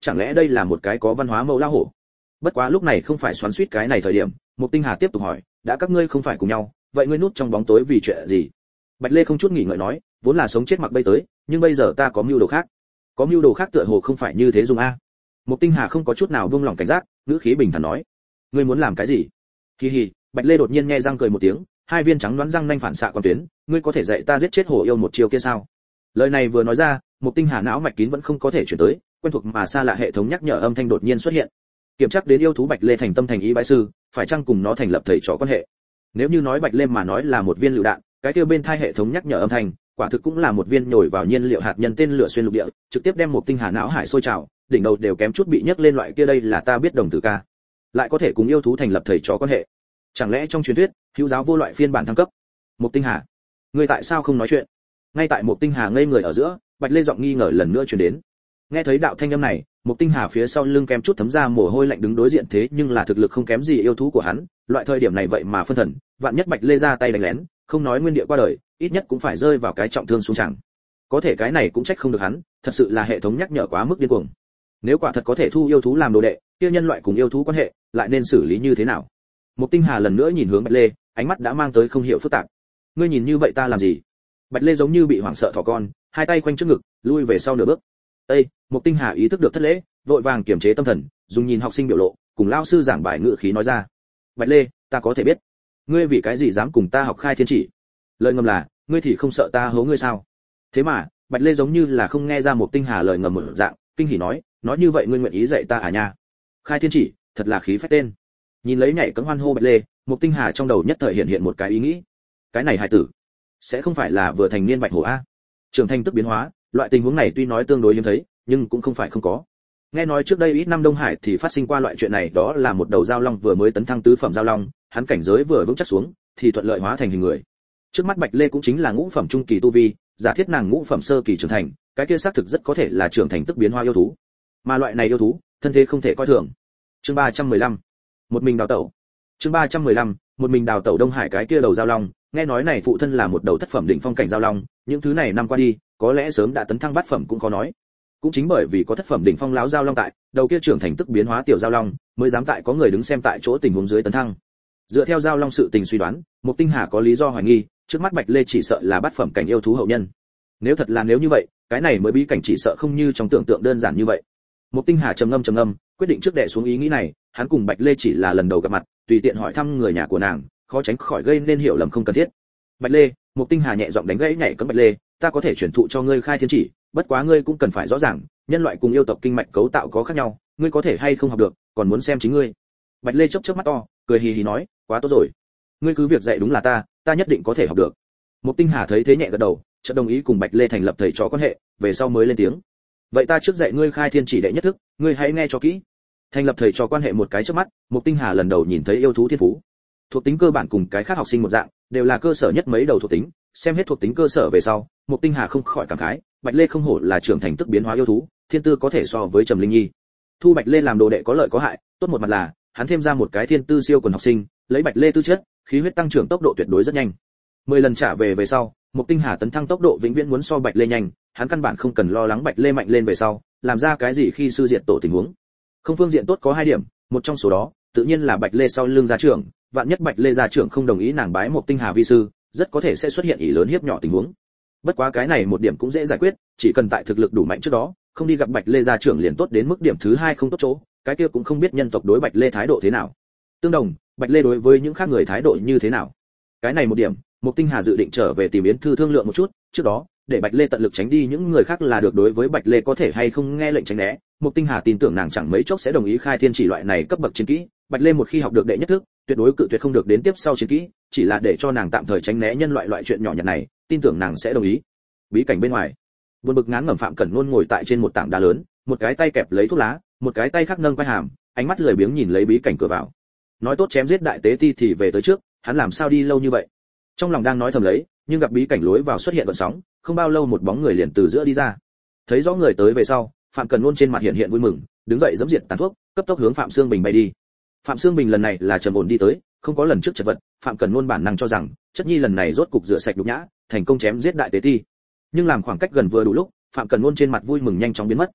chẳng lẽ đây là một cái có văn hóa mẫu lao hổ? Bất quá lúc này không phải xoắn xuýt cái này thời điểm, Mục Tinh Hà tiếp tục hỏi, đã các ngươi không phải cùng nhau, vậy ngươi núp trong bóng tối vì chuyện gì? Bạch Lê không chút nghỉ ngợi nói, vốn là sống chết mặc bay tới, nhưng bây giờ ta có mưu đồ khác. Có mưu đồ khác tựa hồ không phải như thế dùng a. Mục Tinh Hà không có chút nào buông lỏng cảnh giác, ngữ khí bình thản nói, ngươi muốn làm cái gì? Hi hi, Bạch Lê đột nhiên nhe răng cười một tiếng, hai viên trắng đoán răng nanh phản xạ quan tuyến, ngươi có thể dạy ta giết chết hổ yêu một chiêu kia sao? Lời này vừa nói ra, Mục Tinh Hà não mạch kín vẫn không có thể chuyển tới, quen thuộc mà xa lạ hệ thống nhắc nhở âm thanh đột nhiên xuất hiện. Kiểm tra đến yêu thú Bạch Lê thành tâm thành ý bái sư, phải chăng cùng nó thành lập thầy trò quan hệ? Nếu như nói Bạch Lê mà nói là một viên lựu đạn, cái kia bên thai hệ thống nhắc nhở âm thanh, quả thực cũng là một viên nhồi vào nhiên liệu hạt nhân tên lửa xuyên lục địa, trực tiếp đem Mục Tinh Hà não hải sôi trào, đỉnh đầu đều kém chút bị nhấc lên loại kia đây là ta biết đồng tử ca. Lại có thể cùng yêu thú thành lập thầy trò quan hệ. Chẳng lẽ trong truyền thuyết, hữu giáo vô loại phiên bản thăng cấp? Mục Tinh Hà, ngươi tại sao không nói chuyện? Ngay tại Mục Tinh Hà ngây người ở giữa, Bạch Lê giọng nghi ngờ lần nữa truyền đến. Nghe thấy đạo thanh âm này, Mục Tinh Hà phía sau lưng kém chút thấm ra mồ hôi lạnh đứng đối diện thế nhưng là thực lực không kém gì yêu thú của hắn, loại thời điểm này vậy mà phân thần, vạn nhất Bạch Lê ra tay đánh lén, không nói nguyên địa qua đời, ít nhất cũng phải rơi vào cái trọng thương xuống chẳng. Có thể cái này cũng trách không được hắn, thật sự là hệ thống nhắc nhở quá mức điên cuồng. Nếu quả thật có thể thu yêu thú làm đồ đệ, kia nhân loại cùng yêu thú quan hệ lại nên xử lý như thế nào? Mục Tinh Hà lần nữa nhìn hướng Bạch Lê, ánh mắt đã mang tới không hiểu phức tạp. Ngươi nhìn như vậy ta làm gì? Bạch Lê giống như bị hoảng sợ thỏ con, hai tay quanh trước ngực, lui về sau nửa bước. Ê, Mục Tinh Hà ý thức được thất lễ, vội vàng kiềm chế tâm thần, dùng nhìn học sinh biểu lộ, cùng lão sư giảng bài ngữ khí nói ra. Bạch Lê, ta có thể biết, ngươi vì cái gì dám cùng ta học khai thiên chỉ? Lời ngầm là, ngươi thì không sợ ta hố ngươi sao? Thế mà, Bạch Lê giống như là không nghe ra Mục Tinh Hà lời ngầm một dạng, kinh hỉ nói như vậy ngươi nguyện ý dạy ta à nha? Khai thiên chỉ, thật là khí phách tên. Nhìn lấy nhảy cẫng hoan hô Bạch Lê, Mục Tinh Hà trong đầu nhất thời hiện một cái ý nghĩ. Cái này hài tử, sẽ không phải là vừa thành niên bạch hổ a? Trưởng thành tức biến hóa, loại tình huống này tuy nói tương đối hiếm thấy, nhưng cũng không phải không có. Nghe nói trước đây ít năm Đông Hải thì phát sinh qua loại chuyện này, đó là một đầu giao long vừa mới tấn thăng tứ phẩm giao long, hắn cảnh giới vừa vững chắc xuống, thì thuận lợi hóa thành hình người. Trước mắt Bạch Lê cũng chính là ngũ phẩm trung kỳ tu vi, giả thiết nàng ngũ phẩm sơ kỳ trưởng thành, cái kia xác thực rất có thể là trưởng thành tức biến hóa yêu thú. Mà loại này yêu thú, thân thế không thể coi thường. Chương 315, một mình đào tẩu. Chương 315, một mình đào tẩu Đông Hải cái kia đầu giao long, nghe nói này phụ thân là một đầu thất phẩm đỉnh phong cảnh giao long, những thứ này năm qua đi, có lẽ sớm đã tấn thăng bát phẩm cũng khó nói. Cũng chính bởi vì có thất phẩm đỉnh phong lão giao long tại, đầu kia trưởng thành tức biến hóa tiểu giao long, mới dám tại có người đứng xem tại chỗ tình huống dưới tấn thăng. Dựa theo giao long sự tình suy đoán, Mục Tinh Hà có lý do hoài nghi, trước mắt Bạch Lê chỉ sợ là bát phẩm cảnh yêu thú hậu nhân. Nếu thật là nếu như vậy, cái này mới bí cảnh chỉ sợ không như trong tưởng tượng đơn giản như vậy. Mục Tinh Hà trầm ngâm, quyết định trước đè xuống ý nghĩ này, hắn cùng Bạch Lê chỉ là lần đầu gặp mặt, tùy tiện hỏi thăm người nhà của nàng, khó tránh khỏi gây nên hiểu lầm không cần thiết. Bạch Lê, Mục Tinh Hà nhẹ giọng đánh gãy nhảy cẫng Bạch Lê, ta có thể truyền thụ cho ngươi khai thiên chỉ, bất quá ngươi cũng cần phải rõ ràng, nhân loại cùng yêu tộc kinh mạch cấu tạo có khác nhau, ngươi có thể hay không học được, còn muốn xem chính ngươi. Bạch Lê chớp mắt to, cười hì hì nói, quá tốt rồi, ngươi cứ việc dạy đúng là ta nhất định có thể học được. Mục Tinh Hà thấy thế nhẹ gật đầu, chợt đồng ý cùng Bạch Lê thành lập thầy trò quan hệ, về sau mới lên tiếng. Vậy ta trước dạy ngươi khai thiên chỉ đệ nhất thức, ngươi hãy nghe cho kỹ. Thành lập thầy trò quan hệ một cái chớp mắt, Mục Tinh Hà lần đầu nhìn thấy yêu thú thiên phú. Thuộc tính cơ bản cùng cái khác học sinh một dạng, đều là cơ sở nhất mấy đầu thuộc tính, xem hết thuộc tính cơ sở về sau, Mục Tinh Hà không khỏi cảm khái, Bạch Lê không hổ là trưởng thành tức biến hóa yêu thú, thiên tư có thể so với Trầm Linh Nhi. Thu Bạch Lê làm đồ đệ có lợi có hại, tốt một mặt là, hắn thêm ra một cái thiên tư siêu quần học sinh, lấy Bạch Lê tư chất, khí huyết tăng trưởng tốc độ tuyệt đối rất nhanh. 10 lần trả về sau, Mục Tinh Hà tấn thăng tốc độ vĩnh viễn muốn so Bạch Lê nhanh, hắn căn bản không cần lo lắng Bạch Lê mạnh lên về sau, làm ra cái gì khi sư diệt tổ tình huống. Không phương diện tốt có 2 điểm, một trong số đó, tự nhiên là Bạch Lê sau lưng gia trưởng, vạn nhất Bạch Lê gia trưởng không đồng ý nàng bái Mục Tinh Hà vi sư, rất có thể sẽ xuất hiện ỷ lớn hiếp nhỏ tình huống. Bất quá cái này một điểm cũng dễ giải quyết, chỉ cần tại thực lực đủ mạnh trước đó, không đi gặp Bạch Lê gia trưởng liền tốt. Đến mức điểm thứ 2 không tốt chỗ, cái kia cũng không biết nhân tộc đối Bạch Lê thái độ thế nào. Tương đồng, Bạch Lê đối với những khác người thái độ như thế nào. Cái này một điểm, Mục Tinh Hà dự định trở về tìm Yến Thư thương lượng một chút, trước đó, để Bạch Lê tận lực tránh đi những người khác là được. Đối với Bạch Lê có thể hay không nghe lệnh tránh né, Mục Tinh Hà tin tưởng nàng chẳng mấy chốc sẽ đồng ý khai thiên chỉ loại này cấp bậc chiến kỹ. Bạch Lê một khi học được đệ nhất thức, tuyệt đối cự tuyệt không được đến tiếp sau chiến kỹ, chỉ là để cho nàng tạm thời tránh né nhân loại chuyện nhỏ nhặt này, tin tưởng nàng sẽ đồng ý. Bí cảnh bên ngoài, buồn bực ngán ngẩm Phạm Cẩn Luân ngồi tại trên một tảng đá lớn, một cái tay kẹp lấy thuốc lá, một cái tay khác nâng quai hàm, ánh mắt lười biếng nhìn lấy bí cảnh cửa vào. Nói tốt chém giết đại tế ti thì về tới trước, hắn làm sao đi lâu như vậy? Trong lòng đang nói thầm lấy, nhưng gặp bí cảnh lối vào xuất hiện gợn sóng, không bao lâu một bóng người liền từ giữa đi ra. Thấy rõ người tới về sau, Phạm Cẩn Luân trên mặt hiện vui mừng, đứng dậy giẫm diệt tàn thuốc, cấp tốc hướng Phạm Xương Bình bay đi. Phạm Xương Bình lần này là trầm ổn đi tới, không có lần trước chật vật, Phạm Cẩn Luân bản năng cho rằng, Chất Nhi lần này rốt cục rửa sạch nhục nhã, thành công chém giết đại tế ti. Nhưng làm khoảng cách gần vừa đủ lúc, Phạm Cẩn Luân trên mặt vui mừng nhanh chóng biến mất.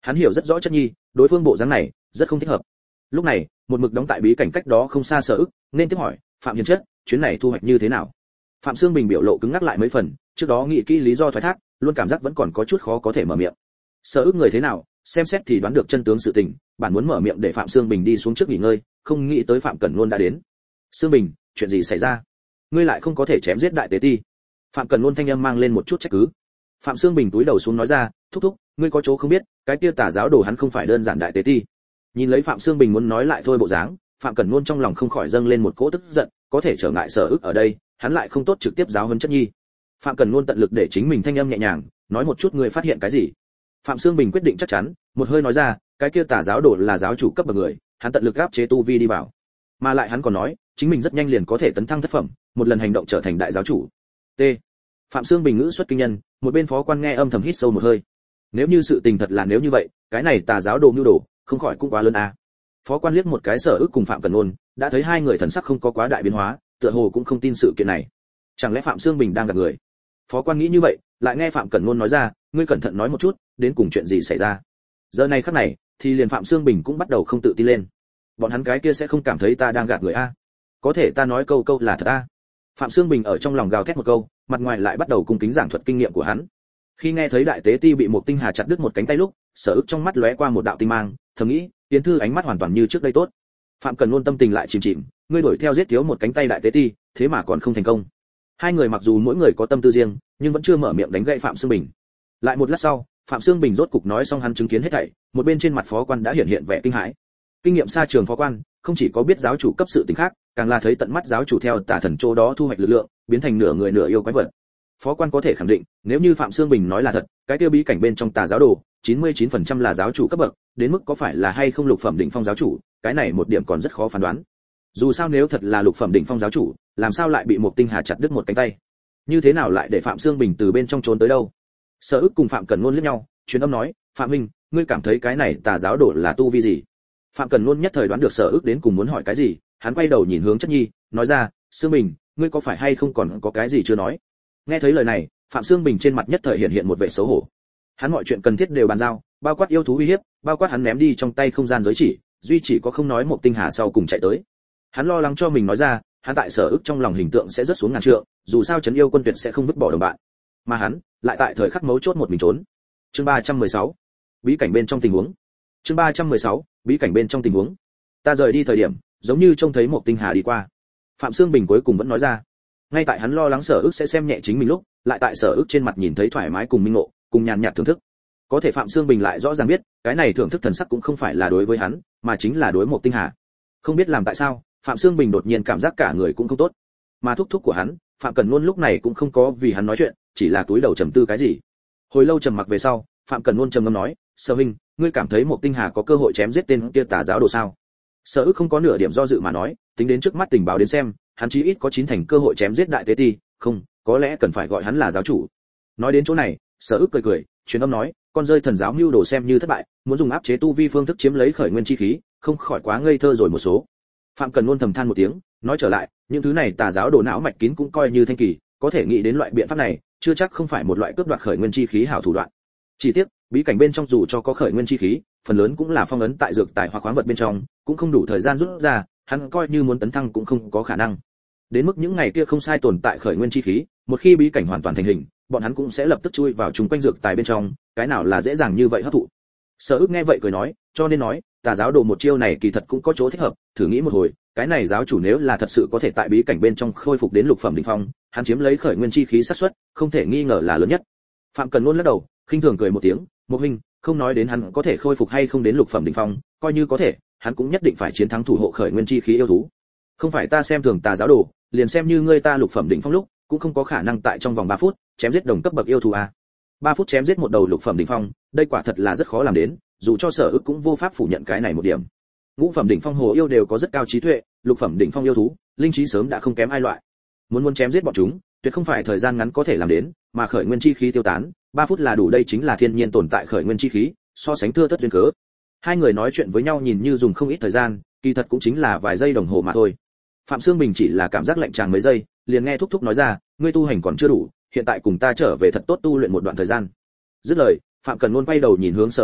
Hắn hiểu rất rõ Chất Nhi, đối phương bộ dáng này rất không thích hợp. Lúc này, một mực đóng tại bí cảnh cách đó không xa Sở Ức, nên tiếp hỏi, Phạm Hiền Chất, chuyến này thu hoạch như thế nào? Phạm Xương Bình biểu lộ cứng ngắc lại mấy phần, trước đó nghĩ kỹ lý do thoái thác, luôn cảm giác vẫn còn có chút khó có thể mở miệng. Sở Ức người thế nào, xem xét thì đoán được chân tướng sự tình, bản muốn mở miệng để Phạm Xương Bình đi xuống trước nghỉ ngơi, không nghĩ tới Phạm Cẩn Luân đã đến. Xương Bình, chuyện gì xảy ra? Ngươi lại không có thể chém giết đại tế ti? Phạm Cẩn Luân thanh âm mang lên một chút trách cứ. Phạm Xương Bình túi đầu xuống nói ra, thúc thúc, ngươi có chỗ không biết, cái kia tà giáo đồ hắn không phải đơn giản đại tế ti. Nhìn lấy Phạm Xương Bình muốn nói lại thôi bộ dáng, Phạm Cẩn Luân trong lòng không khỏi dâng lên một cỗ tức giận, có thể trở ngại Sở Ức ở đây, hắn lại không tốt trực tiếp giáo huấn Chất Nhi. Phạm Cẩn Luân tận lực để chính mình thanh âm nhẹ nhàng, nói một chút ngươi phát hiện cái gì. Phạm Xương Bình quyết định chắc chắn, một hơi nói ra, cái kia tà giáo đồ là giáo chủ cấp bậc người, hắn tận lực áp chế tu vi đi vào. Mà lại hắn còn nói, chính mình rất nhanh liền có thể tấn thăng thất phẩm, một lần hành động trở thành đại giáo chủ. T. Phạm Xương Bình ngữ xuất kinh nhân, một bên phó quan nghe âm thầm hít sâu một hơi. Nếu như sự tình thật là nếu như vậy, cái này tà giáo đồ mưu đồ, không khỏi cũng quá lớn a. Phó quan liếc một cái Sở Ức cùng Phạm Cẩn Luân, đã thấy hai người thần sắc không có quá đại biến hóa, tựa hồ cũng không tin sự kiện này. Chẳng lẽ Phạm Xương Bình đang gạt người? Phó quan nghĩ như vậy, lại nghe Phạm Cẩn Luân nói ra, ngươi cẩn thận nói một chút, đến cùng chuyện gì xảy ra. Giờ này khắc này, thì liền Phạm Xương Bình cũng bắt đầu không tự tin lên. Bọn hắn cái kia sẽ không cảm thấy ta đang gạt người a? Có thể ta nói câu câu là thật a? Phạm Xương Bình ở trong lòng gào thét một câu, mặt ngoài lại bắt đầu cung kính giảng thuật kinh nghiệm của hắn. Khi nghe thấy đại tế ti bị một tinh hà chặt đứt một cánh tay lúc, Sở Ức trong mắt lóe qua một đạo tinh mang, thầm nghĩ, Tiến Thư ánh mắt hoàn toàn như trước đây tốt. Phạm Cần Luân tâm tình lại chìm chìm, ngươi đuổi theo giết thiếu một cánh tay đại tế ti, thế mà còn không thành công. Hai người mặc dù mỗi người có tâm tư riêng, nhưng vẫn chưa mở miệng đánh gậy Phạm Xương Bình. Lại một lát sau, Phạm Xương Bình rốt cục nói xong hắn chứng kiến hết thảy, một bên trên mặt phó quan đã hiện vẻ kinh hãi. Kinh nghiệm xa trường phó quan, không chỉ có biết giáo chủ cấp sự tình khác, càng là thấy tận mắt giáo chủ theo tà thần chỗ đó thu hoạch lực lượng, biến thành nửa người nửa yêu quái vật. Phó quan có thể khẳng định, nếu như Phạm Xương Bình nói là thật, cái tiêu bí cảnh bên trong tà giáo đồ, 99% là giáo chủ cấp bậc, đến mức có phải là hay không lục phẩm đỉnh phong giáo chủ, cái này một điểm còn rất khó phán đoán. Dù sao nếu thật là lục phẩm đỉnh phong giáo chủ, làm sao lại bị một tinh hà chặt đứt một cánh tay? Như thế nào lại để Phạm Xương Bình từ bên trong trốn tới đâu? Sở Ức cùng Phạm Cẩn Luân liếc nhau, truyền âm nói, Phạm huynh, ngươi cảm thấy cái này tà giáo đồ là tu vi gì? Phạm Cẩn Luân nhất thời đoán được Sở Ức đến cùng muốn hỏi cái gì, hắn quay đầu nhìn hướng Chất Nhi, nói ra, Xương Bình, ngươi có phải hay không còn có cái gì chưa nói? Nghe thấy lời này, Phạm Xương Bình trên mặt nhất thời hiện một vẻ xấu hổ. Hắn mọi chuyện cần thiết đều bàn giao, bao quát yêu thú uy hiếp, bao quát hắn ném đi trong tay không gian giới chỉ, duy chỉ có không nói một tinh hà sau cùng chạy tới. Hắn lo lắng cho mình nói ra, hắn tại Sở Ức trong lòng hình tượng sẽ rất xuống ngàn trượng, dù sao trấn yêu quân tuyệt sẽ không vứt bỏ đồng bạn. Mà hắn, lại tại thời khắc mấu chốt một mình trốn. Chương 316. Bí cảnh bên trong tình huống. Chương 316. Bí cảnh bên trong tình huống. Ta rời đi thời điểm, giống như trông thấy một tinh hà đi qua. Phạm Xương Bình cuối cùng vẫn nói ra. Ngay tại hắn lo lắng Sở Ức sẽ xem nhẹ chính mình lúc, lại tại Sở Ức trên mặt nhìn thấy thoải mái cùng minh ngộ, cùng nhàn nhạt thưởng thức. Có thể Phạm Xương Bình lại rõ ràng biết, cái này thưởng thức thần sắc cũng không phải là đối với hắn, mà chính là đối một tinh hà. Không biết làm tại sao, Phạm Xương Bình đột nhiên cảm giác cả người cũng không tốt. Mà thúc thúc của hắn, Phạm Cẩn Luân lúc này cũng không có vì hắn nói chuyện, chỉ là túi đầu trầm tư cái gì. Hồi lâu trầm mặc về sau, Phạm Cẩn Luân trầm ngâm nói, Sở huynh, ngươi cảm thấy một tinh hà có cơ hội chém giết tên kia tà giáo đồ sao? Sở Ức không có nửa điểm do dự mà nói, tính đến trước mắt tình báo đến xem, hắn chí ít có 9 thành cơ hội chém giết đại tế ti, không, có lẽ cần phải gọi hắn là giáo chủ. Nói đến chỗ này, Sở Ức cười cười, truyền âm nói, con rơi thần giáo mưu đồ xem như thất bại, muốn dùng áp chế tu vi phương thức chiếm lấy khởi nguyên chi khí, không khỏi quá ngây thơ rồi một số. Phạm Cần luôn thầm than một tiếng, nói trở lại, những thứ này tà giáo đồ não mạch kín cũng coi như thanh kỳ, có thể nghĩ đến loại biện pháp này, chưa chắc không phải một loại cướp đoạt khởi nguyên chi khí hảo thủ đoạn. Chỉ tiếc, bí cảnh bên trong dù cho có khởi nguyên chi khí, phần lớn cũng là phong ấn tại dược tài hoặc khoáng vật bên trong, cũng không đủ thời gian rút ra, hắn coi như muốn tấn thăng cũng không có khả năng. Đến mức những ngày kia không sai tồn tại khởi nguyên chi khí, một khi bí cảnh hoàn toàn thành hình, bọn hắn cũng sẽ lập tức chui vào chung quanh dược tài bên trong, cái nào là dễ dàng như vậy hấp thụ. Sở Ức nghe vậy cười nói, cho nên nói, tà giáo đồ một chiêu này kỳ thật cũng có chỗ thích hợp, thử nghĩ một hồi, cái này giáo chủ nếu là thật sự có thể tại bí cảnh bên trong khôi phục đến lục phẩm đỉnh phong, hắn chiếm lấy khởi nguyên chi khí xác suất, không thể nghi ngờ là lớn nhất. Phạm Cần luôn lắc đầu, khinh thường cười một tiếng, một huynh, không nói đến hắn có thể khôi phục hay không đến lục phẩm đỉnh phong, coi như có thể, hắn cũng nhất định phải chiến thắng thủ hộ khởi nguyên chi khí yêu thú. Không phải ta xem thường tà giáo đồ, liền xem như ngươi ta lục phẩm đỉnh phong lúc, cũng không có khả năng tại trong vòng 3 phút chém giết đồng cấp bậc yêu thú a. 3 phút chém giết một đầu lục phẩm đỉnh phong, đây quả thật là rất khó làm đến, dù cho Sở Ức cũng vô pháp phủ nhận cái này một điểm. Ngũ phẩm đỉnh phong hồ yêu đều có rất cao trí tuệ, lục phẩm đỉnh phong yêu thú, linh trí sớm đã không kém ai loại. Muốn chém giết bọn chúng, tuyệt không phải thời gian ngắn có thể làm đến, mà khởi nguyên chi khí tiêu tán, 3 phút là đủ, đây chính là thiên nhiên tồn tại khởi nguyên chi khí, so sánh thưa thớt duyên cớ. Hai người nói chuyện với nhau nhìn như dùng không ít thời gian, kỳ thật cũng chính là vài giây đồng hồ mà thôi. Phạm Xương Bình chỉ là cảm giác lạnh tràng mấy giây, liền nghe thúc thúc nói ra, ngươi tu hành còn chưa đủ, hiện tại cùng ta trở về thật tốt tu luyện một đoạn thời gian. Dứt lời, Phạm Cần luôn quay đầu nhìn hướng Sở Ức,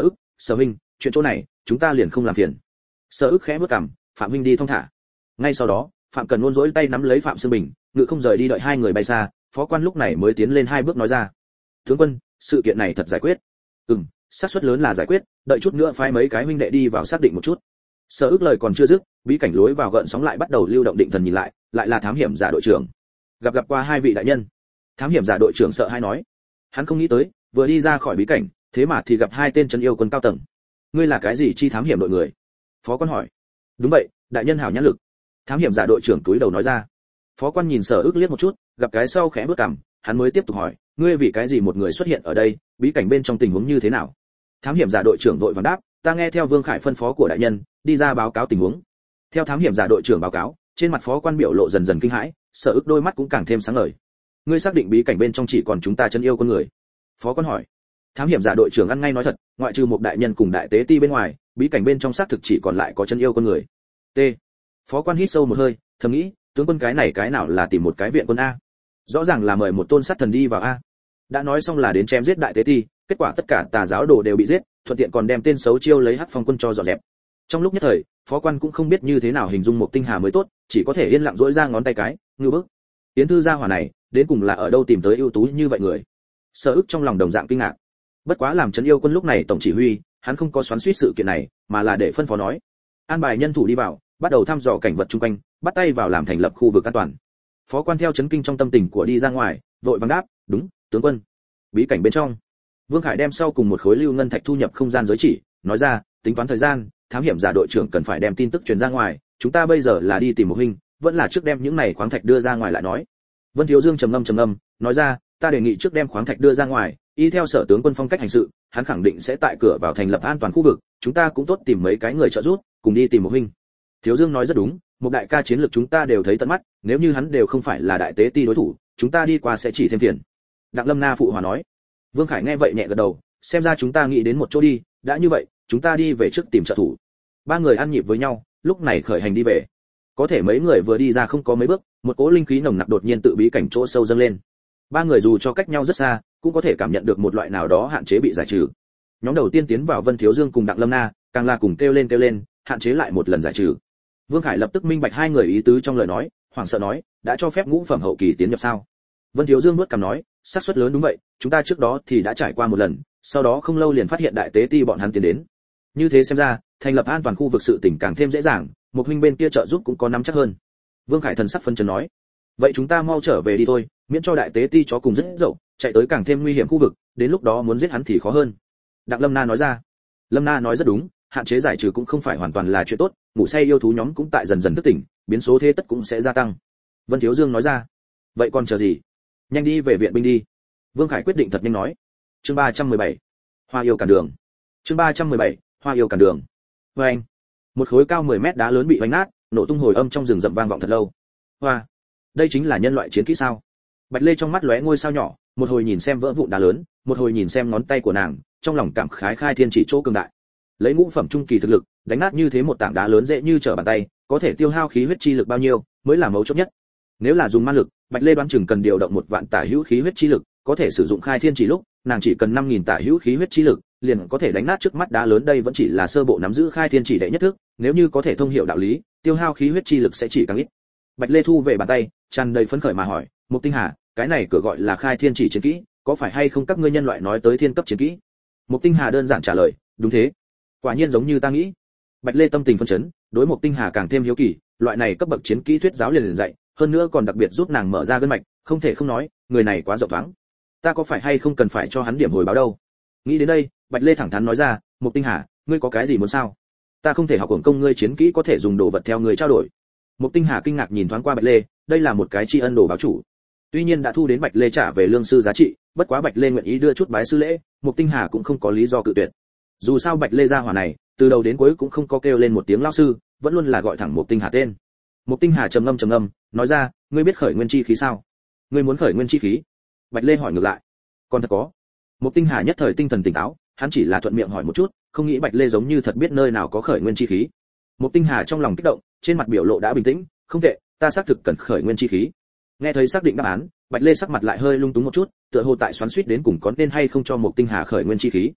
Sở huynh, chuyện chỗ này chúng ta liền không làm phiền. Sở Ức khẽ bước cằm, Phạm huynh đi thong thả. Ngay sau đó, Phạm Cần Luân rỗi tay nắm lấy Phạm Sương Bình, ngự không rời đi, đợi hai người bay xa, phó quan lúc này mới tiến lên hai bước nói ra: tướng quân, sự kiện này thật giải quyết. Xác suất lớn là giải quyết, đợi chút nữa phái mấy cái huynh đệ đi vào xác định một chút. Sở Ức lời còn chưa dứt, bí cảnh lối vào gợn sóng lại bắt đầu lưu động, định thần nhìn lại, lại là thám hiểm giả đội trưởng. Gặp qua hai vị đại nhân. Thám hiểm giả đội trưởng sợ hãi nói. Hắn không nghĩ tới, vừa đi ra khỏi bí cảnh, thế mà thì gặp hai tên trấn yêu quân cao tầng. Ngươi là cái gì chi thám hiểm đội người? Phó quan hỏi. Đúng vậy, đại nhân hảo nhãn lực. Thám hiểm giả đội trưởng túi đầu nói ra. Phó quan nhìn Sở Ức liếc một chút, gặp cái sau khẽ bước cằm, hắn mới tiếp tục hỏi, ngươi vì cái gì một người xuất hiện ở đây, bí cảnh bên trong tình huống như thế nào? Thám hiểm giả đội trưởng vội vàng đáp, ta nghe theo Vương Khải phân phó của đại nhân, đi ra báo cáo tình huống. Theo thám hiểm giả đội trưởng báo cáo, trên mặt phó quan biểu lộ dần dần kinh hãi, Sở Ức đôi mắt cũng càng thêm sáng ngời. Ngươi xác định bí cảnh bên trong chỉ còn chúng ta chân yêu con người? Phó quan hỏi. Thám hiểm giả đội trưởng ăn ngay nói thật, ngoại trừ một đại nhân cùng đại tế ti bên ngoài, bí cảnh bên trong xác thực chỉ còn lại có chân yêu con người. T. Phó quan hít sâu một hơi, thầm nghĩ, tướng quân cái nào là tìm một cái viện quân a? Rõ ràng là mời một tôn sát thần đi vào a. Đã nói xong là đến chém giết đại tế ti, kết quả tất cả tà giáo đồ đều bị giết, thuận tiện còn đem tên xấu chiêu lấy Hắc Phong quân cho dọn dẹp. Trong lúc nhất thời, phó quan cũng không biết như thế nào hình dung một tinh hà mới tốt, chỉ có thể yên lặng duỗi ra ngón tay cái, ngư bức. Tiến thư gia hỏa này, đến cùng là ở đâu tìm tới ưu tú như vậy người? Sở Ức trong lòng đồng dạng kinh ngạc. Bất quá làm trấn yêu quân lúc này tổng chỉ huy, hắn không có xoắn xuýt sự kiện này, mà là để phân phó nói, an bài nhân thủ đi vào, bắt đầu thăm dò cảnh vật xung quanh, bắt tay vào làm thành lập khu vực an toàn. Phó quan theo chấn kinh trong tâm tình của đi ra ngoài, vội vàng đáp, đúng, tướng quân. Bí cảnh bên trong, Vương Khải đem sau cùng một khối lưu ngân thạch thu nhập không gian giới chỉ, nói ra, tính toán thời gian, thám hiểm giả đội trưởng cần phải đem tin tức truyền ra ngoài, chúng ta bây giờ là đi tìm một huynh, vẫn là trước đem những này khoáng thạch đưa ra ngoài lại nói. Vân Thiếu Dương trầm ngâm, nói ra, ta đề nghị trước đem khoáng thạch đưa ra ngoài, y theo sở tướng quân phong cách hành sự, hắn khẳng định sẽ tại cửa vào thành lập an toàn khu vực, chúng ta cũng tốt tìm mấy cái người trợ giúp, cùng đi tìm một huynh. Thiếu Dương nói rất đúng, một đại ca chiến lược chúng ta đều thấy tận mắt, nếu như hắn đều không phải là đại tế ti đối thủ, chúng ta đi qua sẽ chỉ thêm phiền. Đặng Lâm Na phụ hòa nói. Vương Khải nghe vậy nhẹ gật đầu, xem ra chúng ta nghĩ đến một chỗ đi, đã như vậy, chúng ta đi về trước tìm trợ thủ. Ba người ăn nhịp với nhau, lúc này khởi hành đi về. Có thể mấy người vừa đi ra không có mấy bước, một cỗ linh khí nồng nặc đột nhiên tự bí cảnh chỗ sâu dâng lên. Ba người dù cho cách nhau rất xa, cũng có thể cảm nhận được một loại nào đó hạn chế bị giải trừ. Nhóm đầu tiên tiến vào Vân Thiếu Dương cùng Đặng Lâm Na, càng là cùng kêu lên, hạn chế lại một lần giải trừ. Vương Khải lập tức minh bạch hai người ý tứ trong lời nói, hoảng sợ nói, đã cho phép ngũ phẩm hậu kỳ tiến nhập sao? Vân Thiếu Dương nuốt cằm nói, xác suất lớn đúng vậy, chúng ta trước đó thì đã trải qua một lần, sau đó không lâu liền phát hiện đại tế ti bọn hắn tiến đến. Như thế xem ra, thành lập an toàn khu vực sự tỉnh càng thêm dễ dàng, một huynh bên kia trợ giúp cũng có nắm chắc hơn. Vương Khải thần sắc phấn chấn nói, vậy chúng ta mau trở về đi thôi, miễn cho đại tế ti chó cùng rất dậu, chạy tới càng thêm nguy hiểm khu vực, đến lúc đó muốn giết hắn thì khó hơn. Đặng Lâm Na nói ra. Lâm Na nói rất đúng, hạn chế giải trừ cũng không phải hoàn toàn là chuyện tốt, ngủ say yêu thú nhóm cũng tại dần dần thức tỉnh, biến số thế tất cũng sẽ gia tăng. Vân Thiếu Dương nói ra. Vậy còn chờ gì? Nhanh đi về viện binh đi. Vương Khải quyết định thật nhanh nói. Chương 317. Hoa yêu cản đường. Chương 317. Hoa yêu cản đường. Và anh. Một khối cao 10 mét đá lớn bị vánh nát, nổ tung hồi âm trong rừng rậm vang vọng thật lâu. Hoa. Đây chính là nhân loại chiến kỹ sao? Bạch Lê trong mắt lóe ngôi sao nhỏ, một hồi nhìn xem vỡ vụn đá lớn, một hồi nhìn xem ngón tay của nàng, trong lòng cảm khái khai thiên chỉ chỗ cường đại. Lấy ngũ phẩm trung kỳ thực lực, đánh nát như thế một tảng đá lớn dễ như trở bàn tay, có thể tiêu hao khí huyết chi lực bao nhiêu, mới là mấu chốt nhất. Nếu là dùng ma lực, Bạch Lê đoán chừng cần điều động 1 vạn tả hữu khí huyết chi lực, có thể sử dụng khai thiên chỉ lúc, nàng chỉ cần 5000 tả hữu khí huyết chi lực, liền có thể đánh nát trước mắt đá lớn. Đây vẫn chỉ là sơ bộ nắm giữ khai thiên chỉ đệ nhất thức, nếu như có thể thông hiểu đạo lý, tiêu hao khí huyết chi lực sẽ chỉ càng ít. Bạch Lê thu về bàn tay, tràn đầy phấn khởi mà hỏi, Mục Tinh Hà, cái này cửa gọi là khai thiên chỉ chiến kỹ, có phải hay không các ngươi nhân loại nói tới thiên cấp chiến kỹ? Mục Tinh Hà đơn giản trả lời, đúng thế. Quả nhiên giống như ta nghĩ. Bạch Lê tâm tình phấn chấn, đối Mục Tinh Hà càng thêm hiếu kỳ, loại này cấp bậc chiến kỹ thuyết giáo liền dạy, hơn nữa còn đặc biệt giúp nàng mở ra gân mạch, không thể không nói, người này quá rộng thoáng. Ta có phải hay không cần phải cho hắn điểm hồi báo đâu? Nghĩ đến đây, Bạch Lê thẳng thắn nói ra, Mục Tinh Hà, ngươi có cái gì muốn sao? Ta không thể học hưởng công ngươi chiến kỹ có thể dùng đồ vật theo người trao đổi. Mục Tinh Hà kinh ngạc nhìn thoáng qua Bạch Lê, đây là một cái tri ân đồ báo chủ. Tuy nhiên đã thu đến Bạch Lê trả về lương sư giá trị, bất quá Bạch Lê nguyện ý đưa chút bái sư lễ, Mục Tinh Hà cũng không có lý do cự tuyệt. Dù sao Bạch Lê gia hỏa này, từ đầu đến cuối cũng không có kêu lên một tiếng lão sư, vẫn luôn là gọi thẳng Mục Tinh Hà tên. Mục Tinh Hà trầm ngâm, nói ra, ngươi biết khởi nguyên chi khí sao? Ngươi muốn khởi nguyên chi khí? Bạch Lê hỏi ngược lại. Còn thật có. Mục Tinh Hà nhất thời tinh thần tỉnh táo, hắn chỉ là thuận miệng hỏi một chút, không nghĩ Bạch Lê giống như thật biết nơi nào có khởi nguyên chi khí. Mục Tinh Hà trong lòng kích động, trên mặt biểu lộ đã bình tĩnh, không tệ, ta xác thực cần khởi nguyên chi khí. Nghe thấy xác định đáp án, Bạch Lê sắc mặt lại hơi lung túng một chút, tựa hồ tại xoắn xuýt đến cùng có nên hay không cho Mục Tinh Hà khởi nguyên chi khí.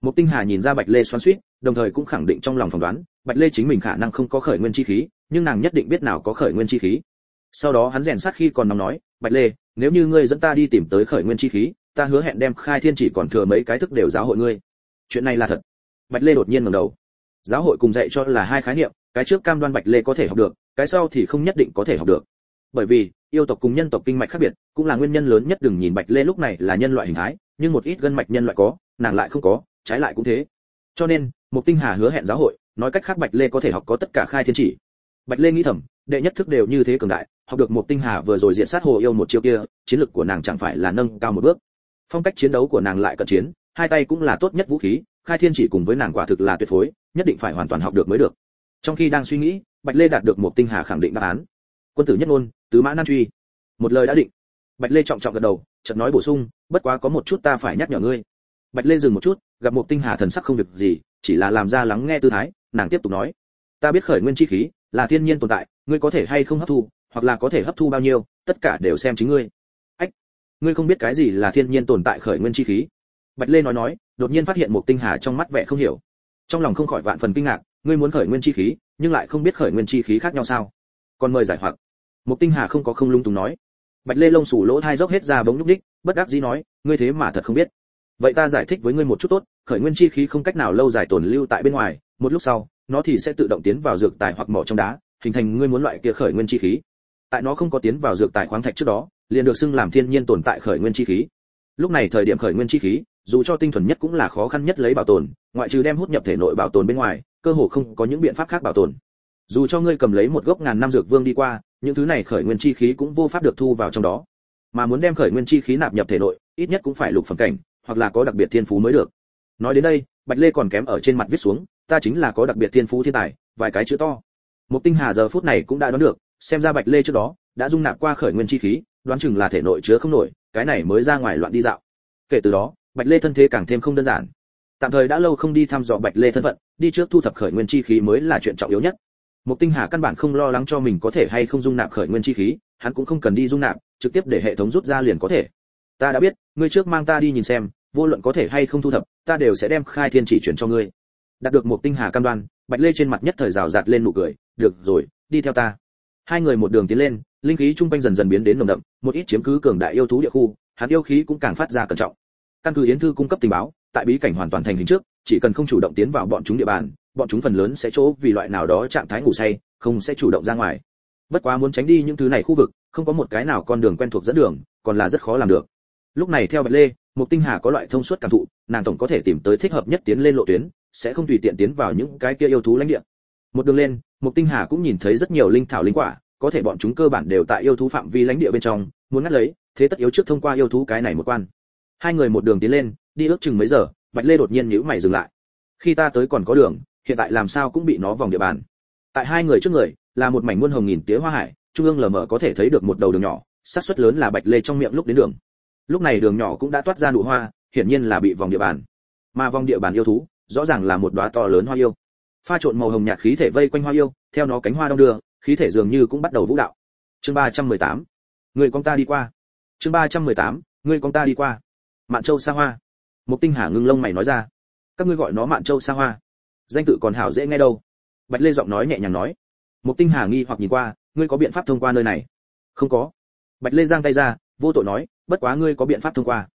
Mục Tinh Hà nhìn ra Bạch Lê xoắn xuýt, đồng thời cũng khẳng định trong lòng phỏng đoán, Bạch Lê chính mình khả năng không có khởi nguyên chi khí, nhưng nàng nhất định biết nào có khởi nguyên chi khí. Sau đó hắn rèn sát khi còn nóng nói, Bạch Lê, nếu như ngươi dẫn ta đi tìm tới khởi nguyên chi khí, ta hứa hẹn đem khai thiên chỉ còn thừa mấy cái thức đều giáo hội ngươi. Chuyện này là thật. Bạch Lê đột nhiên ngẩng đầu. Giáo hội cùng dạy cho là hai khái niệm, cái trước cam đoan Bạch Lê có thể học được, cái sau thì không nhất định có thể học được. Bởi vì yêu tộc cùng nhân tộc kinh mạch khác biệt, cũng là nguyên nhân lớn nhất. Đừng nhìn Bạch Lê lúc này là nhân loại hình thái, nhưng một ít gân mạch nhân loại có, nàng lại không có, trái lại cũng thế. Cho nên, Mục Tinh Hà hứa hẹn giáo hội, nói cách khác Bạch Lê có thể học có tất cả khai thiên chỉ. Bạch Lê nghĩ thầm, đệ nhất thức đều như thế cường đại, học được Mục Tinh Hà vừa rồi diện sát Hồ Yêu một chiêu kia, chiến lực của nàng chẳng phải là nâng cao một bước. Phong cách chiến đấu của nàng lại cận chiến, hai tay cũng là tốt nhất vũ khí, khai thiên chỉ cùng với nàng quả thực là tuyệt phối, nhất định phải hoàn toàn học được mới được. Trong khi đang suy nghĩ, Bạch Lê đạt được Mục Tinh Hà khẳng định đáp án. Quân tử nhất ngôn, tứ mã nan truy. Một lời đã định. Bạch Lê trọng trọng gật đầu, chợt nói bổ sung, bất quá có một chút ta phải nhắc nhở ngươi. Bạch Lê dừng một chút, gặp Mục Tinh Hà thần sắc không việc gì, chỉ là làm ra lắng nghe tư thái, nàng tiếp tục nói, ta biết khởi nguyên chi khí là thiên nhiên tồn tại, ngươi có thể hay không hấp thu, hoặc là có thể hấp thu bao nhiêu, tất cả đều xem chính ngươi. Ách, ngươi không biết cái gì là thiên nhiên tồn tại khởi nguyên chi khí? Bạch Lê nói, đột nhiên phát hiện Mục Tinh Hà trong mắt vẻ không hiểu, trong lòng không khỏi vạn phần kinh ngạc, ngươi muốn khởi nguyên chi khí, nhưng lại không biết khởi nguyên chi khí khác nhau sao? Còn mời giải hoặc. Mục Tinh Hà không lung tung nói. Bạch Lê lông xù lỗ thai dốc hết ra bỗng nhúc nhích, bất đắc dĩ nói, ngươi thế mà thật không biết. Vậy ta giải thích với ngươi một chút tốt, khởi nguyên chi khí không cách nào lâu dài tồn lưu tại bên ngoài, một lúc sau, nó thì sẽ tự động tiến vào dược tài hoặc mỏ trong đá, hình thành ngươi muốn loại kia khởi nguyên chi khí. Tại nó không có tiến vào dược tài khoáng thạch trước đó, liền được xưng làm thiên nhiên tồn tại khởi nguyên chi khí. Lúc này thời điểm khởi nguyên chi khí, dù cho tinh thuần nhất cũng là khó khăn nhất lấy bảo tồn, ngoại trừ đem hút nhập thể nội bảo tồn bên ngoài, cơ hồ không có những biện pháp khác bảo tồn. Dù cho ngươi cầm lấy một gốc ngàn năm dược vương đi qua, những thứ này khởi nguyên chi khí cũng vô pháp được thu vào trong đó. Mà muốn đem khởi nguyên chi khí nạp nhập thể nội, ít nhất cũng phải lục phẩm cảnh, hoặc là có đặc biệt thiên phú mới được. Nói đến đây, Bạch Lê còn kém ở trên mặt viết xuống, ta chính là có đặc biệt thiên phú thiên tài, vài cái chữ to. Mục Tinh Hà giờ phút này cũng đã đoán được, xem ra Bạch Lê trước đó đã dung nạp qua khởi nguyên chi khí, đoán chừng là thể nội chứa không nổi, cái này mới ra ngoài loạn đi dạo. Kể từ đó, Bạch Lê thân thế càng thêm không đơn giản. Tạm thời đã lâu không đi thăm dò Bạch Lê thân phận, đi trước thu thập khởi nguyên chi khí mới là chuyện trọng yếu nhất. Mục Tinh Hà căn bản không lo lắng cho mình có thể hay không dung nạp khởi nguyên chi khí, hắn cũng không cần đi dung nạp, trực tiếp để hệ thống rút ra liền có thể. Ta đã biết, ngươi trước mang ta đi nhìn xem, vô luận có thể hay không thu thập, ta đều sẽ đem khai thiên chỉ chuyển cho ngươi. Đạt được Mục Tinh Hà cam đoan, Bạch Lê trên mặt nhất thời rào rạt lên nụ cười, được rồi, đi theo ta. Hai người một đường tiến lên, linh khí trung quanh dần dần biến đến nồng đậm, một ít chiếm cứ cường đại yêu thú địa khu, hắn yêu khí cũng càng phát ra cẩn trọng. Căn cứ Yến Thư cung cấp tình báo, tại bí cảnh hoàn toàn thành hình trước, chỉ cần không chủ động tiến vào bọn chúng địa bàn, bọn chúng phần lớn sẽ chỗ vì loại nào đó trạng thái ngủ say, không sẽ chủ động ra ngoài. Bất quá muốn tránh đi những thứ này khu vực, không có một cái nào con đường quen thuộc dẫn đường, còn là rất khó làm được. Lúc này theo Bạch Lê, Mục Tinh Hà có loại thông suốt cảm thụ, nàng tổng có thể tìm tới thích hợp nhất tiến lên lộ tuyến, sẽ không tùy tiện tiến vào những cái kia yêu thú lãnh địa. Một đường lên, Mục Tinh Hà cũng nhìn thấy rất nhiều linh thảo linh quả, có thể bọn chúng cơ bản đều tại yêu thú phạm vi lãnh địa bên trong, muốn ngắt lấy, thế tất yếu trước thông qua yêu thú cái này một quan. Hai người một đường tiến lên, đi ước chừng mấy giờ, Bạch Lê đột nhiên nhíu mày dừng lại. Khi ta tới còn có đường, hiện tại làm sao cũng bị nó vòng địa bàn. Tại hai người trước người, là một mảnh muôn hồng nghìn tía hoa hải, trung ương lờ mờ có thể thấy được một đầu đường nhỏ, xác suất lớn là Bạch Lê trong miệng lúc đến đường. Lúc này đường nhỏ cũng đã toát ra nụ hoa, hiển nhiên là bị vòng địa bàn. Mà vòng địa bàn yêu thú, rõ ràng là một đóa to lớn hoa yêu. Pha trộn màu hồng nhạt khí thể vây quanh hoa yêu, theo nó cánh hoa đong đưa, khí thể dường như cũng bắt đầu vũ đạo. Chương 318. Người con ta đi qua. Chương 318. Người con ta đi qua. Mạn Châu Sa Hoa. Mục Tinh Hà ngưng lông mày nói ra. Các ngươi gọi nó Mạn Châu Sa Hoa. Danh tự còn hảo dễ nghe đâu. Bạch Lê giọng nói nhẹ nhàng nói. Mục Tinh Hà nghi hoặc nhìn qua, ngươi có biện pháp thông qua nơi này? Không có. Bạch Lê giang tay ra, vô tội nói, bất quá ngươi có biện pháp thông qua.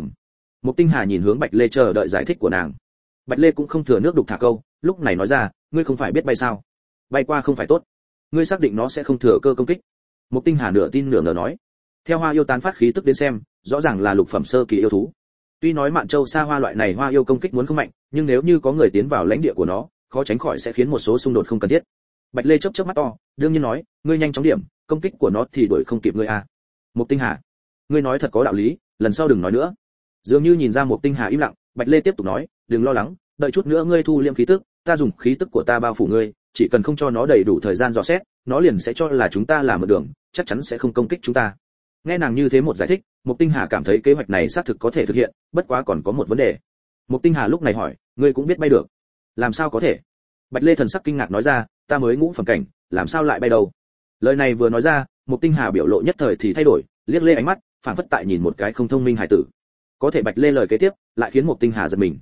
Mục Tinh Hà nhìn hướng Bạch Lê chờ đợi giải thích của nàng. Bạch Lê cũng không thừa nước đục thả câu, lúc này nói ra, ngươi không phải biết bay sao? Bay qua không phải tốt. Ngươi xác định nó sẽ không thừa cơ công kích? Mục Tinh Hà nửa tin nửa ngờ nói. Theo hoa yêu tán phát khí tức đến xem, rõ ràng là lục phẩm sơ kỳ yêu thú. Tuy nói Mạn Châu Sa Hoa loại này hoa yêu công kích muốn không mạnh, nhưng nếu như có người tiến vào lãnh địa của nó, khó tránh khỏi sẽ khiến một số xung đột không cần thiết. Bạch Lê chớp chớp mắt to, đương nhiên nói, ngươi nhanh chóng điểm, công kích của nó thì đuổi không kịp ngươi à. Mục Tinh Hà, ngươi nói thật có đạo lý, lần sau đừng nói nữa. Dường như nhìn ra Mục Tinh Hà im lặng, Bạch Lê tiếp tục nói, đừng lo lắng, đợi chút nữa ngươi thu liễm khí tức, ta dùng khí tức của ta bao phủ ngươi, chỉ cần không cho nó đầy đủ thời gian dò xét, nó liền sẽ cho là chúng ta là một đường, chắc chắn sẽ không công kích chúng ta. Nghe nàng như thế một giải thích, Mục Tinh Hà cảm thấy kế hoạch này xác thực có thể thực hiện, bất quá còn có một vấn đề. Mục Tinh Hà lúc này hỏi, ngươi cũng biết bay được? Làm sao có thể? Bạch Lê thần sắc kinh ngạc nói ra, ta mới ngũ phẩm cảnh, làm sao lại bay đâu? Lời này vừa nói ra, Mục Tinh Hà biểu lộ nhất thời thì thay đổi, liếc Lê ánh mắt, phảng phất tại nhìn một cái không thông minh hải tử. Có thể Bạch Lê lời kế tiếp, lại khiến Mục Tinh Hà giật mình.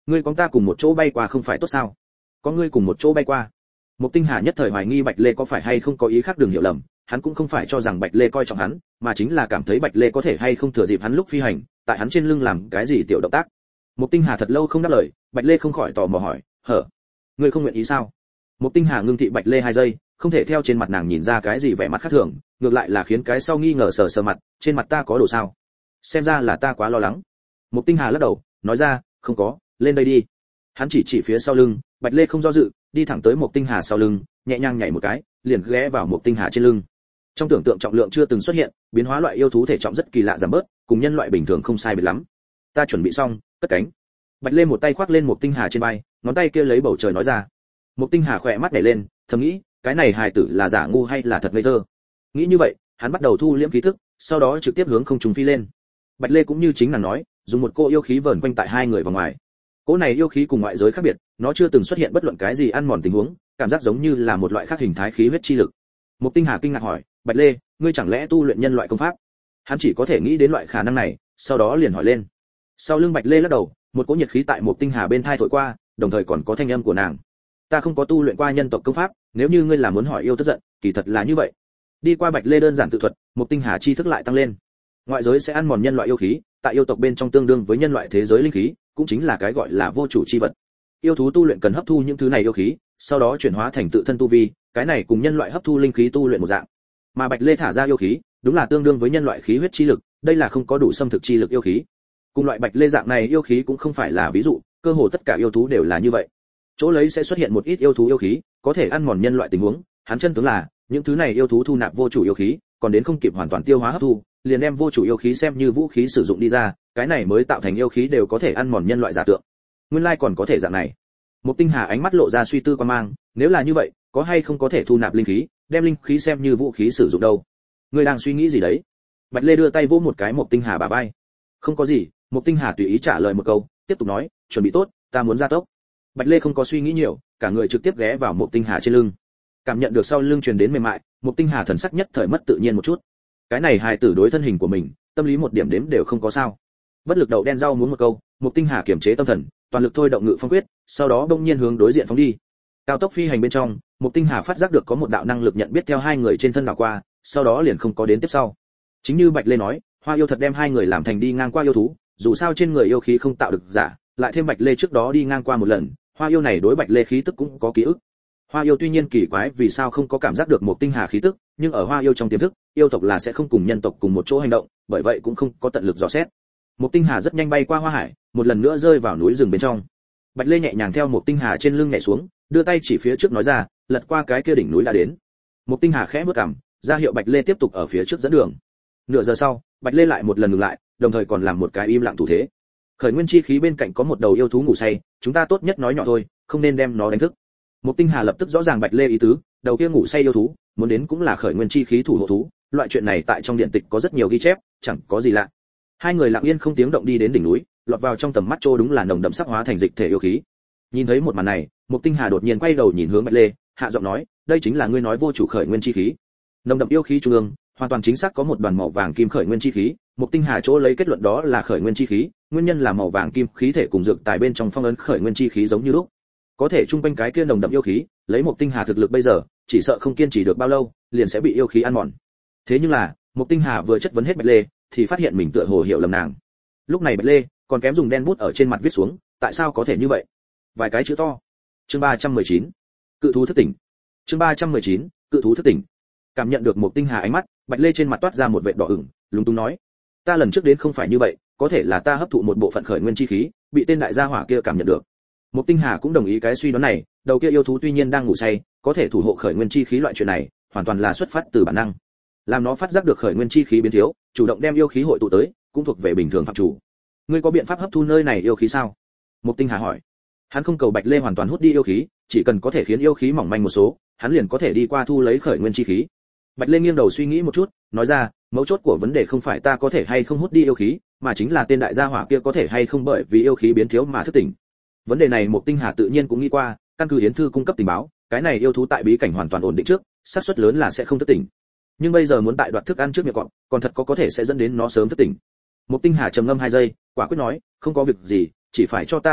ngươi có ta cùng một chỗ bay qua không phải tốt sao? Có ngươi cùng một chỗ bay qua. Mục Tinh Hà nhất thời hoài nghi Bạch Lê có phải hay không có ý khác, đừng hiểu lầm, hắn cũng không phải cho rằng Bạch Lê coi trọng hắn, mà chính là cảm thấy Bạch Lê có thể hay không thừa dịp hắn lúc phi hành, tại hắn trên lưng làm cái gì tiểu động tác. Mục Tinh Hà thật lâu không đáp lời, Bạch Lê không khỏi tò mò hỏi, "Hở, ngươi không nguyện ý sao?" Mục Tinh Hà ngưng thị Bạch Lê 2 giây, không thể theo trên mặt nàng nhìn ra cái gì vẻ mặt khác thường, ngược lại là khiến cái sau nghi ngờ sờ sờ mặt, "Trên mặt ta có đồ sao? Xem ra là ta quá lo lắng." Mục Tinh Hà lắc đầu, nói ra, "Không có, lên đây đi." Hắn chỉ phía sau lưng, Bạch Lê không do dự, đi thẳng tới Mục Tinh Hà sau lưng, nhẹ nhàng nhảy một cái, liền ghé vào Mục Tinh Hà trên lưng. Trong tưởng tượng trọng lượng chưa từng xuất hiện, biến hóa loại yêu thú thể trọng rất kỳ lạ giảm bớt, cùng nhân loại bình thường không sai biệt lắm. "Ta chuẩn bị xong, cất cánh." Bạch Lê một tay khoác lên Mục Tinh Hà trên vai, ngón tay kia lấy bầu trời nói ra. Mục Tinh Hà khỏe mắt nhảy lên, thầm nghĩ, cái này hài tử là giả ngu hay là thật ngây thơ. Nghĩ như vậy, hắn bắt đầu thu liễm khí thức, sau đó trực tiếp hướng không trung phi lên. Bạch Lê cũng như chính nàng nói, dùng một cô yêu khí vờn quanh tại hai người vào ngoài. Cỗ này yêu khí cùng ngoại giới khác biệt, nó chưa từng xuất hiện bất luận cái gì ăn mòn tình huống, cảm giác giống như là một loại khác hình thái khí huyết chi lực. Mục Tinh Hà kinh ngạc hỏi, "Bạch Lê, ngươi chẳng lẽ tu luyện nhân loại công pháp?" Hắn chỉ có thể nghĩ đến loại khả năng này, sau đó liền hỏi lên. Sau lưng Bạch Lê lắc đầu, một cỗ nhiệt khí tại Mục Tinh Hà bên tai thổi qua, đồng thời còn có thanh âm của nàng. "Ta không có tu luyện qua nhân tộc công pháp, nếu như ngươi là muốn hỏi yêu tức giận, kỳ thật là như vậy." Đi qua Bạch Lê đơn giản tự thuật, Mục Tinh Hà tri thức lại tăng lên. Ngoại giới sẽ ăn mòn nhân loại yêu khí, tại yêu tộc bên trong tương đương với nhân loại thế giới linh khí, cũng chính là cái gọi là vô chủ chi vật. Yêu thú tu luyện cần hấp thu những thứ này yêu khí, sau đó chuyển hóa thành tự thân tu vi, cái này cùng nhân loại hấp thu linh khí tu luyện một dạng. Mà Bạch Lê thả ra yêu khí, đúng là tương đương với nhân loại khí huyết chi lực, đây là không có đủ xâm thực chi lực yêu khí. Cùng loại Bạch Lê dạng này yêu khí cũng không phải là ví dụ, cơ hồ tất cả yêu thú đều là như vậy. Chỗ lấy sẽ xuất hiện một ít yêu thú yêu khí, có thể ăn mòn nhân loại tình huống, hắn chân tướng là, những thứ này yêu thú thu nạp vô chủ yêu khí, còn đến không kịp hoàn toàn tiêu hóa hấp thu, liền đem vô chủ yêu khí xem như vũ khí sử dụng đi ra, cái này mới tạo thành yêu khí đều có thể ăn mòn nhân loại giả tượng. Nguyên lai còn có thể dạng này. Mục Tinh Hà ánh mắt lộ ra suy tư quan mang, nếu là như vậy, có hay không có thể thu nạp linh khí, đem linh khí xem như vũ khí sử dụng đâu? Ngươi đang suy nghĩ gì đấy? Bạch Lê đưa tay vỗ một cái Mục Tinh Hà bả vai. Không có gì, Mục Tinh Hà tùy ý trả lời một câu, tiếp tục nói, chuẩn bị tốt, ta muốn ra tốc. Bạch Lê không có suy nghĩ nhiều, cả người trực tiếp ghé vào Mục Tinh Hà trên lưng. Cảm nhận được sau lưng truyền đến mềm mại, Mục Tinh Hà thần sắc nhất thời mất tự nhiên một chút. Cái này hài tử đối thân hình của mình, tâm lý một điểm đếm đều không có sao. Bất lực đậu đen rau muốn một câu, Mục Tinh Hà kiềm chế tâm thần, toàn lực thôi động ngự phong quyết, sau đó bỗng nhiên hướng đối diện phóng đi. Cao tốc phi hành bên trong, Mục Tinh Hà phát giác được có một đạo năng lực nhận biết theo hai người trên thân đảo qua, sau đó liền không có đến tiếp sau. Chính như Bạch Lê nói, Hoa yêu thật đem hai người làm thành đi ngang qua yêu thú, dù sao trên người yêu khí không tạo được giả, lại thêm Bạch Lê trước đó đi ngang qua một lần, Hoa yêu này đối Bạch Lê khí tức cũng có ký ức. Hoa yêu tuy nhiên kỳ quái vì sao không có cảm giác được Mục Tinh Hà khí tức, nhưng ở Hoa yêu trong tiềm thức, yêu tộc là sẽ không cùng nhân tộc cùng một chỗ hành động, bởi vậy cũng không có tận lực dò xét. Mục Tinh Hà rất nhanh bay qua Hoa Hải, một lần nữa rơi vào núi rừng bên trong. Bạch Lê nhẹ nhàng theo Mục Tinh Hà trên lưng nhảy xuống, đưa tay chỉ phía trước nói ra, lật qua cái kia đỉnh núi đã đến. Mục Tinh Hà khẽ bước cằm, ra hiệu Bạch Lê tiếp tục ở phía trước dẫn đường. Nửa giờ sau, Bạch Lê lại một lần ngừng lại, đồng thời còn làm một cái im lặng thủ thế. Khởi nguyên chi khí bên cạnh có một đầu yêu thú ngủ say, chúng ta tốt nhất nói nhỏ thôi, không nên đem nó đánh thức. Mục Tinh Hà lập tức rõ ràng Bạch Lê ý tứ, đầu kia ngủ say yêu thú, muốn đến cũng là khởi nguyên chi khí thủ hộ thú, loại chuyện này tại trong điện tịch có rất nhiều ghi chép, chẳng có gì lạ. Hai người lặng yên không tiếng động đi đến đỉnh núi, lọt vào trong tầm mắt Trô đúng là nồng đậm sắc hóa thành dịch thể yêu khí. Nhìn thấy một màn này, Mục Tinh Hà đột nhiên quay đầu nhìn hướng Bạch Lê, hạ giọng nói, đây chính là ngươi nói vô chủ khởi nguyên chi khí. Nồng đậm yêu khí trung ương, hoàn toàn chính xác có một đoàn màu vàng kim khởi nguyên chi khí, Mục Tinh Hà chỗ lấy kết luận đó là khởi nguyên chi khí, nguyên nhân là màu vàng kim khí thể cùng dược tài bên trong phong ấn khởi nguyên chi khí giống như lúc. Có thể trung quanh cái kia nồng đậm yêu khí, lấy Mục Tinh Hà thực lực bây giờ, chỉ sợ không kiên trì được bao lâu, liền sẽ bị yêu khí ăn mòn. Thế nhưng là, Mục Tinh Hà vừa chất vấn hết Bạch Lê, thì phát hiện mình tựa hồ hiểu lầm nàng. Lúc này Bạch Lê còn kém dùng đen bút ở trên mặt viết xuống, tại sao có thể như vậy? Vài cái chữ to. Chương 319. Cự thú thức tỉnh. Chương 319. Cự thú thức tỉnh. Cảm nhận được Mục Tinh Hà ánh mắt, Bạch Lê trên mặt toát ra một vệt đỏ ửng, lúng túng nói: "Ta lần trước đến không phải như vậy, có thể là ta hấp thụ một bộ phận khởi nguyên chi khí, bị tên đại gia hỏa kia cảm nhận được." Mục Tinh Hà cũng đồng ý cái suy đoán này, đầu kia yêu thú tuy nhiên đang ngủ say, có thể thủ hộ khởi nguyên chi khí loại chuyện này, hoàn toàn là xuất phát từ bản năng. Làm nó phát giác được khởi nguyên chi khí biến thiếu, chủ động đem yêu khí hội tụ tới, cũng thuộc về bình thường phạm chủ. Ngươi có biện pháp hấp thu nơi này yêu khí sao? Mục Tinh Hà hỏi. Hắn không cầu Bạch Lê hoàn toàn hút đi yêu khí, chỉ cần có thể khiến yêu khí mỏng manh một số, hắn liền có thể đi qua thu lấy khởi nguyên chi khí. Bạch Lê nghiêng đầu suy nghĩ một chút, nói ra, mấu chốt của vấn đề không phải ta có thể hay không hút đi yêu khí, mà chính là tên đại gia hỏa kia có thể hay không bởi vì yêu khí biến thiếu mà thức tỉnh. Vấn đề này Mục Tinh Hà tự nhiên cũng nghĩ qua, căn cứ Yến Thư cung cấp tình báo, cái này yêu thú tại bí cảnh hoàn toàn ổn định trước, xác suất lớn là sẽ không thức tỉnh. Nhưng bây giờ muốn tại đoạt thức ăn trước miệng cọp, còn thật có thể sẽ dẫn đến nó sớm thức tỉnh. Mục Tinh Hà trầm ngâm 2 giây, quả quyết nói, không có việc gì, chỉ phải cho ta 3 phút,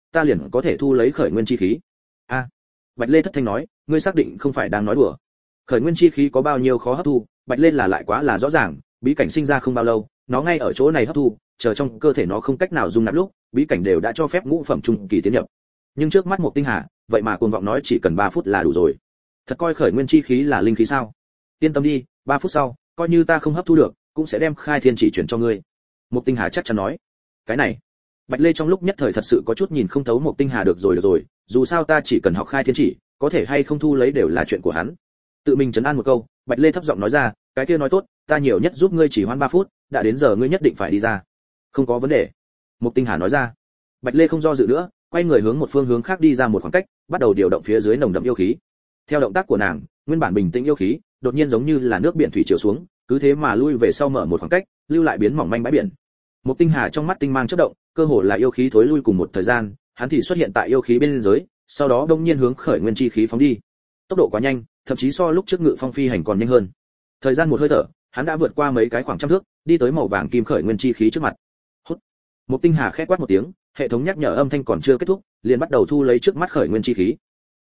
ta liền có thể thu lấy khởi nguyên chi khí. A, Bạch Lê thất thanh nói, ngươi xác định không phải đang nói đùa? Khởi nguyên chi khí có bao nhiêu khó hấp thu, Bạch Lê là lại quá là rõ ràng, bí cảnh sinh ra không bao lâu, nó ngay ở chỗ này hấp thu, chờ trong cơ thể nó không cách nào dung nạp lúc, bí cảnh đều đã cho phép ngũ phẩm trung kỳ tiến nhập. Nhưng trước mắt Mộc Tinh Hà, vậy mà cuồng vọng nói chỉ cần 3 phút là đủ rồi. Thật coi khởi nguyên chi khí là linh khí sao? Yên tâm đi, 3 phút sau, coi như ta không hấp thu được, cũng sẽ đem khai thiên chỉ chuyển cho ngươi. Mộc Tinh Hà chắc chắn nói. Cái này, Bạch Lê trong lúc nhất thời thật sự có chút nhìn không thấu Mộc Tinh Hà được rồi, dù sao ta chỉ cần học khai thiên chỉ, có thể hay không thu lấy đều là chuyện của hắn. Tự mình trấn an một câu, Bạch Lê thấp giọng nói ra, cái kia nói tốt, ta nhiều nhất giúp ngươi chỉ hoãn 3 phút, đã đến giờ ngươi nhất định phải đi ra. Không có vấn đề. Mộc Tinh Hà nói ra. Bạch Lê không do dự nữa, quay người hướng một phương hướng khác đi ra một khoảng cách, bắt đầu điều động phía dưới nồng đậm yêu khí. Theo động tác của nàng, nguyên bản bình tĩnh yêu khí, đột nhiên giống như là nước biển thủy triều xuống, cứ thế mà lui về sau mở một khoảng cách, lưu lại biến mỏng manh bãi biển. Mộc Tinh Hà trong mắt tinh mang chớp động, cơ hồ là yêu khí thối lui cùng một thời gian, hắn thì xuất hiện tại yêu khí bên dưới, sau đó đông nhiên hướng khởi nguyên chi khí phóng đi. Tốc độ quá nhanh, thậm chí so lúc trước Ngự Phong phi hành còn nhanh hơn. Thời gian một hơi thở, hắn đã vượt qua mấy cái khoảng trăm thước, đi tới màu vàng kim khởi nguyên chi khí trước mặt. Hút. Mộc Tinh Hà khẽ quát một tiếng, hệ thống nhắc nhở âm thanh còn chưa kết thúc, liền bắt đầu thu lấy trước mắt khởi nguyên chi khí.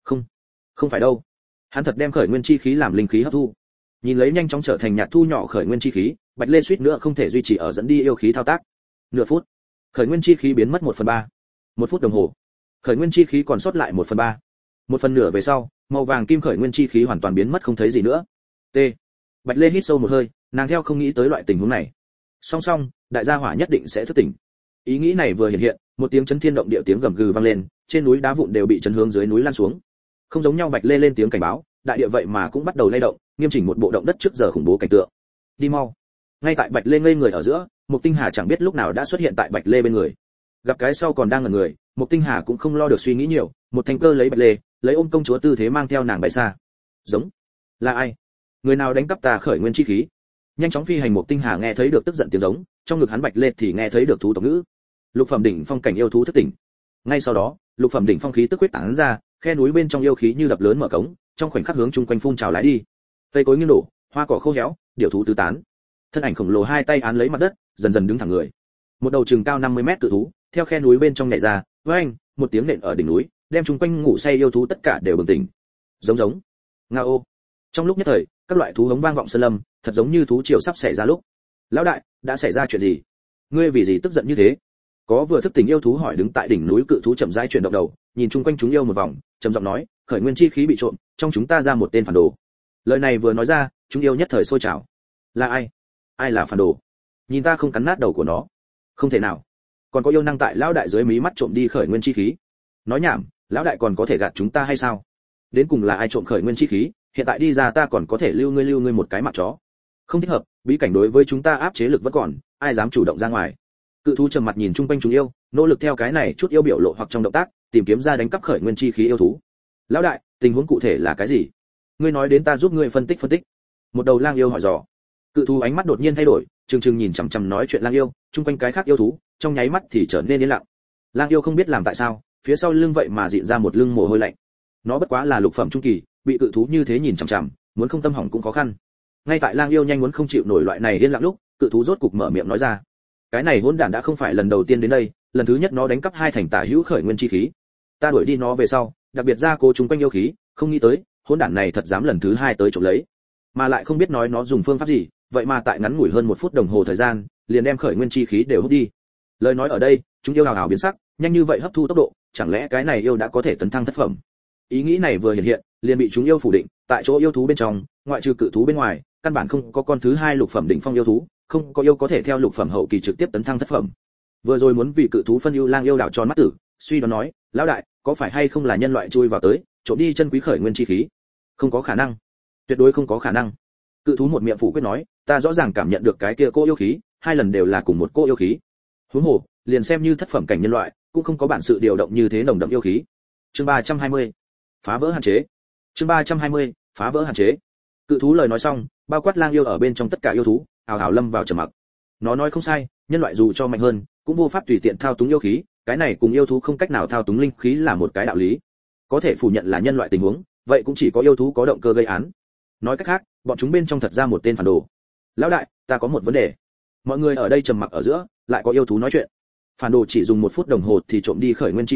Không phải đâu. Hắn thật đem khởi nguyên chi khí làm linh khí hấp thu. Nhìn lấy nhanh chóng trở thành nhạt thu nhỏ khởi nguyên chi khí, Bạch Lê suýt nữa không thể duy trì ở dẫn đi yêu khí thao tác. Nửa phút, khởi nguyên chi khí biến mất 1/3. 1 phút đồng hồ, khởi nguyên chi khí còn sót lại 1/3. 1/2 về sau, màu vàng kim khởi nguyên chi khí hoàn toàn biến mất không thấy gì nữa. T. Bạch Lê hít sâu một hơi, nàng theo không nghĩ tới loại tình huống này. Song, đại gia hỏa nhất định sẽ thức tỉnh. Ý nghĩ này vừa hiện hiện, một tiếng chấn thiên động địa tiếng gầm gừ vang lên, trên núi đá vụn đều bị chấn hướng dưới núi lan xuống. Không giống nhau, Bạch Lê lên tiếng cảnh báo, đại địa vậy mà cũng bắt đầu lay động, nghiêm chỉnh một bộ động đất trước giờ khủng bố cảnh tượng. Đi mau. Ngay tại Bạch Lê ngây người ở giữa, Mộc Tinh Hà chẳng biết lúc nào đã xuất hiện tại Bạch Lê bên người. Gặp cái sau còn đang ngẩn người, Mộc Tinh Hà cũng không lo được suy nghĩ nhiều, một thanh cơ lấy Bạch Lê, lấy ôm công chúa tư thế mang theo nàng bay xa. Giống. Là ai? Người nào đánh cắp ta khởi nguyên chi khí? Nhanh chóng phi hành, Mộc Tinh Hà nghe thấy được tức giận tiếng giống, trong ngực hắn Bạch Lê thì nghe thấy được thú tộc ngữ. Lục phẩm đỉnh phong cảnh yêu thú thức tỉnh. Ngay sau đó, lục phẩm đỉnh phong khí tức quyết tán ra, khe núi bên trong yêu khí như đập lớn mở cống, trong khoảnh khắc hướng chung quanh phun trào lái đi. Cây cối nghiêng đổ, hoa cỏ khô héo, điểu thú tứ tán. Thân ảnh khổng lồ hai tay án lấy mặt đất, dần dần đứng thẳng người. Một đầu chừng cao 50 mét cự thú, theo khe núi bên trong nhảy ra, oeng, một tiếng nện ở đỉnh núi, đem chung quanh ngủ say yêu thú tất cả đều bừng tỉnh. Giống. Ngao. Trong lúc nhất thời, các loại thú hống vang vọng sơn lâm, thật giống như thú triều sắp xảy ra lúc. Lão đại, đã xảy ra chuyện gì? Ngươi vì gì tức giận như thế? Có vừa thức tỉnh yêu thú hỏi. Đứng tại đỉnh núi cự thú chậm rãi chuyển động đầu, nhìn chung quanh chúng yêu một vòng, trầm giọng nói, khởi nguyên chi khí bị trộm, trong chúng ta ra một tên phản đồ. Lời này vừa nói ra, chúng yêu nhất thời sôi trào. Là ai? Ai là phản đồ? Nhìn ta không cắn nát đầu của nó. Không thể nào. Còn có yêu năng tại lão đại dưới mí mắt trộm đi khởi nguyên chi khí? Nói nhảm, lão đại còn có thể gạt chúng ta hay sao? Đến cùng là ai trộm khởi nguyên chi khí? Hiện tại đi ra ta còn có thể lưu ngươi một cái mạng chó. Không thích hợp, bí cảnh đối với chúng ta áp chế lực vẫn còn, ai dám chủ động ra ngoài? Cự thú trầm mặt nhìn chung quanh chúng yêu, nỗ lực theo cái này chút yêu biểu lộ hoặc trong động tác, tìm kiếm ra đánh cắp khởi nguyên chi khí yêu thú. Lão đại, tình huống cụ thể là cái gì? Ngươi nói đến ta giúp ngươi phân tích. Một đầu lang yêu hỏi dò. Cự thú ánh mắt đột nhiên thay đổi, trừng nhìn chằm chằm nói chuyện lang yêu, chung quanh cái khác yêu thú, trong nháy mắt thì trở nên yên lặng. Lang yêu không biết làm tại sao, phía sau lưng vậy mà dịn ra một lưng mồ hôi lạnh. Nó bất quá là lục phẩm trung kỳ, bị cự thú như thế nhìn chằm chằm, muốn không tâm hỏng cũng khó khăn. Ngay tại lang yêu nhanh muốn không chịu nổi loại này yên lặng lúc, cự thú rốt cục mở miệng nói ra. Cái này hỗn đản đã không phải lần đầu tiên đến đây, lần thứ nhất nó đánh cắp 2 thành tả hữu khởi nguyên chi khí. Ta đuổi đi nó về sau, đặc biệt ra cố chúng quanh yêu khí, không nghĩ tới, hỗn đản này thật dám lần thứ 2 tới trộm lấy. Mà lại không biết nói nó dùng phương pháp gì, vậy mà tại ngắn ngủi hơn 1 phút đồng hồ thời gian, liền đem khởi nguyên chi khí đều hút đi. Lời nói ở đây, chúng yêu hào hào biến sắc, nhanh như vậy hấp thu tốc độ, chẳng lẽ cái này yêu đã có thể tấn thăng thất phẩm? Ý nghĩ này vừa hiện, liền bị chúng yêu phủ định, tại chỗ yêu thú bên trong, ngoại trừ cự thú bên ngoài, căn bản không có con thứ 2 lục phẩm đỉnh phong yêu thú, không có yêu có thể theo lục phẩm hậu kỳ trực tiếp tấn thăng thất phẩm. Vừa rồi muốn vì cự thú phân ưu lang yêu đảo tròn mắt tử, suy đoán nói, lão đại, có phải hay không là nhân loại chui vào tới, trộm đi chân quý khởi nguyên chi khí? Không có khả năng, tuyệt đối không có khả năng. Cự thú một miệng phủ quyết nói, ta rõ ràng cảm nhận được cái kia cô yêu khí, 2 lần đều là cùng một cô yêu khí. Huống hồ, liền xem như thất phẩm cảnh nhân loại, cũng không có bản sự điều động như thế nồng đậm yêu khí. Chương 320, phá vỡ hạn chế. Chương 320, phá vỡ hạn chế. Cự thú lời nói xong, bao quát lang yêu ở bên trong tất cả yêu thú, ào ào lâm vào trầm mặc. Nó nói không sai, nhân loại dù cho mạnh hơn, cũng vô pháp tùy tiện thao túng yêu khí, cái này cùng yêu thú không cách nào thao túng linh khí là một cái đạo lý. Có thể phủ nhận là nhân loại tình huống, vậy cũng chỉ có yêu thú có động cơ gây án. Nói cách khác, bọn chúng bên trong thật ra một tên phản đồ. Lão đại, ta có một vấn đề. Mọi người ở đây trầm mặc ở giữa, lại có yêu thú nói chuyện. Phản đồ chỉ dùng 1 phút đồng hồ thì trộm đi khởi nguyên chi khí,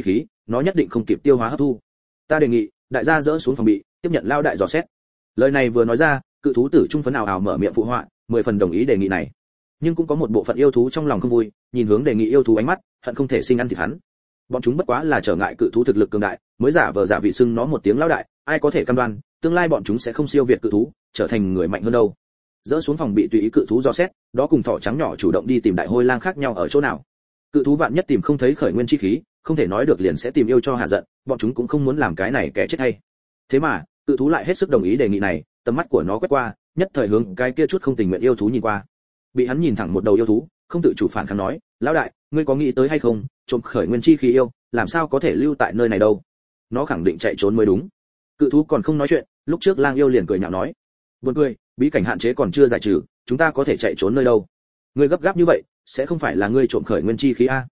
nó nhất định không kịp tiêu hóa hấp thu. Ta đề nghị đại gia dỡ xuống phòng bị, tiếp nhận lao đại dò xét. Lời này vừa nói ra, cự thú tử trung phấn ảo ảo mở miệng phụ họa, 10 phần đồng ý đề nghị này. Nhưng cũng có một bộ phận yêu thú trong lòng không vui, nhìn hướng đề nghị yêu thú ánh mắt, hận không thể sinh ăn thịt hắn. Bọn chúng bất quá là trở ngại cự thú thực lực cường đại, mới giả vờ giả vị xưng nó một tiếng lão đại, ai có thể cam đoan, tương lai bọn chúng sẽ không siêu việt cự thú, trở thành người mạnh hơn đâu. Dỡ xuống phòng bị tùy ý cự thú dò xét, đó cùng thỏ trắng nhỏ chủ động đi tìm đại hôi lang khác nhau ở chỗ nào. Cự thú vạn nhất tìm không thấy khởi nguyên chi khí, không thể nói được liền sẽ tìm yêu cho hạ giận, bọn chúng cũng không muốn làm cái này kẻ chết hay. Thế mà, cự thú lại hết sức đồng ý đề nghị này, tầm mắt của nó quét qua, nhất thời hướng cái kia chút không tình nguyện yêu thú nhìn qua. Bị hắn nhìn thẳng một đầu yêu thú, không tự chủ phản kháng nói, lão đại, ngươi có nghĩ tới hay không, trộm khởi nguyên chi khí yêu, làm sao có thể lưu tại nơi này đâu? Nó khẳng định chạy trốn mới đúng. Cự thú còn không nói chuyện, lúc trước lang yêu liền cười nhạo nói, buồn cười, bí cảnh hạn chế còn chưa giải trừ, chúng ta có thể chạy trốn nơi đâu? Ngươi gấp gáp như vậy, sẽ không phải là ngươi trộm khởi nguyên chi khí a?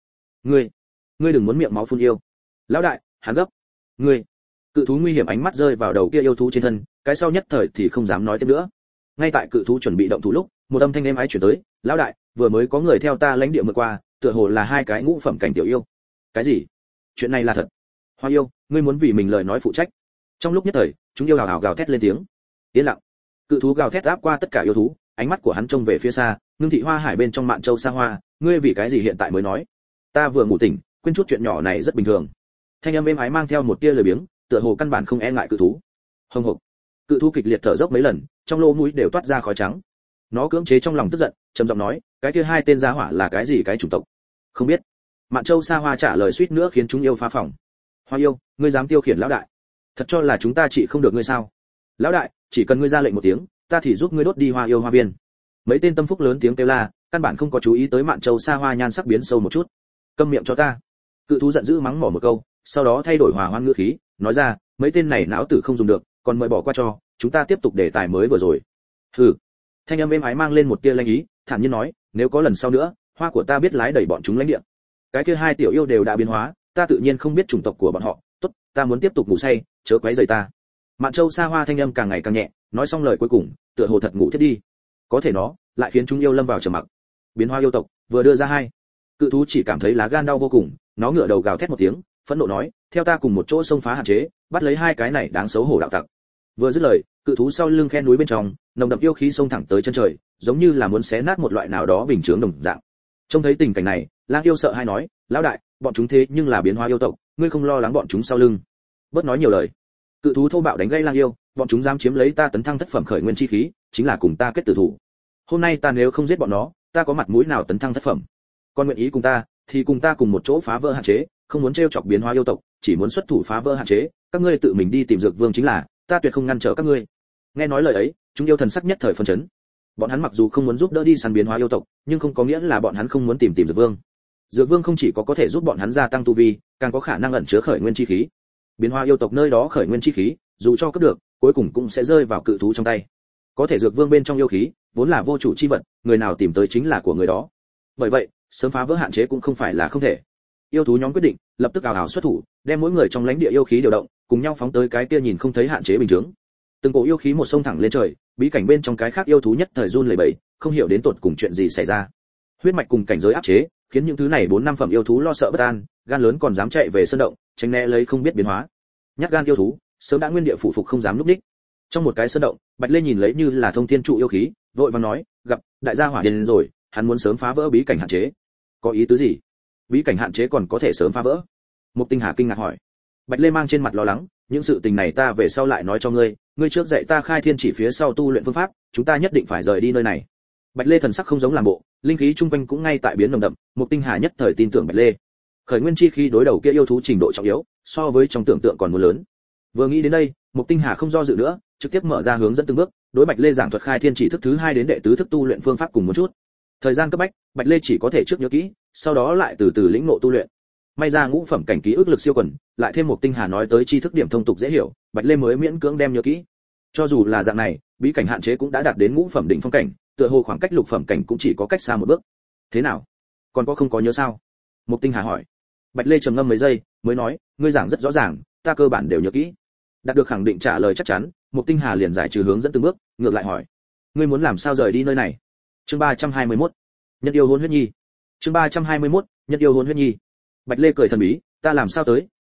Ngươi đừng muốn miệng máu phun yêu. Lão đại, hắn gấp. Ngươi. Cự thú nguy hiểm ánh mắt rơi vào đầu kia yêu thú trên thân, cái sau nhất thời thì không dám nói tiếp nữa. Ngay tại cự thú chuẩn bị động thủ lúc, một âm thanh êm ái truyền tới, lão đại, vừa mới có người theo ta lãnh địa mượn qua, tựa hồ là hai cái ngũ phẩm cảnh tiểu yêu. Cái gì? Chuyện này là thật? Hoa yêu, ngươi muốn vì mình lời nói phụ trách. Trong lúc nhất thời, chúng yêu hào hào gào thét lên tiếng. Yên lặng. Cự thú gào thét áp qua tất cả yêu thú, ánh mắt của hắn trông về phía xa, ngưng thị hoa hải bên trong mạn châu xa hoa, ngươi vì cái gì hiện tại mới nói? Ta vừa ngủ tỉnh, quên chút chuyện nhỏ này rất bình thường. Thanh âm êm ái mang theo một tia lời biếng, tựa hồ căn bản không e ngại cự thú. Hồng hộc. Cự thú kịch liệt thở dốc mấy lần, trong lỗ mũi đều toát ra khói trắng. Nó cưỡng chế trong lòng tức giận, trầm giọng nói, cái kia hai tên gia hỏa là cái gì cái chủng tộc? Không biết. Mạn châu xa hoa trả lời suýt nữa khiến chúng yêu phá phòng. Hoa yêu, ngươi dám tiêu khiển lão đại? Thật cho là chúng ta trị không được ngươi sao? Lão đại, chỉ cần ngươi ra lệnh một tiếng, ta thì giúp ngươi đốt đi hoa yêu hoa viên. Mấy tên tâm phúc lớn tiếng kêu la, căn bản không có chú ý tới mạn châu xa hoa nhan sắc biến sâu một chút. Câm miệng cho ta. Cự thú giận dữ mắng mỏ một câu, sau đó thay đổi hòa hoan ngữ khí, nói ra, mấy tên này não tử không dùng được, còn mời bỏ qua cho, chúng ta tiếp tục đề tài mới vừa rồi. Hừ. Thanh âm êm ái mang lên một tia lanh ý, thản nhiên nói, nếu có lần sau nữa, hoa của ta biết lái đẩy bọn chúng lãnh địa. Cái kia hai tiểu yêu đều đã biến hóa, ta tự nhiên không biết chủng tộc của bọn họ, tốt, ta muốn tiếp tục ngủ say, chớ quấy rầy ta. Mạn châu xa hoa thanh âm càng ngày càng nhẹ, nói xong lời cuối cùng, tựa hồ thật ngủ thiết đi. Có thể nó lại khiến chúng yêu lâm vào trầm mặc. Biến hóa yêu tộc vừa đưa ra hai, cự thú chỉ cảm thấy lá gan đau vô cùng, nó ngửa đầu gào thét một tiếng, phẫn nộ nói, theo ta cùng một chỗ xông phá hạn chế, bắt lấy hai cái này đáng xấu hổ đạo tặc. Vừa dứt lời, cự thú sau lưng khe núi bên trong, nồng đậm yêu khí xông thẳng tới chân trời, giống như là muốn xé nát một loại nào đó bình chướng đồng dạng. Trông thấy tình cảnh này, lang yêu sợ hai nói, lão đại, bọn chúng thế nhưng là biến hóa yêu tộc, ngươi không lo lắng bọn chúng sau lưng? Bớt nói nhiều lời. Cự thú thô bạo đánh gây lang yêu, bọn chúng dám chiếm lấy ta tấn thăng thất phẩm khởi nguyên chi khí, chính là cùng ta kết tử thủ. Hôm nay ta nếu không giết bọn nó, ta có mặt mũi nào tấn thăng thất phẩm? Con nguyện ý cùng ta, thì cùng ta cùng một chỗ phá vỡ hạn chế, không muốn trêu chọc biến hóa yêu tộc, chỉ muốn xuất thủ phá vỡ hạn chế, các ngươi tự mình đi tìm dược vương chính là, ta tuyệt không ngăn trở các ngươi. Nghe nói lời ấy, chúng yêu thần sắc nhất thời phân chấn. Bọn hắn mặc dù không muốn giúp đỡ đi săn biến hóa yêu tộc, nhưng không có nghĩa là bọn hắn không muốn tìm dược vương. Dược vương không chỉ có thể giúp bọn hắn gia tăng tu vi, càng có khả năng ẩn chứa khởi nguyên chi khí. Biến hóa yêu tộc nơi đó khởi nguyên chi khí, dù cho cấp được, cuối cùng cũng sẽ rơi vào cự thú trong tay. Có thể dược vương bên trong yêu khí, vốn là vô chủ chi vật, người nào tìm tới chính là của người đó. Bởi vậy, sớm phá vỡ hạn chế cũng không phải là không thể. Yêu thú nhóm quyết định, lập tức ào ào xuất thủ, đem mỗi người trong lãnh địa yêu khí điều động, cùng nhau phóng tới cái kia nhìn không thấy hạn chế bình chứng. Từng cổ yêu khí một sông thẳng lên trời, bí cảnh bên trong cái khác yêu thú nhất thời run lẩy bẩy, không hiểu đến tột cùng chuyện gì xảy ra. Huyết mạch cùng cảnh giới áp chế, khiến những thứ này 4-5 phẩm yêu thú lo sợ bất an, gan lớn còn dám chạy về sơn động, tránh né lấy không biết biến hóa. Nhát gan yêu thú, sớm đã nguyên địa phủ phục không dám lúc đích. Trong một cái sơn động, Bạch Lê nhìn lấy như là thông thiên trụ yêu khí, vội vàng nói, gặp đại gia hỏa điên rồi, hắn muốn sớm phá vỡ bí cảnh hạn chế. Có ý tứ gì? Bí cảnh hạn chế còn có thể sớm phá vỡ? Mục Tinh Hà kinh ngạc hỏi. Bạch Lê mang trên mặt lo lắng, những sự tình này ta về sau lại nói cho ngươi, ngươi trước dạy ta khai thiên chỉ phía sau tu luyện phương pháp, chúng ta nhất định phải rời đi nơi này. Bạch Lê thần sắc không giống làm bộ, linh khí trung quanh cũng ngay tại biến nồng đậm, Mục Tinh Hà nhất thời tin tưởng Bạch Lê. Khởi nguyên chi khí đối đầu kia yêu thú trình độ trọng yếu, so với trong tưởng tượng còn muốn lớn. Vừa nghĩ đến đây, Mục Tinh Hà không do dự nữa, trực tiếp mở ra hướng dẫn từng bước, đối Bạch Lê giảng thuật khai thiên chỉ thức thứ 2 đến đệ tứ thức tu luyện phương pháp cùng một chút. Thời gian cấp bách, Bạch Lê chỉ có thể trước nhớ kỹ, sau đó lại từ từ lĩnh ngộ tu luyện. May ra ngũ phẩm cảnh ký ức lực siêu quần, lại thêm Mục Tinh Hà nói tới tri thức điểm thông tục dễ hiểu, Bạch Lê mới miễn cưỡng đem nhớ kỹ. Cho dù là dạng này, bí cảnh hạn chế cũng đã đạt đến ngũ phẩm đỉnh phong cảnh, tựa hồ khoảng cách lục phẩm cảnh cũng chỉ có cách xa một bước. Thế nào? Còn có không có nhớ sao? Mục Tinh Hà hỏi. Bạch Lê trầm ngâm mấy giây, mới nói, ngươi giảng rất rõ ràng, ta cơ bản đều nhớ kỹ. Đạt được khẳng định trả lời chắc chắn, Mục Tinh Hà liền giải trừ hướng dẫn từng bước, ngược lại hỏi, ngươi muốn làm sao rời đi nơi này? Chương 321. Nhân yêu hôn huyết nhi. Chương 321. Nhân yêu hôn huyết nhi. Bạch Lê cười thần bí, ta làm sao tới,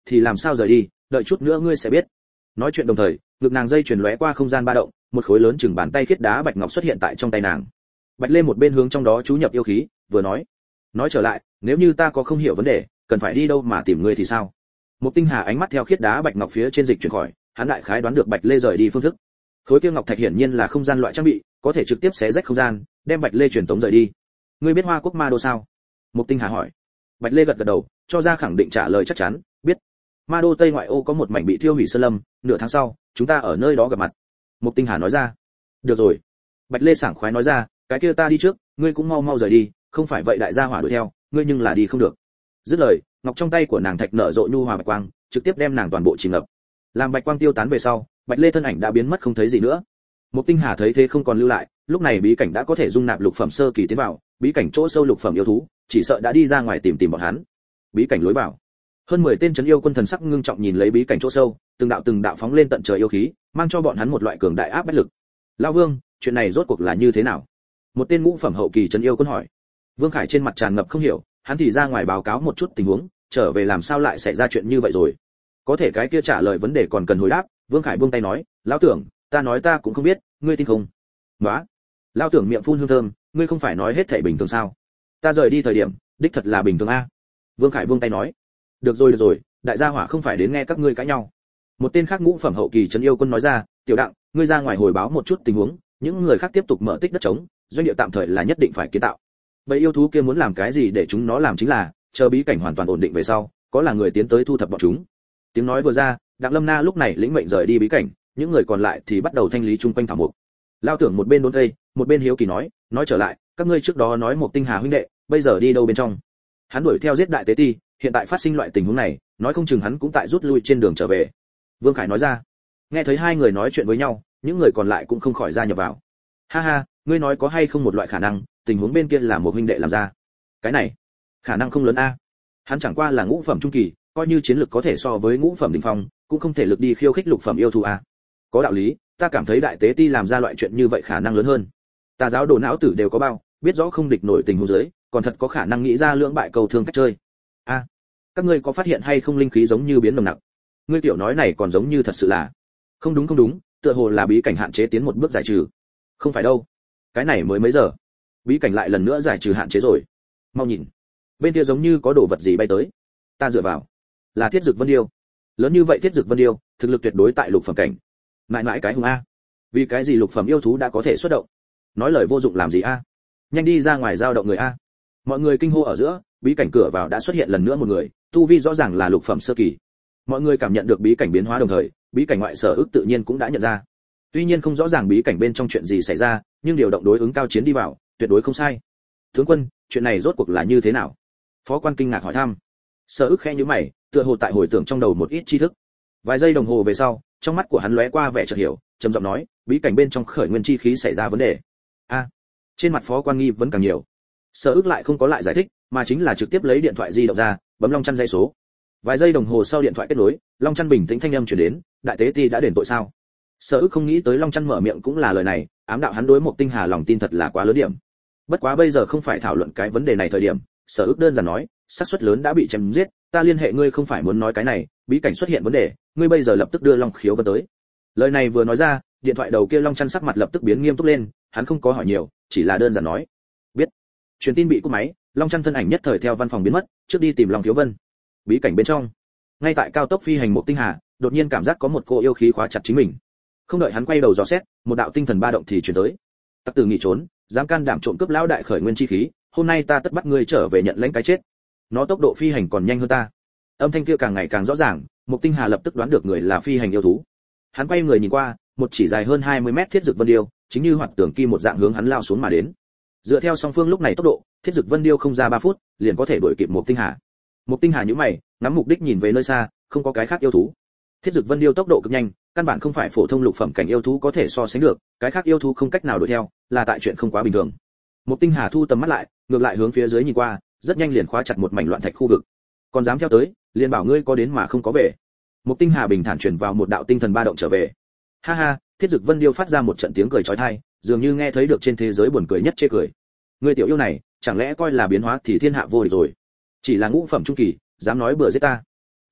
thì làm sao rời đi, đợi chút nữa ngươi sẽ biết. Nói chuyện đồng thời, ngực nàng dây chuyền lóe qua không gian ba động, một khối lớn chừng bàn tay khiết đá bạch ngọc xuất hiện tại trong tay nàng. Bạch Lê một bên hướng trong đó chú nhập yêu khí, vừa nói trở lại, nếu như ta có không hiểu vấn đề, cần phải đi đâu mà tìm ngươi thì sao? Một Tinh Hà ánh mắt theo khiết đá bạch ngọc phía trên dịch chuyển khỏi, hắn đại khái đoán được Bạch Lê rời đi phương thức. Khối kia ngọc thạch hiển nhiên là không gian loại trang bị, có thể trực tiếp xé rách không gian, đem Bạch Lê truyền tống rời đi. Ngươi biết Hoa Quốc Ma Đô sao? Một Tinh Hà hỏi. Bạch Lê gật gật đầu, cho ra khẳng định trả lời chắc chắn, biết. Ma Đô Tây ngoại ô có một mảnh bị thiêu hủy sơn lâm, nửa tháng sau, chúng ta ở nơi đó gặp mặt. Một Tinh Hà nói ra. Được rồi. Bạch Lê sảng khoái nói ra, cái kia ta đi trước, ngươi cũng mau mau rời đi, không phải vậy đại gia hỏa đuổi theo, ngươi nhưng là đi không được. Dứt lời, ngọc trong tay của nàng thạch nở rộ nhu hòa bạch quang, trực tiếp đem nàng toàn bộ chìm ngập. Làm bạch quang tiêu tán về sau, Bạch Lê thân ảnh đã biến mất không thấy gì nữa. Một Tinh Hà thấy thế không còn lưu lại, lúc này bí cảnh đã có thể dung nạp lục phẩm sơ kỳ tiến vào, bí cảnh chỗ sâu lục phẩm yêu thú, chỉ sợ đã đi ra ngoài tìm bọn hắn. Bí cảnh lối vào. Hơn 10 tên trấn yêu quân thần sắc ngưng trọng nhìn lấy bí cảnh chỗ sâu, từng đạo phóng lên tận trời yêu khí, mang cho bọn hắn một loại cường đại áp bách lực. Lão Vương, chuyện này rốt cuộc là như thế nào? Một tên ngũ phẩm hậu kỳ trấn yêu quân hỏi. Vương Khải trên mặt tràn ngập không hiểu, hắn thì ra ngoài báo cáo một chút tình huống, trở về làm sao lại xảy ra chuyện như vậy rồi? Có thể cái kia trả lời vấn đề còn cần hồi đáp, Vương Khải buông tay nói, lão tưởng, ta nói ta cũng không biết, ngươi tin không? Nóa. Lão tưởng miệng phun hương thơm, ngươi không phải nói hết thảy bình thường sao? Ta rời đi thời điểm, đích thật là bình thường a. Vương Khải buông tay nói, được rồi, đại gia hỏa không phải đến nghe các ngươi cãi nhau. Một tên khác ngũ phẩm hậu kỳ trấn yêu quân nói ra, tiểu đặng, ngươi ra ngoài hồi báo một chút tình huống, những người khác tiếp tục mở tích đất trống, doanh địa tạm thời là nhất định phải kiến tạo. Vậy yêu thú kia muốn làm cái gì để chúng nó làm chính là, chờ bí cảnh hoàn toàn ổn định về sau, có là người tiến tới thu thập bọn chúng. Tiếng nói vừa ra, Đặng Lâm Na lúc này lĩnh mệnh rời đi bí cảnh, những người còn lại thì bắt đầu thanh lý chung quanh thảo mục. Lao tưởng một bên đốn cây, một bên hiếu kỳ nói trở lại, các ngươi trước đó nói một Tinh Hà huynh đệ, bây giờ đi đâu bên trong? Hắn đuổi theo giết đại tế ti, hiện tại phát sinh loại tình huống này, nói không chừng hắn cũng tại rút lui trên đường trở về. Vương Khải nói ra. Nghe thấy hai người nói chuyện với nhau, những người còn lại cũng không khỏi gia nhập vào. Ha ha, ngươi nói có hay không một loại khả năng, tình huống bên kia là một huynh đệ làm ra? Cái này, khả năng không lớn a. Hắn chẳng qua là ngũ phẩm trung kỳ, coi như chiến lực có thể so với ngũ phẩm đỉnh phong, cũng không thể lực đi khiêu khích lục phẩm yêu thú a. Có đạo lý, ta cảm thấy đại tế ti làm ra loại chuyện như vậy khả năng lớn hơn. Tà giáo đồ não tử đều có bao, biết rõ không địch nổi tình huống dưới, còn thật có khả năng nghĩ ra lưỡng bại cầu thương cách chơi. A, các ngươi có phát hiện hay không linh khí giống như biến nồng nặc? Ngươi tiểu nói này còn giống như thật sự là. Không đúng, tựa hồ là bí cảnh hạn chế tiến một bước giải trừ. Không phải đâu. Cái này mới mấy giờ, bí cảnh lại lần nữa giải trừ hạn chế rồi. Mau nhìn, bên kia giống như có đồ vật gì bay tới. Ta dựa vào, là Thiết Dực Vân Điêu. Lớn như vậy Thiết Dực Vân Điêu, thực lực tuyệt đối tại lục phẩm cảnh. Mãi cái hùng a. Vì cái gì lục phẩm yêu thú đã có thể xuất động? Nói lời vô dụng làm gì a? Nhanh đi ra ngoài giao động người a. Mọi người kinh hô ở giữa, bí cảnh cửa vào đã xuất hiện lần nữa một người, tu vi rõ ràng là lục phẩm sơ kỳ. Mọi người cảm nhận được bí cảnh biến hóa đồng thời, bí cảnh ngoại sở ức tự nhiên cũng đã nhận ra. Tuy nhiên không rõ ràng bí cảnh bên trong chuyện gì xảy ra, nhưng điều động đối ứng cao chiến đi vào, tuyệt đối không sai. Tướng quân, chuyện này rốt cuộc là như thế nào? Phó quan kinh ngạc hỏi thăm. Sở ức khẽ nhíu mày, tựa hồ tại hồi tưởng trong đầu một ít tri thức. Vài giây đồng hồ về sau, trong mắt của hắn lóe qua vẻ chợt hiểu, trầm giọng nói, bí cảnh bên trong khởi nguyên chi khí xảy ra vấn đề. A. Trên mặt phó quan nghi vẫn càng nhiều. Sở ức lại không có lại giải thích, mà chính là trực tiếp lấy điện thoại di động ra, bấm Long Chăn dây số. Vài giây đồng hồ sau điện thoại kết nối, Long Chăn bình tĩnh thanh âm truyền đến, đại tế ti đã đền tội sao? Sở ức không nghĩ tới Long Chăn mở miệng cũng là lời này, ám đạo hắn đối một Tinh Hà lòng tin thật là quá lớn điểm. Bất quá bây giờ không phải thảo luận cái vấn đề này thời điểm, Sở ức đơn giản nói, xác suất lớn đã bị chém giết, ta liên hệ ngươi không phải muốn nói cái này, bí cảnh xuất hiện vấn đề, ngươi bây giờ lập tức đưa Long Khiếu Vân tới. Lời này vừa nói ra, điện thoại đầu kia Long Chăn sắc mặt lập tức biến nghiêm túc lên, hắn không có hỏi nhiều, chỉ là đơn giản nói, biết. Truyền tin bị cúp máy, Long Chăn thân ảnh nhất thời theo văn phòng biến mất, trước đi tìm Long Khiếu Vân. Bí cảnh bên trong, ngay tại cao tốc phi hành một Tinh Hà, đột nhiên cảm giác có một cô yêu khí khóa chặt chính mình. Không đợi hắn quay đầu dò xét, một đạo tinh thần ba động thì truyền tới. Tặc tử nghỉ trốn, dám can đảm trộm cướp lão đại khởi nguyên chi khí, hôm nay ta tất bắt ngươi trở về nhận lãnh cái chết. Nó tốc độ phi hành còn nhanh hơn ta. Âm thanh kia càng ngày càng rõ ràng, Mục Tinh Hà lập tức đoán được người là phi hành yêu thú. Hắn quay người nhìn qua, một chỉ dài hơn 20 mét Thiết Dực Vân Điêu, chính như hoạt tưởng kim một dạng hướng hắn lao xuống mà đến. Dựa theo song phương lúc này tốc độ, Thiết Dực Vân Điêu không ra 3 phút, liền có thể đuổi kịp Mục Tinh Hà. Mục Tinh Hà nhíu mày, ngắm mục đích nhìn về nơi xa, không có cái khác yêu thú. Thiết Dực Vân Điêu tốc độ cực nhanh, căn bản không phải phổ thông lục phẩm cảnh yêu thú có thể so sánh được, cái khác yêu thú không cách nào đuổi theo, là tại chuyện không quá bình thường. Mục Tinh Hà thu tầm mắt lại, ngược lại hướng phía dưới nhìn qua, rất nhanh liền khóa chặt một mảnh loạn thạch khu vực. Còn dám theo tới, liền bảo ngươi có đến mà không có về. Mục Tinh Hà bình thản truyền vào một đạo tinh thần ba động trở về. Ha ha, Thiết Dực Vân Điêu phát ra một trận tiếng cười chói tai, dường như nghe thấy được trên thế giới buồn cười nhất chê cười. Ngươi tiểu yêu này, chẳng lẽ coi là biến hóa thì thiên hạ vô địch rồi? Chỉ là ngũ phẩm trung kỳ, dám nói bừa giết ta.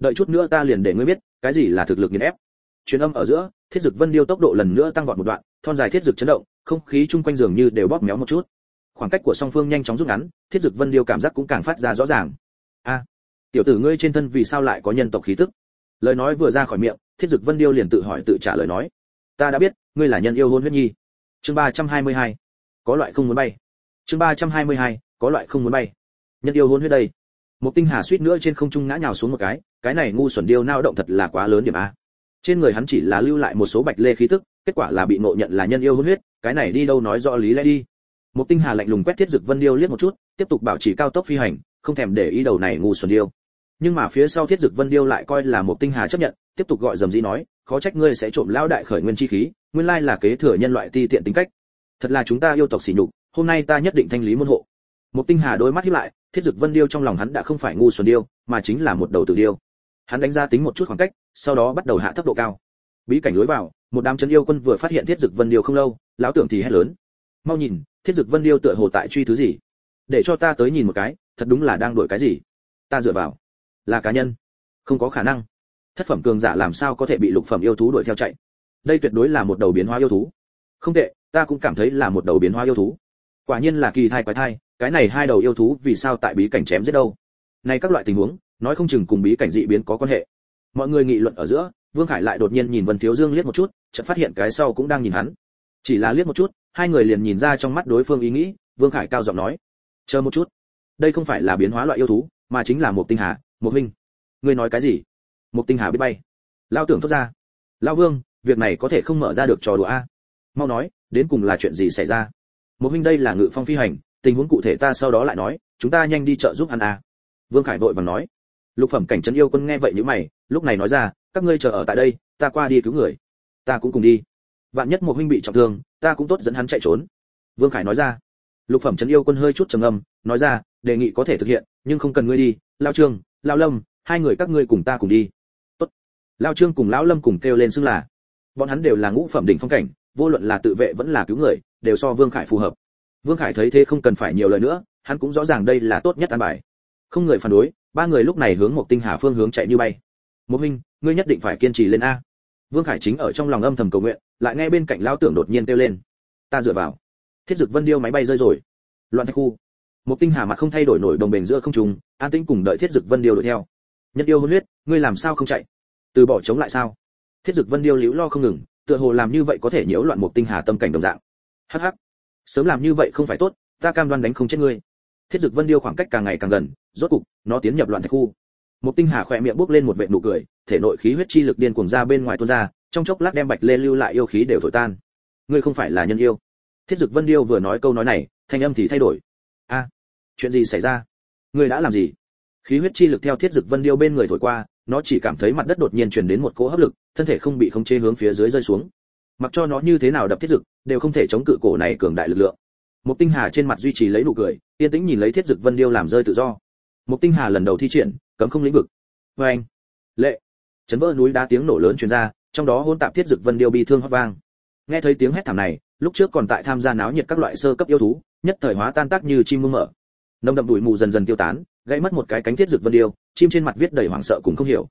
đợi chút nữa ta liền để ngươi biết cái gì là thực lực nghiền ép. Truyền âm ở giữa, thiết dực vân điêu tốc độ lần nữa tăng vọt một đoạn, thon dài thiết dực chấn động, không khí chung quanh dường như đều bóp méo một chút. Khoảng cách của song phương nhanh chóng rút ngắn, thiết dực vân điêu cảm giác cũng càng phát ra rõ ràng. A, tiểu tử ngươi trên thân vì sao lại có nhân tộc khí tức? Lời nói vừa ra khỏi miệng, thiết dực vân điêu liền tự hỏi tự trả lời nói, ta đã biết, ngươi là nhân yêu hôn huyết nhi. Chương 322, có loại không muốn bay. Chương 322, có loại không muốn bay. Nhân yêu hôn huyết đây. Một tinh hà suýt nữa trên không trung ngã nhào xuống một cái này ngu xuẩn điêu nao động thật là quá lớn điểm a. Trên người hắn chỉ là lưu lại một số bạch lê khí tức, kết quả là bị ngộ nhận là nhân yêu hôn huyết, cái này đi đâu nói rõ lý lẽ đi. Một tinh hà lạnh lùng quét thiết dực vân điêu liếc một chút, tiếp tục bảo trì cao tốc phi hành, không thèm để ý đầu này ngu xuẩn điêu. Nhưng mà phía sau thiết dực vân điêu lại coi là một tinh hà chấp nhận, tiếp tục gọi dầm dĩ nói, khó trách ngươi sẽ trộm lão đại khởi nguyên chi khí, nguyên lai là kế thừa nhân loại ti tiện tính cách. Thật là chúng ta yêu tộc sỉ nhục, hôm nay ta nhất định thanh lý môn hộ. Một tinh hà đôi mắt híp lại, thiết dực vân điêu trong lòng hắn đã không phải ngu xuẩn điêu, mà chính là một đầu tử điêu. Hắn đánh ra tính một chút khoảng cách, sau đó bắt đầu hạ thấp độ cao. Bí cảnh lối vào, một đám chân yêu quân vừa phát hiện thiết dực vân điêu không lâu, lão tưởng thì hét lớn, mau nhìn, thiết dực vân điêu tựa hồ tại truy thứ gì, để cho ta tới nhìn một cái, thật đúng là đang đuổi cái gì. Ta dựa vào, là cá nhân, không có khả năng. Thất phẩm cường giả làm sao có thể bị lục phẩm yêu thú đuổi theo chạy? Đây tuyệt đối là một đầu biến hóa yêu thú. Không tệ, ta cũng cảm thấy là một đầu biến hóa yêu thú. Quả nhiên là kỳ thai quái thai, cái này hai đầu yêu thú vì sao tại bí cảnh chém giết đâu? Này các loại tình huống, nói không chừng cùng bí cảnh dị biến có quan hệ. Mọi người nghị luận ở giữa, Vương Khải lại đột nhiên nhìn Vân Thiếu Dương liếc một chút, chợt phát hiện cái sau cũng đang nhìn hắn. Chỉ là liếc một chút, hai người liền nhìn ra trong mắt đối phương ý nghĩ, Vương Khải cao giọng nói: "Chờ một chút, đây không phải là biến hóa loại yêu thú, mà chính là một tinh hà, một huynh." "Ngươi nói cái gì?" "Một tinh hà biết bay." Lão tưởng thốt ra. "Lão Vương, việc này có thể không mở ra được trò đùa a. Mau nói, đến cùng là chuyện gì xảy ra?" "Một huynh đây là ngự phong phi hành, tình huống cụ thể ta sau đó lại nói, chúng ta nhanh đi trợ giúp hắn a." Vương Khải vội vàng nói. Lục phẩm cảnh trấn yêu quân nghe vậy nhíu mày, lúc này nói ra, các ngươi chờ ở tại đây, ta qua đi cứu người. Ta cũng cùng đi. Vạn nhất một huynh bị trọng thương, ta cũng tốt dẫn hắn chạy trốn. Vương Khải nói ra. Lục phẩm trấn yêu quân hơi chút trầm ngâm, nói ra, đề nghị có thể thực hiện, nhưng không cần ngươi đi, Lão Trương, Lão Lâm, hai người các ngươi cùng ta cùng đi. Tốt. Lão Trương cùng Lão Lâm cùng kêu lên xưng là. Bọn hắn đều là ngũ phẩm đỉnh phong cảnh, vô luận là tự vệ vẫn là cứu người, đều so Vương Khải phù hợp. Vương Khải thấy thế không cần phải nhiều lời nữa, hắn cũng rõ ràng đây là tốt nhất an bài. Không người phản đối, ba người lúc này hướng một tinh hà phương hướng chạy như bay. Một huynh, ngươi nhất định phải kiên trì lên a. Vương Khải chính ở trong lòng âm thầm cầu nguyện, lại nghe bên cạnh lão tưởng đột nhiên kêu lên, ta dựa vào. Thiết dực vân điêu máy bay rơi rồi. Loạn thạch khu. Một tinh hà mặt không thay đổi nổi đồng bền giữa không trung, an tĩnh cùng đợi thiết dực vân điêu đuổi theo. Nhân yêu hôn huyết, ngươi làm sao không chạy? Từ bỏ chống lại sao? Thiết dực vân điêu liễu lo không ngừng, tựa hồ làm như vậy có thể nhiễu loạn một tinh hà tâm cảnh đồng dạng. Hắc hắc, sớm làm như vậy không phải tốt, ta cam đoan đánh không chết ngươi. Thiết dực vân điêu khoảng cách càng ngày càng gần, rốt cục nó tiến nhập loạn thạch khu. Một tinh hà khỏe miệng bốc lên một vệt nụ cười, thể nội khí huyết chi lực điên cuồng ra bên ngoài tuôn ra, trong chốc lát đem bạch lê lưu lại yêu khí đều thổi tan. Ngươi không phải là nhân yêu. Thiết dực vân điêu vừa nói câu nói này, thanh âm thì thay đổi. A, chuyện gì xảy ra? Ngươi đã làm gì? Khí huyết chi lực theo thiết dực vân điêu bên người thổi qua, nó chỉ cảm thấy mặt đất đột nhiên truyền đến một cỗ hấp lực, thân thể không bị khống chế hướng phía dưới rơi xuống. Mặc cho nó như thế nào đập thiết dực, đều không thể chống cự cổ này cường đại lực lượng. Một tinh hà trên mặt duy trì lấy nụ cười, yên tĩnh nhìn lấy thiết dực vân điêu làm rơi tự do. Một tinh hà lần đầu thi triển cấm không lĩnh vực. Và anh, lệ, chấn vỡ núi đá tiếng nổ lớn truyền ra, trong đó hỗn tạp thiết dực vân điêu bi thương hót vang. Nghe thấy tiếng hét thảm này, lúc trước còn tại tham gia náo nhiệt các loại sơ cấp yêu thú, nhất thời hóa tan tác như chim muông mở. Nồng đậm bụi mù dần dần tiêu tán, gãy mất một cái cánh thiết dực vân điêu, chim trên mặt viết đầy hoảng sợ cũng không hiểu.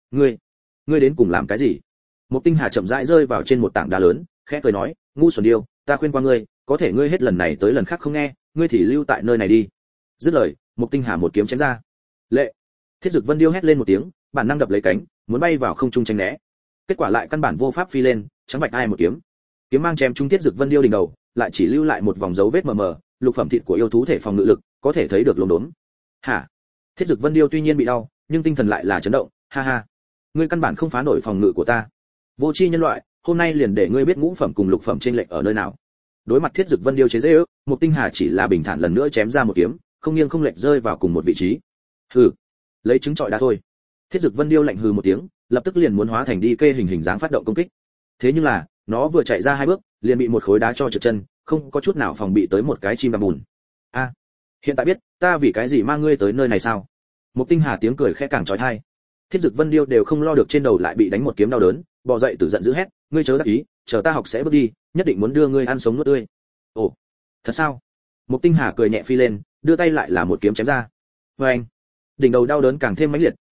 Ngươi đến cùng làm cái gì? Một tinh hà chậm rãi rơi vào trên một tảng đá lớn, khẽ cười nói, ngu xuẩn điêu, ta khuyên qua ngươi, có thể ngươi hết lần này tới lần khác không nghe, ngươi thì lưu tại nơi này đi. Dứt lời, một tinh hà một kiếm chém ra. Lệ, thiết dực vân điêu hét lên một tiếng, bản năng đập lấy cánh, muốn bay vào không trung tránh né. Kết quả lại căn bản vô pháp phi lên, trắng bạch ai một kiếm. Kiếm mang chém trúng thiết dực vân điêu đỉnh đầu, lại chỉ lưu lại một vòng dấu vết mờ mờ, lục phẩm thịt của yêu thú thể phòng ngự lực, có thể thấy được lốm đốm. Hả? Thiết dực vân điêu tuy nhiên bị đau, nhưng tinh thần lại là chấn động, ha ha. Ngươi căn bản không phá nổi phòng ngự của ta. Vô tri nhân loại, hôm nay liền để ngươi biết ngũ phẩm cùng lục phẩm chênh lệch ở nơi nào. Đối mặt thiết dực vân điêu chế giễu, một tinh hà chỉ là bình thản lần nữa chém ra một kiếm, không nghiêng không lệch rơi vào cùng một vị trí. Hừ, lấy trứng trọi đá thôi. Thiết dực vân điêu lạnh hừ một tiếng, lập tức liền muốn hóa thành đi kê hình dáng phát động công kích. Thế nhưng là, nó vừa chạy ra hai bước, liền bị một khối đá cho trượt chân, không có chút nào phòng bị tới một cái chim đập bùn. A, hiện tại biết, ta vì cái gì mang ngươi tới nơi này sao? Một tinh hà tiếng cười khẽ càng chói tai. Thiết dực vân điêu đều không lo được trên đầu lại bị đánh một kiếm đau đớn, bò dậy từ giận dữ hét, ngươi chớ đắc ý, chờ ta học sẽ bước đi, nhất định muốn đưa ngươi ăn sống nuốt tươi. Ồ, thật sao? Một tinh hà cười nhẹ phi lên, đưa tay lại là một kiếm chém ra. Và anh, đỉnh đầu đau đớn càng thêm mãnh liệt,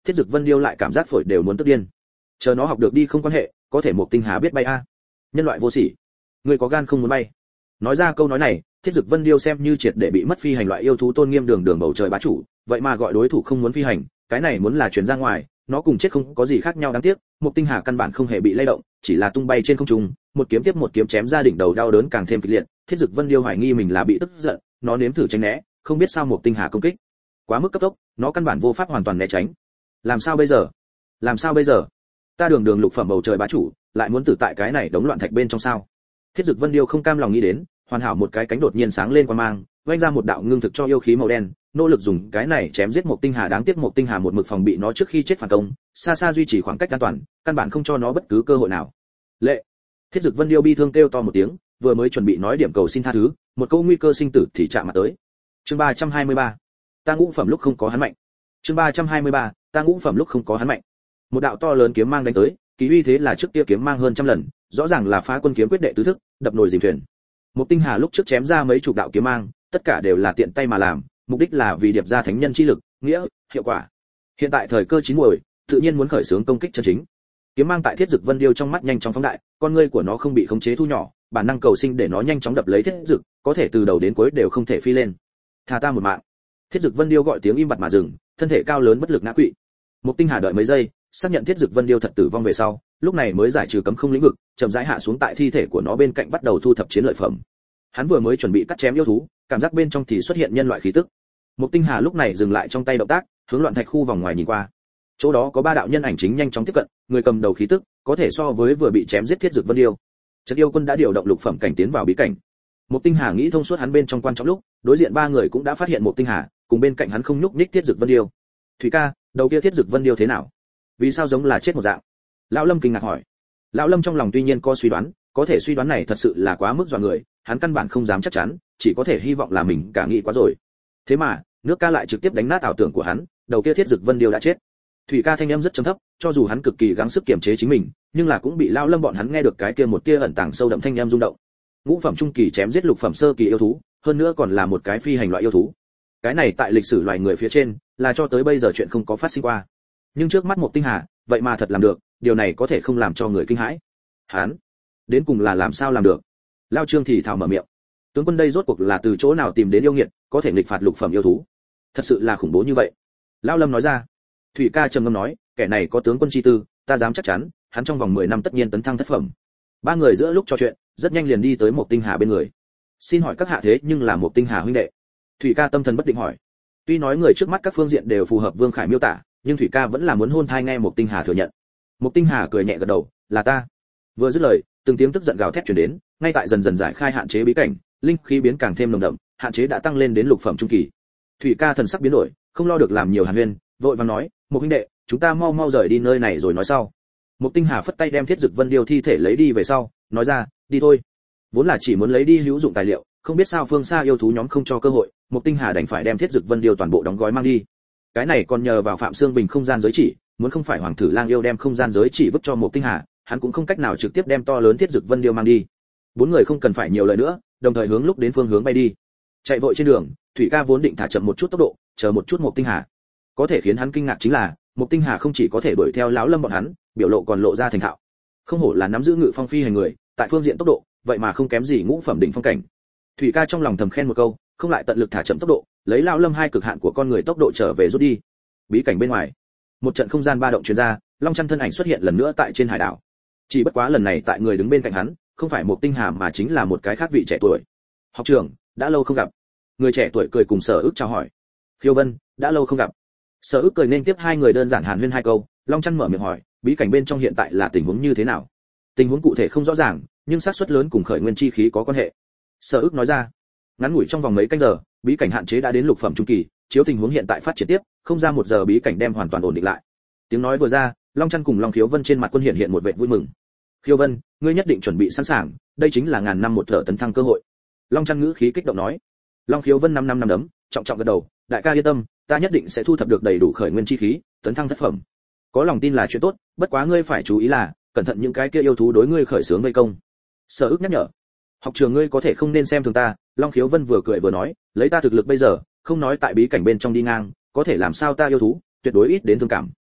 Thiết Dực Vân Điêu lại cảm giác phổi đều muốn tức điên. Chờ nó học được đi không quan hệ, có thể Mộc Tinh Hà biết bay a. Nhân loại vô sỉ, ngươi có gan không muốn bay. Nói ra câu nói này, Thiết Dực Vân Điêu xem như triệt để bị mất phi hành loại yêu thú tôn nghiêm đường bầu trời bá chủ, vậy mà gọi đối thủ không muốn phi hành, cái này muốn là truyền ra ngoài, nó cùng chết không có gì khác nhau. Đáng tiếc, Mộc Tinh Hà căn bản không hề bị lay động, chỉ là tung bay trên không trung, một kiếm tiếp một kiếm chém ra đỉnh đầu, đau đớn càng thêm kịch liệt. Thiết Dực Vân Điêu hoài nghi mình là bị tức giận, nó nếm thử tránh né, không biết sao Mộc Tinh Hà công kích quá mức cấp tốc, nó căn bản vô pháp hoàn toàn né tránh. Làm sao bây giờ? Làm sao bây giờ? Ta đường lục phẩm bầu trời bá chủ, lại muốn tử tại cái này đống loạn thạch bên trong sao? Thiết Dực Vân Điêu không cam lòng nghĩ đến, hoàn hảo một cái cánh đột nhiên sáng lên qua mang, vung ra một đạo ngưng thực cho yêu khí màu đen, nỗ lực dùng cái này chém giết Mộc Tinh Hà. Đáng tiếc Mộc Tinh Hà một mực phòng bị nó trước khi chết phản công, xa xa duy trì khoảng cách an toàn, căn bản không cho nó bất cứ cơ hội nào. Lệ. Thiết Dực Vân Điêu bi thương kêu to một tiếng, vừa mới chuẩn bị nói điểm cầu xin tha thứ, một câu nguy cơ sinh tử thì chạm mặt tới. Chương 323. Ta ngũ phẩm lúc không có hắn mạnh. Chương 323. Ta ngũ phẩm lúc không có hắn mạnh. Một đạo to lớn kiếm mang đánh tới, kỳ uy thế là trước kia kiếm mang hơn trăm lần, rõ ràng là phá quân kiếm quyết đệ tứ thức, đập nồi dìm thuyền. Mộc Tinh Hà lúc trước chém ra mấy chục đạo kiếm mang, tất cả đều là tiện tay mà làm, mục đích là vì điệp ra thánh nhân chi lực, nghĩa, hiệu quả. Hiện tại thời cơ chín muồi, tự nhiên muốn khởi xướng công kích chân chính. Kiếm mang tại Thiết Dực Vân Điêu trong mắt nhanh chóng phóng đại, con ngươi của nó không bị khống chế thu nhỏ, bản năng cầu sinh để nó nhanh chóng đập lấy Thiết Dực, có thể từ đầu đến cuối đều không thể phi lên. Tha ta một mạng. Thiết Dực Vân Điêu gọi tiếng im bặt mà dừng, thân thể cao lớn bất lực ngã quỵ. Mộc Tinh Hà đợi mấy giây, xác nhận Thiết Dực Vân Điêu thật tử vong về sau, lúc này mới giải trừ cấm không lĩnh vực, chậm rãi hạ xuống tại thi thể của nó bên cạnh bắt đầu thu thập chiến lợi phẩm. Hắn vừa mới chuẩn bị cắt chém yêu thú, cảm giác bên trong thì xuất hiện nhân loại khí tức. Mộc Tinh Hà lúc này dừng lại trong tay động tác, hướng loạn thạch khu vòng ngoài nhìn qua. Chỗ đó có ba đạo nhân ảnh chính nhanh chóng tiếp cận, người cầm đầu khí tức có thể so với vừa bị chém giết Thiết Dực Vân Điêu. Trấn yêu quân đã điều động lục phẩm cảnh tiến vào bí cảnh. Mộc Tinh Hà nghĩ thông suốt hắn bên trong quan trọng lúc, đối diện ba người cũng đã phát hiện Mộc Tinh Hà, cùng bên cạnh hắn không nhúc nhích Thiết Dực Vân Điêu. Thủy ca, đầu kia Thiết Dực Vân Điêu thế nào? Vì sao giống là chết một dạng? Lão Lâm kinh ngạc hỏi. Lão Lâm trong lòng tuy nhiên có suy đoán, có thể suy đoán này thật sự là quá mức dọa người, hắn căn bản không dám chắc chắn, chỉ có thể hy vọng là mình cả nghĩ quá rồi. Thế mà, nước ca lại trực tiếp đánh nát ảo tưởng của hắn, đầu kia Thiết Dực Vân Điêu đã chết. Thủy ca thanh âm rất trầm thấp, cho dù hắn cực kỳ gắng sức kiềm chế chính mình, nhưng là cũng bị Lão Lâm bọn hắn nghe được cái kia một tia ẩn tàng sâu đậm thanh âm rung động. Ngũ phẩm trung kỳ chém giết lục phẩm sơ kỳ yêu thú, hơn nữa còn là một cái phi hành loại yêu thú. Cái này tại lịch sử loài người phía trên, là cho tới bây giờ chuyện không có phát sinh qua. Nhưng trước mắt Mộc Tinh Hà, vậy mà thật làm được, điều này có thể không làm cho người kinh hãi. Hắn, đến cùng là làm sao làm được? Lao Trương thì thào mở miệng. Tướng quân đây rốt cuộc là từ chỗ nào tìm đến yêu nghiệt, có thể nghịch phạt lục phẩm yêu thú? Thật sự là khủng bố như vậy. Lão Lâm nói ra. Thủy ca trầm ngâm nói, kẻ này có tướng quân chi tư, ta dám chắc chắn, hắn trong vòng 10 năm tất nhiên tấn thăng thất phẩm. Ba người giữa lúc trò chuyện, rất nhanh liền đi tới Mộc Tinh Hà bên người. Xin hỏi các hạ thế nhưng là Mộc Tinh Hà huynh đệ? Thủy ca tâm thần bất định hỏi. Tuy nói người trước mắt các phương diện đều phù hợp Vương Khải miêu tả, nhưng Thủy ca vẫn là muốn hôn thai nghe Mộc Tinh Hà thừa nhận. Mộc Tinh Hà cười nhẹ gật đầu, là ta. Vừa dứt lời, từng tiếng tức giận gào thét truyền đến, ngay tại dần dần giải khai hạn chế bí cảnh, linh khí biến càng thêm nồng đậm, hạn chế đã tăng lên đến lục phẩm trung kỳ. Thủy ca thần sắc biến đổi, không lo được làm nhiều hàn huyên, vội vàng nói, Mộc huynh đệ, chúng ta mau mau rời đi nơi này rồi nói sau. Mộc Tinh Hà phất tay đem Thiết Dực Vân Điêu thi thể lấy đi về sau, nói ra, đi thôi. Vốn là chỉ muốn lấy đi hữu dụng tài liệu, không biết sao phương xa yêu thú nhóm không cho cơ hội, Mộc Tinh Hà đành phải đem Thiết Dực Vân Điêu toàn bộ đóng gói mang đi. Cái này còn nhờ vào Phạm Xương Bình không gian giới chỉ, muốn không phải Hoàng Thử Lang yêu đem không gian giới chỉ vứt cho Mộc Tinh Hà, hắn cũng không cách nào trực tiếp đem to lớn Thiết Dực Vân Điêu mang đi. Bốn người không cần phải nhiều lời nữa, đồng thời hướng lúc đến phương hướng bay đi. Chạy vội trên đường, Thủy ca vốn định thả chậm một chút tốc độ, chờ một chút Mộc Tinh Hà. Có thể khiến hắn kinh ngạc chính là, Mộc Tinh Hà không chỉ có thể đuổi theo Lão Lâm bọn hắn, biểu lộ còn lộ ra thành thạo. Không hổ là nắm giữ ngự phong phi hành người, tại phương diện tốc độ, vậy mà không kém gì ngũ phẩm đỉnh phong cảnh. Thủy ca trong lòng thầm khen một câu, không lại tận lực thả chậm tốc độ, lấy Lão Lâm hai cực hạn của con người tốc độ trở về rút đi. Bí cảnh bên ngoài, một trận không gian ba động truyền ra, Long Chân thân ảnh xuất hiện lần nữa tại trên hải đảo. Chỉ bất quá lần này tại người đứng bên cạnh hắn, không phải Mộc Tinh Hà mà chính là một cái khác vị trẻ tuổi. Học trưởng, đã lâu không gặp. Người trẻ tuổi cười cùng Sở Ức chào hỏi. Khiêu Vân, đã lâu không gặp. Sở Ức cười nên tiếp hai người đơn giản hàn huyên hai câu, Long Chân mở miệng hỏi, bí cảnh bên trong hiện tại là tình huống như thế nào? Tình huống cụ thể không rõ ràng, nhưng xác suất lớn cùng khởi nguyên chi khí có quan hệ. Sở Ức nói ra. Ngắn ngủi trong vòng mấy canh giờ, bí cảnh hạn chế đã đến lục phẩm trung kỳ, chiếu tình huống hiện tại phát triển tiếp, không ra một giờ bí cảnh đem hoàn toàn ổn định lại. Tiếng nói vừa ra, Long Chân cùng Long Khiếu Vân trên mặt quân hiện một vẻ vui mừng. Khiếu Vân, ngươi nhất định chuẩn bị sẵn sàng, đây chính là ngàn năm một thở tấn thăng cơ hội. Long Chân ngữ khí kích động nói. Long Khiếu Vân năm đấm, trọng trọng gật đầu, đại ca yên tâm, ta nhất định sẽ thu thập được đầy đủ khởi nguyên chi khí, tấn thăng thất phẩm. Có lòng tin là chuyện tốt, bất quá ngươi phải chú ý là, cẩn thận những cái kia yêu thú đối ngươi khởi xướng vây công. Sở Ức nhắc nhở. Học trường ngươi có thể không nên xem thường ta, Long Khiếu Vân vừa cười vừa nói, lấy ta thực lực bây giờ, không nói tại bí cảnh bên trong đi ngang, có thể làm sao ta yêu thú, tuyệt đối ít đến thương cảm.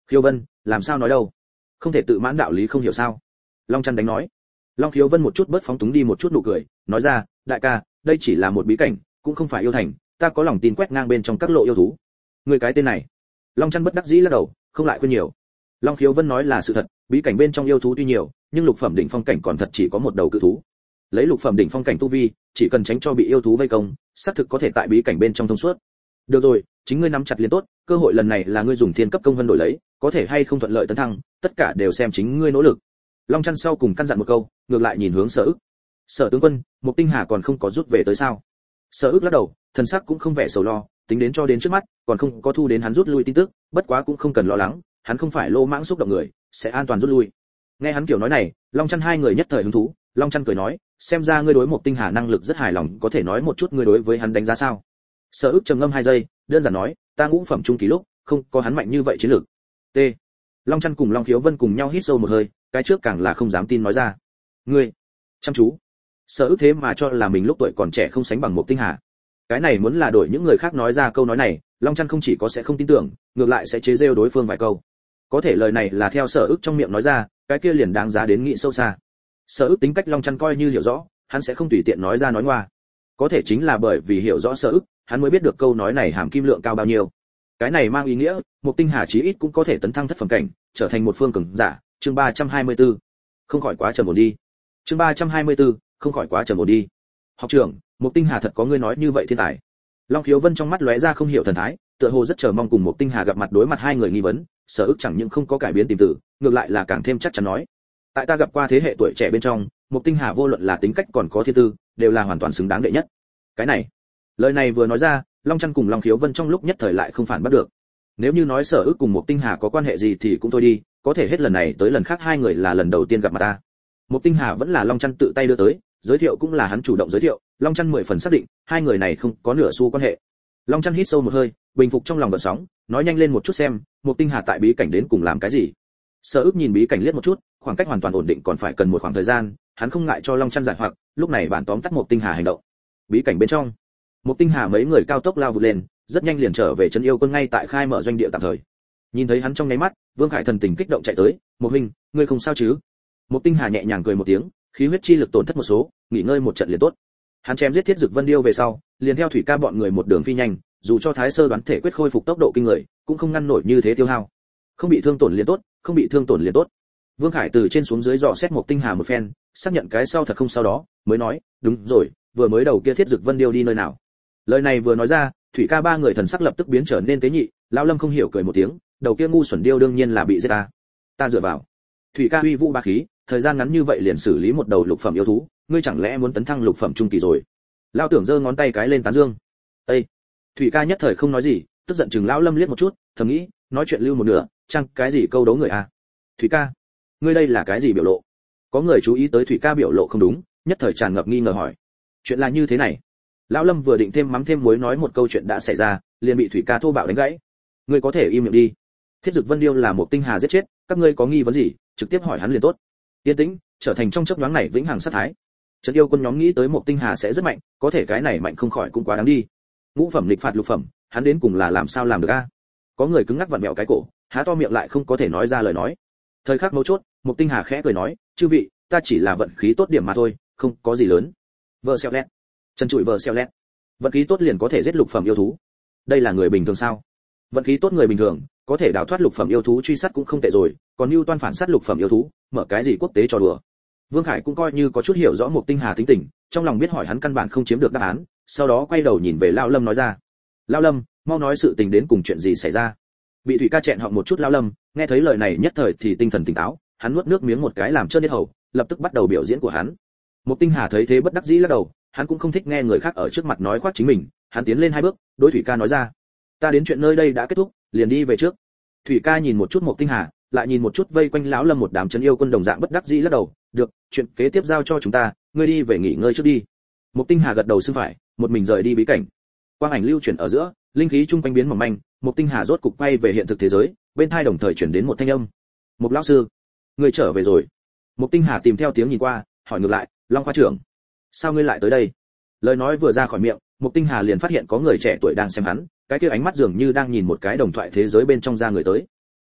Khiếu Vân, làm sao nói đâu? Không thể tự mãn đạo lý không hiểu sao? Long Chân đánh nói. Long Khiếu Vân một chút bớt phóng túng đi một chút nụ cười, nói ra, đại ca, đây chỉ là một bí cảnh, cũng không phải yêu thành, ta có lòng tin quét ngang bên trong các lộ yêu thú. Người cái tên này. Long Chân bất đắc dĩ lắc đầu, không lại khuyên nhiều. Long Khiếu Vân nói là sự thật, bí cảnh bên trong yêu thú tuy nhiều, nhưng lục phẩm đỉnh phong cảnh còn thật chỉ có một đầu cự thú. Lấy lục phẩm đỉnh phong cảnh tu vi, chỉ cần tránh cho bị yêu thú vây công, xác thực có thể tại bí cảnh bên trong thông suốt. Được rồi, chính ngươi nắm chặt liền tốt, cơ hội lần này là ngươi dùng thiên cấp công vân đổi lấy, có thể hay không thuận lợi tấn thăng, tất cả đều xem chính ngươi nỗ lực. Long Chân sau cùng căn dặn một câu, ngược lại nhìn hướng Sở Ức. Sở tướng quân, Mục Tinh Hà còn không có rút về tới sao? Sở Ức lắc đầu, thần sắc cũng không vẻ sầu lo, tính đến cho đến trước mắt, còn không có thu đến hắn rút lui tin tức, bất quá cũng không cần lo lắng, hắn không phải lô mãng xúc động người, sẽ an toàn rút lui. Nghe hắn kiểu nói này, Long Chân hai người nhất thời hứng thú, Long Chân cười nói, xem ra ngươi đối Mục Tinh Hà năng lực rất hài lòng, có thể nói một chút ngươi đối với hắn đánh giá sao? Sở Ức trầm ngâm 2 giây, đơn giản nói, ta ngũ phẩm trung kỳ lúc, không có hắn mạnh như vậy chiến lược. T. Long Chân cùng Long Khiếu Vân cùng nhau hít sâu một hơi, cái trước càng là không dám tin nói ra. Ngươi, chăm chú. Sở Ức thế mà cho là mình lúc tuổi còn trẻ không sánh bằng Mục Tinh Hà. Cái này muốn là đổi những người khác nói ra câu nói này, Long Chân không chỉ có sẽ không tin tưởng, ngược lại sẽ chế giễu đối phương vài câu. Có thể lời này là theo Sở Ức trong miệng nói ra, cái kia liền đáng giá đến nghĩ sâu xa. Sở Ức tính cách Long Chân coi như hiểu rõ, hắn sẽ không tùy tiện nói ra nói ngoa. Có thể chính là bởi vì hiểu rõ Sở Ức, hắn mới biết được câu nói này hàm kim lượng cao bao nhiêu. Cái này mang ý nghĩa, Mục Tinh Hà chí ít cũng có thể tấn thăng thất phẩm cảnh, trở thành một phương cường giả. Chương 324. Không khỏi quá trầm ổn đi. Chương 324. Không khỏi quá trầm ổn đi. Học trưởng, Mục Tinh Hà thật có ngươi nói như vậy thiên tài. Long Khiếu Vân trong mắt lóe ra không hiểu thần thái, tựa hồ rất chờ mong cùng Mục Tinh Hà gặp mặt đối mặt hai người nghi vấn, Sở Ức chẳng những không có cải biến tìm tử, ngược lại là càng thêm chắc chắn nói. Tại ta gặp qua thế hệ tuổi trẻ bên trong, Mục Tinh Hà vô luận là tính cách còn có thiên tư, đều là hoàn toàn xứng đáng đệ nhất. Cái này, lời này vừa nói ra, Long Chân cùng Long Khiếu Vân trong lúc nhất thời lại không phản bắt được. Nếu như nói Sở Ức cùng Mục Tinh Hà có quan hệ gì thì cũng thôi đi, có thể hết lần này tới lần khác hai người là lần đầu tiên gặp mặt ta. Mục Tinh Hà vẫn là Long Chân tự tay đưa tới, giới thiệu cũng là hắn chủ động giới thiệu, Long Chân 10 phần xác định, hai người này không có nửa xu quan hệ. Long Chân hít sâu một hơi, bình phục trong lòng gợn sóng, nói nhanh lên một chút xem, Mục Tinh Hà tại bí cảnh đến cùng làm cái gì. Sở Ức nhìn bí cảnh liếc một chút, khoảng cách hoàn toàn ổn định còn phải cần một khoảng thời gian, hắn không ngại cho Long Chân giải hoặc, lúc này bản tóm tắt Mục Tinh Hà hành động. Bí cảnh bên trong, Mục Tinh Hà mấy người cao tốc lao vụt lên, rất nhanh liền trở về trấn yêu quân ngay tại khai mở doanh địa tạm thời. Nhìn thấy hắn trong nháy mắt, Vương Khải thần tình kích động chạy tới, "Mục huynh, ngươi không sao chứ?" Mục Tinh Hà nhẹ nhàng cười một tiếng, khí huyết chi lực tổn thất một số, nghỉ ngơi một trận liền tốt. Hắn chém giết Thiết Dực Vân Điêu về sau, liền theo Thủy Ca bọn người một đường phi nhanh, dù cho Thái Sơ đoán thể quyết khôi phục tốc độ kinh người, cũng không ngăn nổi như thế tiêu hao. Không bị thương tổn liền tốt, không bị thương tổn liền tốt. Vương Khải từ trên xuống dưới dò xét Mục Tinh Hà một phen, xác nhận cái sau thật không sau đó, mới nói, "Đúng rồi, vừa mới đầu kia Thiết Dực Vân Điêu đi nơi nào?" Lời này vừa nói ra, Thủy Ca ba người thần sắc lập tức biến trở nên tế nhị, lão Lâm không hiểu cười một tiếng, đầu kia ngu xuẩn điêu đương nhiên là bị giết ta. Ta dựa vào. Thủy Ca uy vũ bá khí, thời gian ngắn như vậy liền xử lý một đầu lục phẩm yêu thú, ngươi chẳng lẽ muốn tấn thăng lục phẩm trung kỳ rồi? Lão Tưởng giơ ngón tay cái lên tán dương. Ê! Thủy Ca nhất thời không nói gì, tức giận chừng lão Lâm liếc một chút, thầm nghĩ, nói chuyện lưu một nửa, chăng cái gì câu đấu người à? Thủy Ca, ngươi đây là cái gì biểu lộ? Có người chú ý tới Thủy Ca biểu lộ không đúng, nhất thời tràn ngập nghi ngờ hỏi. Chuyện là như thế này. Lão Lâm vừa định thêm mắm thêm muối nói một câu chuyện đã xảy ra, liền bị Thủy Ca thô bạo đánh gãy. Ngươi có thể im miệng đi. Thiết Dực Vân Điêu là một Tinh Hà giết chết, các ngươi có nghi vấn gì, trực tiếp hỏi hắn liền tốt. Yên tĩnh, trở thành trong chớp nhoáng này vĩnh hằng sát thái. Trấn yêu quân nhóm nghĩ tới một Tinh Hà sẽ rất mạnh, có thể cái này mạnh không khỏi cũng quá đáng đi. Ngũ phẩm lịch phạt lục phẩm, hắn đến cùng là làm sao làm được a? Có người cứng ngắc vặn vẹo cái cổ, há to miệng lại không có thể nói ra lời nói. Thời khắc mấu chốt, một Tinh Hà khẽ cười nói, chư vị, ta chỉ là vận khí tốt điểm mà thôi, không có gì lớn. Vợ xeo lét, chân trụi vợ xeo lét. Vận khí tốt liền có thể giết lục phẩm yêu thú. Đây là người bình thường sao? Vận khí tốt người bình thường, có thể đào thoát lục phẩm yêu thú truy sát cũng không tệ rồi, còn Nưu Toan phản sát lục phẩm yêu thú, mở cái gì quốc tế trò đùa. Vương Khải cũng coi như có chút hiểu rõ một Tinh Hà tính tình, trong lòng biết hỏi hắn căn bản không chiếm được đáp án, sau đó quay đầu nhìn về Lão Lâm nói ra. Lão Lâm, mau nói sự tình đến cùng chuyện gì xảy ra. Bị Thủy Ca chẹn họng một chút Lão Lâm, nghe thấy lời này nhất thời thì tinh thần tỉnh táo, hắn nuốt nước miếng một cái làm trơn hết hầu, lập tức bắt đầu biểu diễn của hắn. Một Tinh Hà thấy thế bất đắc dĩ lắc đầu, hắn cũng không thích nghe người khác ở trước mặt nói khoác chính mình, hắn tiến lên 2 bước, đối Thủy Ca nói ra, ta đến chuyện nơi đây đã kết thúc, liền đi về trước. Thủy Ca nhìn một chút một Tinh Hà, lại nhìn một chút vây quanh Lão Lâm một đám trấn yêu quân đồng dạng bất đắc dĩ lắc đầu, được, chuyện kế tiếp giao cho chúng ta, ngươi đi về nghỉ ngơi trước đi. Một Tinh Hà gật đầu xưng phải, một mình rời đi bí cảnh. Quang ảnh lưu chuyển ở giữa, linh khí trung quanh biến mỏng manh, một Tinh Hà rốt cục quay về hiện thực thế giới, bên tai đồng thời chuyển đến một thanh âm. Một lão sư, ngươi trở về rồi. Một Tinh Hà tìm theo tiếng nhìn qua, hỏi ngược lại, Long khoa trưởng, sao ngươi lại tới đây? Lời nói vừa ra khỏi miệng, một Tinh Hà liền phát hiện có người trẻ tuổi đang xem hắn, cái kia ánh mắt dường như đang nhìn một cái đồng thoại thế giới bên trong ra người tới.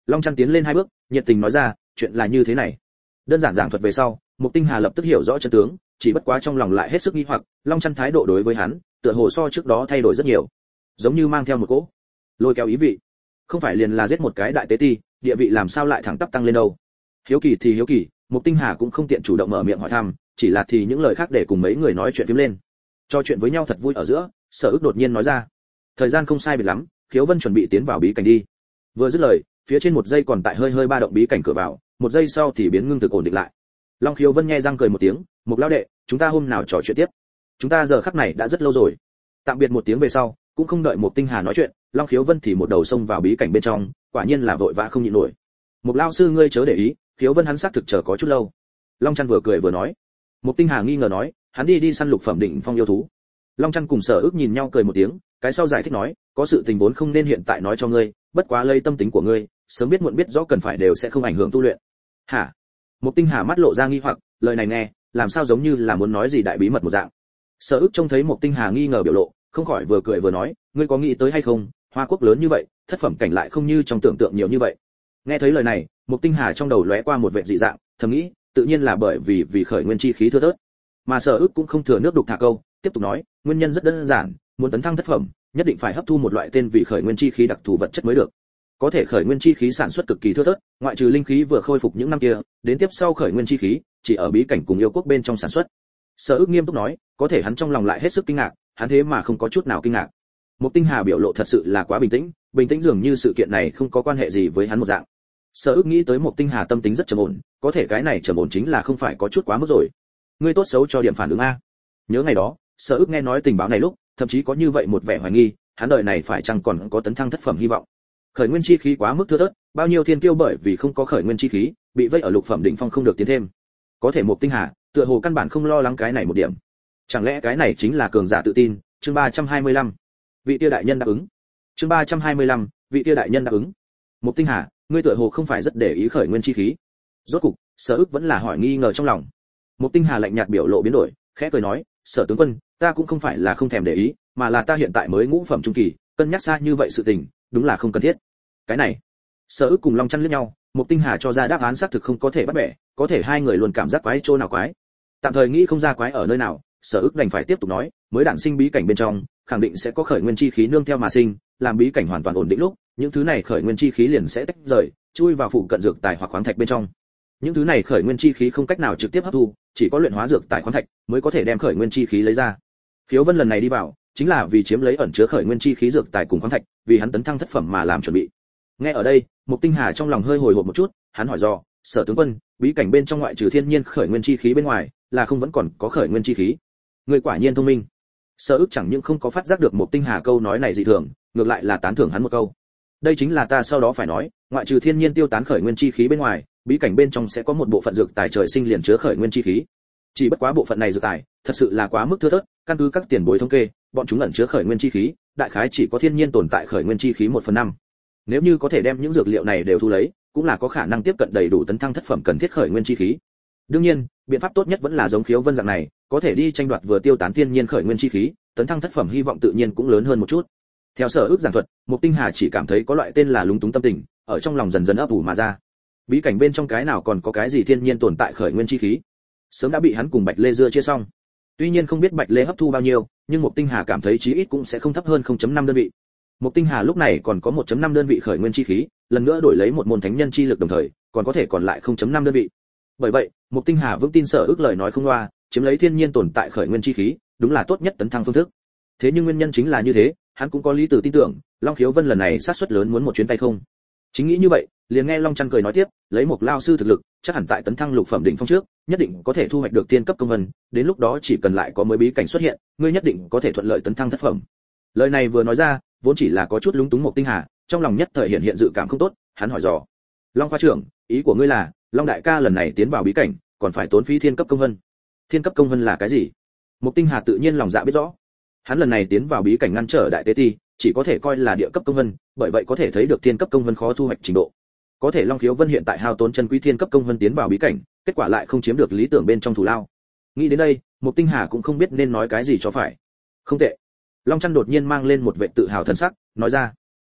Long Chân tiến lên 2 bước, nhiệt tình nói ra, chuyện là như thế này. Đơn giản giảng thuật về sau, Mục Tinh Hà lập tức hiểu rõ chân tướng, chỉ bất quá trong lòng lại hết sức nghi hoặc, Long Chân thái độ đối với hắn, tựa hồ so trước đó thay đổi rất nhiều, giống như mang theo một cỗ lôi kéo ý vị. Không phải liền là giết một cái đại tế ti, địa vị làm sao lại thẳng tắp tăng lên đâu? Hiếu kỳ thì hiếu kỳ, Mục Tinh Hà cũng không tiện chủ động mở miệng hỏi thăm, chỉ là thì những lời khác để cùng mấy người nói chuyện phím lên. Cho chuyện với nhau thật vui ở giữa, Sở Ức đột nhiên nói ra, thời gian không sai biệt lắm, Khiếu Vân chuẩn bị tiến vào bí cảnh đi. Vừa dứt lời, phía trên một giây còn tại hơi hơi ba động bí cảnh cửa vào, một giây sau thì biến ngưng thực ổn định lại. Long Khiếu Vân nghe răng cười một tiếng, Mục lão đệ, chúng ta hôm nào trò chuyện tiếp? Chúng ta giờ khắc này đã rất lâu rồi. Tạm biệt một tiếng về sau, cũng không đợi Mục Tinh Hà nói chuyện, Long Khiếu Vân thì một đầu xông vào bí cảnh bên trong, quả nhiên là vội vã không nhịn nổi. Mục lão sư ngươi chớ để ý, Khiếu Vân hắn xác thực chờ có chút lâu. Long Chân vừa cười vừa nói. Mục Tinh Hà nghi ngờ nói, hắn đi săn lục phẩm định phong yêu thú. Long Chân cùng Sở Ức nhìn nhau cười một tiếng, cái sau giải thích nói, có sự tình vốn không nên hiện tại nói cho ngươi, bất quá lây tâm tính của ngươi, sớm biết muộn biết rõ cần phải đều sẽ không ảnh hưởng tu luyện. Hả? Mục Tinh Hà mắt lộ ra nghi hoặc, lời này nghe, làm sao giống như là muốn nói gì đại bí mật một dạng. Sở Ức trông thấy Mục Tinh Hà nghi ngờ biểu lộ, không khỏi vừa cười vừa nói, ngươi có nghĩ tới hay không, Hoa Quốc lớn như vậy, thất phẩm cảnh lại không như trong tưởng tượng nhiều như vậy. Nghe thấy lời này, Mục Tinh Hà trong đầu lóe qua một vẻ dị dạng, thầm nghĩ, tự nhiên là bởi vì khởi nguyên chi khí thưa thớt. Mà Sở Ức cũng không thừa nước đục thả câu, tiếp tục nói, nguyên nhân rất đơn giản, muốn tấn thăng thất phẩm, nhất định phải hấp thu một loại tên vì khởi nguyên chi khí đặc thù vật chất mới được. Có thể khởi nguyên chi khí sản xuất cực kỳ thưa thớt, ngoại trừ linh khí vừa khôi phục những năm kia, đến tiếp sau khởi nguyên chi khí, chỉ ở bí cảnh cùng yêu quốc bên trong sản xuất. Sở Ức nghiêm túc nói, có thể hắn trong lòng lại hết sức kinh ngạc, hắn thế mà không có chút nào kinh ngạc. Mục Tinh Hà biểu lộ thật sự là quá bình tĩnh dường như sự kiện này không có quan hệ gì với hắn một dạng. Sở Ức nghĩ tới Mục Tinh Hà tâm tính rất trầm ổn, có thể cái này trầm ổn chính là không phải có chút quá mức rồi. Ngươi tốt xấu cho điểm phản ứng a. Nhớ ngày đó, Sở Ức nghe nói tình báo này lúc, thậm chí có như vậy một vẻ hoài nghi, hắn đời này phải chăng còn có tấn thăng thất phẩm hy vọng. Khởi nguyên chi khí quá mức thưa thớt, bao nhiêu thiên kiêu bởi vì không có khởi nguyên chi khí, bị vây ở lục phẩm đỉnh phong không được tiến thêm. Có thể Mục Tinh Hà, tựa hồ căn bản không lo lắng cái này một điểm. Chẳng lẽ cái này chính là cường giả tự tin? Chương 325. Vị Tia đại nhân đáp ứng. Chương 325. Vị Tia đại nhân đáp ứng. Mục Tinh Hà, ngươi tựa hồ không phải rất để ý khởi nguyên chi khí. Rốt cục, Sở Ức vẫn là hỏi nghi ngờ trong lòng. Mục Tinh Hà lạnh nhạt biểu lộ biến đổi, khẽ cười nói, Sở tướng quân, ta cũng không phải là không thèm để ý, mà là ta hiện tại mới ngũ phẩm trung kỳ, cân nhắc xa như vậy sự tình, đúng là không cần thiết. Cái này, Sở Ức cùng Long Chân liếc nhau, Mục Tinh Hà cho ra đáp án xác thực không có thể bắt bẻ, có thể hai người luôn cảm giác quái chỗ nào quái. Tạm thời nghĩ không ra quái ở nơi nào, Sở Ức đành phải tiếp tục nói, mới đản sinh bí cảnh bên trong, khẳng định sẽ có khởi nguyên chi khí nương theo mà sinh, làm bí cảnh hoàn toàn ổn định lúc, những thứ này khởi nguyên chi khí liền sẽ tách rời, chui vào phụ cận dược tài hoặc khoáng thạch bên trong. Những thứ này khởi nguyên chi khí không cách nào trực tiếp hấp thu, chỉ có luyện hóa dược tài khoáng thạch mới có thể đem khởi nguyên chi khí lấy ra. Khiếu Vân lần này đi vào, chính là vì chiếm lấy ẩn chứa khởi nguyên chi khí dược tài cùng khoáng thạch, vì hắn tấn thăng thất phẩm mà làm chuẩn bị. Nghe ở đây, Mục Tinh Hà trong lòng hơi hồi hộp một chút, hắn hỏi dò, Sở tướng quân, bí cảnh bên trong ngoại trừ thiên nhiên khởi nguyên chi khí bên ngoài, là không vẫn còn có khởi nguyên chi khí. Người quả nhiên thông minh. Sở Ức chẳng những không có phát giác được Mục Tinh Hà câu nói này dị thường, ngược lại là tán thưởng hắn một câu. Đây chính là ta sau đó phải nói, ngoại trừ thiên nhiên tiêu tán khởi nguyên chi khí bên ngoài, bí cảnh bên trong sẽ có một bộ phận dược tài trời sinh liền chứa khởi nguyên chi khí. Chỉ bất quá bộ phận này dược tài, thật sự là quá mức thưa thớt, căn cứ các tiền bối thống kê, bọn chúng ẩn chứa khởi nguyên chi khí, đại khái chỉ có thiên nhiên tồn tại khởi nguyên chi khí 1/5. Nếu như có thể đem những dược liệu này đều thu lấy, cũng là có khả năng tiếp cận đầy đủ tấn thăng thất phẩm cần thiết khởi nguyên chi khí. Đương nhiên, biện pháp tốt nhất vẫn là giống Khiếu Vân dạng này, có thể đi tranh đoạt vừa tiêu tán thiên nhiên khởi nguyên chi khí, tấn thăng thất phẩm hy vọng tự nhiên cũng lớn hơn một chút. Theo Sở Ức giảng thuật, Mục Tinh Hà chỉ cảm thấy có loại tên là lúng túng tâm tình, ở trong lòng dần dần ấp ủ mà ra. Bí cảnh bên trong cái nào còn có cái gì thiên nhiên tồn tại khởi nguyên chi khí? Sớm đã bị hắn cùng Bạch Lê Dưa chia xong. Tuy nhiên không biết Bạch Lê hấp thu bao nhiêu, nhưng Mục Tinh Hà cảm thấy chí ít cũng sẽ không thấp hơn 0.5 đơn vị. Mục Tinh Hà lúc này còn có 1.5 đơn vị khởi nguyên chi khí, lần nữa đổi lấy một môn thánh nhân chi lực đồng thời, còn có thể còn lại 0.5 đơn vị. Bởi vậy, Mục Tinh Hà vững tin Sở Ức lời nói không loa, chiếm lấy thiên nhiên tồn tại khởi nguyên chi khí, đúng là tốt nhất tấn thăng phương thức. Thế nhưng nguyên nhân chính là như thế, hắn cũng có lý từ tin tưởng, Long Khiếu Vân lần này sát suất lớn muốn một chuyến tay không. Chính nghĩ như vậy, liền nghe Long Chân cười nói tiếp, lấy một lao sư thực lực, chắc hẳn tại tấn thăng lục phẩm đỉnh phong trước, nhất định có thể thu hoạch được tiên cấp công vân, đến lúc đó chỉ cần lại có mới bí cảnh xuất hiện, ngươi nhất định có thể thuận lợi tấn thăng thất phẩm. Lời này vừa nói ra, vốn chỉ là có chút lúng túng Mục Tinh Hà, trong lòng nhất thời hiện dự cảm không tốt, hắn hỏi dò, Long khoa trưởng, ý của ngươi là, Long đại ca lần này tiến vào bí cảnh, còn phải tốn phí thiên cấp công vân? Thiên cấp công vân là cái gì? Mục Tinh Hà tự nhiên lòng dạ biết rõ. Hắn lần này tiến vào bí cảnh ngăn trở đại tế ti, chỉ có thể coi là địa cấp công vân, bởi vậy có thể thấy được thiên cấp công vân khó thu hoạch trình độ. Có thể Long Khiếu Vân hiện tại hao tốn chân quý thiên cấp công vân tiến vào bí cảnh, kết quả lại không chiếm được lý tưởng bên trong thù lao. Nghĩ đến đây, Mục Tinh Hà cũng không biết nên nói cái gì cho phải. Không tệ. Long Chân đột nhiên mang lên một vẻ tự hào thần sắc, nói ra,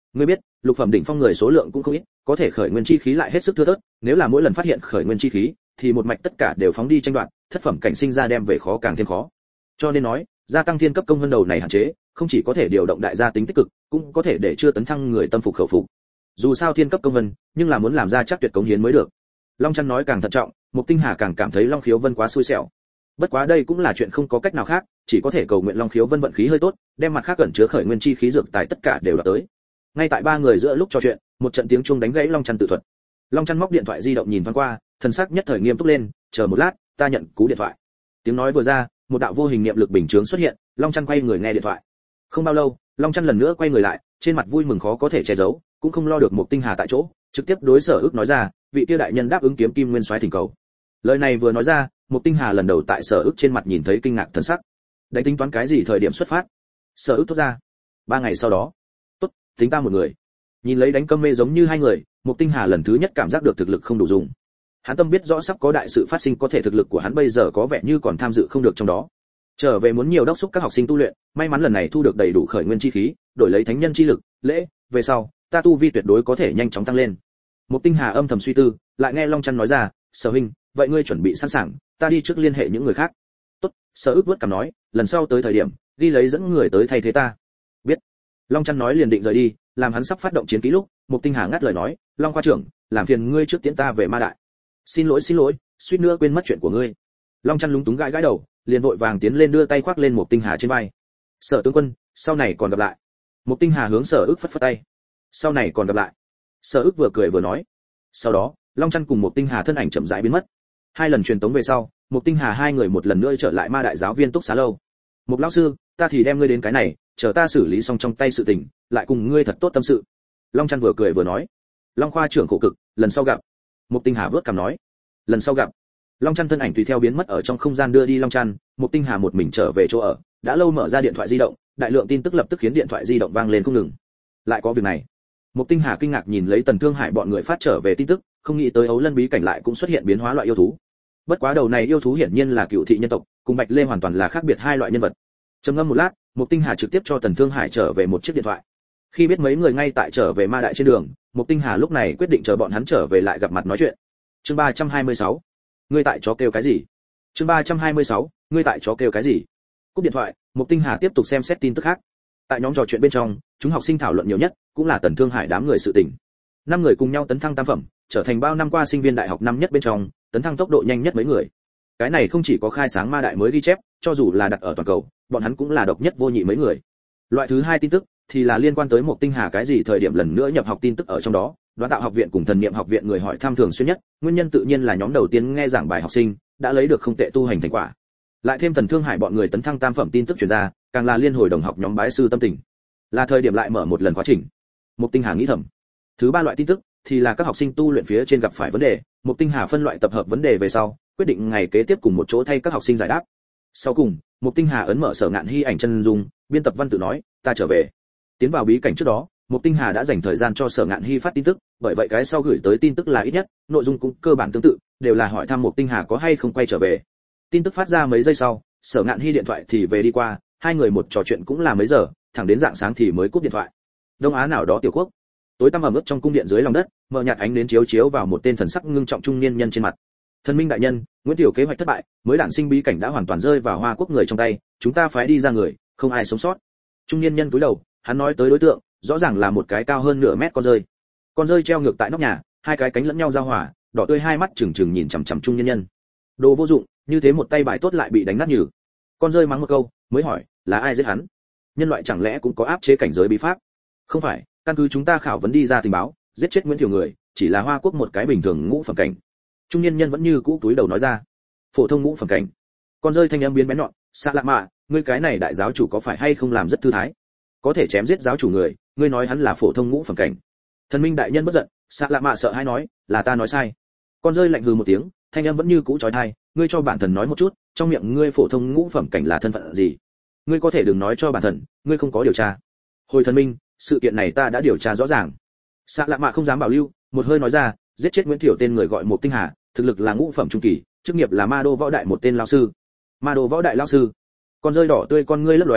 Ngươi biết, lục phẩm đỉnh phong người số lượng cũng không ít, có thể khởi nguyên chi khí lại hết sức thưa thớt, nếu là mỗi lần phát hiện khởi nguyên chi khí, thì một mạch tất cả đều phóng đi tranh đoạt, thất phẩm cảnh sinh ra đem về khó càng thêm khó. Cho nên nói, gia tăng thiên cấp công hơn đầu này hạn chế, không chỉ có thể điều động đại gia tính tích cực, cũng có thể để chưa tấn thăng người tâm phục khẩu phục. Dù sao thiên cấp công vân, nhưng là muốn làm ra chắc tuyệt cống hiến mới được. Long Chân nói càng thận trọng, Mục Tinh Hà càng cảm thấy Long Khiếu Vân quá xui xẻo. Bất quá đây cũng là chuyện không có cách nào khác, chỉ có thể cầu nguyện Long Khiếu Vân vận khí hơi tốt, đem mặt khác cẩn chứa khởi nguyên chi khí dược tài tất cả đều đạt tới. Ngay tại ba người giữa lúc trò chuyện, một trận tiếng chuông đánh gãy Long Chân tự thuật. Long Chân móc điện thoại di động nhìn thoáng qua, thần sắc nhất thời nghiêm túc lên, chờ một lát, ta nhận cú điện thoại. Tiếng nói vừa ra, một đạo vô hình niệm lực bình chướng xuất hiện, Long Chân quay người nghe điện thoại. Không bao lâu, Long Chân lần nữa quay người lại, trên mặt vui mừng khó có thể che giấu, cũng không lo được Mục Tinh Hà tại chỗ, trực tiếp đối Sở Ước nói ra, vị kia đại nhân đáp ứng kiếm kim nguyên soái thỉnh cầu. Lời này vừa nói ra, Mục Tinh Hà lần đầu tại Sở Ước trên mặt nhìn thấy kinh ngạc thần sắc. Đánh tính toán cái gì thời điểm xuất phát? Sở Ước thốt ra. 3 ngày sau đó. Tốt, tính ta một người. Nhìn lấy đánh cơm mê giống như hai người, Mục Tinh Hà lần thứ nhất cảm giác được thực lực không đủ dùng. Hắn tâm biết rõ sắp có đại sự phát sinh, có thể thực lực của hắn bây giờ có vẻ như còn tham dự không được trong đó. Trở về muốn nhiều đốc thúc các học sinh tu luyện, may mắn lần này thu được đầy đủ khởi nguyên chi khí, đổi lấy thánh nhân chi lực, lễ, về sau, ta tu vi tuyệt đối có thể nhanh chóng tăng lên. Mục Tinh Hà âm thầm suy tư, lại nghe Long Chân nói ra, Sở huynh, vậy ngươi chuẩn bị sẵn sàng, ta đi trước liên hệ những người khác. Tốt, Sở Ước vuốt cằm nói, lần sau tới thời điểm, đi lấy dẫn người tới thay thế ta. Biết. Long Chân nói liền định rời đi, làm hắn sắp phát động chiến kỹ lúc, Mục Tinh Hà ngắt lời nói, Long khoa trưởng, làm phiền ngươi trước tiễn ta về Ma Đại. Xin lỗi, suýt nữa quên mất chuyện của ngươi. Long Chân lúng túng gãi gãi đầu, liền vội vàng tiến lên đưa tay khoác lên Mục Tinh Hà trên vai. Sở tướng quân, sau này còn gặp lại. Mục Tinh Hà hướng Sở Ước phất phất tay. Sau này còn gặp lại. Sở Ước vừa cười vừa nói. Sau đó, Long Chân cùng Mục Tinh Hà thân ảnh chậm rãi biến mất. 2 lần truyền tống về sau, Mục Tinh Hà hai người một lần nữa trở lại Ma Đại giáo viên túc xá lâu. Mục lão sư, ta thì đem ngươi đến cái này, chờ ta xử lý xong trong tay sự tình, lại cùng ngươi thật tốt tâm sự. Long Chân vừa cười vừa nói. Long khoa trưởng khổ cực, lần sau gặp. Mục Tinh Hà vớt cằm nói. Lần sau gặp. Long Chân thân ảnh tùy theo biến mất ở trong không gian đưa đi Long Chân, Mục Tinh Hà một mình trở về chỗ ở, đã lâu mở ra điện thoại di động, đại lượng tin tức lập tức khiến điện thoại di động vang lên không ngừng. Lại có việc này. Mục Tinh Hà kinh ngạc nhìn lấy Tần Thương Hải bọn người phát trở về tin tức, không nghĩ tới Ấu Lân bí cảnh lại cũng xuất hiện biến hóa loại yêu thú. Bất quá đầu này yêu thú hiển nhiên là cựu thị nhân tộc, cùng Bạch Lê hoàn toàn là khác biệt hai loại nhân vật. Trầm ngâm một lát, Mục Tinh Hà trực tiếp cho Tần Thương Hải trở về một chiếc điện thoại. Khi biết mấy người ngay tại trở về Ma Đại trên đường, Mục Tinh Hà lúc này quyết định chờ bọn hắn trở về lại gặp mặt nói chuyện. Chương 326. Ngươi tại chó kêu cái gì? Chương 326. Ngươi tại chó kêu cái gì? Cúp điện thoại, Mục Tinh Hà tiếp tục xem xét tin tức khác. Tại nhóm trò chuyện bên trong, chúng học sinh thảo luận nhiều nhất cũng là Tần Thương Hải đám người sự tình. 5 người cùng nhau tấn thăng tam phẩm, trở thành bao năm qua sinh viên đại học năm nhất bên trong, tấn thăng tốc độ nhanh nhất mấy người. Cái này không chỉ có khai sáng Ma Đại mới ghi chép, cho dù là đặt ở toàn cầu, bọn hắn cũng là độc nhất vô nhị mấy người. Loại thứ 2 tin tức thì là liên quan tới Mục Tinh Hà cái gì thời điểm lần nữa nhập học tin tức ở trong đó, Đoán Tạo học viện cùng Thần Niệm học viện người hỏi thăm thường xuyên nhất, nguyên nhân tự nhiên là nhóm đầu tiên nghe giảng bài học sinh đã lấy được không tệ tu hành thành quả. Lại thêm Tần Thương Hải bọn người tấn thăng tam phẩm tin tức truyền ra, càng là liên hồi đồng học nhóm bái sư tâm tình. Là thời điểm lại mở một lần quá trình. Mục Tinh Hà nghĩ thầm. Thứ 3 loại tin tức thì là các học sinh tu luyện phía trên gặp phải vấn đề, Mục Tinh Hà phân loại tập hợp vấn đề về sau, quyết định ngày kế tiếp cùng một chỗ thay các học sinh giải đáp. Sau cùng, Mục Tinh Hà ấn mở Sở Ngạn Hy ảnh chân dung, biên tập văn tự nói, ta trở về. Tiến vào bí cảnh trước đó, Mục Tinh Hà đã dành thời gian cho Sở Ngạn Hy phát tin tức, bởi vậy cái sau gửi tới tin tức là ít nhất, nội dung cũng cơ bản tương tự, đều là hỏi thăm Mục Tinh Hà có hay không quay trở về. Tin tức phát ra mấy giây sau, Sở Ngạn Hy điện thoại thì về đi qua, hai người một trò chuyện cũng là mấy giờ, thẳng đến rạng sáng thì mới cúp điện thoại. Đông Á nào đó tiểu quốc, tối tăm ẩm ướt trong cung điện dưới lòng đất, mờ nhạt ánh nến chiếu chiếu vào một tên thần sắc ngưng trọng trung niên nhân trên mặt. Thần Minh đại nhân, Nguyễn Tiểu kế hoạch thất bại, mới đản sinh bí cảnh đã hoàn toàn rơi vào Hoa Quốc người trong tay, chúng ta phái đi ra người, không ai sống sót. Trung niên nhân cúi đầu, hắn nói tới đối tượng, rõ ràng là một cái cao hơn nửa mét con rơi. Con rơi treo ngược tại nóc nhà, hai cái cánh lẫn nhau giao hòa, đỏ tươi hai mắt trừng trừng nhìn chằm chằm trung niên nhân. Đồ vô dụng, như thế một tay bài tốt lại bị đánh nát nhừ. Con rơi mắng một câu, mới hỏi, là ai giết hắn? Nhân loại chẳng lẽ cũng có áp chế cảnh giới bí pháp? Không phải, căn cứ chúng ta khảo vấn đi ra tình báo, giết chết Nguyễn Thiểu người, chỉ là Hoa Quốc một cái bình thường ngũ phẩm cảnh. Trung niên nhân vẫn như cũ túi đầu nói ra, phổ thông ngũ phẩm cảnh. Con rơi thanh âm biến bén nhọn, Xạ Lạ Mạ, ngươi cái này đại giáo chủ có phải hay không làm rất thư thái? Có thể chém giết giáo chủ người, ngươi nói hắn là phổ thông ngũ phẩm cảnh. Thần Minh đại nhân bất giận, Xạ Lạ Mạ sợ hãi nói, là ta nói sai. Con rơi lạnh hừ một tiếng, thanh âm vẫn như cũ chói tai, ngươi cho bản thần nói một chút, trong miệng ngươi phổ thông ngũ phẩm cảnh là thân phận gì? Ngươi có thể đừng nói cho bản thần, ngươi không có điều tra. Hồi thần Minh, sự kiện này ta đã điều tra rõ ràng. Xạ Lạ Mạ không dám bảo lưu, một hơi nói ra, giết chết Nguyễn Thiểu tên người gọi Mục Tinh Hà, thực lực là ngũ phẩm trung kỳ, chức nghiệp là Ma Đô võ đại một tên lão sư. Ma Đô võ đại lão sư. Con rơi đỏ tươi con ngươi lấp lóe,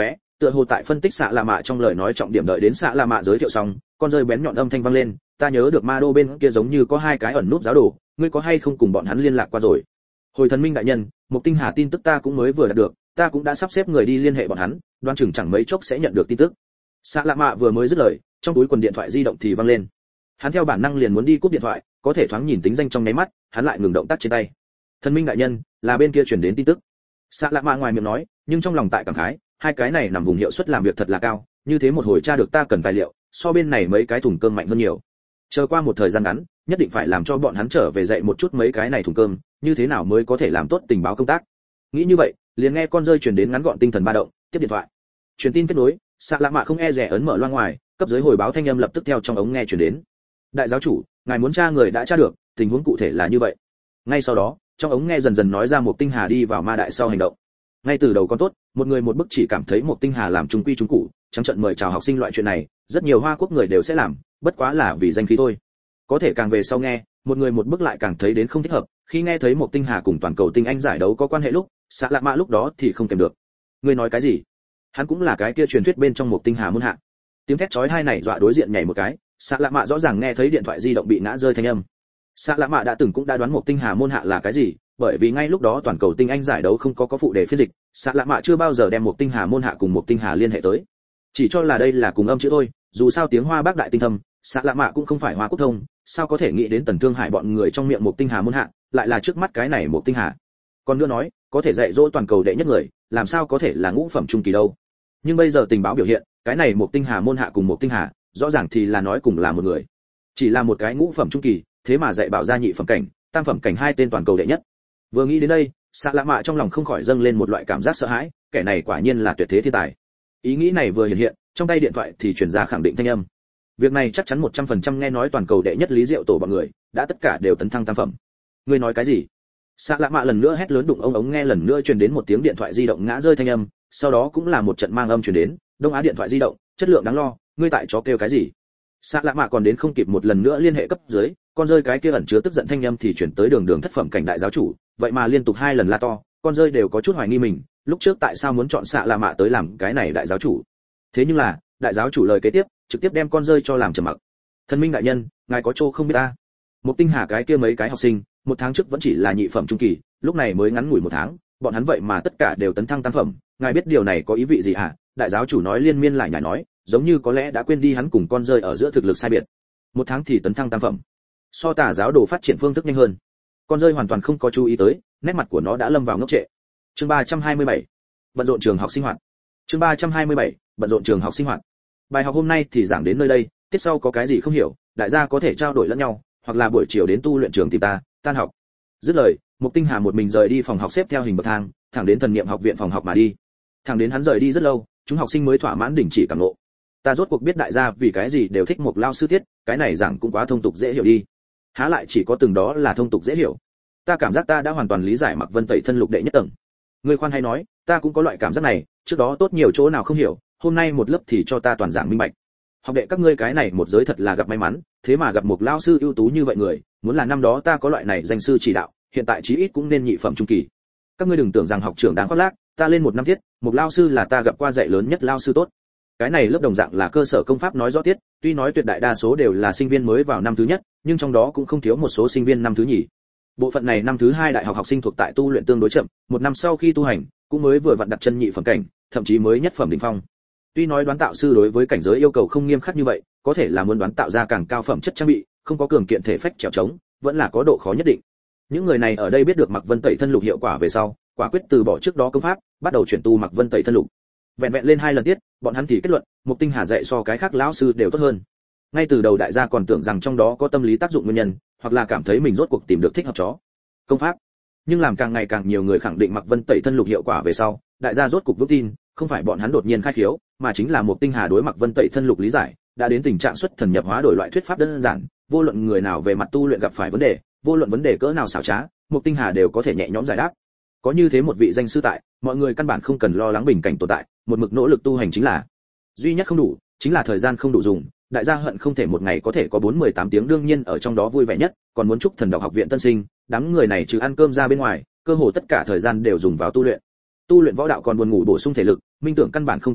tựa hồ tại phân tích xạ lạ mạ trong lời nói trọng điểm. Đợi đến xạ lạ mạ giới thiệu xong, con rơi bén nhọn âm thanh vang lên, ta nhớ được ma đô bên kia giống như có 2 cái ẩn núp giáo đồ, ngươi có hay không cùng bọn hắn liên lạc qua rồi? Hồi thần minh đại nhân, Mục Tinh Hà tin tức ta cũng mới vừa đạt được, ta cũng đã sắp xếp người đi liên hệ bọn hắn, đoán chừng chẳng mấy chốc sẽ nhận được tin tức. Xạ lạ mạ vừa mới dứt lời, trong túi quần điện thoại di động thì vang lên. Hắn theo bản năng liền muốn đi cúp điện thoại, có thể thoáng nhìn tính danh trong nháy mắt, hắn lại ngừng động tác trên tay. Thần minh đại nhân, là bên kia truyền đến tin tức. Xạ lạ mạ ngoài miệng nói, nhưng trong lòng tại cảm khái, 2 cái này nằm vùng hiệu suất làm việc thật là cao, như thế một hồi tra được ta cần tài liệu, so bên này mấy cái thùng cơm mạnh hơn nhiều. Chờ qua một thời gian ngắn, nhất định phải làm cho bọn hắn trở về dạy một chút mấy cái này thùng cơm, như thế nào mới có thể làm tốt tình báo công tác. Nghĩ như vậy, liền nghe con rơi truyền đến ngắn gọn tinh thần ba động, tiếp điện thoại. Truyền tin kết nối, Sạ Lạ Mạ không e dè ấn mở loa ngoài, cấp dưới hồi báo thanh âm lập tức theo trong ống nghe truyền đến. Đại giáo chủ, ngài muốn tra người đã tra được, tình huống cụ thể là như vậy. Ngay sau đó, trong ống nghe dần dần nói ra một Tinh Hà đi vào ma đại sau hành động. Ngay từ đầu còn tốt, một người một bức chỉ cảm thấy một Tinh Hà làm trung quy trung cụ, trắng trận mời chào học sinh loại chuyện này, rất nhiều Hoa Quốc người đều sẽ làm, bất quá là vì danh khí thôi. Có thể càng về sau nghe, một người một bức lại càng thấy đến không thích hợp, khi nghe thấy một Tinh Hà cùng toàn cầu tinh anh giải đấu có quan hệ lúc, Sạ Lạ Mạ lúc đó thì không kèm được. Ngươi nói cái gì? Hắn cũng là cái kia truyền thuyết bên trong một Tinh Hà môn hạ. Tiếng thét chói tai này dọa đối diện nhảy một cái, Sạ Lạ Mạ rõ ràng nghe thấy điện thoại di động bị ngã rơi thanh âm. Sạ Lạ Mạ cũng đã đoán một Tinh Hà môn hạ là cái gì, bởi vì ngay lúc đó toàn cầu tinh anh giải đấu không có phụ đề phiên dịch, Sạ Lạ Mạ chưa bao giờ đem một Tinh Hà môn hạ cùng một Tinh Hà liên hệ tới, chỉ cho là đây là cùng âm chữ thôi. Dù sao tiếng Hoa bác đại tinh thâm, Sạ Lạ Mạ cũng không phải Hoa Quốc thông, sao có thể nghĩ đến Tần Thương Hải bọn người trong miệng một Tinh Hà môn hạ lại là trước mắt cái này một Tinh Hà. Còn nữa nói, có thể dạy dỗ toàn cầu đệ nhất người, làm sao có thể là ngũ phẩm trung kỳ đâu. Nhưng bây giờ tình báo biểu hiện, cái này một Tinh Hà môn hạ cùng một Tinh Hà, rõ ràng thì là nói cùng là một người. Chỉ là một cái ngũ phẩm trung kỳ, thế mà dạy bảo ra nhị phẩm cảnh, tam phẩm cảnh 2 tên toàn cầu đệ nhất. Vừa nghĩ đến đây, Sạ Lạ Mạ trong lòng không khỏi dâng lên một loại cảm giác sợ hãi, kẻ này quả nhiên là tuyệt thế thiên tài. Ý nghĩ này vừa hiện hiện, trong tay điện thoại thì truyền ra khẳng định thanh âm. Việc này chắc chắn 100% nghe nói toàn cầu đệ nhất Lý Diệu tổ bọn người, đã tất cả đều tấn thăng tam phẩm. Ngươi nói cái gì? Sạ Lạ Mạ lần nữa hét lớn, đụng ống nghe lần nữa truyền đến một tiếng điện thoại di động ngã rơi thanh âm, sau đó cũng là một trận mang âm truyền đến, Đông Á điện thoại di động, chất lượng đáng lo, ngươi tại chó kêu cái gì? Sạ Lạ Mạ còn đến không kịp một lần nữa liên hệ cấp dưới, con rơi cái kia ẩn chứa tức giận thanh âm thì chuyển tới đường thất phẩm cảnh đại giáo chủ, vậy mà liên tục 2 lần la to, con rơi đều có chút hoài nghi mình, lúc trước tại sao muốn chọn Sạ Lạ Mạ tới làm cái này đại giáo chủ. Thế nhưng là, đại giáo chủ lời kế tiếp, trực tiếp đem con rơi cho làm trầm mặc. Thần minh đại nhân, ngài có chỗ không biết ta. Một Tinh Hà cái kia mấy cái học sinh, 1 tháng trước vẫn chỉ là nhị phẩm trung kỳ, lúc này mới ngắn ngủi 1 tháng, bọn hắn vậy mà tất cả đều tấn thăng tam phẩm, ngài biết điều này có ý vị gì hả? Đại giáo chủ nói liên miên lại nhải nói, giống như có lẽ đã quên đi hắn cùng con rơi ở giữa thực lực sai biệt. 1 tháng thì tấn thăng tam phẩm, so Tà giáo đồ phát triển phương thức nhanh hơn. Con rơi hoàn toàn không có chú ý tới, nét mặt của nó đã lâm vào ngốc trệ. Chương 327, bận rộn trường học sinh hoạt. Chương 327, bận rộn trường học sinh hoạt. Bài học hôm nay thì giảng đến nơi đây, tiết sau có cái gì không hiểu, đại gia có thể trao đổi lẫn nhau, hoặc là buổi chiều đến tu luyện trường tìm ta, tan học. Dứt lời, Mục Tinh Hà một mình rời đi phòng học xếp theo hình bậc thang, thẳng đến thần niệm học viện phòng học mà đi. Thẳng đến hắn rời đi rất lâu, chúng học sinh mới thỏa mãn đình chỉ cảm ngộ. Ta rốt cuộc biết đại gia vì cái gì đều thích một lao sư tiết, cái này giảng cũng quá thông tục dễ hiểu đi. Há lại chỉ có từng đó là thông tục dễ hiểu. Ta cảm giác ta đã hoàn toàn lý giải Mạc Vân Tẩy thân lục đệ nhất tầng. Ngươi khoan hay nói, ta cũng có loại cảm giác này, trước đó tốt nhiều chỗ nào không hiểu, hôm nay một lớp thì cho ta toàn giảng minh bạch. Học đệ các ngươi cái này một giới thật là gặp may mắn, thế mà gặp một lao sư ưu tú như vậy người, muốn là năm đó ta có loại này danh sư chỉ đạo, hiện tại chí ít cũng nên nhị phẩm trung kỳ. Các ngươi đừng tưởng rằng học trưởng đáng khoác lác, ta lên 1 năm tiết, một lao sư là ta gặp qua dạy lớn nhất lao sư tốt. Cái này lớp đồng dạng là cơ sở công pháp nói rõ tiết, tuy nói tuyệt đại đa số đều là sinh viên mới vào năm thứ nhất, nhưng trong đó cũng không thiếu một số sinh viên năm thứ nhì. Bộ phận này năm thứ 2 đại học học sinh thuộc tại tu luyện tương đối chậm, 1 năm sau khi tu hành, cũng mới vừa vặn đặt chân nhị phẩm cảnh, thậm chí mới nhất phẩm đỉnh phong. Tuy nói đoán tạo sư đối với cảnh giới yêu cầu không nghiêm khắc như vậy, có thể là muốn đoán tạo ra càng cao phẩm chất trang bị, không có cường kiện thể phách trèo trống, vẫn là có độ khó nhất định. Những người này ở đây biết được Mạc Vân Tẩy thân lục hiệu quả về sau, quả quyết từ bỏ trước đó công pháp, bắt đầu chuyển tu Mạc Vân Tẩy thân lục. Vẹn vẹn lên 2 lần tiết, bọn hắn thì kết luận, Mục Tinh Hà dạy so cái khác lão sư đều tốt hơn. Ngay từ đầu đại gia còn tưởng rằng trong đó có tâm lý tác dụng nguyên nhân, hoặc là cảm thấy mình rốt cuộc tìm được thích hợp chó công pháp. Nhưng làm càng ngày càng nhiều người khẳng định Mạc Vân Tẩy thân lục hiệu quả về sau, đại gia rốt cục vững tin, không phải bọn hắn đột nhiên khai khiếu, mà chính là Mục Tinh Hà đối Mạc Vân Tẩy thân lục lý giải, đã đến tình trạng xuất thần nhập hóa đổi loại thuyết pháp đơn giản, vô luận người nào về mặt tu luyện gặp phải vấn đề, vô luận vấn đề cỡ nào xảo trá, Mục Tinh Hà đều có thể nhẹ nhõm giải đáp. Có như thế một vị danh sư tại, mọi người căn bản không cần lo lắng bình cảnh tồn tại, một mực nỗ lực tu hành chính là. Duy nhất không đủ, chính là thời gian không đủ dùng, đại gia hận không thể một ngày có thể có 4-18 tiếng, đương nhiên ở trong đó vui vẻ nhất, còn muốn chúc Thần Đọc học viện tân sinh, đám người này trừ ăn cơm ra bên ngoài, cơ hồ tất cả thời gian đều dùng vào tu luyện. Tu luyện võ đạo còn buồn ngủ bổ sung thể lực, minh tưởng căn bản không cần ngủ,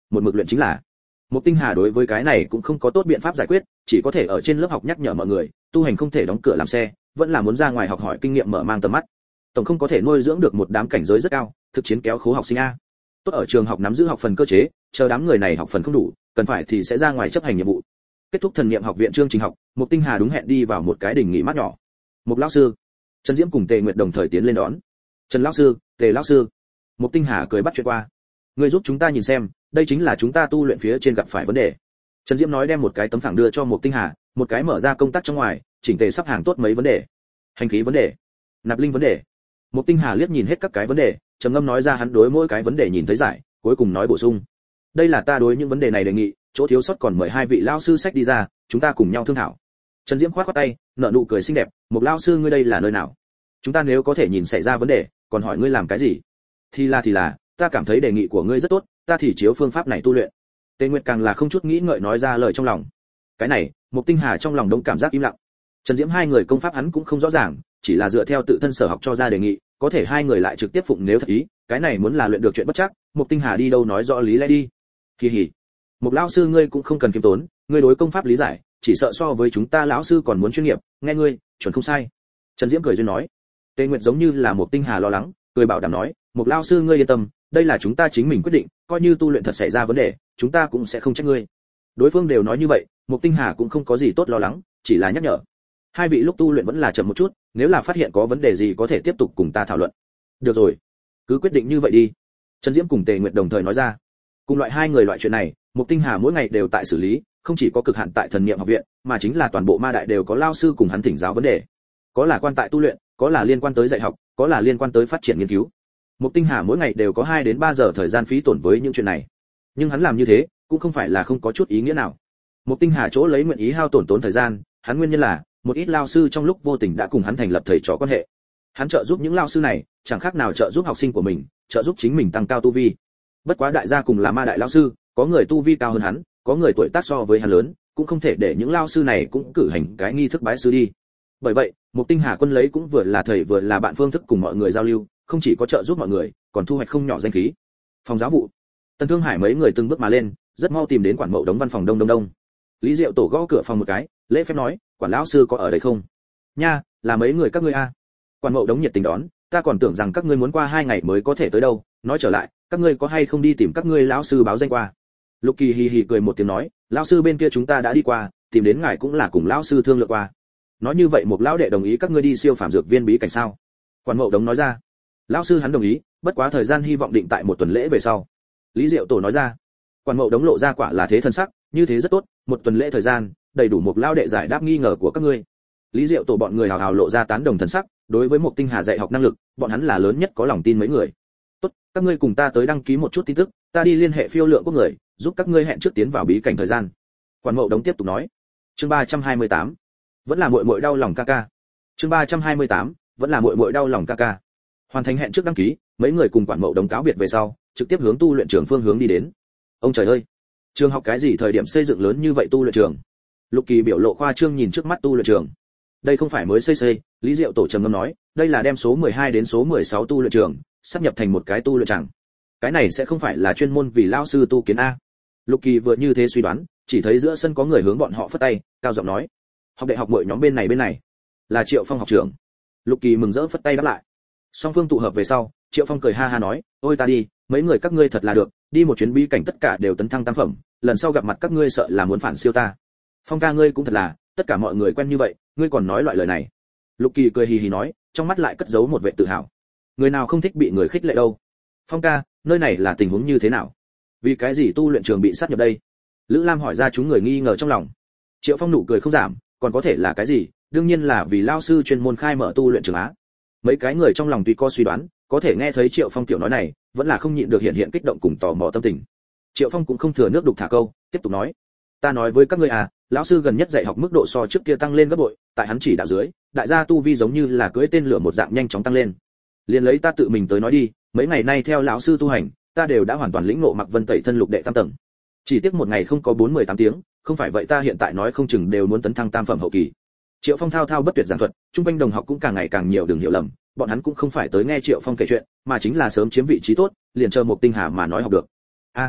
một mực luyện chính là. Mục Tinh Hà đối với cái này cũng không có tốt biện pháp giải quyết, chỉ có thể ở trên lớp học nhắc nhở mọi người, tu hành không thể đóng cửa làm xe, vẫn là muốn ra ngoài học hỏi kinh nghiệm mở mang tầm mắt. Tổng không có thể nuôi dưỡng được một đám cảnh giới rất cao, thực chiến kéo khố học sinh a. Tốt ở trường học nắm giữ học phần cơ chế, chờ đám người này học phần không đủ, cần phải thì sẽ ra ngoài chấp hành nhiệm vụ. Kết thúc thần niệm học viện chương trình học, Mục Tinh Hà đúng hẹn đi vào một cái đình nghỉ mát nhỏ. Mục lão sư, Trần Diễm cùng Tề Nguyệt đồng thời tiến lên đón. Trần lão sư, Tề lão sư. Mục Tinh Hà cười bắt chuyện qua. Ngươi giúp chúng ta nhìn xem, đây chính là chúng ta tu luyện phía trên gặp phải vấn đề. Trần Diễm nói đem một cái tấm phẳng đưa cho Mục Tinh Hà, một cái mở ra công tác trong ngoài, chỉnh tề sắp hàng tốt mấy vấn đề. Hành khí vấn đề, nạp linh vấn đề. Mục Tinh Hà liếc nhìn hết các cái vấn đề, trầm ngâm nói ra hắn đối mỗi cái vấn đề nhìn thấy giải, cuối cùng nói bổ sung. Đây là ta đối những vấn đề này đề nghị, chỗ thiếu sót còn mời hai vị lão sư sách đi ra, chúng ta cùng nhau thương thảo. Trần Diễm khoát tay, nở nụ cười xinh đẹp, Mục lão sư ngươi đây là nơi nào? Chúng ta nếu có thể nhìn xảy ra vấn đề, còn hỏi ngươi làm cái gì? Thì là, ta cảm thấy đề nghị của ngươi rất tốt, ta thì chiếu phương pháp này tu luyện. Tề Nguyệt càng là không chút nghĩ ngợi nói ra lời trong lòng. Cái này, Mục Tinh Hà trong lòng đông cảm giác im lặng. Trần Diễm hai người công pháp hắn cũng không rõ ràng, chỉ là dựa theo tự thân sở học cho ra đề nghị, có thể hai người lại trực tiếp phụng nếu thật ý, cái này muốn là luyện được chuyện bất chắc, Mục Tinh Hà đi đâu nói rõ lý lẽ đi. Kỳ hỉ. Mục lão sư ngươi cũng không cần kiêm tốn, ngươi đối công pháp lý giải, chỉ sợ so với chúng ta lão sư còn muốn chuyên nghiệp, nghe ngươi, chuẩn không sai. Trần Diễm cười duyên nói. Tề Nguyệt giống như là Mục Tinh Hà lo lắng, cười bảo đảm nói, Mục lão sư ngươi yên tâm, đây là chúng ta chính mình quyết định, coi như tu luyện thật xảy ra vấn đề, chúng ta cũng sẽ không trách ngươi. Đối phương đều nói như vậy, Mục Tinh Hà cũng không có gì tốt lo lắng, chỉ là nhắc nhở. Hai vị lúc tu luyện vẫn là chậm một chút, nếu là phát hiện có vấn đề gì có thể tiếp tục cùng ta thảo luận. Được rồi, cứ quyết định như vậy đi. Trần Diễm cùng Tề Nguyệt đồng thời nói ra. Cùng loại hai người loại chuyện này, Mục Tinh Hà mỗi ngày đều tại xử lý, không chỉ có cực hạn tại thần niệm học viện, mà chính là toàn bộ ma đại đều có lao sư cùng hắn thỉnh giáo vấn đề. Có là quan tại tu luyện, có là liên quan tới dạy học, có là liên quan tới phát triển nghiên cứu. Mục Tinh Hà mỗi ngày đều có 2 đến 3 giờ thời gian phí tổn với những chuyện này. Nhưng hắn làm như thế, cũng không phải là không có chút ý nghĩa nào. Mục Tinh Hà chỗ lấy nguyện ý hao tổn thời gian, hắn nguyên nhân là một ít lao sư trong lúc vô tình đã cùng hắn thành lập thầy trò quan hệ. Hắn trợ giúp những lao sư này, chẳng khác nào trợ giúp học sinh của mình, trợ giúp chính mình tăng cao tu vi. Bất quá đại gia cùng là ma đại lao sư, có người tu vi cao hơn hắn, có người tuổi tác so với hắn lớn, cũng không thể để những lao sư này cũng cử hành cái nghi thức bái sư đi. Bởi vậy, Mục Tinh Hà quân lấy cũng vừa là thầy vừa là bạn phương thức cùng mọi người giao lưu, không chỉ có trợ giúp mọi người, còn thu hoạch không nhỏ danh khí. Phòng giáo vụ, Tần Thương Hải mấy người từng bước mà lên, rất mau tìm đến quản mậu đống văn phòng đông. Lý Diệu Tổ gõ cửa phòng một cái, lễ phép nói, quản lão sư có ở đây không? Nha, là mấy người các ngươi a? Quản mậu đống nhiệt tình đón, ta còn tưởng rằng các ngươi muốn qua 2 ngày mới có thể tới đâu, nói trở lại, các ngươi có hay không đi tìm các ngươi lão sư báo danh qua? Lục Kỳ hì hì cười một tiếng nói, lão sư bên kia chúng ta đã đi qua, tìm đến ngài cũng là cùng lão sư thương lượng qua. Nói như vậy một lão đệ đồng ý các ngươi đi siêu phàm dược viên bí cảnh sao? Quản mậu đống nói ra. Lão sư hắn đồng ý, bất quá thời gian hy vọng định tại 1 tuần lễ về sau. Lý Diệu Tổ nói ra. Quản mậu đống lộ ra quả là thế thân sắc, như thế rất tốt, 1 tuần lễ thời gian, đầy đủ một lão đệ giải đáp nghi ngờ của các ngươi. Lý Diệu Tổ bọn người hào hào lộ ra tán đồng thần sắc, đối với Mục Tinh Hà dạy học năng lực, bọn hắn là lớn nhất có lòng tin mấy người. Tốt, các ngươi cùng ta tới đăng ký một chút tin tức, ta đi liên hệ phiêu lượng quốc người, giúp các ngươi hẹn trước tiến vào bí cảnh thời gian. Quản mậu đống tiếp tục nói. Chương 328. Vẫn là muội muội đau lòng ca ca. Chương 328. Vẫn là muội muội đau lòng ca ca. Hoàn thành hẹn trước đăng ký, mấy người cùng quản mậu đống cáo biệt về sau, trực tiếp hướng tu luyện trường phương hướng đi đến. Ông trời ơi, trường học cái gì thời điểm xây dựng lớn như vậy tu luyện trường? Lục Kỳ biểu lộ khoa trương nhìn trước mắt tu luyện trường. Đây không phải mới xây, Lý Diệu Tổ trầm ngâm nói, đây là đem số 12 đến số 16 tu luyện trường sắp nhập thành một cái tu luyện tràng. Cái này sẽ không phải là chuyên môn vì lão sư tu kiến a? Lục Kỳ vừa như thế suy đoán, chỉ thấy giữa sân có người hướng bọn họ phất tay, cao giọng nói, học đại học mọi nhóm bên này, là Triệu Phong học trưởng. Lục Kỳ mừng rỡ phất tay đáp lại. Song phương tụ hợp về sau, Triệu Phong cười ha ha nói, ôi ta đi, mấy người các ngươi thật là được, đi một chuyến bí cảnh tất cả đều tấn thăng tam phẩm, lần sau gặp mặt các ngươi sợ là muốn phản siêu ta. Phong ca ngươi cũng thật là, tất cả mọi người quen như vậy, ngươi còn nói loại lời này. Lục Kỳ cười hì hì nói, trong mắt lại cất giấu một vẻ tự hào. Người nào không thích bị người khích lệ đâu. Phong ca, nơi này là tình huống như thế nào? Vì cái gì tu luyện trường bị sát nhập đây? Lữ Lam hỏi ra chúng người nghi ngờ trong lòng. Triệu Phong nụ cười không giảm, còn có thể là cái gì? Đương nhiên là vì lao sư chuyên môn khai mở tu luyện trường á. Mấy cái người trong lòng tuy có suy đoán, có thể nghe thấy Triệu Phong tiểu nói này, vẫn là không nhịn được hiện kích động cùng tò mò tâm tình. Triệu Phong cũng không thừa nước đục thả câu, tiếp tục nói: "Ta nói với các ngươi à, lão sư gần nhất dạy học mức độ so trước kia tăng lên gấp bội, tại hắn chỉ đạo dưới, đại gia tu vi giống như là cưỡi tên lửa một dạng nhanh chóng tăng lên. Liền lấy ta tự mình tới nói đi, mấy ngày nay theo lão sư tu hành, ta đều đã hoàn toàn lĩnh ngộ Mặc Vân Tẩy thân lục đệ tam tầng. Chỉ tiếc một ngày không có 4-18 tiếng, không phải vậy ta hiện tại nói không chừng đều muốn tấn thăng tam phẩm hậu kỳ." Triệu Phong thao thao bất tuyệt giảng thuật, trung quanh đồng học cũng càng ngày càng nhiều đường hiểu lầm, bọn hắn cũng không phải tới nghe Triệu Phong kể chuyện, mà chính là sớm chiếm vị trí tốt, liền chờ một Tinh Hà mà nói học được. A,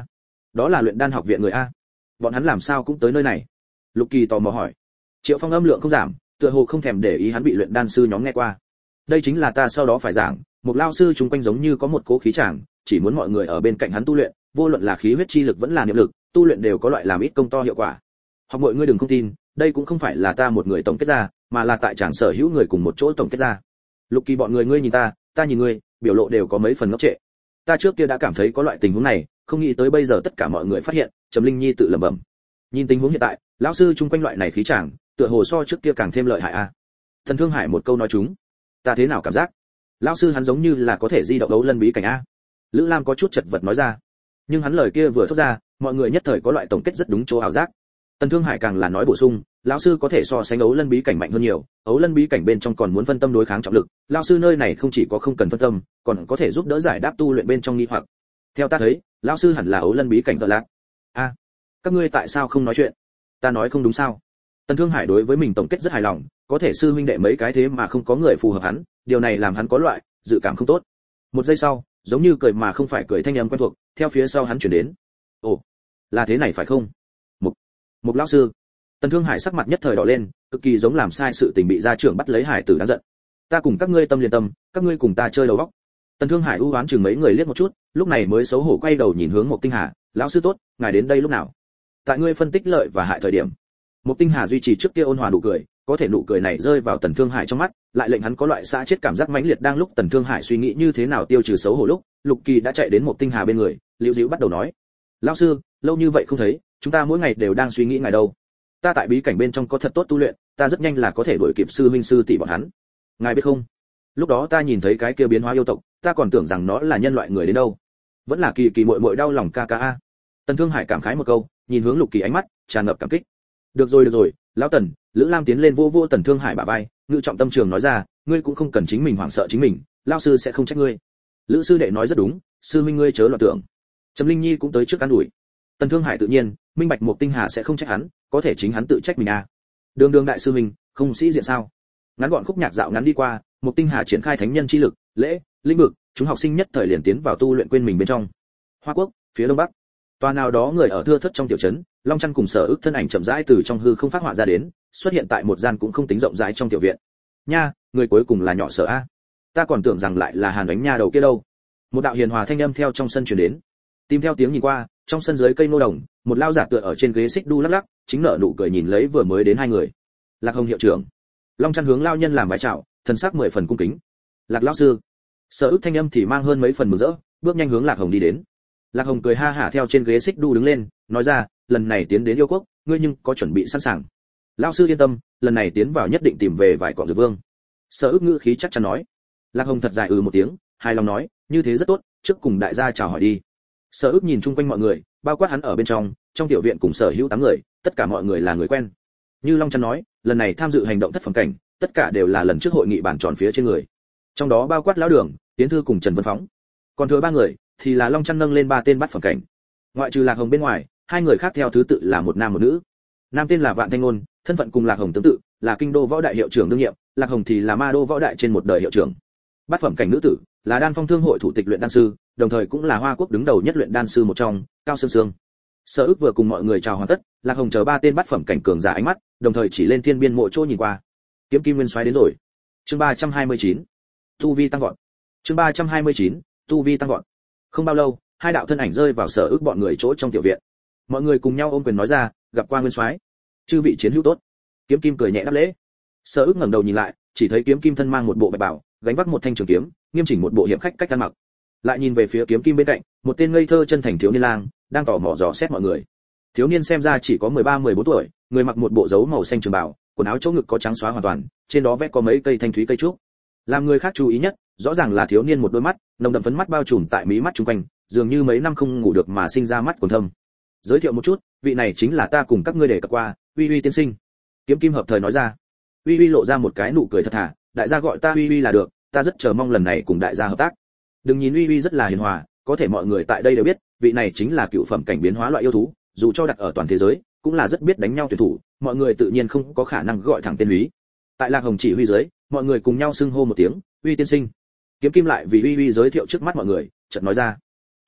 Đó là luyện đan học viện người a. Bọn hắn làm sao cũng tới nơi này? Lục Kỳ tò mò hỏi. Triệu Phong âm lượng không giảm, tựa hồ không thèm để ý hắn bị luyện đan sư nhóm nghe qua. Đây chính là ta sau đó phải giảng, một lao sư chúng quanh giống như có một cố khí tràng, chỉ muốn mọi người ở bên cạnh hắn tu luyện, vô luận là khí huyết chi lực vẫn là niệm lực, tu luyện đều có loại làm ít công to hiệu quả. Hoặc mọi người đừng không tin, đây cũng không phải là ta một người tổng kết ra, mà là tại tràng sở hữu người cùng một chỗ tổng kết ra. Lục Kỳ bọn người ngươi nhìn ta nhìn ngươi, biểu lộ đều có mấy phần ngốc trệ. Ta trước kia đã cảm thấy có loại tình huống này, không nghĩ tới bây giờ tất cả mọi người phát hiện. Trầm Linh Nhi tự lẩm bẩm. Nhìn tình huống hiện tại, lão sư chung quanh loại này khí tràng, tựa hồ so trước kia càng thêm lợi hại a. Thần Thương Hải một câu nói chúng. Ta thế nào cảm giác? Lão sư hắn giống như là có thể di động đấu lân bí cảnh a. Lữ Lam có chút chật vật nói ra. Nhưng hắn lời kia vừa thốt ra, mọi người nhất thời có loại tổng kết rất đúng chỗ ảo giác. Tần Thương Hải càng là nói bổ sung, lão sư có thể so sánh ấu lân bí cảnh mạnh hơn nhiều, ấu lân bí cảnh bên trong còn muốn phân tâm đối kháng trọng lực, lão sư nơi này không chỉ có không cần phân tâm, còn có thể giúp đỡ giải đáp tu luyện bên trong nghi hoặc. Theo ta thấy, lão sư hẳn là ấu lân bí cảnh tợ lạc. A, các ngươi tại sao không nói chuyện? Ta nói không đúng sao? Tần Thương Hải đối với mình tổng kết rất hài lòng, có thể sư huynh đệ mấy cái thế mà không có người phù hợp hắn, điều này làm hắn có loại dự cảm không tốt. Một giây sau, giống như cười mà không phải cười thanh âm quen thuộc, theo phía sau hắn truyền đến. Ồ, là thế này phải không? Một lão sư. Tần Thương Hải sắc mặt nhất thời đỏ lên, cực kỳ giống làm sai sự tình bị gia trưởng bắt lấy hải tử đáng giận. Ta cùng các ngươi tâm liên tâm, các ngươi cùng ta chơi đầu óc. Tần Thương Hải u oán chừng mấy người liếc một chút, lúc này mới xấu hổ quay đầu nhìn hướng Mộc Tinh Hà, lão sư tốt, ngài đến đây lúc nào? Tại ngươi phân tích lợi và hại thời điểm. Mộc Tinh Hà duy trì trước kia ôn hòa nụ cười, có thể nụ cười này rơi vào Tần Thương Hải trong mắt, lại lệnh hắn có loại xã chết cảm giác mãnh liệt. Đang lúc Tần Thương Hải suy nghĩ như thế nào tiêu trừ xấu hổ lúc, Lục Kỳ đã chạy đến Mộc Tinh Hà bên người, liễu díu bắt đầu nói: lão sư, lâu như vậy không thấy, chúng ta mỗi ngày đều đang suy nghĩ ngài đâu. Ta tại bí cảnh bên trong có thật tốt tu luyện, ta rất nhanh là có thể đuổi kịp sư huynh sư tỷ bọn hắn. Ngài biết không, lúc đó ta nhìn thấy cái kia biến hóa yêu tộc, ta còn tưởng rằng nó là nhân loại người đến đâu. Vẫn là Kỳ Kỳ muội muội đau lòng ca ca a. Tần Thương Hải cảm khái một câu, nhìn hướng Lục Kỳ ánh mắt tràn ngập cảm kích. Được rồi, lão Tần. Lữ Lam tiến lên vô vô Tần Thương Hải bả vai, ngự trọng tâm trường nói ra, ngươi cũng không cần chính mình hoảng sợ chính mình, lão sư sẽ không trách ngươi. Lữ sư đệ nói rất đúng, sư huynh ngươi chớ loạn tưởng. Trầm Linh Nhi cũng tới trước an ủi. Tần Thương Hải tự nhiên minh bạch Mộc Tinh Hà sẽ không trách hắn, có thể chính hắn tự trách mình a. Đường đại sư huynh, không sĩ diện sao? Ngắn gọn khúc nhạc dạo ngắn đi qua, Mộc Tinh Hà triển khai thánh nhân chi lực, lễ, lĩnh vực, chúng học sinh nhất thời liền tiến vào tu luyện quên mình bên trong. Hoa Quốc, phía đông bắc. Tòa nào đó người ở thưa thớt trong tiểu trấn, Long Chân cùng Sở Ức thân ảnh chậm rãi từ trong hư không phát họa ra đến, xuất hiện tại một gian cũng không tính rộng rãi trong tiểu viện. Nha, người cuối cùng là nhỏ Sở a. Ta còn tưởng rằng lại là Hàn Ánh Nha đầu kia đâu. Một đạo hiền hòa thanh âm theo trong sân truyền đến. Tìm theo tiếng nhìn qua, trong sân dưới cây nô đồng, một lao giả tựa ở trên ghế xích đu lắc lắc, chính nở nụ cười nhìn lấy vừa mới đến hai người. Lạc Hồng hiệu trưởng. Long Chân hướng lao nhân làm vái chào, thần sắc 10 phần cung kính. Lạc lão sư. Sở Ức thanh âm thì mang hơn mấy phần mừng rỡ, bước nhanh hướng Lạc Hồng đi đến. Lạc Hồng cười ha hả theo trên ghế xích đu đứng lên, nói ra, lần này tiến đến yêu quốc, ngươi nhưng có chuẩn bị sẵn sàng. Lão sư yên tâm, lần này tiến vào nhất định tìm về vài cọng dược vương. Sở Ức ngữ khí chắc chắn nói. Lạc Hồng thật dài một tiếng, hài lòng nói, như thế rất tốt, trước cùng đại gia chào hỏi đi. Sở Ức nhìn chung quanh mọi người, bao quát hắn ở bên trong tiểu viện cùng sở hữu 8 người, tất cả mọi người là người quen. Như Long Chân nói, lần này tham dự hành động thất phẩm cảnh, tất cả đều là lần trước hội nghị bàn tròn phía trên người. Trong đó bao quát lão Đường, Tiến Thư cùng Trần Vân Phóng. Còn thừa 3 người thì là Long Chân nâng lên 3 tên bát phẩm cảnh. Ngoại trừ Lạc Hồng bên ngoài, 2 người khác theo thứ tự là một nam một nữ. Nam tên là Vạn Thanh Ngôn, thân phận cùng Lạc Hồng tương tự, là kinh đô võ đại hiệu trưởng đương nhiệm, Lạc Hồng thì là ma đô võ đại trên một đời hiệu trưởng. Bát phẩm cảnh nữ tử là Đan Phong Thương hội thủ tịch luyện đan sư, đồng thời cũng là Hoa Quốc đứng đầu nhất luyện đan sư một trong, Cao Sương Sương. Sở Ức vừa cùng mọi người chào hoàn tất, Lạc Hồng chờ 3 tên bát phẩm cảnh cường giả ánh mắt, đồng thời chỉ lên thiên biên mộ chỗ nhìn qua. Kiếm Kim Nguyên Soái đến rồi. Chương 329. Tu vi tăng vọt. Chương 329. Tu vi tăng vọt. Không bao lâu, 2 đạo thân ảnh rơi vào Sở Ức bọn người chỗ trong tiểu viện. Mọi người cùng nhau ôm quyền nói ra, gặp qua Nguyên Soái. Chư vị chiến hữu tốt. Kiếm Kim cười nhẹ đáp lễ. Sở Ức ngẩng đầu nhìn lại, chỉ thấy Kiếm Kim thân mang một bộ bạch bào, gánh vác một thanh trường kiếm, nghiêm chỉnh một bộ hiệp khách cách ăn mặc. Lại nhìn về phía Kiếm Kim bên cạnh, một tên ngây thơ chân thành thiếu niên lang, đang tò mò dò xét mọi người. Thiếu niên xem ra chỉ có 13-14 tuổi, người mặc một bộ dấu màu xanh trường bào, quần áo chỗ ngực có trắng xóa hoàn toàn, trên đó vẽ có mấy cây thanh thúy cây trúc. Làm người khác chú ý nhất, rõ ràng là thiếu niên một đôi mắt, nồng đậm phấn mắt bao trùm tại mí mắt trung quanh, dường như mấy năm không ngủ được mà sinh ra mắt quầng thâm. Giới thiệu một chút, vị này chính là ta cùng các ngươi đề cập qua, Uy Uy tiên sinh. Kiếm Kim hợp thời nói ra. Uy Uy lộ ra một cái nụ cười thật thà, đại gia gọi ta Uy Uy là được, ta rất chờ mong lần này cùng đại gia hợp tác. Đừng nhìn Uy Uy rất là hiền hòa, có thể mọi người tại đây đều biết, vị này chính là cựu phẩm cảnh biến hóa loại yêu thú, dù cho đặt ở toàn thế giới, cũng là rất biết đánh nhau tuyệt thủ, mọi người tự nhiên không có khả năng gọi thẳng tên Uy. Tại Lạc Hồng chỉ huy dưới, mọi người cùng nhau xưng hô một tiếng, Uy tiên sinh. Kiếm Kim lại vì Uy Uy giới thiệu trước mắt mọi người, chợt nói ra, chư vị,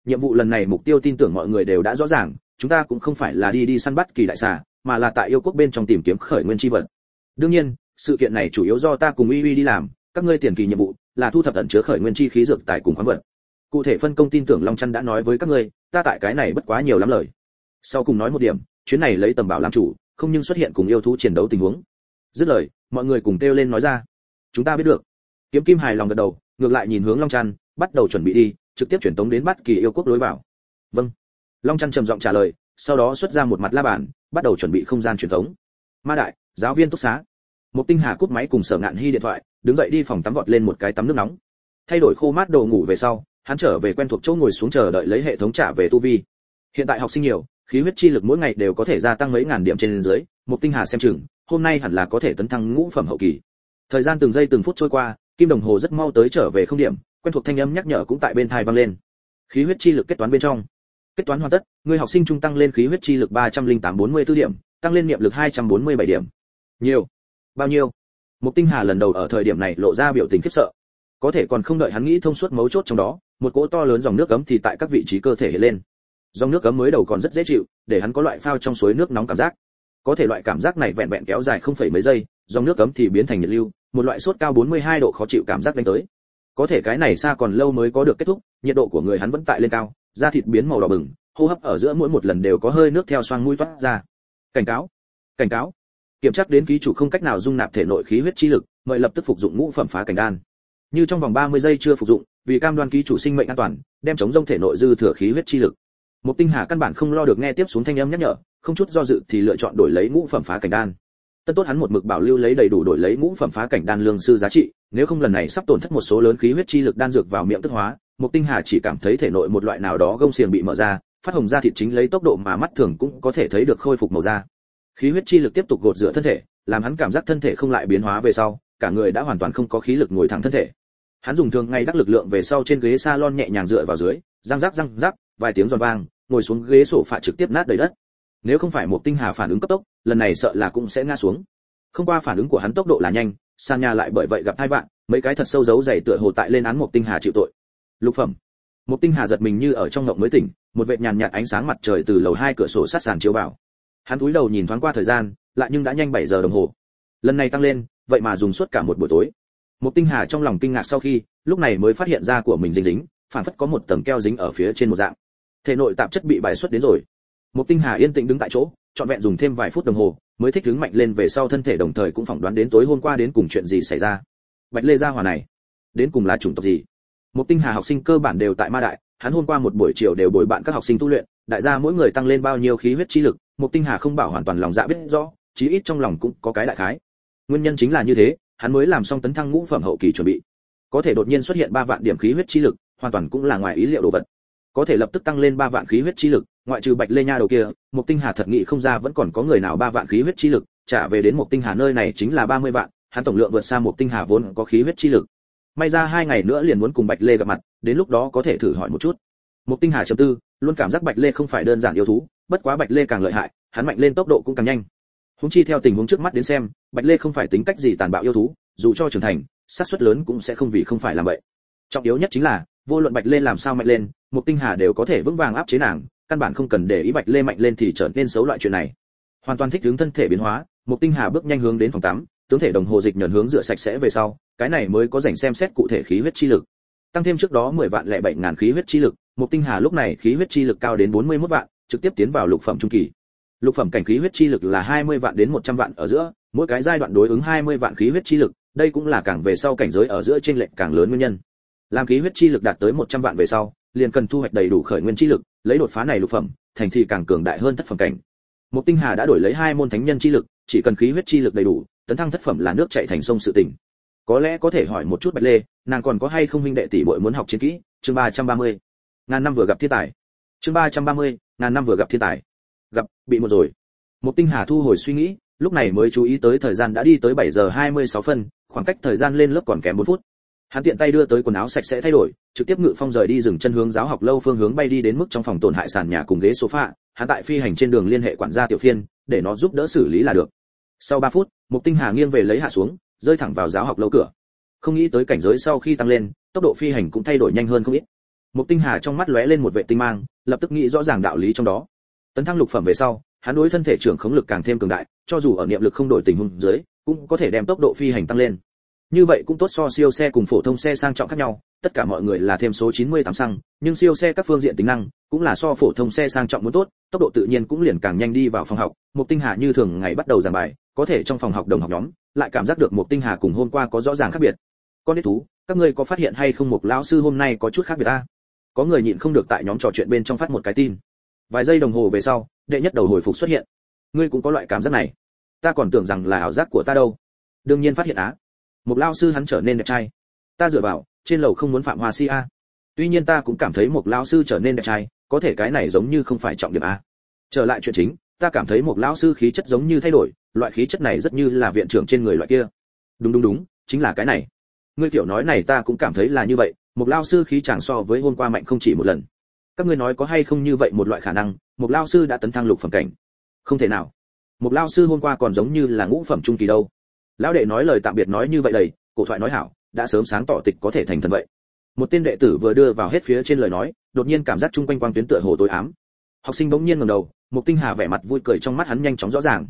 nhiệm vụ lần này mục tiêu tin tưởng mọi người đều đã rõ ràng, chúng ta cũng không phải là đi săn bắt kỳ đại xà, mà là tại yêu quốc bên trong tìm kiếm khởi nguyên chi vật. Đương nhiên, sự kiện này chủ yếu do ta cùng Uy Uy đi làm, các ngươi tiền kỳ nhiệm vụ là thu thập ẩn chứa khởi nguyên chi khí dược tài cùng khoáng vật. Cụ thể phân công tin tưởng Long Chân đã nói với các ngươi, ta tại cái này bất quá nhiều lắm lời. Sau cùng nói một điểm, chuyến này lấy Tầm Bảo làm chủ, không nhưng xuất hiện cùng yêu thú chiến đấu tình huống. Dứt lời, mọi người cùng kêu lên nói ra. Chúng ta biết được. Kiếm Kim hài lòng gật đầu, ngược lại nhìn hướng Long Chân, bắt đầu chuẩn bị đi, trực tiếp chuyển tống đến Bát Kỳ yêu quốc lối vào. Vâng. Long Chân trầm giọng trả lời, sau đó xuất ra một mặt la bàn, bắt đầu chuẩn bị không gian truyền tống. Ma đại, giáo viên túc xá. Một Tinh Hà cúp máy cùng Sở Ngạn Hi điện thoại, đứng dậy đi phòng tắm vọt lên một cái tắm nước nóng. Thay đổi khô mát đồ ngủ về sau, hắn trở về quen thuộc chỗ ngồi xuống chờ đợi lấy hệ thống trả về tu vi. Hiện tại học sinh nhiều, khí huyết chi lực mỗi ngày đều có thể gia tăng mấy ngàn điểm trên dưới, Một Tinh Hà xem chừng, hôm nay hẳn là có thể tấn thăng ngũ phẩm hậu kỳ. Thời gian từng giây từng phút trôi qua, kim đồng hồ rất mau tới trở về không điểm, quen thuộc thanh âm nhắc nhở cũng tại bên tai vang lên. Khí huyết chi lực kết toán bên trong. Kết toán hoàn tất, người học sinh trung tăng lên khí huyết chi lực 308-44 điểm, tăng lên niệm lực 247 điểm. Nhiều. Bao nhiêu? Một Tinh Hà lần đầu ở thời điểm này lộ ra biểu tình khiếp sợ. Có thể còn không đợi hắn nghĩ thông suốt mấu chốt trong đó, một cỗ to lớn dòng nước ấm thì tại các vị trí cơ thể hiện lên. Dòng nước ấm mới đầu còn rất dễ chịu, để hắn có loại phao trong suối nước nóng cảm giác. Có thể loại cảm giác này vẹn vẹn kéo dài không phẩy mấy giây, dòng nước ấm thì biến thành nhiệt lưu, một loại sốt cao 42 độ khó chịu cảm giác đánh tới. Có thể cái này xa còn lâu mới có được kết thúc, nhiệt độ của người hắn vẫn tại lên cao, da thịt biến màu đỏ bừng, hô hấp ở giữa mỗi một lần đều có hơi nước theo xoang mũi toát ra. Cảnh cáo, cảnh cáo. Kiểm tra đến ký chủ không cách nào dung nạp thể nội khí huyết chi lực, mời lập tức phục dụng ngũ phẩm phá cảnh đan. Như trong vòng 30 giây chưa phục dụng, vì cam đoan ký chủ sinh mệnh an toàn, đem chống rông thể nội dư thừa khí huyết chi lực. Một Tinh Hà căn bản không lo được nghe tiếp xuống thanh âm nhắc nhở, không chút do dự thì lựa chọn đổi lấy ngũ phẩm phá cảnh đan. Tân tốt hắn một mực bảo lưu lấy đầy đủ đổi lấy ngũ phẩm phá cảnh đan lương sư giá trị, nếu không lần này sắp tổn thất một số lớn khí huyết chi lực đan dược vào miệng tức hóa, Một Tinh Hà chỉ cảm thấy thể nội một loại nào đó gông xiềng bị mở ra, phát hồng da thịt chính lấy tốc độ mà mắt thường cũng có thể thấy được khôi phục màu da. Khí huyết chi lực tiếp tục gột rửa thân thể, làm hắn cảm giác thân thể không lại biến hóa về sau, cả người đã hoàn toàn không có khí lực ngồi thẳng thân thể. Hắn dùng thường ngày đắc lực lượng về sau trên ghế salon nhẹ nhàng dựa vào dưới, răng rắc, vài tiếng giòn vang, ngồi xuống ghế sổ phạ trực tiếp nát đầy đất. Nếu không phải Một Tinh Hà phản ứng cấp tốc, lần này sợ là cũng sẽ ngã xuống. Không qua phản ứng của hắn tốc độ là nhanh, sàn nhà lại bởi vậy gặp tai vạn, mấy cái thật sâu giấu dày tựa hồ tại lên án Một Tinh Hà chịu tội. Lục phẩm. Một Tinh Hà giật mình như ở trong ngộng mới tỉnh, một vệt nhàn nhạt ánh sáng mặt trời từ lầu 2 cửa sổ sát sàn chiếu vào. Hắn cúi đầu nhìn thoáng qua thời gian, lại nhưng đã nhanh 7 giờ đồng hồ. Lần này tăng lên, vậy mà dùng suốt cả một buổi tối. Một Tinh Hà trong lòng kinh ngạc sau khi, lúc này mới phát hiện ra của mình dính, phản phất có một tầng keo dính ở phía trên một dạng. Thể nội tạp chất bị bài xuất đến rồi. Một Tinh Hà yên tĩnh đứng tại chỗ, trọn vẹn dùng thêm vài phút đồng hồ, mới thích ứng mạnh lên về sau thân thể đồng thời cũng phỏng đoán đến tối hôm qua đến cùng chuyện gì xảy ra. Bạch Lê gia hỏa này, đến cùng là chủng tộc gì? Một Tinh Hà học sinh cơ bản đều tại Ma Đại, hắn hôm qua một buổi chiều đều bồi bạn các học sinh tu luyện, đại gia mỗi người tăng lên bao nhiêu khí huyết chi lực, Một Tinh Hà không bảo hoàn toàn lòng dạ biết rõ, chí ít trong lòng cũng có cái đại khái. Nguyên nhân chính là như thế, hắn mới làm xong tấn thăng ngũ phẩm hậu kỳ chuẩn bị. Có thể đột nhiên xuất hiện 3 vạn điểm khí huyết chi lực, hoàn toàn cũng là ngoài ý liệu đồ vật. Có thể lập tức tăng lên 3 vạn khí huyết chi lực, ngoại trừ Bạch Lê nha đầu kia, Một Tinh Hà thật nghĩ không ra vẫn còn có người nào 3 vạn khí huyết chi lực, trả về đến Một Tinh Hà nơi này chính là 30 vạn, hắn tổng lượng vượt xa Một Tinh Hà vốn có khí huyết chi lực. May ra 2 ngày nữa liền muốn cùng Bạch Lê gặp mặt, đến lúc đó có thể thử hỏi một chút. Một Tinh Hà trầm tư, luôn cảm giác Bạch Lê không phải đơn giản yêu thú, bất quá Bạch Lê càng lợi hại, hắn mạnh lên tốc độ cũng càng nhanh. Huống chi theo tình huống trước mắt đến xem, Bạch Lê không phải tính cách gì tàn bạo yêu thú, dù cho trưởng thành, xác suất lớn cũng sẽ không vì không phải làm vậy. Trọng yếu nhất chính là, vô luận Bạch Lê làm sao mạnh lên, Một Tinh Hà đều có thể vững vàng áp chế nàng, căn bản không cần để ý Bạch Lê mạnh lên thì trở nên xấu loại chuyện này. Hoàn toàn thích ứng thân thể biến hóa, Một Tinh Hà bước nhanh hướng đến phòng tắm, tướng thể đồng hồ dịch nhẫn hướng rửa sạch sẽ về sau, cái này mới có rảnh xem xét cụ thể khí huyết chi lực. Tăng thêm trước đó 10 vạn lẻ 7.000 khí huyết chi lực, Một Tinh Hà lúc này khí huyết chi lực cao đến 41 vạn, trực tiếp tiến vào lục phẩm trung kỳ. Lục phẩm cảnh khí huyết chi lực là 20 vạn đến 100 vạn ở giữa, mỗi cái giai đoạn đối ứng 20 vạn khí huyết chi lực, đây cũng là càng về sau cảnh giới ở giữa chênh lệch càng lớn nguyên nhân. Làm khí huyết chi lực đạt tới 100 vạn về sau, liền cần thu hoạch đầy đủ khởi nguyên chi lực, lấy đột phá này lục phẩm, thành thì càng cường đại hơn thất phẩm cảnh. Một Tinh Hà đã đổi lấy 2 môn thánh nhân chi lực, chỉ cần khí huyết chi lực đầy đủ, tấn thăng thất phẩm là nước chảy thành sông sự tình. Có lẽ có thể hỏi một chút Bạch Lê, nàng còn có hay không huynh đệ tỷ muội muốn học chiến kỹ, chương 330. Ngàn năm vừa gặp thiên tài. Chương 330, ngàn năm vừa gặp thiên tài. Gặp, bị một rồi. Một Tinh Hà thu hồi suy nghĩ, lúc này mới chú ý tới thời gian đã đi tới 7 giờ 26 phân, khoảng cách thời gian lên lớp còn kém 4 phút. Hắn tiện tay đưa tới quần áo sạch sẽ thay đổi, trực tiếp ngự phong rời đi dừng chân hướng giáo học lâu phương hướng bay đi đến mức trong phòng tổn hại sàn nhà cùng ghế sofa, hắn tại phi hành trên đường liên hệ quản gia Tiểu Phiên, để nó giúp đỡ xử lý là được. Sau 3 phút, Một Tinh Hà nghiêng về lấy hạ xuống, rơi thẳng vào giáo học lâu cửa. Không nghĩ tới cảnh giới sau khi tăng lên, tốc độ phi hành cũng thay đổi nhanh hơn không ít. Mục Tinh Hà trong mắt lóe lên một vệ tinh mang, lập tức nghĩ rõ ràng đạo lý trong đó. Tấn thăng lục phẩm về sau, hắn đối thân thể trưởng khống lực càng thêm cường đại, cho dù ở niệm lực không đổi tình huống dưới, cũng có thể đem tốc độ phi hành tăng lên. Như vậy cũng tốt so siêu xe cùng phổ thông xe sang trọng khác nhau, tất cả mọi người là thêm số 98 xăng, nhưng siêu xe các phương diện tính năng cũng là so phổ thông xe sang trọng muốn tốt, tốc độ tự nhiên cũng liền càng nhanh đi vào phòng học. Mục Tinh Hà như thường ngày bắt đầu giảng bài, có thể trong phòng học đồng học nhóm lại cảm giác được Mục Tinh Hà cùng hôm qua có rõ ràng khác biệt. Con đít thú, các ngươi có phát hiện hay không Mục lão sư hôm nay có chút khác biệt a? Có người nhịn không được tại nhóm trò chuyện bên trong phát một cái tin. Vài giây đồng hồ về sau, đệ nhất đầu hồi phục xuất hiện. Ngươi cũng có loại cảm giác này? Ta còn tưởng rằng là ảo giác của ta đâu. Đương nhiên phát hiện á. Một lão sư hắn trở nên đẹp trai. Ta dựa vào, trên lầu không muốn phạm hoa si a. Tuy nhiên ta cũng cảm thấy một lão sư trở nên đẹp trai, có thể cái này giống như không phải trọng điểm a. Trở lại chuyện chính, ta cảm thấy một lão sư khí chất giống như thay đổi, loại khí chất này rất như là viện trưởng trên người loại kia. Đúng, chính là cái này. Ngươi tiểu nói này ta cũng cảm thấy là như vậy, một lão sư khí chàng so với hôm qua mạnh không chỉ một lần. Các ngươi nói có hay không như vậy một loại khả năng, một lão sư đã tấn thăng lục phẩm cảnh? Không thể nào. Một lão sư hôm qua còn giống như là ngũ phẩm trung kỳ đâu. Lão đệ nói lời tạm biệt nói như vậy đầy, cổ thoại nói hảo, đã sớm sáng tỏ tịch có thể thành thần vậy. Một tên đệ tử vừa đưa vào hết phía trên lời nói, đột nhiên cảm giác chung quanh quang tuyến tựa hồ tối ám. Học sinh bỗng nhiên ngẩng đầu, Mục Tinh Hà vẻ mặt vui cười trong mắt hắn nhanh chóng rõ ràng.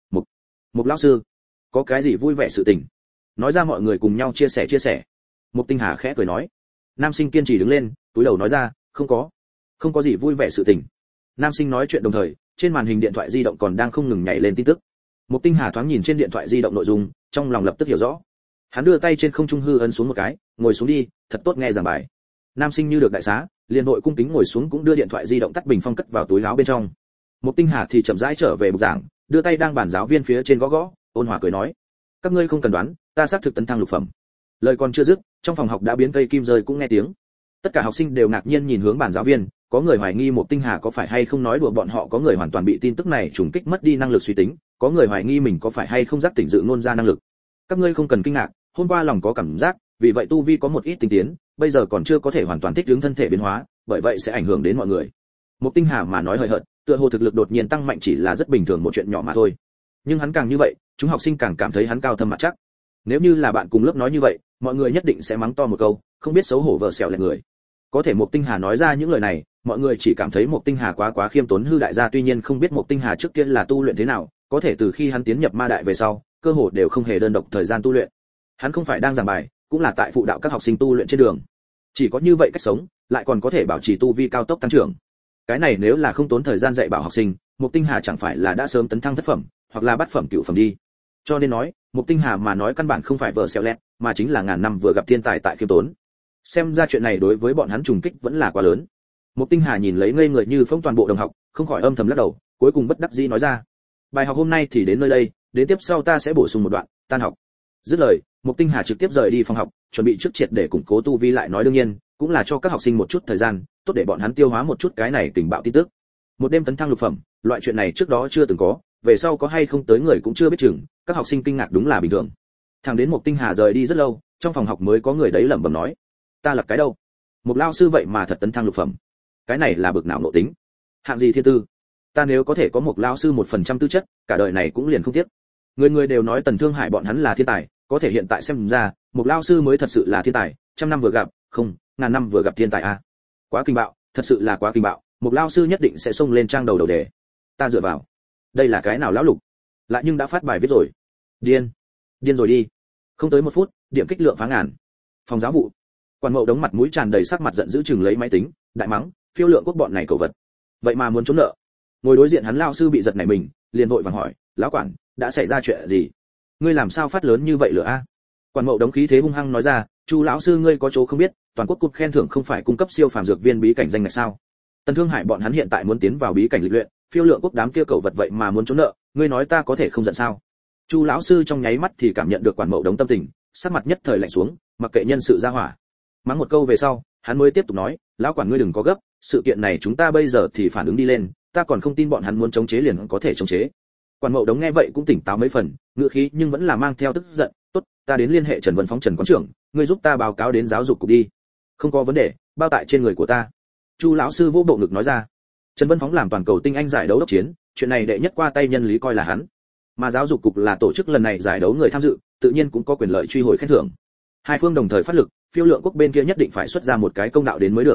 Mục lão sư, có cái gì vui vẻ sự tình? Nói ra mọi người cùng nhau chia sẻ. Mục Tinh Hà khẽ cười nói. Nam sinh kiên trì đứng lên, túi đầu nói ra, không có gì vui vẻ sự tình. Nam sinh nói chuyện đồng thời, trên màn hình điện thoại di động còn đang không ngừng nhảy lên tin tức. Mục Tinh Hà thoáng nhìn trên điện thoại di động nội dung, trong lòng lập tức hiểu rõ. Hắn đưa tay trên không trung hư ấn xuống một cái, ngồi xuống đi, thật tốt nghe giảng bài. Nam sinh như được đại xá, liền nội cung kính ngồi xuống cũng đưa điện thoại di động tắt bình phong cất vào túi áo bên trong. Mục Tinh Hà thì chậm rãi trở về bục giảng, đưa tay đang bàn giáo viên phía trên gõ, ôn hòa cười nói: "Các ngươi không cần đoán, ta xác thực tấn thăng lục phẩm." Lời còn chưa dứt, trong phòng học đã biến cây kim rơi cũng nghe tiếng. Tất cả học sinh đều ngạc nhiên nhìn hướng bàn giáo viên, có người hoài nghi Mục Tinh Hà có phải hay không nói đùa bọn họ, có người hoàn toàn bị tin tức này trùng kích mất đi năng lực suy tính, có người hoài nghi mình có phải hay không giác tỉnh dự ngôn ra năng lực. Các ngươi không cần kinh ngạc, hôm qua lòng có cảm giác, vì vậy tu vi có một ít tinh tiến, bây giờ còn chưa có thể hoàn toàn thích ứng thân thể biến hóa, bởi vậy sẽ ảnh hưởng đến mọi người. Mục Tinh Hà mà nói hời hợt, tựa hồ thực lực đột nhiên tăng mạnh chỉ là rất bình thường một chuyện nhỏ mà thôi. Nhưng hắn càng như vậy, chúng học sinh càng cảm thấy hắn cao thâm mặt chắc. Nếu như là bạn cùng lớp nói như vậy, mọi người nhất định sẽ mắng to một câu, không biết xấu hổ vợ xẻo lại người. Có thể Mục Tinh Hà nói ra những lời này, mọi người chỉ cảm thấy Mục Tinh Hà quá khiêm tốn hư đại gia, tuy nhiên không biết Mục Tinh Hà trước kia là tu luyện thế nào, có thể từ khi hắn tiến nhập ma đại về sau, cơ hồ đều không hề đơn độc thời gian tu luyện. Hắn không phải đang giảng bài, cũng là tại phụ đạo các học sinh tu luyện trên đường. Chỉ có như vậy cách sống, lại còn có thể bảo trì tu vi cao tốc tăng trưởng. Cái này nếu là không tốn thời gian dạy bảo học sinh, Mục Tinh Hà chẳng phải là đã sớm tấn thăng thất phẩm, hoặc là bát phẩm cửu phẩm đi. Cho nên nói, Mục Tinh Hà mà nói căn bản không phải vợ xẻo lẹt, mà chính là ngàn năm vừa gặp thiên tài tại khiêm tốn. Xem ra chuyện này đối với bọn hắn trùng kích vẫn là quá lớn. Mục Tinh Hà nhìn lấy ngây người như phóng toàn bộ đồng học, không khỏi âm thầm lắc đầu, cuối cùng bất đắc dĩ nói ra: "Bài học hôm nay thì đến nơi đây, đến tiếp sau ta sẽ bổ sung một đoạn, tan học." Dứt lời, Mục Tinh Hà trực tiếp rời đi phòng học, chuẩn bị trước triệt để củng cố tu vi lại nói, đương nhiên, cũng là cho các học sinh một chút thời gian, tốt để bọn hắn tiêu hóa một chút cái này tình bạo tin tức. Một đêm tấn thăng lục phẩm, loại chuyện này trước đó chưa từng có, về sau có hay không tới người cũng chưa biết chừng, các học sinh kinh ngạc đúng là bình thường. Thằng đến Mục Tinh Hà rời đi rất lâu, trong phòng học mới có người đấy lẩm bẩm nói: "Ta là cái đâu? Một lao sư vậy mà thật tấn thăng lục phẩm. Cái này là bực nào nộ tính? Hạng gì thiên tư? Ta nếu có thể có một lao sư 1% tư chất, cả đời này cũng liền không tiếc." Người người đều nói Tần Thương Hải bọn hắn là thiên tài, có thể hiện tại xem ra, một lao sư mới thật sự là thiên tài, trăm năm vừa gặp, không, ngàn năm vừa gặp thiên tài a. Quá kinh bạo, thật sự là quá kinh bạo, một lao sư nhất định sẽ xông lên trang đầu đề. Ta dựa vào. Đây là cái nào lão lục? Lại nhưng đã phát bài viết rồi. Điên rồi đi. Không tới 1 phút, điểm kích lượng phá ngàn. Phòng giáo vụ. Quản Mậu đống mặt mũi tràn đầy sắc mặt giận dữ chừng lấy máy tính, đại mắng, phiêu lượng quốc bọn này cầu vật. Vậy mà muốn trốn nợ. Ngồi đối diện hắn lao sư bị giật nảy mình, liền vội vàng hỏi, lão quản, đã xảy ra chuyện gì? Ngươi làm sao phát lớn như vậy lửa a? Quản Mậu đống khí thế hung hăng nói ra, Chu lão sư ngươi có chỗ không biết, toàn quốc cục khen thưởng không phải cung cấp siêu phàm dược viên bí cảnh danh ngạch sao? Tần Thương Hải bọn hắn hiện tại muốn tiến vào bí cảnh lịch luyện, phiêu lượng quốc đám kia cầu vật vậy mà muốn trốn nợ, ngươi nói ta có thể không giận sao? Chu lão sư trong nháy mắt thì cảm nhận được Quản Mậu đống tâm tình, sắc mặt nhất thời lạnh xuống, mặc kệ nhân sự ra hỏa. Mắng một câu về sau, hắn mới tiếp tục nói, lão quản ngươi đừng có gấp, sự kiện này chúng ta bây giờ thì phản ứng đi lên, ta còn không tin bọn hắn muốn chống chế liền có thể chống chế. Quản Mậu đống nghe vậy cũng tỉnh táo mấy phần, ngựa khí nhưng vẫn là mang theo tức giận, tốt, ta đến liên hệ Trần Vân Phóng Trần quán trưởng, ngươi giúp ta báo cáo đến giáo dục cục đi. Không có vấn đề, bao tại trên người của ta. Chu lão sư vô bộ ngực nói ra. Trần Vân Phóng làm toàn cầu tinh anh giải đấu đốc chiến, chuyện này đệ nhất qua tay nhân lý coi là hắn. Mà giáo dục cục là tổ chức lần này giải đấu người tham dự, tự nhiên cũng có quyền lợi truy hồi khen thưởng. Hai phương đồng thời phát lực, phiêu lượng quốc bên kia nhất định phải xuất ra một cái công đạo đến mới được.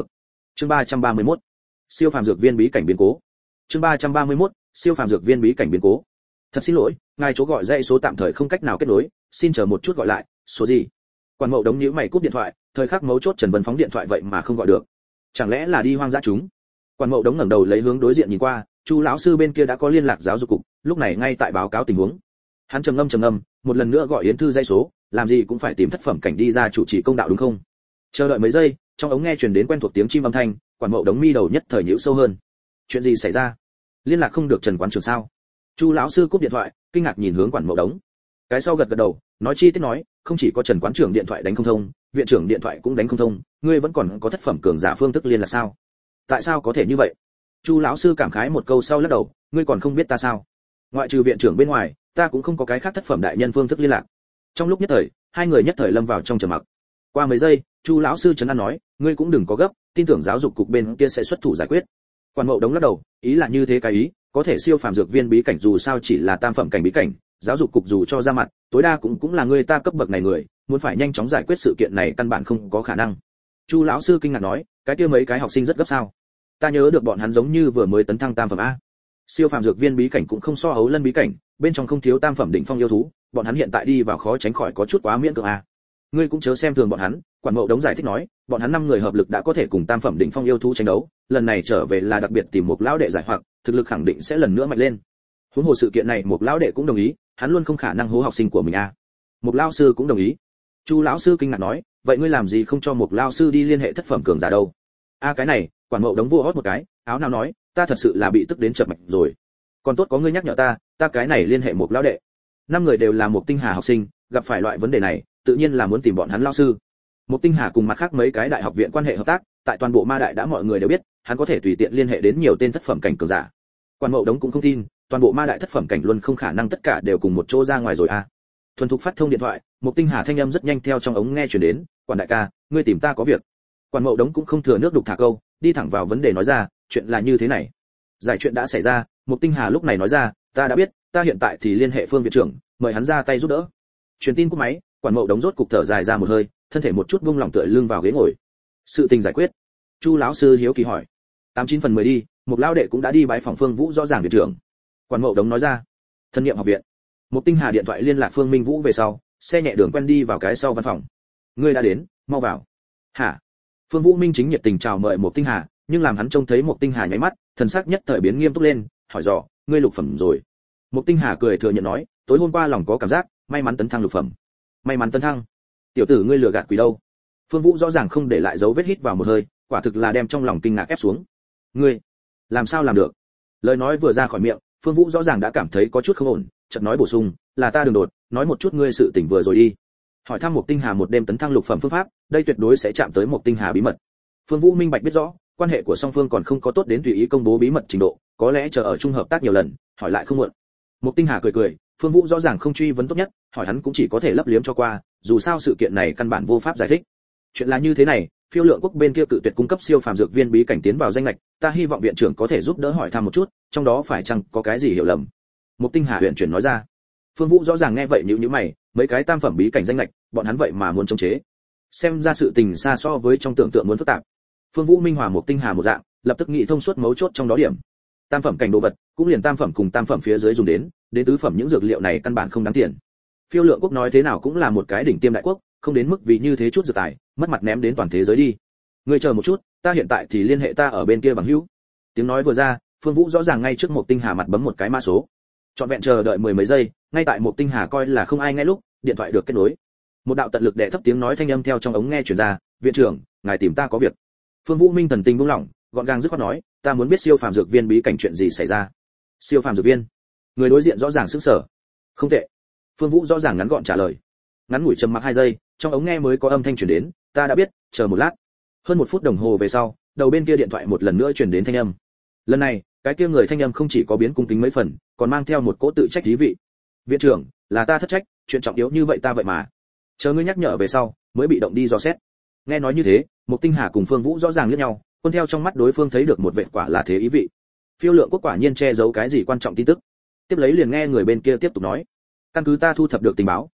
Chương 331. Siêu phàm dược viên bí cảnh biến cố. Chương 331. Siêu phàm dược viên bí cảnh biến cố. Thật xin lỗi, ngài chỗ gọi dãy số tạm thời không cách nào kết nối, xin chờ một chút gọi lại. Số gì? Quản Mậu Đống nhíu mày cúp điện thoại, thời khắc mấu chốt Trần Vân phóng điện thoại vậy mà không gọi được. Chẳng lẽ là đi hoang dã chúng? Quản Mậu Đống ngẩng đầu lấy hướng đối diện nhìn qua, Chu lão sư bên kia đã có liên lạc giáo dục cục, lúc này ngay tại báo cáo tình huống. Hắn trầm ngâm, một lần nữa gọi Yến Thư dãy số, làm gì cũng phải tìm thất phẩm cảnh đi ra chủ trì công đạo đúng không? Chờ đợi mấy giây, trong ống nghe truyền đến quen thuộc tiếng chim âm thanh, Quản Mậu Đống mi đầu nhất thời nhíu sâu hơn. Chuyện gì xảy ra? Liên lạc không được Trần quán trưởng sao? Chu lão sư cúp điện thoại, kinh ngạc nhìn hướng Quản Mậu Đống. Cái sau gật đầu, nói chi tiết nói, không chỉ có Trần quán trưởng điện thoại đánh không thông, viện trưởng điện thoại cũng đánh không thông, ngươi vẫn còn có thất phẩm cường giả phương thức liên lạc sao? Tại sao có thể như vậy? Chu lão sư cảm khái một câu sau lắc đầu, ngươi còn không biết ta sao? Ngoại trừ viện trưởng bên ngoài, ta cũng không có cái khác thất phẩm đại nhân phương thức liên lạc. Trong lúc nhất thời, hai người nhất thời lâm vào trong trầm mặc. Qua mấy giây, Chu lão sư trấn an nói, ngươi cũng đừng có gấp, tin tưởng giáo dục cục bên kia sẽ xuất thủ giải quyết. Quản Mậu Đống lắc đầu, ý là như thế cái ý, có thể siêu phàm dược viên bí cảnh dù sao chỉ là tam phẩm cảnh bí cảnh, giáo dục cục dù cho ra mặt, tối đa cũng là người ta cấp bậc này người, muốn phải nhanh chóng giải quyết sự kiện này căn bản không có khả năng. Chu lão sư kinh ngạc nói, cái kia mấy cái học sinh rất gấp sao? Ta nhớ được bọn hắn giống như vừa mới tấn thăng tam phẩm a. Siêu phàm dược viên bí cảnh cũng không so Ấu Lân bí cảnh, bên trong không thiếu tam phẩm đỉnh phong yêu thú, bọn hắn hiện tại đi vào khó tránh khỏi có chút quá miễn cưỡng a. Ngươi cũng chớ xem thường bọn hắn, Quản Mậu Đống giải thích nói, bọn hắn 5 người hợp lực đã có thể cùng tam phẩm đỉnh phong yêu thú tranh đấu, lần này trở về là đặc biệt tìm một lão đệ giải hoặc, thực lực khẳng định sẽ lần nữa mạnh lên. Huống hồ sự kiện này một lão đệ cũng đồng ý, hắn luôn không khả năng hố học sinh của mình a. Một lão sư cũng đồng ý. Chu lão sư kinh ngạc nói, vậy ngươi làm gì không cho một lão sư đi liên hệ thất phẩm cường giả đâu? A cái này, Quản Mậu Đống vua hót một cái, áo nào nói, ta thật sự là bị tức đến chập mạch rồi. Còn tốt có ngươi nhắc nhở ta cái này liên hệ một lão đệ. 5 người đều là một tinh hà học sinh, gặp phải loại vấn đề này, tự nhiên là muốn tìm bọn hắn lão sư. Một tinh hà cùng mặt khác mấy cái đại học viện quan hệ hợp tác, tại toàn bộ ma đại đã mọi người đều biết, hắn có thể tùy tiện liên hệ đến nhiều tên thất phẩm cảnh cường giả. Quản Mậu Đống cũng không tin, toàn bộ ma đại thất phẩm cảnh luôn không khả năng tất cả đều cùng một chỗ ra ngoài rồi a. Thuần thục phát thông điện thoại, một tinh hà thanh âm rất nhanh theo trong ống nghe truyền đến, "Quản đại ca, ngươi tìm ta có việc." Quản Mậu Đống cũng không thừa nước đục thả câu, đi thẳng vào vấn đề nói ra, "Chuyện là như thế này." Giải chuyện đã xảy ra, một tinh hà lúc này nói ra, "Ta đã biết, ta hiện tại thì liên hệ Phương viện trưởng, mời hắn ra tay giúp đỡ." Truyền tin cúp máy, Quản Mậu Đống rốt cục thở dài ra một hơi, thân thể một chút buông lỏng tựa lưng vào ghế ngồi. Sự tình giải quyết. Chu lão sư hiếu kỳ hỏi. 89 phần 10 đi, một lão đệ cũng đã đi bái phòng Phương Vũ rõ ràng viện trưởng. Quản Mậu Đống nói ra. Thân nhiệm học viện. Một tinh hà điện thoại liên lạc Phương Minh Vũ về sau, xe nhẹ đường quen đi vào cái sau văn phòng. Ngươi đã đến, mau vào. Hả? Phương Vũ Minh chính nhiệt tình chào mời một tinh hà, nhưng làm hắn trông thấy một tinh hà nháy mắt, thần sắc nhất thời biến nghiêm túc lên, hỏi dò, ngươi lục phẩm rồi. Một tinh hà cười thừa nhận nói, tối hôm qua lòng có cảm giác, may mắn tấn thăng lục phẩm. May mắn tấn thăng? Tiểu tử ngươi lừa gạt quỷ đâu? Phương Vũ rõ ràng không để lại dấu vết, hít vào một hơi, quả thực là đem trong lòng kinh ngạc ép xuống. Ngươi, làm sao làm được? Lời nói vừa ra khỏi miệng, Phương Vũ rõ ràng đã cảm thấy có chút không ổn, chợt nói bổ sung, là ta đường đột, nói một chút ngươi sự tình vừa rồi đi. Hỏi thăm một tinh hà một đêm tấn thăng lục phẩm phương pháp, đây tuyệt đối sẽ chạm tới một tinh hà bí mật. Phương Vũ minh bạch biết rõ, quan hệ của song phương còn không có tốt đến tùy ý công bố bí mật trình độ, có lẽ chờ ở chung hợp tác nhiều lần, hỏi lại không muộn. Một tinh hà cười cười, Phương Vũ rõ ràng không truy vấn tốt nhất, hỏi hắn cũng chỉ có thể lấp liếm cho qua, dù sao sự kiện này căn bản vô pháp giải thích. Chuyện là như thế này, Phiêu Lượng Quốc bên kia cự tuyệt cung cấp siêu phàm dược viên bí cảnh tiến vào danh ngạch, ta hy vọng viện trưởng có thể giúp đỡ hỏi thăm một chút, trong đó phải chăng có cái gì hiểu lầm. Một tinh hà huyện chuyển nói ra. Phương Vũ rõ ràng nghe vậy nhíu mày, mấy cái tam phẩm bí cảnh danh ngạch, bọn hắn vậy mà muốn chống chế. Xem ra sự tình xa so với trong tưởng tượng muốn phức tạp. Phương Vũ minh hòa một tinh hà một dạng, lập tức nghĩ thông suốt mấu chốt trong đó điểm. Tam phẩm cảnh đồ vật, cũng liền tam phẩm cùng tam phẩm phía dưới dùng đến tứ phẩm những dược liệu này căn bản không đáng tiền. Phiêu Lượng Quốc nói thế nào cũng là một cái đỉnh tiêm đại quốc, không đến mức vì như thế chút dược tài, mất mặt ném đến toàn thế giới đi. Ngươi chờ một chút, ta hiện tại thì liên hệ ta ở bên kia bằng hữu. Tiếng nói vừa ra, Phương Vũ rõ ràng ngay trước một tinh hà mặt bấm một cái mã số. Trọn vẹn chờ đợi mười mấy giây, ngay tại một tinh hà coi là không ai nghe lúc, điện thoại được kết nối. Một đạo tận lực đè thấp tiếng nói thanh âm theo trong ống nghe truyền ra, "Viện trưởng, ngài tìm ta có việc." Phương Vũ Minh thần tình buông lỏng, gọn gàng dứt khoát nói, "Ta muốn biết siêu phàm dược viên bí cảnh chuyện gì xảy ra." Siêu phàm dược viên? Người đối diện rõ ràng sững sờ. "Không tệ." Phương Vũ rõ ràng ngắn gọn trả lời. Ngắn ngủi trầm mặc 2 giây, trong ống nghe mới có âm thanh truyền đến, "Ta đã biết, chờ một lát." Hơn 1 phút đồng hồ về sau, đầu bên kia điện thoại một lần nữa truyền đến thanh âm. Lần này, cái kia người thanh âm không chỉ có biến cung kính mấy phần, còn mang theo một cỗ tự trách thí vị. "Viện trưởng, là ta thất trách, chuyện trọng yếu như vậy ta vậy mà. Chờ ngươi nhắc nhở về sau, mới bị động đi dò xét." Nghe nói như thế, Mục Tinh Hà cùng Phương Vũ rõ ràng liếc nhau, quân theo trong mắt đối phương thấy được một vẻ quả là thế ý vị. Phiêu Lượng Quốc quả nhiên che giấu cái gì quan trọng tin tức. Tiếp lấy liền nghe người bên kia tiếp tục nói, "Căn cứ ta thu thập được tình báo,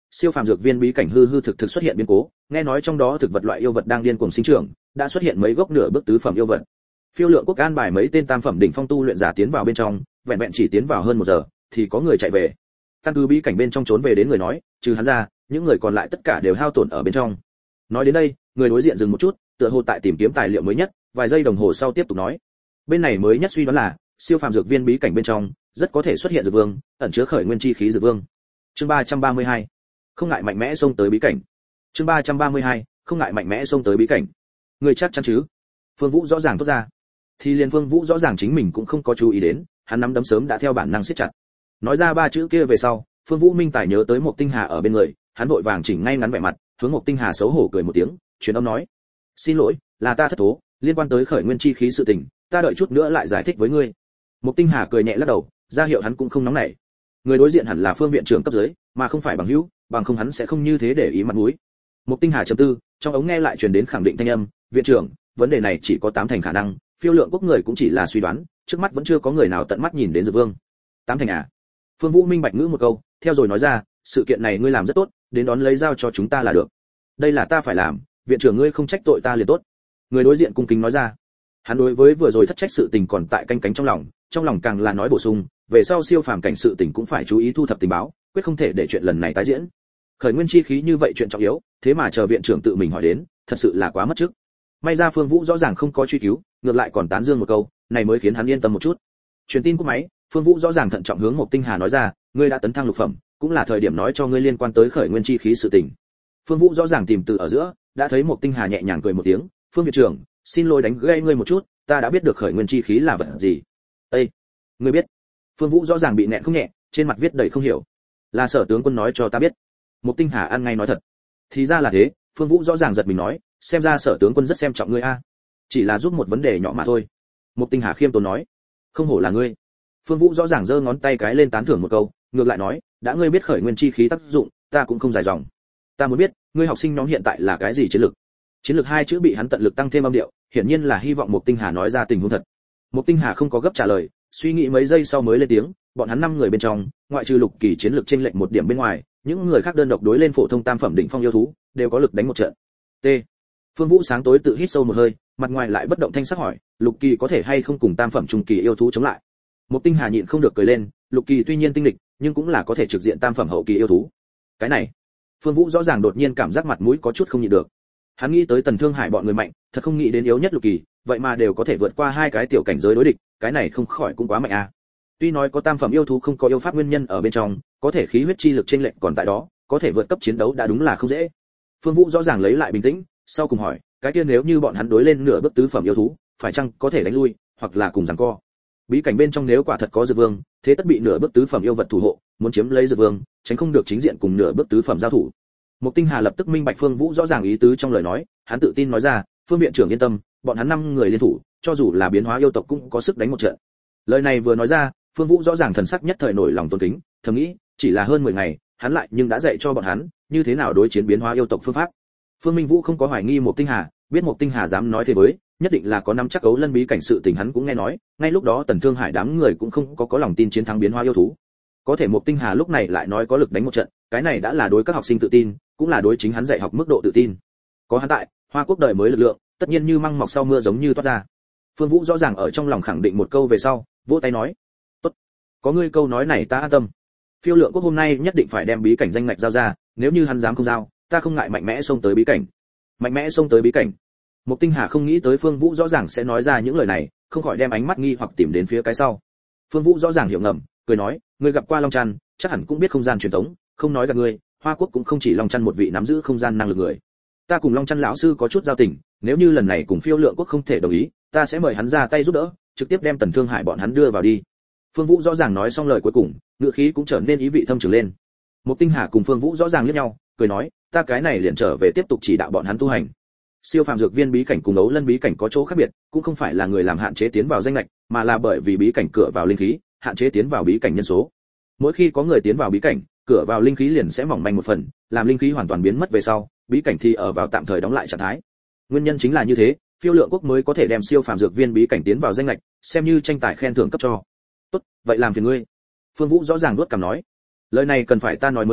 siêu phàm dược viên bí cảnh hư hư thực thực xuất hiện biến cố, nghe nói trong đó thực vật loại yêu vật đang điên cuồng sinh trưởng, đã xuất hiện mấy gốc nửa bước tứ phẩm yêu vật. Phiêu Lượng Quốc an bài mấy tên tam phẩm đỉnh phong tu luyện giả tiến vào bên trong, vẹn vẹn chỉ tiến vào hơn 1 giờ thì có người chạy về. Căn cứ bí cảnh bên trong trốn về đến người nói, trừ hắn ra, những người còn lại tất cả đều hao tổn ở bên trong. Nói đến đây, người đối diện dừng một chút, tựa hồ tại tìm kiếm tài liệu mới nhất, vài giây đồng hồ sau tiếp tục nói. Bên này mới nhất suy đoán là, siêu phàm dược viên bí cảnh bên trong, rất có thể xuất hiện dược vương, ẩn chứa khởi nguyên chi khí dược vương. Chương 332. Không ngại mạnh mẽ xông tới bí cảnh. Chương 332. Không ngại mạnh mẽ xông tới bí cảnh. Người chắc chắn chứ? Phương Vũ rõ ràng thốt ra. Thì liền Phương Vũ rõ ràng chính mình cũng không có chú ý đến, hắn nắm đấm sớm đã theo bản năng siết chặt. Nói ra 3 chữ kia về sau, Phương Vũ minh tài nhớ tới một Tinh Hà ở bên người, hắn vội vàng chỉnh ngay ngắn vẻ mặt, hướng một Tinh Hà xấu hổ cười một tiếng, truyền âm nói: "Xin lỗi, là ta thất thố, liên quan tới khởi nguyên chi khí sự tình, ta đợi chút nữa lại giải thích với ngươi." Một Tinh Hà cười nhẹ lắc đầu, ra hiệu hắn cũng không nóng nảy. Người đối diện hẳn là Phương viện trưởng cấp dưới, mà không phải bằng hữu, bằng không hắn sẽ không như thế để ý mặt mũi. Một Tinh Hà trầm tư, trong ống nghe lại truyền đến khẳng định thanh âm: "Viện trưởng, vấn đề này chỉ có 8 thành khả năng, Phiêu Lượng Quốc người cũng chỉ là suy đoán, trước mắt vẫn chưa có người nào tận mắt nhìn đến Dược Vương." 8 thành à? Phương Vũ minh bạch ngữ một câu, theo rồi nói ra: "Sự kiện này ngươi làm rất tốt, đến đón lấy giao cho chúng ta là được." "Đây là ta phải làm, viện trưởng ngươi không trách tội ta liền tốt." Người đối diện cung kính nói ra. Hắn đối với vừa rồi thất trách sự tình còn tại canh cánh trong lòng càng là nói bổ sung, về sau siêu phàm cảnh sự tình cũng phải chú ý thu thập tình báo, quyết không thể để chuyện lần này tái diễn. Khởi nguyên chi khí như vậy chuyện trọng yếu, thế mà chờ viện trưởng tự mình hỏi đến, thật sự là quá mất chức. May ra Phương Vũ rõ ràng không có truy cứu, ngược lại còn tán dương một câu, này mới khiến hắn yên tâm một chút. Truyền tin của máy, Phương Vũ rõ ràng thận trọng hướng một Tinh Hà nói ra, ngươi đã tấn thăng lục phẩm, cũng là thời điểm nói cho ngươi liên quan tới khởi nguyên chi khí sự tình. Phương Vũ rõ ràng tìm từ ở giữa, đã thấy một Tinh Hà nhẹ nhàng cười một tiếng, "Phương viện trưởng, xin lỗi đánh gây ngươi một chút, ta đã biết được khởi nguyên chi khí là vật gì." "Ê, ngươi biết?" Phương Vũ rõ ràng bị nẹn không nhẹ, trên mặt viết đầy không hiểu. "Là Sở tướng quân nói cho ta biết." Một Tinh Hà ăn ngay nói thật. "Thì ra là thế." Phương Vũ rõ ràng giật mình nói, "Xem ra Sở tướng quân rất xem trọng ngươi a." "Chỉ là giúp một vấn đề nhỏ mà thôi." Một Tinh Hà khiêm tốn nói. "Không hổ là ngươi." Phương Vũ rõ ràng giơ ngón tay cái lên tán thưởng một câu, ngược lại nói, "Đã ngươi biết khởi nguyên chi khí tác dụng, ta cũng không dài dòng. Ta muốn biết, ngươi học sinh nhóm hiện tại là cái gì chiến lược?" Chiến lược 2 chữ bị hắn tận lực tăng thêm âm điệu, hiển nhiên là hy vọng Một Tinh Hà nói ra tình huống thật. Một Tinh Hà không có gấp trả lời, suy nghĩ mấy giây sau mới lên tiếng, "Bọn hắn 5 người bên trong, ngoại trừ Lục Kỳ chiến lược chênh lệch 1 điểm bên ngoài, những người khác đơn độc đối lên phổ thông tam phẩm đỉnh phong yêu thú, đều có lực đánh một trận." T. Phương Vũ sáng tối tự hít sâu một hơi, mặt ngoài lại bất động thanh sắc hỏi, "Lục Kỳ có thể hay không cùng tam phẩm trung kỳ yêu thú chống lại?" Một Tinh Hà nhịn không được cười lên, Lục Kỳ tuy nhiên tinh lịch, nhưng cũng là có thể trực diện tam phẩm hậu kỳ yêu thú. Cái này, Phương Vũ rõ ràng đột nhiên cảm giác mặt mũi có chút không nhịn được. Hắn nghĩ tới Tần Thương Hải bọn người mạnh, thật không nghĩ đến yếu nhất Lục Kỳ, vậy mà đều có thể vượt qua 2 cái tiểu cảnh giới đối địch, cái này không khỏi cũng quá mạnh a. Tuy nói có tam phẩm yêu thú không có yêu pháp nguyên nhân ở bên trong, có thể khí huyết chi lực chênh lệch còn tại đó, có thể vượt cấp chiến đấu đã đúng là không dễ. Phương Vũ rõ ràng lấy lại bình tĩnh, sau cùng hỏi, cái kia nếu như bọn hắn đối lên nửa bước tứ phẩm yêu thú, phải chăng có thể đánh lui, hoặc là cùng giằng co? Bí cảnh bên trong nếu quả thật có Dược Vương, thế tất bị nửa bước tứ phẩm yêu vật thủ hộ, muốn chiếm lấy Dược Vương, tránh không được chính diện cùng nửa bước tứ phẩm giao thủ. Mục Tinh Hà lập tức minh bạch Phương Vũ rõ ràng ý tứ trong lời nói, hắn tự tin nói ra, "Phương viện trưởng yên tâm, bọn hắn 5 người liên thủ, cho dù là biến hóa yêu tộc cũng có sức đánh một trận." Lời này vừa nói ra, Phương Vũ rõ ràng thần sắc nhất thời nổi lòng tôn kính, thầm nghĩ, chỉ là hơn 10 ngày, hắn lại nhưng đã dạy cho bọn hắn như thế nào đối chiến biến hóa yêu tộc phương pháp. Phương Minh Vũ không có hoài nghi Mục Tinh Hà, biết Mục Tinh Hà dám nói thế với, nhất định là có nắm chắc Cấu Lân bí cảnh sự tình hắn cũng nghe nói, ngay lúc đó Tần Thương Hải đám người cũng không có lòng tin chiến thắng biến hóa yêu thú. Có thể Mục Tinh Hà lúc này lại nói có lực đánh một trận, cái này đã là đối các học sinh tự tin, cũng là đối chính hắn dạy học mức độ tự tin. Có hắn tại, Hoa Quốc đời mới lực lượng, tất nhiên như măng mọc sau mưa giống như toát ra. Phương Vũ rõ ràng ở trong lòng khẳng định một câu về sau, vỗ tay nói, "Tốt, có ngươi câu nói này ta an tâm. Phiêu Lượng Quốc hôm nay nhất định phải đem bí cảnh danh ngạch giao ra, nếu như hắn dám không giao, ta không ngại mạnh mẽ xông tới bí cảnh." Mạnh mẽ xông tới bí cảnh. Mục Tinh Hà không nghĩ tới Phương Vũ rõ ràng sẽ nói ra những lời này, không khỏi đem ánh mắt nghi hoặc tìm đến phía cái sau. Phương Vũ rõ ràng hiểu ngầm, cười nói, "Ngươi gặp qua Long Chân, chắc hẳn cũng biết không gian truyền tống, không nói gặp ngươi, Hoa Quốc cũng không chỉ Long Chân một vị nắm giữ không gian năng lực người. Ta cùng Long Chân lão sư có chút giao tình, nếu như lần này cùng Phiêu Lượng Quốc không thể đồng ý, ta sẽ mời hắn ra tay giúp đỡ, trực tiếp đem Tần Thương Hải bọn hắn đưa vào đi." Phương Vũ rõ ràng nói xong lời cuối cùng, ngữ khí cũng trở nên ý vị thâm trường lên. Mục Tinh Hà cùng Phương Vũ rõ ràng liếc nhau, cười nói, "Ta cái này liền trở về tiếp tục chỉ đạo bọn hắn tu hành." Siêu phàm dược viên bí cảnh cùng Ấu Lân bí cảnh có chỗ khác biệt, cũng không phải là người làm hạn chế tiến vào danh ngạch, mà là bởi vì bí cảnh cửa vào linh khí, hạn chế tiến vào bí cảnh nhân số. Mỗi khi có người tiến vào bí cảnh, cửa vào linh khí liền sẽ mỏng manh một phần, làm linh khí hoàn toàn biến mất về sau, bí cảnh thì ở vào tạm thời đóng lại trạng thái. Nguyên nhân chính là như thế, Phiêu Lượng Quốc mới có thể đem siêu phàm dược viên bí cảnh tiến vào danh ngạch, xem như tranh tài khen thưởng cấp cho. "Tốt, vậy làm phiền ngươi." Phương Vũ rõ ràng nuốt cằm nói, "Lời này cần phải ta nói mới là,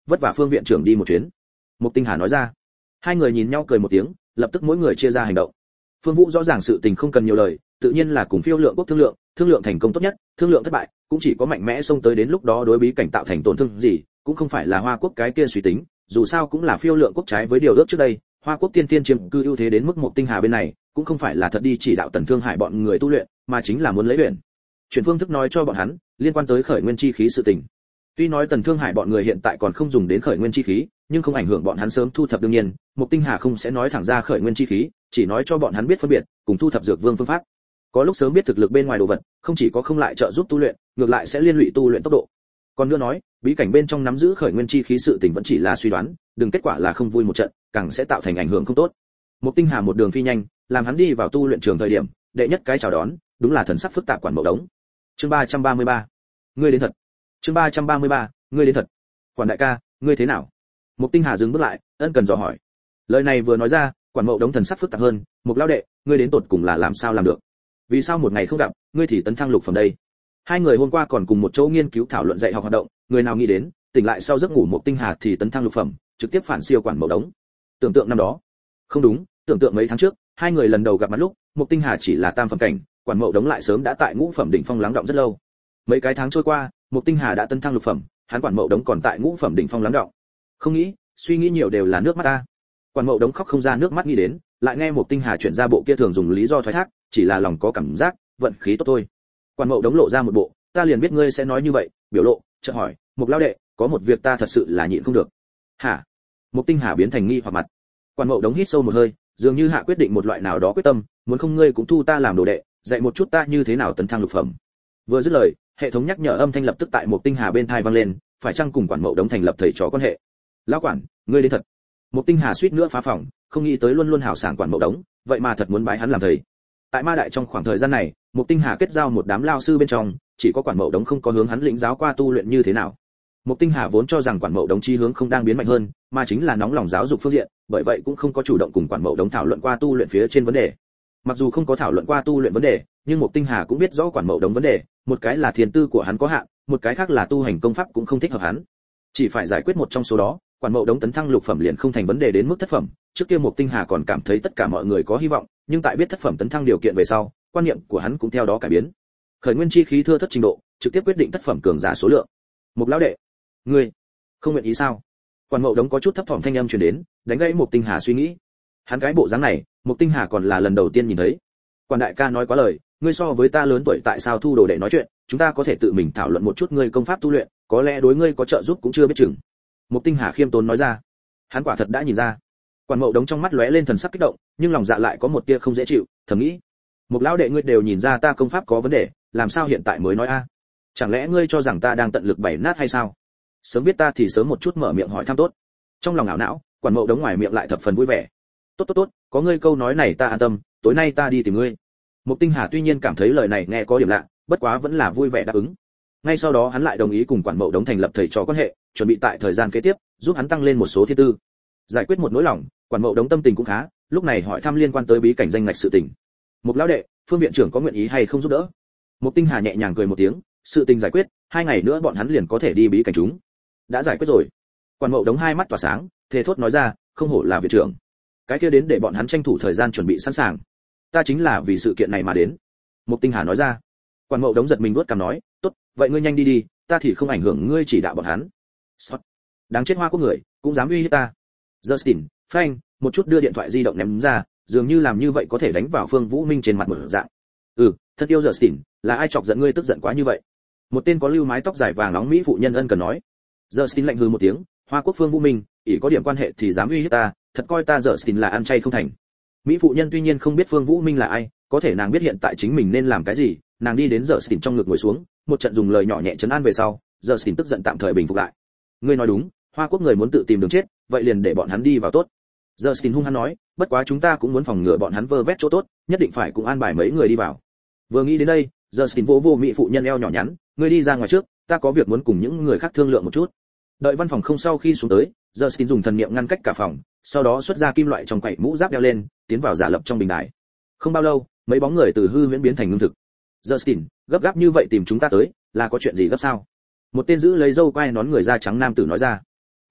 vất vả Phương viện trưởng đi một chuyến. Mục Tinh Hà nói ra. Hai người nhìn nhau cười một tiếng, lập tức mỗi người chia ra hành động. Phương Vũ rõ ràng sự tình không cần nhiều lời, tự nhiên là cùng Phiêu Lượng Quốc thương lượng thành công tốt nhất, thương lượng thất bại, cũng chỉ có mạnh mẽ xông tới đến lúc đó đối bí cảnh tạo thành tổn thương gì, cũng không phải là Hoa Quốc cái kia suy tính, dù sao cũng là Phiêu Lượng Quốc trái với điều ước trước đây, Hoa Quốc tiên tiên chiếm cư ưu thế đến mức Mục Tinh Hà bên này, cũng không phải là thật đi chỉ đạo Tần Thương Hải bọn người tu luyện, mà chính là muốn lấy luyện. Chuyển phương thức nói cho bọn hắn, liên quan tới khởi nguyên chi khí sự tình. Tuy nói Tần Thương Hải bọn người hiện tại còn không dùng đến khởi nguyên chi khí, nhưng không ảnh hưởng bọn hắn sớm thu thập đương nhiên, Mục Tinh Hà không sẽ nói thẳng ra khởi nguyên chi khí, chỉ nói cho bọn hắn biết phân biệt, cùng thu thập dược vương phương pháp. Có lúc sớm biết thực lực bên ngoài đồ vật, không chỉ có không lại trợ giúp tu luyện, ngược lại sẽ liên lụy tu luyện tốc độ. Còn nữa nói, bí cảnh bên trong nắm giữ khởi nguyên chi khí sự tình vẫn chỉ là suy đoán, đừng kết quả là không vui một trận, càng sẽ tạo thành ảnh hưởng không tốt. Mục Tinh Hà một đường phi nhanh, làm hắn đi vào tu luyện trường thời điểm, đệ nhất cái chào đón, đúng là thần sắc phức tạp Quản Mậu Đống. Chương 333. Ngươi đến thật. Chương 333. Ngươi đến thật. Quản đại ca, ngươi thế nào? Mục Tinh Hà dừng bước lại, ân cần dò hỏi. Lời này vừa nói ra, Quản Mậu Đống thần sắc phức tạp hơn, Mục lão đệ, ngươi đến tột cùng là làm sao làm được? Vì sao một ngày không gặp, ngươi thì tấn thăng lục phẩm đây? Hai người hôm qua còn cùng một chỗ nghiên cứu thảo luận dạy học hoạt động, người nào nghĩ đến, tỉnh lại sau giấc ngủ Mục Tinh Hà thì tấn thăng lục phẩm, trực tiếp phản siêu Quản Mậu Đống. Tưởng tượng năm đó, không đúng, tưởng tượng mấy tháng trước, hai người lần đầu gặp mặt lúc, Mục Tinh Hà chỉ là tam phẩm cảnh, Quản Mậu Đống lại sớm đã tại ngũ phẩm đỉnh phong lắng đọng rất lâu. Mấy cái tháng trôi qua, Mục Tinh Hà đã tấn thăng lục phẩm, hắn Quản Mậu Đống còn tại ngũ phẩm đỉnh phong lắng đọng. Không nghĩ, suy nghĩ nhiều đều là nước mắt ta. Quản Mậu Đống khóc không ra nước mắt nghĩ đến, lại nghe Mục Tinh Hà chuyển ra bộ kia thường dùng lý do thoái thác, chỉ là lòng có cảm giác, vận khí tốt thôi. Quản Mậu Đống lộ ra một bộ, ta liền biết ngươi sẽ nói như vậy, biểu lộ, chợt hỏi, Mục lão đệ, có một việc ta thật sự là nhịn không được. Hả? Mục Tinh Hà biến thành nghi hoặc mặt. Quản Mậu Đống hít sâu một hơi, dường như hạ quyết định một loại nào đó quyết tâm, muốn không ngươi cũng thu ta làm đồ đệ, dạy một chút ta như thế nào tấn thăng lục phẩm. Vừa dứt lời, hệ thống nhắc nhở âm thanh lập tức tại Mục Tinh Hà bên tai vang lên, phải chăng cùng Quản Mậu Đống thành lập thầy trò quan hệ? Lão quản, ngươi đến thật. Mục Tinh Hà suýt nữa phá phòng, không nghĩ tới luôn luôn hảo sảng Quản Mậu Đống, vậy mà thật muốn bái hắn làm thầy. Tại Ma Đại trong khoảng thời gian này, Mục Tinh Hà kết giao một đám lao sư bên trong, chỉ có Quản Mậu Đống không có hướng hắn lĩnh giáo qua tu luyện như thế nào. Mục Tinh Hà vốn cho rằng Quản Mậu Đống chi hướng không đang biến mạnh hơn, mà chính là nóng lòng giáo dục phương diện, bởi vậy cũng không có chủ động cùng Quản Mậu Đống thảo luận qua tu luyện phía trên vấn đề. Mặc dù không có thảo luận qua tu luyện vấn đề, nhưng Mục Tinh Hà cũng biết rõ Quản Mậu Đống vấn đề, một cái là thiên tư của hắn có hạn, một cái khác là tu hành công pháp cũng không thích hợp hắn. Chỉ phải giải quyết một trong số đó, Quản Mậu Đống tấn thăng lục phẩm liền không thành vấn đề đến mức thất phẩm. Trước kia Mục Tinh Hà còn cảm thấy tất cả mọi người có hy vọng, nhưng tại biết thất phẩm tấn thăng điều kiện về sau, quan niệm của hắn cũng theo đó cải biến. Khởi nguyên chi khí thưa thất trình độ, trực tiếp quyết định thất phẩm cường giả số lượng. Mục lão đệ, ngươi không nguyện ý sao? Quản Mậu Đống có chút thấp thỏm thanh âm truyền đến, đánh gãy Mục Tinh Hà suy nghĩ. Hắn cái bộ dáng này, Mục Tinh Hà còn là lần đầu tiên nhìn thấy. Quản đại ca nói quá lời, ngươi so với ta lớn tuổi tại sao thu đồ đệ nói chuyện, chúng ta có thể tự mình thảo luận một chút ngươi công pháp tu luyện, có lẽ đối ngươi có trợ giúp cũng chưa biết chừng. Mục Tinh Hà khiêm tốn nói ra. Hắn quả thật đã nhìn ra. Quản Mậu Đống trong mắt lóe lên thần sắc kích động, nhưng lòng dạ lại có một tia không dễ chịu, thầm nghĩ, Mục lão đệ ngươi đều nhìn ra ta công pháp có vấn đề, làm sao hiện tại mới nói a? Chẳng lẽ ngươi cho rằng ta đang tận lực bày nát hay sao? Sớm biết ta thì sớm một chút mở miệng hỏi thăm tốt. Trong lòng ảo não, Quản Mậu Đống ngoài miệng lại thập phần vui vẻ. Tốt, có ngươi câu nói này ta an tâm, tối nay ta đi tìm ngươi. Mục Tinh Hà tuy nhiên cảm thấy lời này nghe có điểm lạ, bất quá vẫn là vui vẻ đáp ứng. Ngay sau đó hắn lại đồng ý cùng Quản Mậu Đống thành lập thầy trò quan hệ, chuẩn bị tại thời gian kế tiếp giúp hắn tăng lên một số thiên tư. Giải quyết một nỗi lòng, Quản Mậu Đống tâm tình cũng khá, lúc này hỏi thăm liên quan tới bí cảnh danh ngạch sự tình. Mục lão đệ, Phương viện trưởng có nguyện ý hay không giúp đỡ? Mục Tinh Hà nhẹ nhàng cười một tiếng, sự tình giải quyết, 2 ngày nữa bọn hắn liền có thể đi bí cảnh chúng. Đã giải quyết rồi. Quản Mậu Đống hai mắt tỏa sáng, thề thốt nói ra, không hổ là viện trưởng. Cái kia đến để bọn hắn tranh thủ thời gian chuẩn bị sẵn sàng. Ta chính là vì sự kiện này mà đến. Mục Tinh Hà nói ra. Quản Mậu Đống giật mình vuốt cằm nói, tốt, vậy ngươi nhanh đi đi, ta thì không ảnh hưởng ngươi chỉ đạo bọn hắn. Sót. Đáng chết Hoa Quốc người, cũng dám uy hiếp ta. Justin, Frank, một chút đưa điện thoại di động ném ra, dường như làm như vậy có thể đánh vào Phương Vũ Minh trên mặt một dạng. Thật yêu Justin, là ai chọc giận ngươi tức giận quá như vậy? Một tên có lưu mái tóc dài vàng nóng mỹ phụ nhân ân cần nói. Justin lạnh hừ một tiếng, Hoa Quốc Phương Vũ Minh, ỷ có điểm quan hệ thì dám uy hiếp ta, thật coi ta Justin là ăn chay không thành. Mỹ phụ nhân tuy nhiên không biết Phương Vũ Minh là ai, có thể nàng biết hiện tại chính mình nên làm cái gì, nàng đi đến Justin trong ngực ngồi xuống, một trận dùng lời nhỏ nhẹ trấn an về sau, Justin tức giận tạm thời bình phục lại. Ngươi nói đúng, Hoa Quốc người muốn tự tìm đường chết, vậy liền để bọn hắn đi vào tốt. Justin hung hăng nói, bất quá chúng ta cũng muốn phòng ngừa bọn hắn vơ vét chỗ tốt, nhất định phải cũng an bài mấy người đi vào. Vừa nghĩ đến đây, Justin vỗ vô mỹ phụ nhân eo nhỏ nhắn, ngươi đi ra ngoài trước, ta có việc muốn cùng những người khác thương lượng một chút. Đợi văn phòng không sau khi xuống tới, Justin dùng thần niệm ngăn cách cả phòng, sau đó xuất ra kim loại trong quậy mũ giáp đeo lên, tiến vào giả lập trong bình đài. Không bao lâu, mấy bóng người từ hư huyễn biến thành ngưng thực. Justin, gấp gáp như vậy tìm chúng ta tới, là có chuyện gì gấp sao? Một tên giữ lấy râu quai nón người da trắng nam tử nói ra.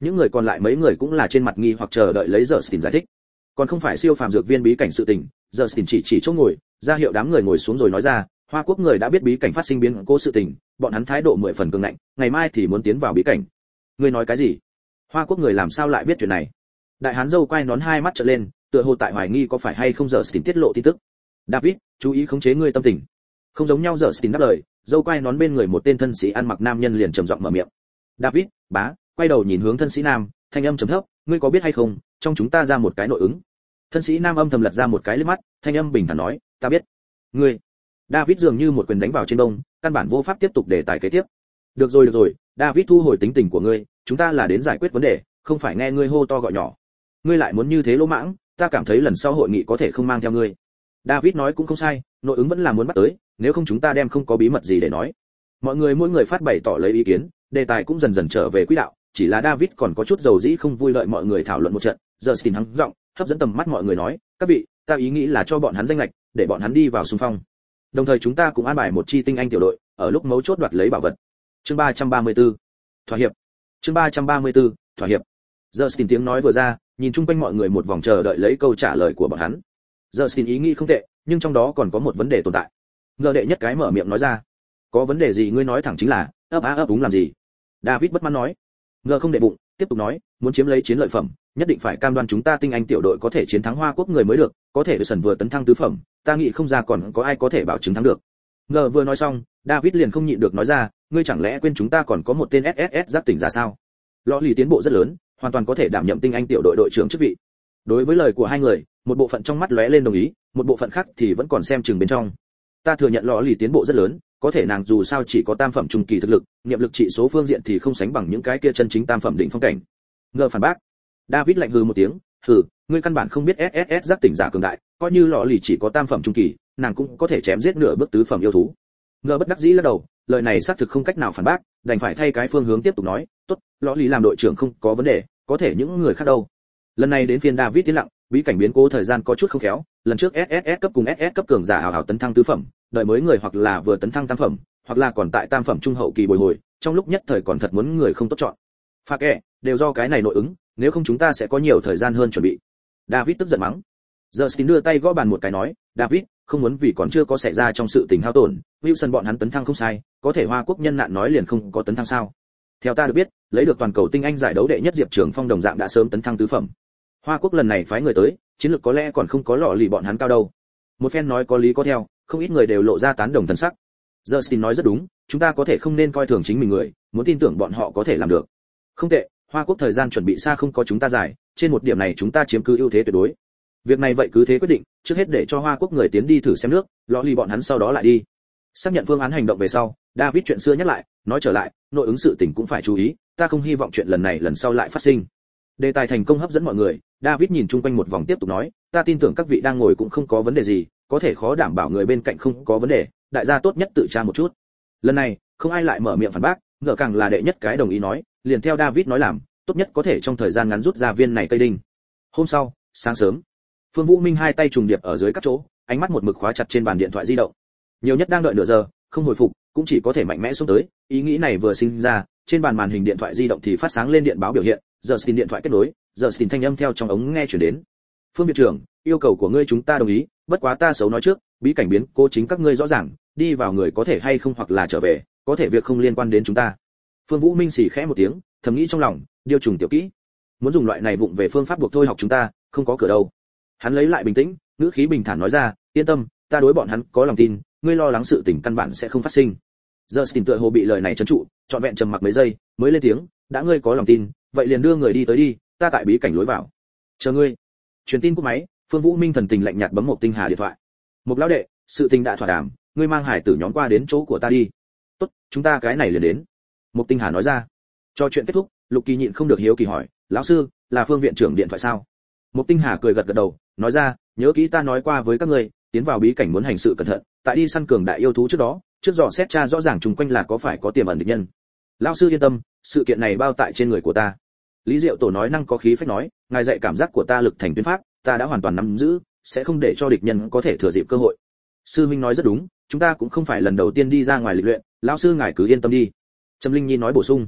Những người còn lại mấy người cũng là trên mặt nghi hoặc chờ đợi lấy Justin giải thích. Còn không phải siêu phàm dược viên bí cảnh sự tình, Justin chỉ chỗ ngồi, ra hiệu đám người ngồi xuống rồi nói ra, Hoa Quốc người đã biết bí cảnh phát sinh biến cố sự tình, bọn hắn thái độ 10 phần cường ngạnh, ngày mai thì muốn tiến vào bí cảnh. Ngươi nói cái gì? Hoa Quốc người làm sao lại biết chuyện này? Đại hán dâu quay nón hai mắt trợn lên, tựa hồ tại hoài nghi có phải hay không Justin tiết lộ tin tức. David, chú ý khống chế ngươi tâm tình. Không giống nhau Justin đáp lời, dâu quay nón bên người một tên thân sĩ ăn mặc nam nhân liền trầm giọng mở miệng. David, bá, quay đầu nhìn hướng thân sĩ nam, thanh âm trầm thấp, ngươi có biết hay không, trong chúng ta ra một cái nội ứng. Thân sĩ nam âm thầm lật ra một cái liếc mắt, thanh âm bình thản nói, ta biết. Ngươi. David dường như một quyền đánh vào trên đông, căn bản vô pháp tiếp tục đề tài kế tiếp. Được rồi, David thu hồi tính tình của ngươi, chúng ta là đến giải quyết vấn đề, không phải nghe ngươi hô to gọi nhỏ. Ngươi lại muốn như thế lỗ mãng, ta cảm thấy lần sau hội nghị có thể không mang theo ngươi. David nói cũng không sai, nội ứng vẫn là muốn bắt tới, nếu không chúng ta đem không có bí mật gì để nói. Mọi người mỗi người phát bày tỏ lấy ý kiến, đề tài cũng dần dần trở về quỹ đạo, chỉ là David còn có chút dầu dĩ không vui đợi mọi người thảo luận một trận. Justin hắng giọng, hấp dẫn tầm mắt mọi người nói, các vị, ta ý nghĩ là cho bọn hắn danh lệch, để bọn hắn đi vào xung phong. Đồng thời chúng ta cũng an bài một chi tinh anh tiểu đội, ở lúc mấu chốt đoạt lấy bảo vật. Chương 334. Thỏa hiệp. Chương 334. Thỏa hiệp. Justin tiếng nói vừa ra, nhìn chung quanh mọi người một vòng chờ đợi lấy câu trả lời của bọn hắn. Justin ý nghĩ không tệ, nhưng trong đó còn có một vấn đề tồn tại. Ngờ đệ nhất cái mở miệng nói ra. Có vấn đề gì ngươi nói thẳng chính là, ấp úng làm gì? David bất mãn nói. Ngờ không để bụng, tiếp tục nói, muốn chiếm lấy chiến lợi phẩm, nhất định phải cam đoan chúng ta tinh anh tiểu đội có thể chiến thắng Hoa Quốc người mới được, có thể sần vừa tấn thăng tứ phẩm, ta nghĩ không ra còn có ai có thể bảo chứng thắng được. Ngờ vừa nói xong, David liền không nhịn được nói ra, ngươi chẳng lẽ quên chúng ta còn có một tên SSS giác tỉnh giả sao? Lọ lì tiến bộ rất lớn, hoàn toàn có thể đảm nhiệm tinh anh tiểu đội đội trưởng chức vị. Đối với lời của hai người, một bộ phận trong mắt lóe lên đồng ý, một bộ phận khác thì vẫn còn xem chừng bên trong. Ta thừa nhận lọ lì tiến bộ rất lớn, có thể nàng dù sao chỉ có tam phẩm trung kỳ thực lực, niệm lực trị số phương diện thì không sánh bằng những cái kia chân chính tam phẩm đỉnh phong cảnh. Ngờ phản bác. David lạnh hừ một tiếng, hừ, ngươi căn bản không biết SSS giác tỉnh giả cường đại, coi như lọ lì chỉ có tam phẩm trung kỳ, nàng cũng có thể chém giết nửa bước tứ phẩm yêu thú. Ngờ bất đắc dĩ lắc đầu, lời này xác thực không cách nào phản bác, đành phải thay cái phương hướng tiếp tục nói, tốt, lọ lì làm đội trưởng không có vấn đề, có thể những người khác đâu. Lần này đến phiên David tiến lặng, bí cảnh biến cố thời gian có chút không khéo, lần trước SSS cấp cùng SS cấp cường giả hào hào tấn thăng tứ phẩm, đợi mới người hoặc là vừa tấn thăng tam phẩm, hoặc là còn tại tam phẩm trung hậu kỳ bồi hồi, trong lúc nhất thời còn thật muốn người không tốt chọn. Pha kệ, đều do cái này nội ứng, nếu không chúng ta sẽ có nhiều thời gian hơn chuẩn bị. David tức giận mắng. Justin đưa tay gõ bàn một cái nói, David, không muốn vì còn chưa có xảy ra trong sự tình hao tổn, Wilson bọn hắn tấn thăng không sai, có thể Hoa Quốc nhân nạn nói liền không có tấn thăng sao? Theo ta được biết, lấy được toàn cầu tinh anh giải đấu đệ nhất Diệp Trường Phong đồng dạng đã sớm tấn thăng tứ phẩm. Hoa Quốc lần này phái người tới, chiến lược có lẽ còn không có lọ lì bọn hắn cao đâu. Một phen nói có lý có theo, không ít người đều lộ ra tán đồng thần sắc. Justin nói rất đúng, chúng ta có thể không nên coi thường chính mình người, muốn tin tưởng bọn họ có thể làm được. Không tệ, Hoa Quốc thời gian chuẩn bị xa không có chúng ta dài, trên một điểm này chúng ta chiếm cứ ưu thế tuyệt đối. Việc này vậy cứ thế quyết định, trước hết để cho Hoa Quốc người tiến đi thử xem nước, lọ lì bọn hắn sau đó lại đi. Xác nhận phương án hành động về sau, David chuyện xưa nhắc lại, nói trở lại, nội ứng sự tình cũng phải chú ý, ta không hy vọng chuyện lần này lần sau lại phát sinh. Đề tài thành công hấp dẫn mọi người, David nhìn chung quanh một vòng tiếp tục nói, ta tin tưởng các vị đang ngồi cũng không có vấn đề gì, có thể khó đảm bảo người bên cạnh không có vấn đề, đại gia tốt nhất tự tra một chút. Lần này, không ai lại mở miệng phản bác, ngờ càng là đệ nhất cái đồng ý nói, liền theo David nói làm, tốt nhất có thể trong thời gian ngắn rút ra viên này cây đinh. Hôm sau, sáng sớm, Phương Vũ Minh hai tay trùng điệp ở dưới các chỗ, ánh mắt một mực khóa chặt trên bàn điện thoại di động. Nhiều nhất đang đợi nửa giờ, không hồi phục, cũng chỉ có thể mạnh mẽ xuống tới, ý nghĩ này vừa sinh ra, trên bàn màn hình điện thoại di động thì phát sáng lên điện báo biểu hiện, Justin điện thoại kết nối, Justin thanh âm theo trong ống nghe truyền đến. Phương viện trưởng, yêu cầu của ngươi chúng ta đồng ý, bất quá ta xấu nói trước, bí cảnh biến cố chính các ngươi rõ ràng, đi vào người có thể hay không hoặc là trở về, có thể việc không liên quan đến chúng ta. Phương Vũ Minh xì khẽ một tiếng, thầm nghĩ trong lòng, điều trùng tiểu kỹ, muốn dùng loại này vụng về phương pháp buộc thôi học chúng ta, không có cửa đâu. Hắn lấy lại bình tĩnh, ngữ khí bình thản nói ra, yên tâm, ta đối bọn hắn có lòng tin, ngươi lo lắng sự tình căn bản sẽ không phát sinh. Justin tựa hồ bị lời này trấn trụ, trọn vẹn trầm mặc mấy giây, mới lên tiếng, đã ngươi có lòng tin, vậy liền đưa người đi tới đi, ta tại bí cảnh lối vào. Chờ ngươi. Truyền tin cúp máy, Phương Vũ Minh thần tình lạnh nhạt bấm một tinh hà điện thoại. Một lão đệ, sự tình đã thỏa đàm, ngươi mang hải tử nhóm qua đến chỗ của ta đi. Tốt, chúng ta cái này liền đến. Một tinh hà nói ra. Cho chuyện kết thúc, Lục Kỳ nhịn không được hiếu kỳ hỏi, lão sư, là Phương viện trưởng điện thoại sao? Một tinh hà cười gật gật đầu, nói ra, nhớ kỹ ta nói qua với các ngươi, tiến vào bí cảnh muốn hành sự cẩn thận, tại đi săn cường đại yêu thú trước đó, trước dò xét tra rõ ràng chung quanh là có phải có tiềm ẩn địch nhân. Lão sư yên tâm, sự kiện này bao tại trên người của ta. Lý Diệu Tổ nói năng có khí phách nói, ngài dạy cảm giác của ta lực thành tuyến pháp, ta đã hoàn toàn nắm giữ, sẽ không để cho địch nhân có thể thừa dịp cơ hội. Sư huynh nói rất đúng, chúng ta cũng không phải lần đầu tiên đi ra ngoài lịch luyện, lão sư ngài cứ yên tâm đi. Trầm Linh Nhi nói bổ sung.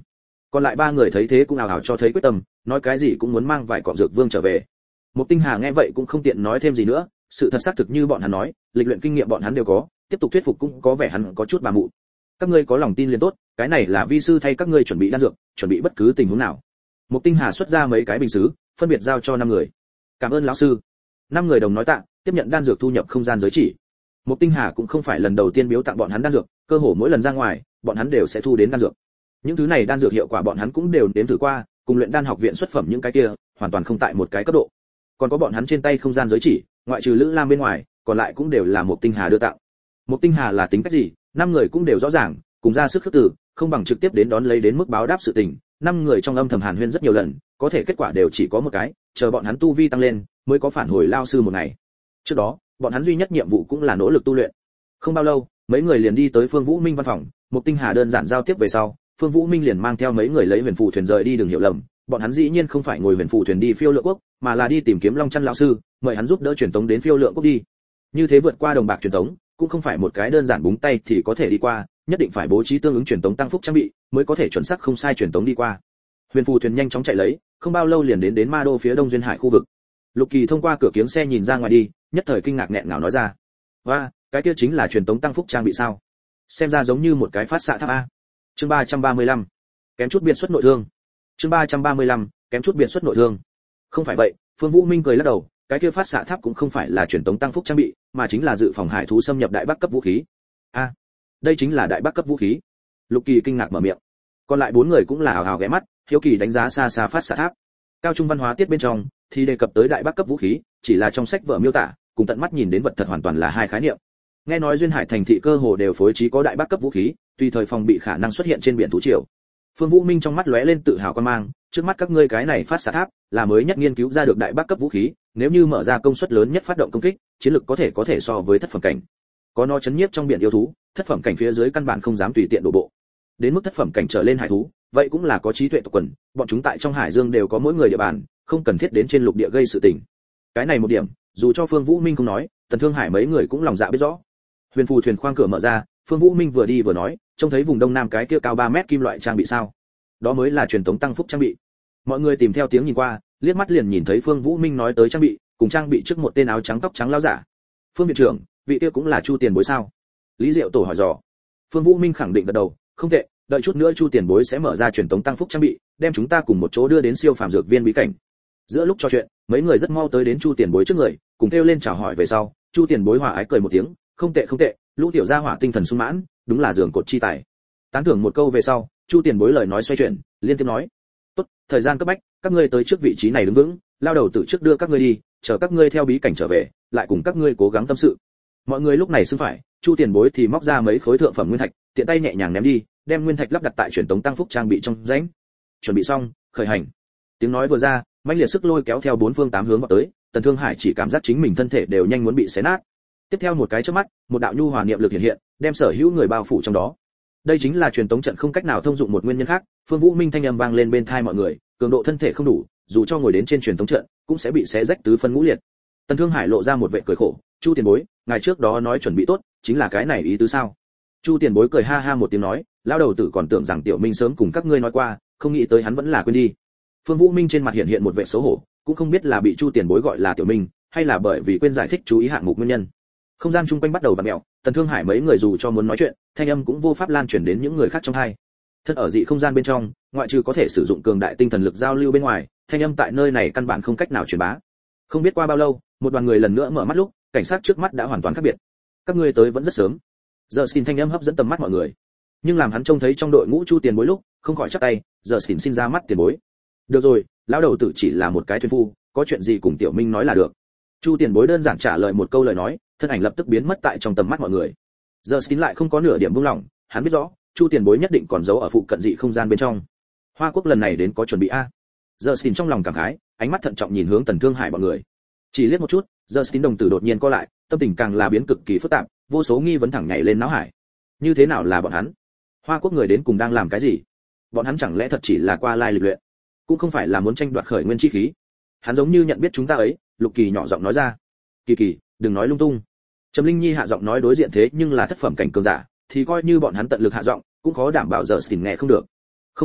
Còn lại ba người thấy thế cũng ào ào cho thấy quyết tâm, nói cái gì cũng muốn mang vài cọng dược vương trở về. Mục Tinh Hà nghe vậy cũng không tiện nói thêm gì nữa, sự thật xác thực như bọn hắn nói, lịch luyện kinh nghiệm bọn hắn đều có, tiếp tục thuyết phục cũng có vẻ hắn có chút bà mụ. Các ngươi có lòng tin liền tốt, cái này là vi sư thay các ngươi chuẩn bị đan dược, chuẩn bị bất cứ tình huống nào. Mục Tinh Hà xuất ra mấy cái bình sứ, phân biệt giao cho 5 người. Cảm ơn lão sư. 5 người đồng nói tạ, tiếp nhận đan dược thu nhập không gian giới chỉ. Mục Tinh Hà cũng không phải lần đầu tiên biếu tặng bọn hắn đan dược, cơ hồ mỗi lần ra ngoài, bọn hắn đều sẽ thu đến đan dược. Những thứ này đan dược hiệu quả bọn hắn cũng đều nếm thử qua, cùng luyện đan học viện xuất phẩm những cái kia, hoàn toàn không tại một cái cấp độ. Còn có bọn hắn trên tay không gian giới chỉ, ngoại trừ Lữ Lam bên ngoài, còn lại cũng đều là Mục Tinh Hà đưa tặng. Mục Tinh Hà là tính cách gì, 5 người cũng đều rõ ràng, cùng ra sức khước từ, không bằng trực tiếp đến đón lấy đến mức báo đáp sự tình. 5 người trong âm thầm hàn huyên rất nhiều lần, có thể kết quả đều chỉ có một cái, chờ bọn hắn tu vi tăng lên, mới có phản hồi lao sư một ngày. Trước đó, bọn hắn duy nhất nhiệm vụ cũng là nỗ lực tu luyện. Không bao lâu, mấy người liền đi tới Phương Vũ Minh văn phòng, Mục Tinh Hà đơn giản giao tiếp về sau, Phương Vũ Minh liền mang theo mấy người lấy huyền phù thuyền rời đi, đừng hiểu lầm, bọn hắn dĩ nhiên không phải ngồi huyền phù thuyền đi Phiêu Lượng Quốc, mà là đi tìm kiếm Long Chân lão sư, mời hắn giúp đỡ truyền tống đến Phiêu Lượng Quốc đi. Như thế vượt qua đồng bạc truyền tống, cũng không phải một cái đơn giản búng tay thì có thể đi qua, nhất định phải bố trí tương ứng truyền tống tăng phúc trang bị, mới có thể chuẩn xác không sai truyền tống đi qua. Huyền phù thuyền nhanh chóng chạy lấy, không bao lâu liền đến Ma Đô phía Đông duyên hải khu vực. Lục Kỳ thông qua cửa kiếng xe nhìn ra ngoài đi, nhất thời kinh ngạc nghẹn ngào nói ra: "Oa, cái kia chính là truyền tống tăng phúc trang bị sao? Xem ra giống như một cái phát xạ tháp a." Chương 335. Kém chút biệt xuất nội thương. Chương 335. Kém chút biệt xuất nội thương. Không phải vậy, Phương Vũ Minh cười lắc đầu, cái kia phát xạ tháp cũng không phải là truyền tống tăng phúc trang bị, mà chính là dự phòng hải thú xâm nhập đại bắc cấp vũ khí. A, đây chính là đại bắc cấp vũ khí. Lục Kỳ kinh ngạc mở miệng. Còn lại 4 người cũng là hào hào ghé mắt, hiếu kỳ đánh giá xa xa phát xạ tháp. Cao trung văn hóa tiết bên trong thì đề cập tới đại bắc cấp vũ khí, chỉ là trong sách vở miêu tả, cùng tận mắt nhìn đến vật thật hoàn toàn là hai khái niệm. Nghe nói duyên hải thành thị cơ hồ đều phối trí có đại bắc cấp vũ khí, tùy thời phòng bị khả năng xuất hiện trên biển thú triều. Phương Vũ Minh trong mắt lóe lên tự hào quan mang, trước mắt các ngươi cái này phát xạ tháp là mới nhất nghiên cứu ra được đại bắc cấp vũ khí, nếu như mở ra công suất lớn nhất phát động công kích, chiến lực có thể so với thất phẩm cảnh. Có nó chấn nhiếp trong biển yêu thú, thất phẩm cảnh phía dưới căn bản không dám tùy tiện đổ bộ. Đến mức thất phẩm cảnh trở lên hải thú, vậy cũng là có trí tuệ tộc quần, bọn chúng tại trong hải dương đều có mỗi người địa bàn, không cần thiết đến trên lục địa gây sự tình. Cái này một điểm, dù cho Phương Vũ Minh không nói, Tần Thương Hải mấy người cũng lòng dạ biết rõ. Huyền phù thuyền khoang cửa mở ra, Phương Vũ Minh vừa đi vừa nói, trông thấy vùng đông nam cái kia cao 3 mét kim loại trang bị sao? Đó mới là truyền tống tăng phúc trang bị. Mọi người tìm theo tiếng nhìn qua, liếc mắt liền nhìn thấy Phương Vũ Minh nói tới trang bị, cùng trang bị trước một tên áo trắng tóc trắng lão giả. Phương viện trưởng, vị kia cũng là Chu Tiền Bối sao? Lý Diệu Tổ hỏi dò. Phương Vũ Minh khẳng định gật đầu, không tệ, đợi chút nữa Chu Tiền Bối sẽ mở ra truyền tống tăng phúc trang bị, đem chúng ta cùng một chỗ đưa đến siêu phàm dược viên bí cảnh. Giữa lúc trò chuyện, mấy người rất mau tới đến Chu Tiền Bối trước người, cùng kêu lên chào hỏi về sau, Chu Tiền Bối hòa ái cười một tiếng, không tệ không tệ, lũ tiểu gia hỏa tinh thần sung mãn, đúng là giường cột chi tài. Tán thưởng một câu về sau, Chu Tiền Bối lời nói xoay chuyển, liên tiếp nói: "Tốt, thời gian cấp bách, các ngươi tới trước vị trí này đứng vững, lao đầu tự trước đưa các ngươi đi, chờ các ngươi theo bí cảnh trở về, lại cùng các ngươi cố gắng tâm sự." Mọi người lúc này xưng phải, Chu Tiền Bối thì móc ra mấy khối thượng phẩm nguyên thạch, tiện tay nhẹ nhàng ném đi, đem nguyên thạch lắp đặt tại truyền tống tăng phúc trang bị trong rãnh. Chuẩn bị xong, khởi hành. Tiếng nói vừa ra, mãnh liệt sức lôi kéo theo 4 phương 8 hướng vào tới, Tần Thương Hải chỉ cảm giác chính mình thân thể đều nhanh muốn bị xé nát. Tiếp theo một cái chớp mắt, một đạo nhu hòa niệm lực hiện hiện, đem sở hữu người bao phủ trong đó. Đây chính là truyền tống trận không cách nào thông dụng một nguyên nhân khác. Phương Vũ Minh thanh âm vang lên bên tai mọi người, cường độ thân thể không đủ, dù cho ngồi đến trên truyền tống trận, cũng sẽ bị xé rách tứ phân ngũ liệt. Tần Thương Hải lộ ra một vẻ cười khổ, "Chu Tiền Bối, ngài trước đó nói chuẩn bị tốt, chính là cái này ý tứ sao?" Chu Tiền Bối cười ha ha một tiếng nói, "Lão đầu tử còn tưởng rằng Tiểu Minh sớm cùng các ngươi nói qua, không nghĩ tới hắn vẫn là quên đi." Phương Vũ Minh trên mặt hiện một vẻ xấu hổ, cũng không biết là bị Chu Tiền Bối gọi là Tiểu Minh, hay là bởi vì quên giải thích chú ý hạng mục nguyên nhân. Không gian chung quanh bắt đầu vặn mèo, Tần Thương Hải mấy người dù cho muốn nói chuyện, thanh âm cũng vô pháp lan truyền đến những người khác trong tai. Thân ở dị không gian bên trong, ngoại trừ có thể sử dụng cường đại tinh thần lực giao lưu bên ngoài, thanh âm tại nơi này căn bản không cách nào truyền bá. Không biết qua bao lâu, một đoàn người lần nữa mở mắt lúc, cảnh sát trước mắt đã hoàn toàn khác biệt. "Các ngươi tới vẫn rất sớm." Giờ xin thanh âm hấp dẫn tầm mắt mọi người. Nhưng làm hắn trông thấy trong đội ngũ Chu Tiền Bối lúc, không khỏi chắp tay, giờ xin ra mắt Tiền Bối. "Được rồi, lão đầu tử chỉ là một cái thuyền phu, có chuyện gì cùng Tiểu Minh nói là được." Chu Tiền Bối đơn giản trả lời một câu lời nói, thân ảnh lập tức biến mất tại trong tầm mắt mọi người. Giờ xin lại không có nửa điểm buông lỏng, hắn biết rõ, Chu Tiền Bối nhất định còn giấu ở phụ cận dị không gian bên trong. Hoa Quốc lần này đến có chuẩn bị a. Giờ xin trong lòng cảm khái, ánh mắt thận trọng nhìn hướng Tần Thương Hải bọn người. Chỉ liếc một chút, giờ xin đồng tử đột nhiên co lại, tâm tình càng là biến cực kỳ phức tạp, vô số nghi vấn thẳng nhảy lên não hải. Như thế nào là bọn hắn? Hoa Quốc người đến cùng đang làm cái gì? Bọn hắn chẳng lẽ thật chỉ là qua lai lịch luyện, cũng không phải là muốn tranh đoạt khởi nguyên chi khí? Hắn giống như nhận biết chúng ta ấy, Lục Kỳ nhỏ giọng nói ra. "Kỳ Kỳ, đừng nói lung tung." Trầm Linh Nhi hạ giọng nói, đối diện thế nhưng là thất phẩm cảnh cường giả, thì coi như bọn hắn tận lực hạ giọng, cũng khó đảm bảo giờ xỉn nghe không được. "Không sao,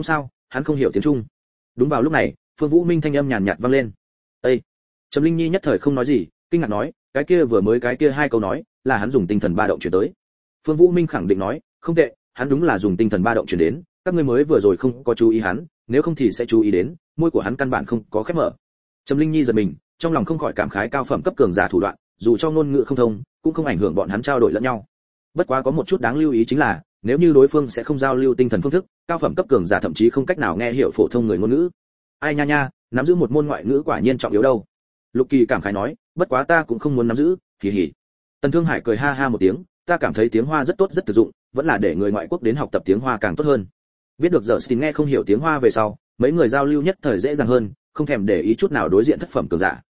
hắn không hiểu tiếng Trung. Đúng vào lúc này, Phương Vũ Minh thanh âm nhàn nhạt vang lên. "Ê!" Trầm Linh Nhi nhất thời không nói gì, kinh ngạc nói, cái kia vừa mới cái kia hai câu nói, là hắn dùng tinh thần ba động chuyển tới. Phương Vũ Minh khẳng định nói, "Không tệ, hắn đúng là dùng tinh thần ba động chuyển đến, các ngươi mới vừa rồi không có chú ý hắn, nếu không thì sẽ chú ý đến, môi của hắn căn bản không có khép mở." Trầm Linh Nhi giật mình, trong lòng không khỏi cảm khái cao phẩm cấp cường giả thủ đoạn, dù cho ngôn ngữ không thông, cũng không ảnh hưởng bọn hắn trao đổi lẫn nhau. Bất quá có một chút đáng lưu ý chính là, nếu như đối phương sẽ không giao lưu tinh thần phương thức, cao phẩm cấp cường giả thậm chí không cách nào nghe hiểu phổ thông người ngôn ngữ. Ai nha nha, nắm giữ một môn ngoại ngữ quả nhiên trọng yếu đâu. Lục Kỳ cảm khái nói, bất quá ta cũng không muốn nắm giữ, hì hì. Tần Thương Hải cười ha ha một tiếng, ta cảm thấy tiếng Hoa rất tốt rất thực dụng, vẫn là để người ngoại quốc đến học tập tiếng Hoa càng tốt hơn. Biết được giờ Stin nghe không hiểu tiếng Hoa về sau, mấy người giao lưu nhất thời dễ dàng hơn, không thèm để ý chút nào đối diện thất phẩm cường giả.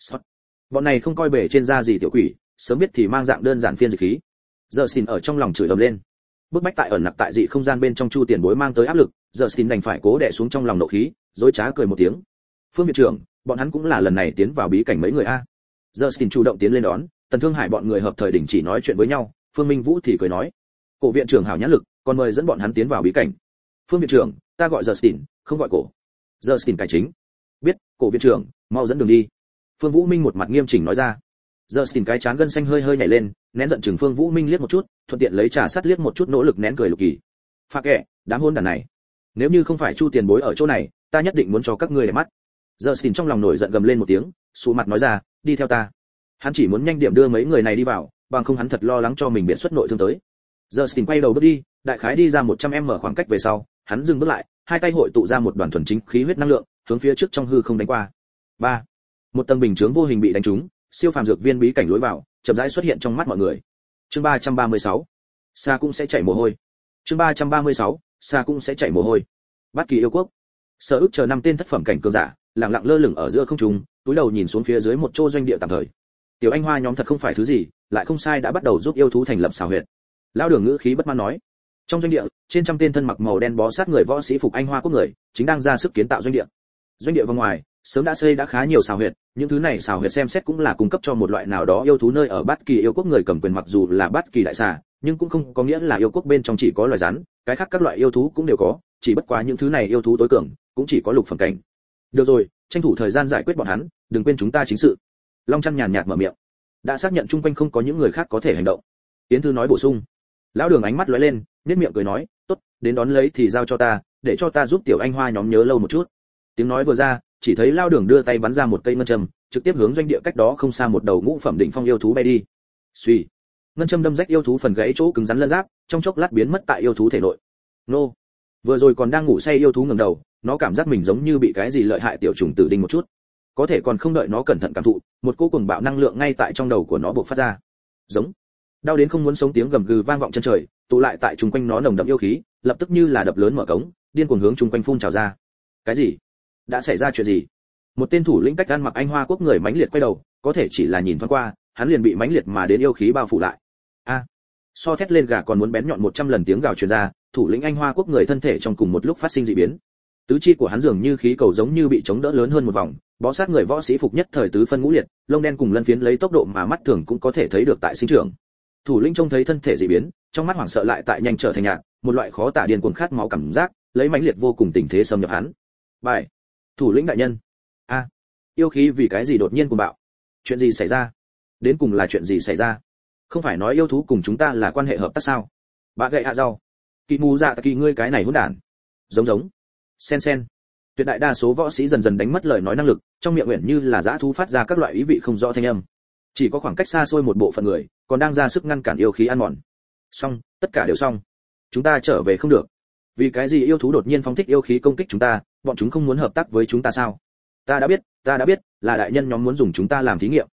Bọn này không coi bề trên da gì tiểu quỷ, sớm biết thì mang dạng đơn giản phiên dịch khí. Giờ Stin ở trong lòng chửi ầm lên. Bức bách tại ẩn nặc tại dị không gian bên trong Chu Tiền Bối mang tới áp lực, giờ Stin đành phải cố đè xuống trong lòng nộ khí, dối trá cười một tiếng. Phương viện trưởng, bọn hắn cũng là lần này tiến vào bí cảnh mấy người a. Giờ Stin chủ động tiến lên đón, Tần Thương Hải bọn người hợp thời đình chỉ nói chuyện với nhau, Phương Minh Vũ thì cười nói, cổ viện trưởng hảo nhãn lực, còn mời dẫn bọn hắn tiến vào bí cảnh. Phương viện trưởng, ta gọi giờ Stin, không gọi cổ. Giờ Stin cải chính. Biết, cổ viện trưởng, mau dẫn đường đi. Phương Vũ Minh một mặt nghiêm chỉnh nói ra. Giờ Stin cái chán gân xanh hơi hơi nhảy lên, nén giận chừng Phương Vũ Minh liếc một chút, thuận tiện lấy trà sắt liếc một chút nỗ lực nén cười Lục Kỳ. Phạt kệ, đám hôn đàn này. Nếu như không phải Chu Tiền Bối ở chỗ này, ta nhất định muốn cho các ngươi để mắt. Giờ Stin trong lòng nổi giận gầm lên một tiếng, sụ mặt nói ra, đi theo ta. Hắn chỉ muốn nhanh điểm đưa mấy người này đi vào, bằng không hắn thật lo lắng cho mình bị xuất nội thương tới. Giờ Stin quay đầu bước đi, đại khái đi ra 100m khoảng cách về sau, hắn dừng bước lại, hai tay hội tụ ra một đoàn thuần chính khí huyết năng lượng, hướng phía trước trong hư không đánh qua. 3. Một tầng bình chướng vô hình bị đánh trúng, siêu phàm dược viên bí cảnh lối vào, chậm rãi xuất hiện trong mắt mọi người. Chương 336. Xa cũng sẽ chảy mồ hôi. Chương 336. Xa cũng sẽ chảy mồ hôi. Bát Kỳ yêu quốc. Sở Ước chờ 5 tên thất phẩm cảnh cường giả, lặng lặng lơ lửng ở giữa không trung, túi đầu nhìn xuống phía dưới một chỗ doanh địa tạm thời. Tiểu Anh Hoa nhóm thật không phải thứ gì, lại không sai đã bắt đầu giúp yêu thú thành lập xào huyệt. Lão Đường ngữ khí bất mãn nói. Trong doanh địa, trên trăm tên thân mặc màu đen bó sát người võ sĩ phục Anh Hoa quốc người, chính đang ra sức kiến tạo doanh địa. Doanh địa vòng ngoài, sớm đã xây đã khá nhiều xào huyệt, những thứ này xào huyệt xem xét cũng là cung cấp cho một loại nào đó yêu thú nơi ở Bát Kỳ yêu quốc người cầm quyền, mặc dù là Bát Kỳ đại xà, nhưng cũng không có nghĩa là yêu quốc bên trong chỉ có loài rắn, cái khác các loại yêu thú cũng đều có, chỉ bất quá những thứ này yêu thú tối cường cũng chỉ có lục phẩm cảnh. Được rồi, tranh thủ thời gian giải quyết bọn hắn, đừng quên chúng ta chính sự. Long Chân nhàn nhạt mở miệng. Đã xác nhận chung quanh không có những người khác có thể hành động. Yến Thư nói bổ sung. Lão Đường ánh mắt lóe lên, nhếch miệng cười nói, tốt, đến đón lấy thì giao cho ta, để cho ta giúp Tiểu Anh Hoa nhóm nhớ lâu một chút. Tiếng nói vừa ra, chỉ thấy Lão Đường đưa tay bắn ra một cây ngân châm, trực tiếp hướng doanh địa cách đó không xa một đầu ngũ phẩm đỉnh phong yêu thú bay đi. Suy, ngân châm đâm rách yêu thú phần gãy chỗ cứng rắn lân giáp, trong chốc lát biến mất tại yêu thú thể nội. Nô, vừa rồi còn đang ngủ say yêu thú ngẩng đầu, nó cảm giác mình giống như bị cái gì lợi hại tiểu trùng tử đinh một chút. Có thể còn không đợi nó cẩn thận cảm thụ, một cỗ cuồng bạo năng lượng ngay tại trong đầu của nó bộc phát ra. Giống, đau đến không muốn sống tiếng gầm gừ vang vọng chân trời, tụ lại tại chung quanh nó nồng đậm yêu khí, lập tức như là đập lớn mở cống, điên cuồng hướng chung quanh phun trào ra. Cái gì? Đã xảy ra chuyện gì? Một tên thủ lĩnh cách ăn mặc Anh Hoa quốc người mãnh liệt quay đầu, có thể chỉ là nhìn thoáng qua, hắn liền bị mãnh liệt mà đến yêu khí bao phủ lại. A! So thét lên gà còn muốn bén nhọn 100 lần tiếng gào truyền ra, thủ lĩnh Anh Hoa quốc người thân thể trong cùng một lúc phát sinh dị biến. Tứ chi của hắn dường như khí cầu giống như bị chống đỡ lớn hơn một vòng, bó sát người võ sĩ phục nhất thời tứ phân ngũ liệt, lông đen cùng lân phiến lấy tốc độ mà mắt thường cũng có thể thấy được tại sinh trưởng. Thủ lĩnh trông thấy thân thể dị biến, trong mắt hoảng sợ lại tại nhanh trở thành nhạt, một loại khó tả điên cuồng khát máu cảm giác, lấy mãnh liệt vô cùng tình thế xâm nhập hắn. Bài, thủ lĩnh đại nhân. A, yêu khí vì cái gì đột nhiên cuồng bạo? Chuyện gì xảy ra? Đến cùng là chuyện gì xảy ra? Không phải nói yêu thú cùng chúng ta là quan hệ hợp tác sao? Bà gậy hạ rau. Kỳ mù dạ kỳ ngươi cái này hỗn đản. Giống. Sen. Tuyệt đại đa số võ sĩ dần dần đánh mất lời nói năng lực, trong miệng nguyện như là dã thú phát ra các loại ý vị không rõ thanh âm. Chỉ có khoảng cách xa xôi một bộ phận người, còn đang ra sức ngăn cản yêu khí ăn mòn. Xong, tất cả đều xong. Chúng ta trở về không được. Vì cái gì yêu thú đột nhiên phóng thích yêu khí công kích chúng ta, bọn chúng không muốn hợp tác với chúng ta sao? Ta đã biết, là đại nhân nhóm muốn dùng chúng ta làm thí nghiệm.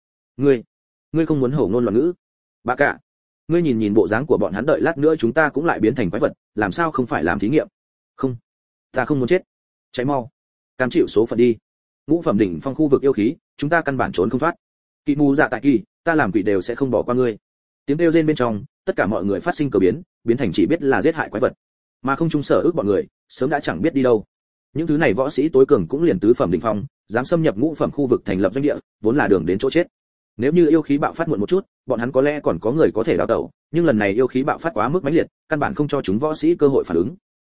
Ngươi không muốn hổ ngôn loạn ngữ. Bà cả, ngươi nhìn bộ dáng của bọn hắn, đợi lát nữa chúng ta cũng lại biến thành quái vật, làm sao không phải làm thí nghiệm? Không, ta không muốn chết. Cháy mau, cam chịu số phận đi. Ngũ phẩm đỉnh phong khu vực yêu khí, chúng ta căn bản trốn không thoát. Kỳ mù dạ tại kỳ, ta làm quỷ đều sẽ không bỏ qua ngươi. Tiếng kêu rên bên trong, tất cả mọi người phát sinh cờ biến thành chỉ biết là giết hại quái vật, mà không trung Sở Ước bọn người sớm đã chẳng biết đi đâu. Những thứ này võ sĩ tối cường cũng liền tứ phẩm đỉnh phong, dám xâm nhập ngũ phẩm khu vực thành lập doanh địa, vốn là đường đến chỗ chết. Nếu như yêu khí bạo phát muộn một chút, bọn hắn có lẽ còn có người có thể đào tẩu, nhưng lần này yêu khí bạo phát quá mức mãnh liệt, căn bản không cho chúng võ sĩ cơ hội phản ứng.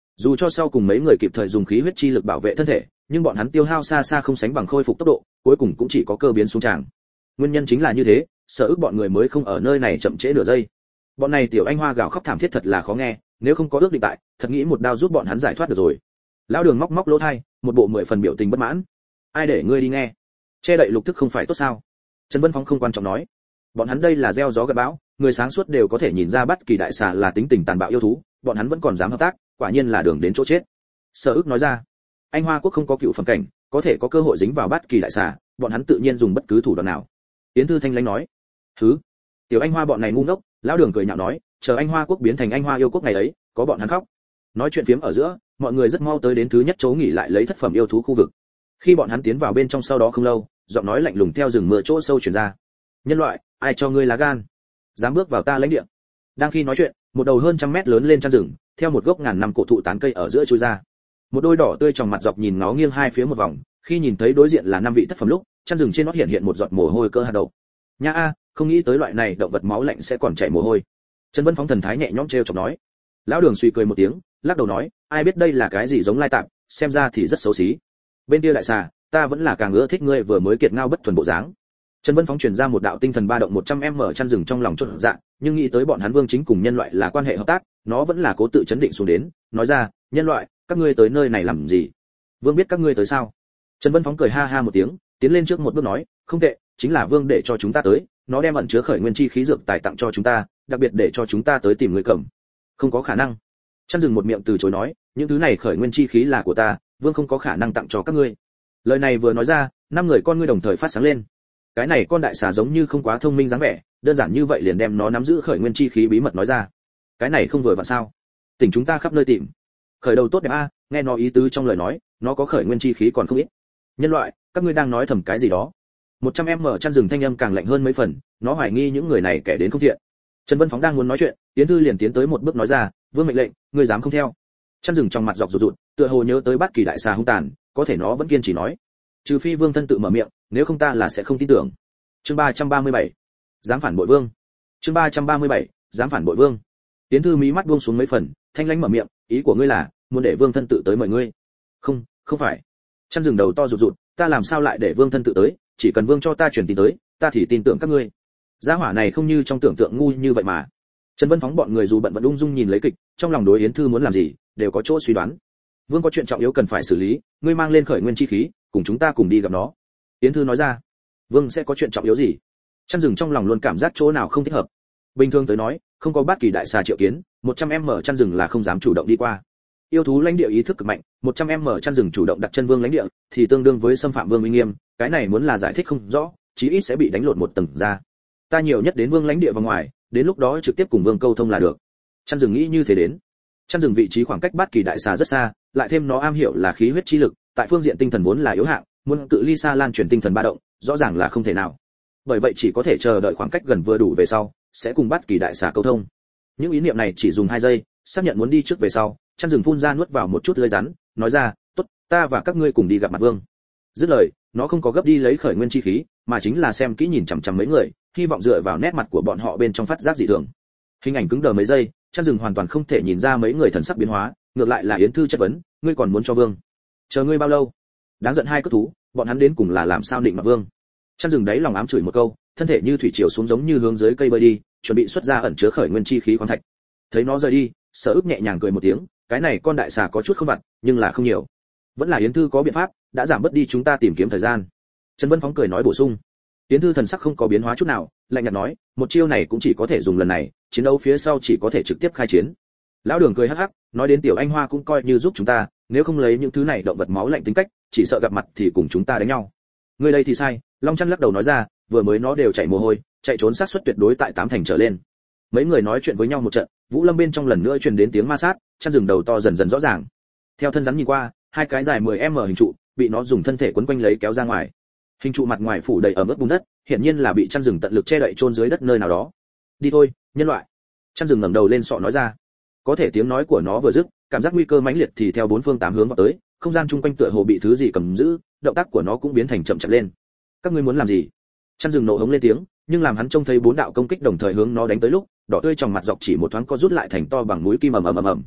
Dù cho sau cùng mấy người kịp thời dùng khí huyết chi lực bảo vệ thân thể, nhưng bọn hắn tiêu hao xa xa không sánh bằng khôi phục tốc độ, cuối cùng cũng chỉ có cơ biến xuống tràng. Nguyên nhân chính là như thế, Sở Ức bọn người mới không ở nơi này chậm trễ nửa giây. Bọn này tiểu anh hoa gào khóc thảm thiết thật là khó nghe, nếu không có ước định tại, thật nghĩ một đao giúp bọn hắn giải thoát được rồi. Lão Đường móc móc lỗ tai, một bộ 10 phần biểu tình bất mãn. Ai để ngươi đi nghe? Che đậy lục thức không phải tốt sao? Trần Vân Phóng không quan trọng nói. Bọn hắn đây là gieo gió gặt bão, người sáng suốt đều có thể nhìn ra bất kỳ đại xà là tính tình tàn bạo yêu thú, bọn hắn vẫn còn dám hợp tác, quả nhiên là đường đến chỗ chết. Sở Ức nói ra. Anh Hoa quốc không có cựu phẩm cảnh, có thể có cơ hội dính vào bất kỳ đại xà, bọn hắn tự nhiên dùng bất cứ thủ đoạn nào. Yến Thư Thanh lãnh nói. Hứ, tiểu anh hoa bọn này ngu ngốc. Lão Đường cười nhạo nói, chờ anh Hoa quốc biến thành anh Hoa yêu quốc ngày ấy, có bọn hắn khóc. Nói chuyện phiếm ở giữa, mọi người rất mau tới đến thứ nhất chỗ nghỉ lại lấy thất phẩm yêu thú khu vực. Khi bọn hắn tiến vào bên trong sau đó không lâu, giọng nói lạnh lùng theo rừng mưa chỗ sâu truyền ra. Nhân loại, ai cho ngươi lá gan, dám bước vào ta lãnh địa? Đang khi nói chuyện, một đầu hơn trăm mét lớn lên trong rừng, theo một gốc ngàn năm cổ thụ tán cây ở giữa chui ra. Một đôi đỏ tươi trong mặt dọc nhìn nó nghiêng hai phía một vòng, khi nhìn thấy đối diện là năm vị thất phẩm lúc, trong rừng trên nó hiện một giọt mồ hôi cơ hạt đậu. Nha a, không nghĩ tới loại này động vật máu lạnh sẽ còn chảy mồ hôi. Trần Vân Phóng thần thái nhẹ nhõm trêu chọc nói. Lão Đường suy cười một tiếng, lắc đầu nói, ai biết đây là cái gì giống lai tạp, xem ra thì rất xấu xí. Bên kia đại xà, ta vẫn là càng ưa thích ngươi vừa mới kiệt ngao bất thuần bộ dáng. Trần Vân Phóng truyền ra một đạo tinh thần ba động 100m chăn rừng trong lòng chột dạ, nhưng nghĩ tới bọn hắn Vương Chính cùng nhân loại là quan hệ hợp tác, nó vẫn là cố tự chấn định xuống đến, nói ra, nhân loại, các ngươi tới nơi này làm gì? Vương biết các ngươi tới sao? Trần Vân Phóng cười ha ha một tiếng, tiến lên trước một bước nói, không tệ, chính là Vương để cho chúng ta tới, nó đem ẩn chứa khởi nguyên chi khí dược tài tặng cho chúng ta, đặc biệt để cho chúng ta tới tìm người cầm. Không có khả năng. Chăn rừng một miệng từ chối nói, những thứ này khởi nguyên chi khí là của ta, Vương không có khả năng tặng cho các ngươi. Lời này vừa nói ra, năm người con ngươi đồng thời phát sáng lên. Cái này con đại xà giống như không quá thông minh dáng vẻ, đơn giản như vậy liền đem nó nắm giữ khởi nguyên chi khí bí mật nói ra. Cái này không vừa vặn sao? Tỉnh chúng ta khắp nơi tìm. Khởi đầu tốt đẹp a, nghe nó ý tứ trong lời nói, nó có khởi nguyên chi khí còn không ít. Nhân loại, các ngươi đang nói thầm cái gì đó? 100m chăn rừng thanh âm càng lạnh hơn mấy phần, nó hoài nghi những người này kẻ đến không thiện. Trần Vân Phóng đang muốn nói chuyện, Yến Thư liền tiến tới một bước nói ra, Vương mệnh lệnh, ngươi dám không theo? Chăn rừng trong mặt dọc rụt rụt, tựa hồ nhớ tới bất kỳ đại xà hung tàn, có thể nó vẫn kiên trì nói, trừ phi Vương thân tự mở miệng, nếu không ta là sẽ không tin tưởng. Chương 337, dám phản bội Vương. Chương 337, dám phản bội Vương. Yến Thư mí mắt buông xuống mấy phần, thanh lãnh mở miệng, ý của ngươi là muốn để Vương thân tự tới mời ngươi? Không, không phải. Chăn rừng đầu to rụt rụt, ta làm sao lại để Vương thân tự tới, chỉ cần Vương cho ta truyền tin tới, ta thì tin tưởng các ngươi. Gia hỏa này không như trong tưởng tượng ngu như vậy mà. Trần Vân Phóng bọn người dù bận vẫn ung dung nhìn lấy kịch, trong lòng đối Yến Thư muốn làm gì, đều có chỗ suy đoán. Vương có chuyện trọng yếu cần phải xử lý, ngươi mang lên khởi nguyên chi khí, cùng chúng ta cùng đi gặp nó. Yến Thư nói ra. Vương sẽ có chuyện trọng yếu gì? Chăn rừng trong lòng luôn cảm giác chỗ nào không thích hợp. Bình thường tới nói, không có bất kỳ đại xà triệu kiến, 100m chăn rừng là không dám chủ động đi qua. Yêu thú lãnh địa ý thức cực mạnh, 100m chăn rừng chủ động đặt chân Vương lãnh địa, thì tương đương với xâm phạm Vương uy nghiêm, cái này muốn là giải thích không rõ, chí ít sẽ bị đánh lột một tầng ra. Ta nhiều nhất đến Vương lãnh địa vào ngoài, đến lúc đó trực tiếp cùng Vương câu thông là được. Chăn rừng nghĩ như thế đến. Chăn rừng vị trí khoảng cách bất kỳ đại xà rất xa, lại thêm nó am hiểu là khí huyết chi lực, tại phương diện tinh thần vốn là yếu hạng, muốn cự ly xa lan truyền tinh thần ba động, rõ ràng là không thể nào. Bởi vậy chỉ có thể chờ đợi khoảng cách gần vừa đủ về sau, sẽ cùng bất kỳ đại xà câu thông. Những ý niệm này chỉ dùng 2 giây, xác nhận muốn đi trước về sau, Chăn rừng phun ra nuốt vào một chút lưỡi rắn, nói ra, tốt, ta và các ngươi cùng đi gặp mặt Vương. Dứt lời, nó không có gấp đi lấy khởi nguyên chi khí, mà chính là xem kỹ nhìn chằm chằm mấy người, hy vọng dựa vào nét mặt của bọn họ bên trong phát giác dị thường. Hình ảnh cứng đờ mấy giây, Chăn rừng hoàn toàn không thể nhìn ra mấy người thần sắc biến hóa, ngược lại là Yến Thư chất vấn, ngươi còn muốn cho Vương? Chờ ngươi bao lâu? Đáng giận hai cất thú, bọn hắn đến cùng là làm sao định mặt Vương? Chăn rừng đấy lòng ám chửi một câu, thân thể như thủy triều xuống giống như hướng dưới cây bơi đi, chuẩn bị xuất ra ẩn chứa khởi nguyên chi khí khoáng thạch. Thấy nó rời đi, Sở Ức nhẹ nhàng cười một tiếng, cái này con đại xà có chút không vặt, nhưng là không nhiều. Vẫn là Yến Thư có biện pháp, đã giảm bớt đi chúng ta tìm kiếm thời gian. Trần Vân Phóng cười nói bổ sung. Yến Thư thần sắc không có biến hóa chút nào, lạnh nhạt nói, một chiêu này cũng chỉ có thể dùng lần này, chiến đấu phía sau chỉ có thể trực tiếp khai chiến. Lão Đường cười hắc hắc, nói đến tiểu anh hoa cũng coi như giúp chúng ta, nếu không lấy những thứ này động vật máu lạnh tính cách, chỉ sợ gặp mặt thì cùng chúng ta đánh nhau. Người đây thì sai, Long Chân lắc đầu nói ra, vừa mới nó đều chảy mồ hôi, chạy trốn xác suất tuyệt đối tại 8 thành trở lên. Mấy người nói chuyện với nhau một trận, Vũ Lâm bên trong lần nữa truyền đến tiếng ma sát, Chăn rừng đầu to dần dần rõ ràng. Theo thân rắn nhìn qua, hai cái dài 10m hình trụ bị nó dùng thân thể quấn quanh lấy kéo ra ngoài. Hình trụ mặt ngoài phủ đầy ẩm ướt bùn đất, hiển nhiên là bị Chăn rừng tận lực che đậy chôn dưới đất nơi nào đó. Đi thôi, nhân loại. Chăn rừng ngẩng đầu lên sọ nói ra. Có thể tiếng nói của nó vừa dứt, cảm giác nguy cơ mãnh liệt thì theo 4 phương 8 hướng vào tới, không gian chung quanh tựa hồ bị thứ gì cầm giữ, động tác của nó cũng biến thành chậm chạp lên. Các ngươi muốn làm gì? Chăn rừng nộ hống lên tiếng, nhưng làm hắn trông thấy 4 đạo công kích đồng thời hướng nó đánh tới lúc, đỏ tươi trong mặt dọc chỉ một thoáng co rút lại thành to bằng mũi kim ầm ầm ầm ầm.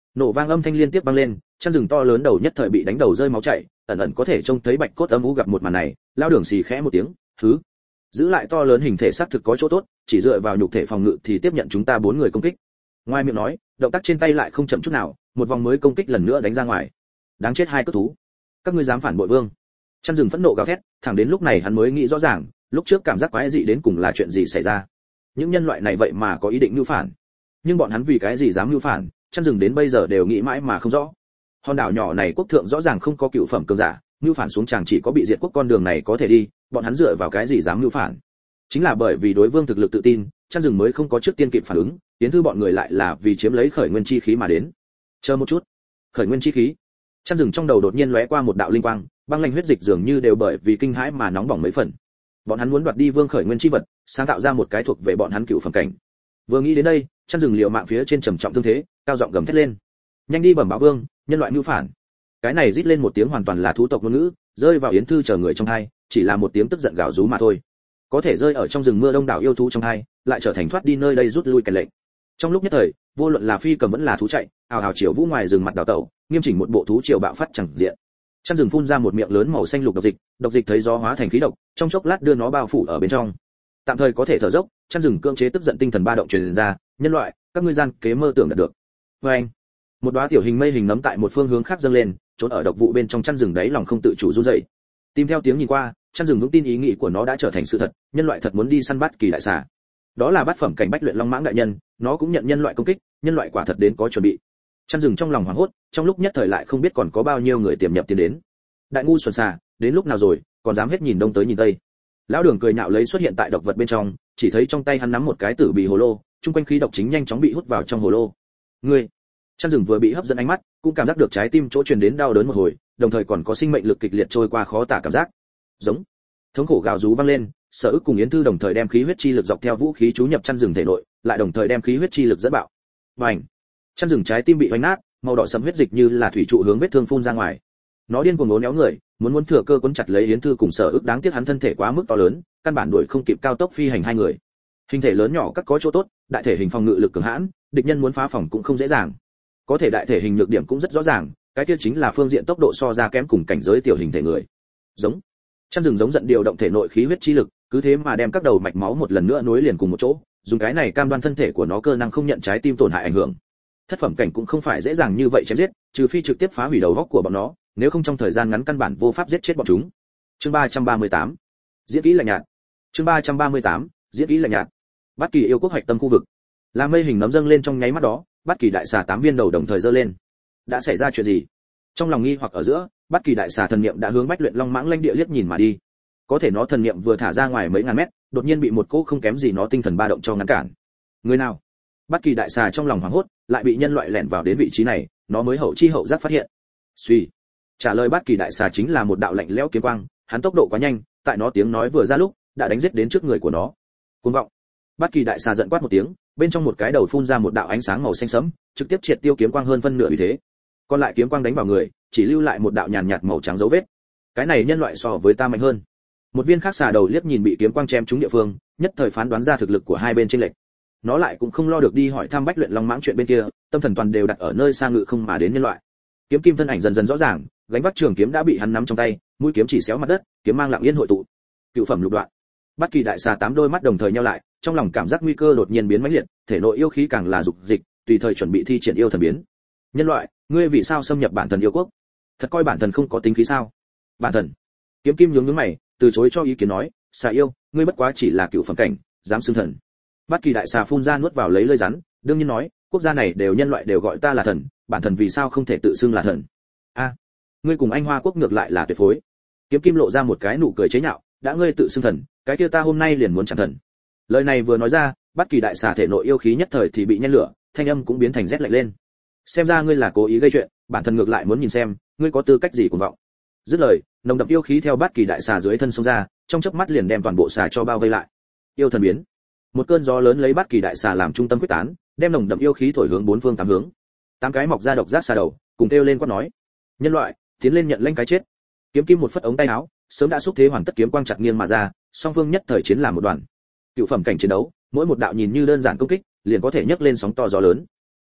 Nổ vang âm thanh liên tiếp vang lên, chăn rừng to lớn đầu nhất thời bị đánh đầu rơi máu chảy, ẩn ẩn có thể trông thấy bạch cốt âm u gặp một màn này, lao đường xì khẽ một tiếng, "Hứ." Giữ lại to lớn hình thể xác thực có chỗ tốt, chỉ dựa vào nhục thể phòng ngự thì tiếp nhận chúng ta 4 người công kích. Ngoài miệng nói, động tác trên tay lại không chậm chút nào, một vòng mới công kích lần nữa đánh ra ngoài. Đáng chết hai cước thú, các ngươi dám phản bội vương. Chăn rừng phẫn nộ gào thét, thẳng đến lúc này hắn mới nghĩ rõ ràng, lúc trước cảm giác quái dị đến cùng là chuyện gì xảy ra. Những nhân loại này vậy mà có ý định mưu phản, nhưng bọn hắn vì cái gì dám mưu phản, chăn rừng đến bây giờ đều nghĩ mãi mà không rõ. Hòn đảo nhỏ này quốc thượng rõ ràng không có cựu phẩm cường giả, mưu phản xuống chàng chỉ có bị diệt quốc con đường này có thể đi, bọn hắn dựa vào cái gì dám mưu phản? Chính là bởi vì đối vương thực lực tự tin, chăn rừng mới không có trước tiên kịp phản ứng, tiến thư bọn người lại là vì chiếm lấy khởi nguyên chi khí mà đến. Chờ một chút, khởi nguyên chi khí. Chăn rừng trong đầu đột nhiên lóe qua một đạo linh quang, băng lanh huyết dịch dường như đều bởi vì kinh hãi mà nóng bỏng mấy phần. Bọn hắn muốn đoạt đi vương khởi nguyên chi vật, sáng tạo ra một cái thuộc về bọn hắn cựu phẩm cảnh. Vừa nghĩ đến đây, chăn rừng liều mạng phía trên trầm trọng thương thế, cao giọng gầm thét lên: "Nhanh đi bẩm báo vương, nhân loại mưu phản!" Cái này rít lên một tiếng hoàn toàn là thú tộc ngôn ngữ, rơi vào yến thư chờ người trong hai, chỉ là một tiếng tức giận gào rú mà thôi. Có thể rơi ở trong rừng mưa đông đảo yêu thú trong hai, lại trở thành thoát đi nơi đây rút lui kèn lệnh. Trong lúc nhất thời, vô luận là phi cầm vẫn là thú chạy, ào ào chiều vũ ngoài rừng mặt đảo tẩu, nghiêm chỉnh một bộ thú triều bạo phát chẳng diện. Chăn rừng phun ra một miệng lớn màu xanh lục độc dịch thấy gió hóa thành khí độc, trong chốc lát đưa nó bao phủ ở bên trong. Tạm thời có thể thở dốc, chăn rừng cưỡng chế tức giận tinh thần ba động truyền ra, nhân loại, các ngươi gian kế mơ tưởng đạt được. Và anh, một đóa tiểu hình mây hình nấm tại một phương hướng khác dâng lên, trốn ở độc vụ bên trong chăn rừng đấy lòng không tự chủ run rẩy. Tìm theo tiếng nhìn qua, chăn rừng vững tin ý nghĩ của nó đã trở thành sự thật, nhân loại thật muốn đi săn bắt kỳ đại xà. Đó là bát phẩm cảnh bách luyện long mãng đại nhân, nó cũng nhận nhân loại công kích, nhân loại quả thật đến có chuẩn bị. Chăn rừng trong lòng hoảng hốt, trong lúc nhất thời lại không biết còn có bao nhiêu người tiềm nhập tiến đến. Đại ngu xuẩn xà, đến lúc nào rồi, còn dám hết nhìn đông tới nhìn tây. Lão đường cười nhạo lấy xuất hiện tại độc vật bên trong, chỉ thấy trong tay hắn nắm một cái tử bì hồ lô, trung quanh khí độc chính nhanh chóng bị hút vào trong hồ lô. Ngươi, chăn rừng vừa bị hấp dẫn ánh mắt, cũng cảm giác được trái tim chỗ truyền đến đau đớn một hồi, đồng thời còn có sinh mệnh lực kịch liệt trôi qua khó tả cảm giác. Giống, thống khổ gào rú vang lên, Sở Ức cùng Yến Thư đồng thời đem khí huyết chi lực dọc theo vũ khí chú nhập chăn rừng thể nội, lại đồng thời đem khí huyết chi lực dẫn bạo. Bành, chăn rừng trái tim bị vánh nát, màu đỏ sẫm huyết dịch như là thủy trụ hướng vết thương phun ra ngoài. Nó điên cuồng uốn éo người, muốn thừa cơ quấn chặt lấy Yến Thư cùng Sở Ức, đáng tiếc hắn thân thể quá mức to lớn, căn bản đuổi không kịp cao tốc phi hành hai người. Hình thể lớn nhỏ các có chỗ tốt, đại thể hình phòng ngự lực cường hãn, địch nhân muốn phá phòng cũng không dễ dàng. Có thể đại thể hình nhược điểm cũng rất rõ ràng, cái kia chính là phương diện tốc độ so ra kém cùng cảnh giới tiểu hình thể người. Giống, chăn rừng giống giận điều động thể nội khí huyết chi lực, cứ thế mà đem các đầu mạch máu một lần nữa nối liền cùng một chỗ, dùng cái này cam đoan thân thể của nó cơ năng không nhận trái tim tổn hại ảnh hưởng. Thất phẩm cảnh cũng không phải dễ dàng như vậy chém giết, trừ phi trực tiếp phá hủy đầu óc của bọn nó, nếu không trong thời gian ngắn căn bản vô pháp giết chết bọn chúng. Chương 338. Diễn kỹ lạnh nhạt. Chương 338. Diễn kỹ lạnh nhạt. Bát Kỳ yêu quốc hoạch tâm khu vực. Là mây hình nấm dâng lên trong nháy mắt đó, Bát Kỳ đại xà 8 viên đầu đồng thời giơ lên. Đã xảy ra chuyện gì? Trong lòng nghi hoặc ở giữa, Bát Kỳ đại xà thần niệm đã hướng Bách Luyện Long Mãng lãnh địa liếc nhìn mà đi. Có thể nó thần niệm vừa thả ra ngoài mấy ngàn mét, đột nhiên bị một cỗ không kém gì nó tinh thần ba động cho ngăn cản. Người nào? Bát Kỳ đại xà trong lòng hoảng hốt, lại bị nhân loại lẻn vào đến vị trí này, nó mới hậu chi hậu giác phát hiện. Suy. Trả lời Bát Kỳ đại xà chính là một đạo lạnh lẽo kiếm quang, hắn tốc độ quá nhanh, tại nó tiếng nói vừa ra lúc, đã đánh giết đến trước người của nó. Cuồng vọng. Bát Kỳ đại xà giận quát một tiếng, bên trong một cái đầu phun ra một đạo ánh sáng màu xanh sẫm, trực tiếp triệt tiêu kiếm quang hơn phân nửa uy thế. Còn lại kiếm quang đánh vào người, chỉ lưu lại một đạo nhàn nhạt màu trắng dấu vết. Cái này nhân loại so với ta mạnh hơn. Một viên khác xà đầu liếc nhìn bị kiếm quang chém trúng địa phương, nhất thời phán đoán ra thực lực của hai bên chênh lệch. Nó lại cũng không lo được đi hỏi thăm Bách Luyện Long Mãng chuyện bên kia, tâm thần toàn đều đặt ở nơi xa ngự không mà đến nhân loại. Kiếm kim thân ảnh dần dần rõ ràng, gánh vác trường kiếm đã bị hắn nắm trong tay, mũi kiếm chỉ xéo mặt đất, kiếm mang lặng yên hội tụ. Cựu phẩm lục đoạn. Bát Kỳ đại xà 8 đôi mắt đồng thời nheo lại, trong lòng cảm giác nguy cơ đột nhiên biến mãnh liệt, thể nội yêu khí càng là dục dịch, tùy thời chuẩn bị thi triển yêu thần biến. Nhân loại, ngươi vì sao xâm nhập bản thần yêu quốc? Thật coi bản thần không có tính khí sao? Bản thần. Kiếm kim nhướng nhướng mày, từ chối cho ý kiến nói, xà yêu, ngươi bất quá chỉ là cựu phẩm cảnh, dám xưng thần. Bát Kỳ đại xà phun ra nuốt vào lấy lưỡi rắn, đương nhiên nói, quốc gia này đều nhân loại đều gọi ta là thần, bản thần vì sao không thể tự xưng là thần? A, ngươi cùng anh Hoa quốc ngược lại là tuyệt phối. Kiếm kim lộ ra một cái nụ cười chế nhạo, đã ngươi tự xưng thần, cái kia ta hôm nay liền muốn chẳng thần. Lời này vừa nói ra, Bát Kỳ đại xà thể nội yêu khí nhất thời thì bị nhen lửa, thanh âm cũng biến thành rét lạnh lên. Xem ra ngươi là cố ý gây chuyện, bản thân ngược lại muốn nhìn xem, ngươi có tư cách gì cuồng vọng. Dứt lời, nồng đậm yêu khí theo Bát Kỳ đại xà dưới thân xông ra, trong chớp mắt liền đem toàn bộ xà cho bao vây lại. Yêu thần biến. Một cơn gió lớn lấy Bát Kỳ đại xà làm trung tâm quyết tán, đem nồng đậm yêu khí thổi hướng bốn phương tám hướng. 8 cái mọc ra độc giác xà đầu, cùng kêu lên quát nói: "Nhân loại, tiến lên nhận lãnh cái chết." Kiếm kim một phất ống tay áo, sớm đã xúc thế hoàn tất kiếm quang chặt nghiêng mà ra, song phương nhất thời chiến làm một đoàn. Cựu phẩm cảnh chiến đấu, mỗi một đạo nhìn như đơn giản công kích, liền có thể nhấc lên sóng to gió lớn.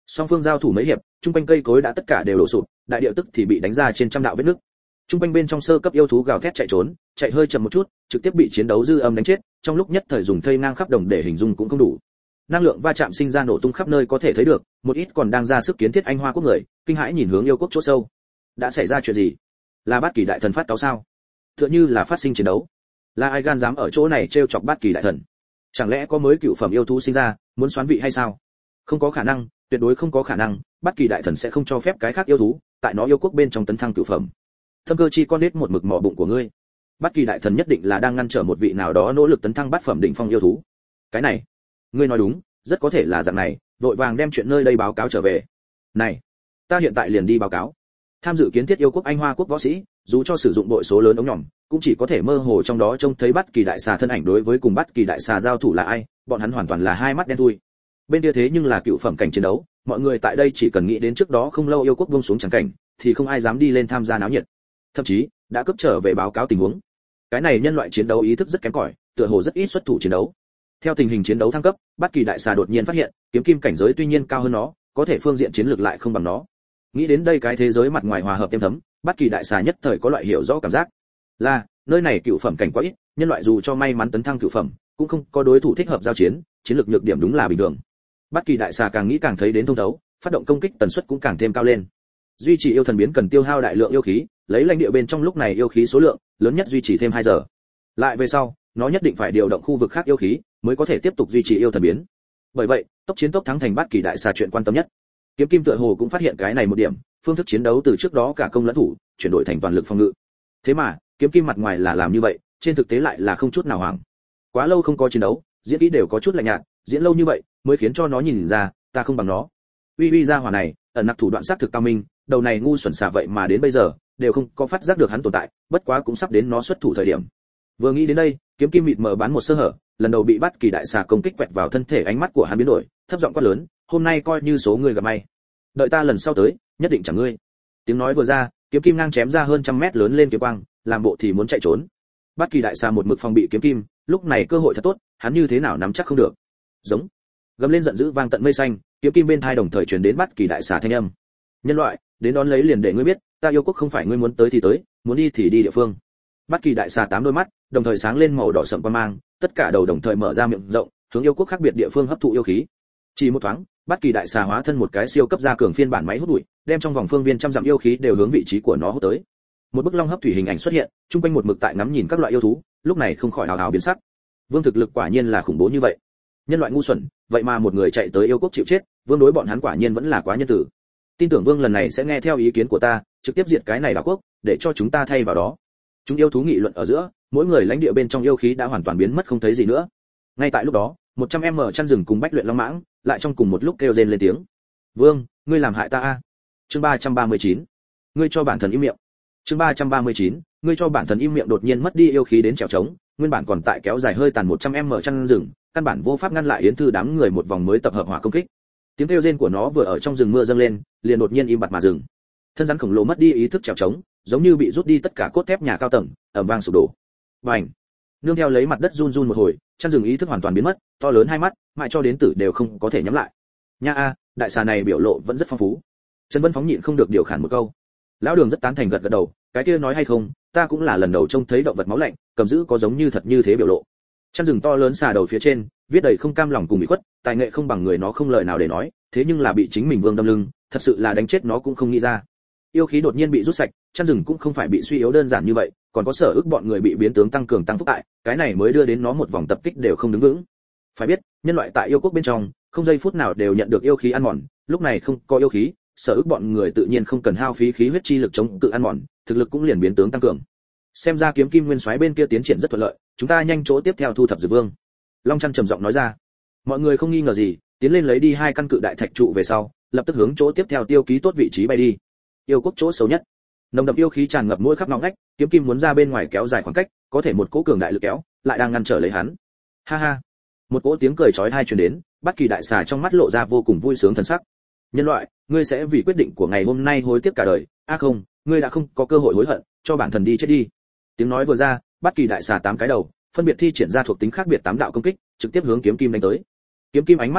Song phương giao thủ mấy hiệp, trung quanh cây cối đã tất cả đều đổ sụp, đại địa tức thì bị đánh ra trên trăm đạo vết nứt. Trung quanh bên trong sơ cấp yêu thú gào thét chạy trốn, chạy hơi chậm một chút, trực tiếp bị chiến đấu dư âm đánh chết, trong lúc nhất thời dùng thây ngang khắp đồng để hình dung cũng không đủ. Năng lượng va chạm sinh ra nổ tung khắp nơi có thể thấy được, một ít còn đang ra sức kiến thiết Anh Hoa quốc người, kinh hãi nhìn hướng yêu quốc chỗ sâu. Đã xảy ra chuyện gì? Là Bát Kỳ đại thần phát cáo sao? Tựa như là phát sinh chiến đấu. Là ai gan dám ở chỗ này trêu chọc Bát Kỳ đại thần? Chẳng lẽ có mới cựu phẩm yêu thú sinh ra, muốn xoán vị hay sao? Không có khả năng, tuyệt đối không có khả năng, Bát Kỳ đại thần sẽ không cho phép cái khác yêu thú tại nó yêu quốc bên trong tấn thăng cựu phẩm. Thâm cơ chi con nết một mực mỏ bụng của ngươi. Bát Kỳ đại thần nhất định là đang ngăn trở một vị nào đó nỗ lực tấn thăng bát phẩm đỉnh phong yêu thú. Cái này, ngươi nói đúng, rất có thể là dạng này, vội vàng đem chuyện nơi đây báo cáo trở về. Này, ta hiện tại liền đi báo cáo. Tham dự kiến thiết yêu quốc Anh Hoa quốc võ sĩ, dù cho sử dụng bội số lớn ống nhỏm, cũng chỉ có thể mơ hồ trong đó trông thấy Bát Kỳ đại xà thân ảnh. Đối với cùng Bát Kỳ đại xà giao thủ là ai, bọn hắn hoàn toàn là hai mắt đen thui. Bên kia thế nhưng là cựu phẩm cảnh chiến đấu, mọi người tại đây chỉ cần nghĩ đến trước đó không lâu yêu quốc buông xuống chẳng cảnh, thì không ai dám đi lên tham gia náo nhiệt. Thậm chí đã cấp trở về báo cáo tình huống. Cái này nhân loại chiến đấu ý thức rất kém cỏi, tựa hồ rất ít xuất thủ chiến đấu. Theo tình hình chiến đấu thăng cấp, Bát Kỳ đại xà đột nhiên phát hiện, kiếm kim cảnh giới tuy nhiên cao hơn nó, có thể phương diện chiến lược lại không bằng nó. Nghĩ đến đây cái thế giới mặt ngoài hòa hợp êm thấm, Bát Kỳ đại xà nhất thời có loại hiểu rõ cảm giác. Là, nơi này cựu phẩm cảnh quá ít, nhân loại dù cho may mắn tấn thăng cựu phẩm, cũng không có đối thủ thích hợp giao chiến, chiến lược nhược điểm đúng là bình thường. Bát Kỳ đại xà càng nghĩ càng thấy đến thông thấu, phát động công kích tần suất cũng càng thêm cao lên. Duy trì yêu thần biến cần tiêu hao đại lượng yêu khí, lấy lãnh địa bên trong lúc này yêu khí số lượng lớn nhất duy trì thêm 2 giờ. Lại về sau, nó nhất định phải điều động khu vực khác yêu khí mới có thể tiếp tục duy trì yêu thần biến. Bởi vậy, tốc chiến tốc thắng thành Bát Kỳ đại xà chuyện quan tâm nhất. Kiếm Kim tựa hồ cũng phát hiện cái này một điểm, phương thức chiến đấu từ trước đó cả công lẫn thủ, chuyển đổi thành toàn lực phòng ngự. Thế mà, Kiếm Kim mặt ngoài là làm như vậy, trên thực tế lại là không chút nào hoảng. Quá lâu không có chiến đấu, diễn kỹ đều có chút lạnh nhạt, diễn lâu như vậy mới khiến cho nó nhìn ra, ta không bằng nó. Uy ra hỏa này, ẩn nặc thủ đoạn sát thực cao minh, đầu này ngu xuẩn xà vậy mà đến bây giờ đều không có phát giác được hắn tồn tại, bất quá cũng sắp đến nó xuất thủ thời điểm. Vừa nghĩ đến đây, Kiếm Kim mịt mờ bán một sơ hở, lần đầu bị Bát Kỳ đại xà công kích quẹt vào thân thể, ánh mắt của hắn biến đổi, thấp giọng quát lớn, hôm nay coi như số người gặp may, đợi ta lần sau tới, nhất định chẳng ngươi. Tiếng nói vừa ra, Kiếm Kim ngang chém ra hơn trăm mét lớn lên kiếm quang, làm bộ thì muốn chạy trốn. Bát Kỳ đại xà một mực phòng bị Kiếm Kim, lúc này cơ hội thật tốt, hắn như thế nào nắm chắc không được. Giống, gầm lên giận dữ vang tận mây xanh, Kiếm Kim bên tai đồng thời truyền đến Bát Kỳ đại xà thanh âm. Nhân loại, đến đón lấy liền để ngươi biết, ta yêu quốc không phải ngươi muốn tới thì tới, muốn đi thì đi địa phương. Bát Kỳ đại xà 8 đôi mắt, đồng thời sáng lên màu đỏ sậm quang mang, tất cả đầu đồng thời mở ra miệng rộng, hướng yêu quốc khác biệt địa phương hấp thụ yêu khí. Chỉ một thoáng, Bát Kỳ đại xà hóa thân một cái siêu cấp gia cường phiên bản máy hút bụi, đem trong vòng phương viên trăm dặm yêu khí đều hướng vị trí của nó hút tới. Một bức long hấp thủy hình ảnh xuất hiện, trung quanh một mực tại ngắm nhìn các loại yêu thú, lúc này không khỏi hào hào biến sắc. Vương thực lực quả nhiên là khủng bố như vậy. Nhân loại ngu xuẩn, vậy mà một người chạy tới yêu quốc chịu chết, Vương đối bọn hắn quả nhiên vẫn là quá nhân tử. Tin tưởng Vương lần này sẽ nghe theo ý kiến của ta, trực tiếp diệt cái này đảo quốc, để cho chúng ta thay vào đó. Chúng yêu thú nghị luận ở giữa, mỗi người lãnh địa bên trong yêu khí đã hoàn toàn biến mất không thấy gì nữa. Ngay tại lúc đó, 100m chăn rừng cùng Bách Luyện Long Mãng lại trong cùng một lúc kêu rên lên tiếng. Vương, ngươi làm hại ta a. Chương 339. Ngươi cho bản thần im miệng. Chương 339. Ngươi cho bản thần im miệng. Đột nhiên mất đi yêu khí đến trèo trống, nguyên bản còn tại kéo dài hơi tàn 100m chăn rừng, căn bản vô pháp ngăn lại Yến Thư đám người một vòng mới tập hợp hỏa công kích. Tiếng kêu rên của nó vừa ở trong rừng mưa dâng lên, liền đột nhiên im bặt mà dừng. Thân rắn khổng lồ mất đi ý thức trèo trống, giống như bị rút đi tất cả cốt thép nhà cao tầng, ầm vang sụp đổ. Bành! Nương theo lấy mặt đất run run một hồi, chăn rừng ý thức hoàn toàn biến mất, to lớn hai mắt, mãi cho đến tử đều không có thể nhắm lại. Nha a, đại xà này biểu lộ vẫn rất phong phú. Trần Vân Phóng nhịn không được điều khản một câu. Lão Đường rất tán thành gật gật đầu, cái kia nói hay không, ta cũng là lần đầu trông thấy động vật máu lạnh, cầm giữ có giống như thật như thế biểu lộ. Chăn rừng to lớn xà đầu phía trên, viết đầy không cam lòng cùng ủy khuất, tài nghệ không bằng người nó không lời nào để nói, thế nhưng là bị chính mình Vương đâm lưng, thật sự là đánh chết nó cũng không nghĩ ra. Yêu khí đột nhiên bị rút sạch, chăn rừng cũng không phải bị suy yếu đơn giản như vậy, còn có sở ức bọn người bị biến tướng tăng cường tăng phúc tại, cái này mới đưa đến nó một vòng tập kích đều không đứng vững. Phải biết, nhân loại tại yêu quốc bên trong, không giây phút nào đều nhận được yêu khí ăn mòn, lúc này không có yêu khí, sở ức bọn người tự nhiên không cần hao phí khí huyết chi lực chống cự ăn mòn, thực lực cũng liền biến tướng tăng cường. Xem ra Kiếm Kim Nguyên Soái bên kia tiến triển rất thuận lợi, chúng ta nhanh chỗ tiếp theo thu thập Dược Vương. Long Chân trầm giọng nói ra. Mọi người không nghi ngờ gì, tiến lên lấy đi 2 căn cự đại thạch trụ về sau, lập tức hướng chỗ tiếp theo tiêu ký tốt vị trí bay đi. Yêu quốc chỗ xấu nhất, nồng đậm yêu khí tràn ngập mỗi khắp ngõ ngách, Kiếm Kim muốn ra bên ngoài kéo dài khoảng cách, có thể một cỗ cường đại lực kéo, lại đang ngăn trở lấy hắn. Ha ha! Một cỗ tiếng cười chói tai truyền đến, Bát Kỳ đại xà trong mắt lộ ra vô cùng vui sướng thần sắc. Nhân loại, ngươi sẽ vì quyết định của ngày hôm nay hối tiếc cả đời, không, ngươi đã không có cơ hội hối hận, cho bản thần đi chết đi. Tiếng nói vừa ra, Bát Kỳ đại xà 8 cái đầu, phân biệt thi triển ra thuộc tính khác biệt 8 đạo công kích, trực tiếp hướng Kiếm Kim đánh tới. Kiếm Kim ánh mắt ngưng lại,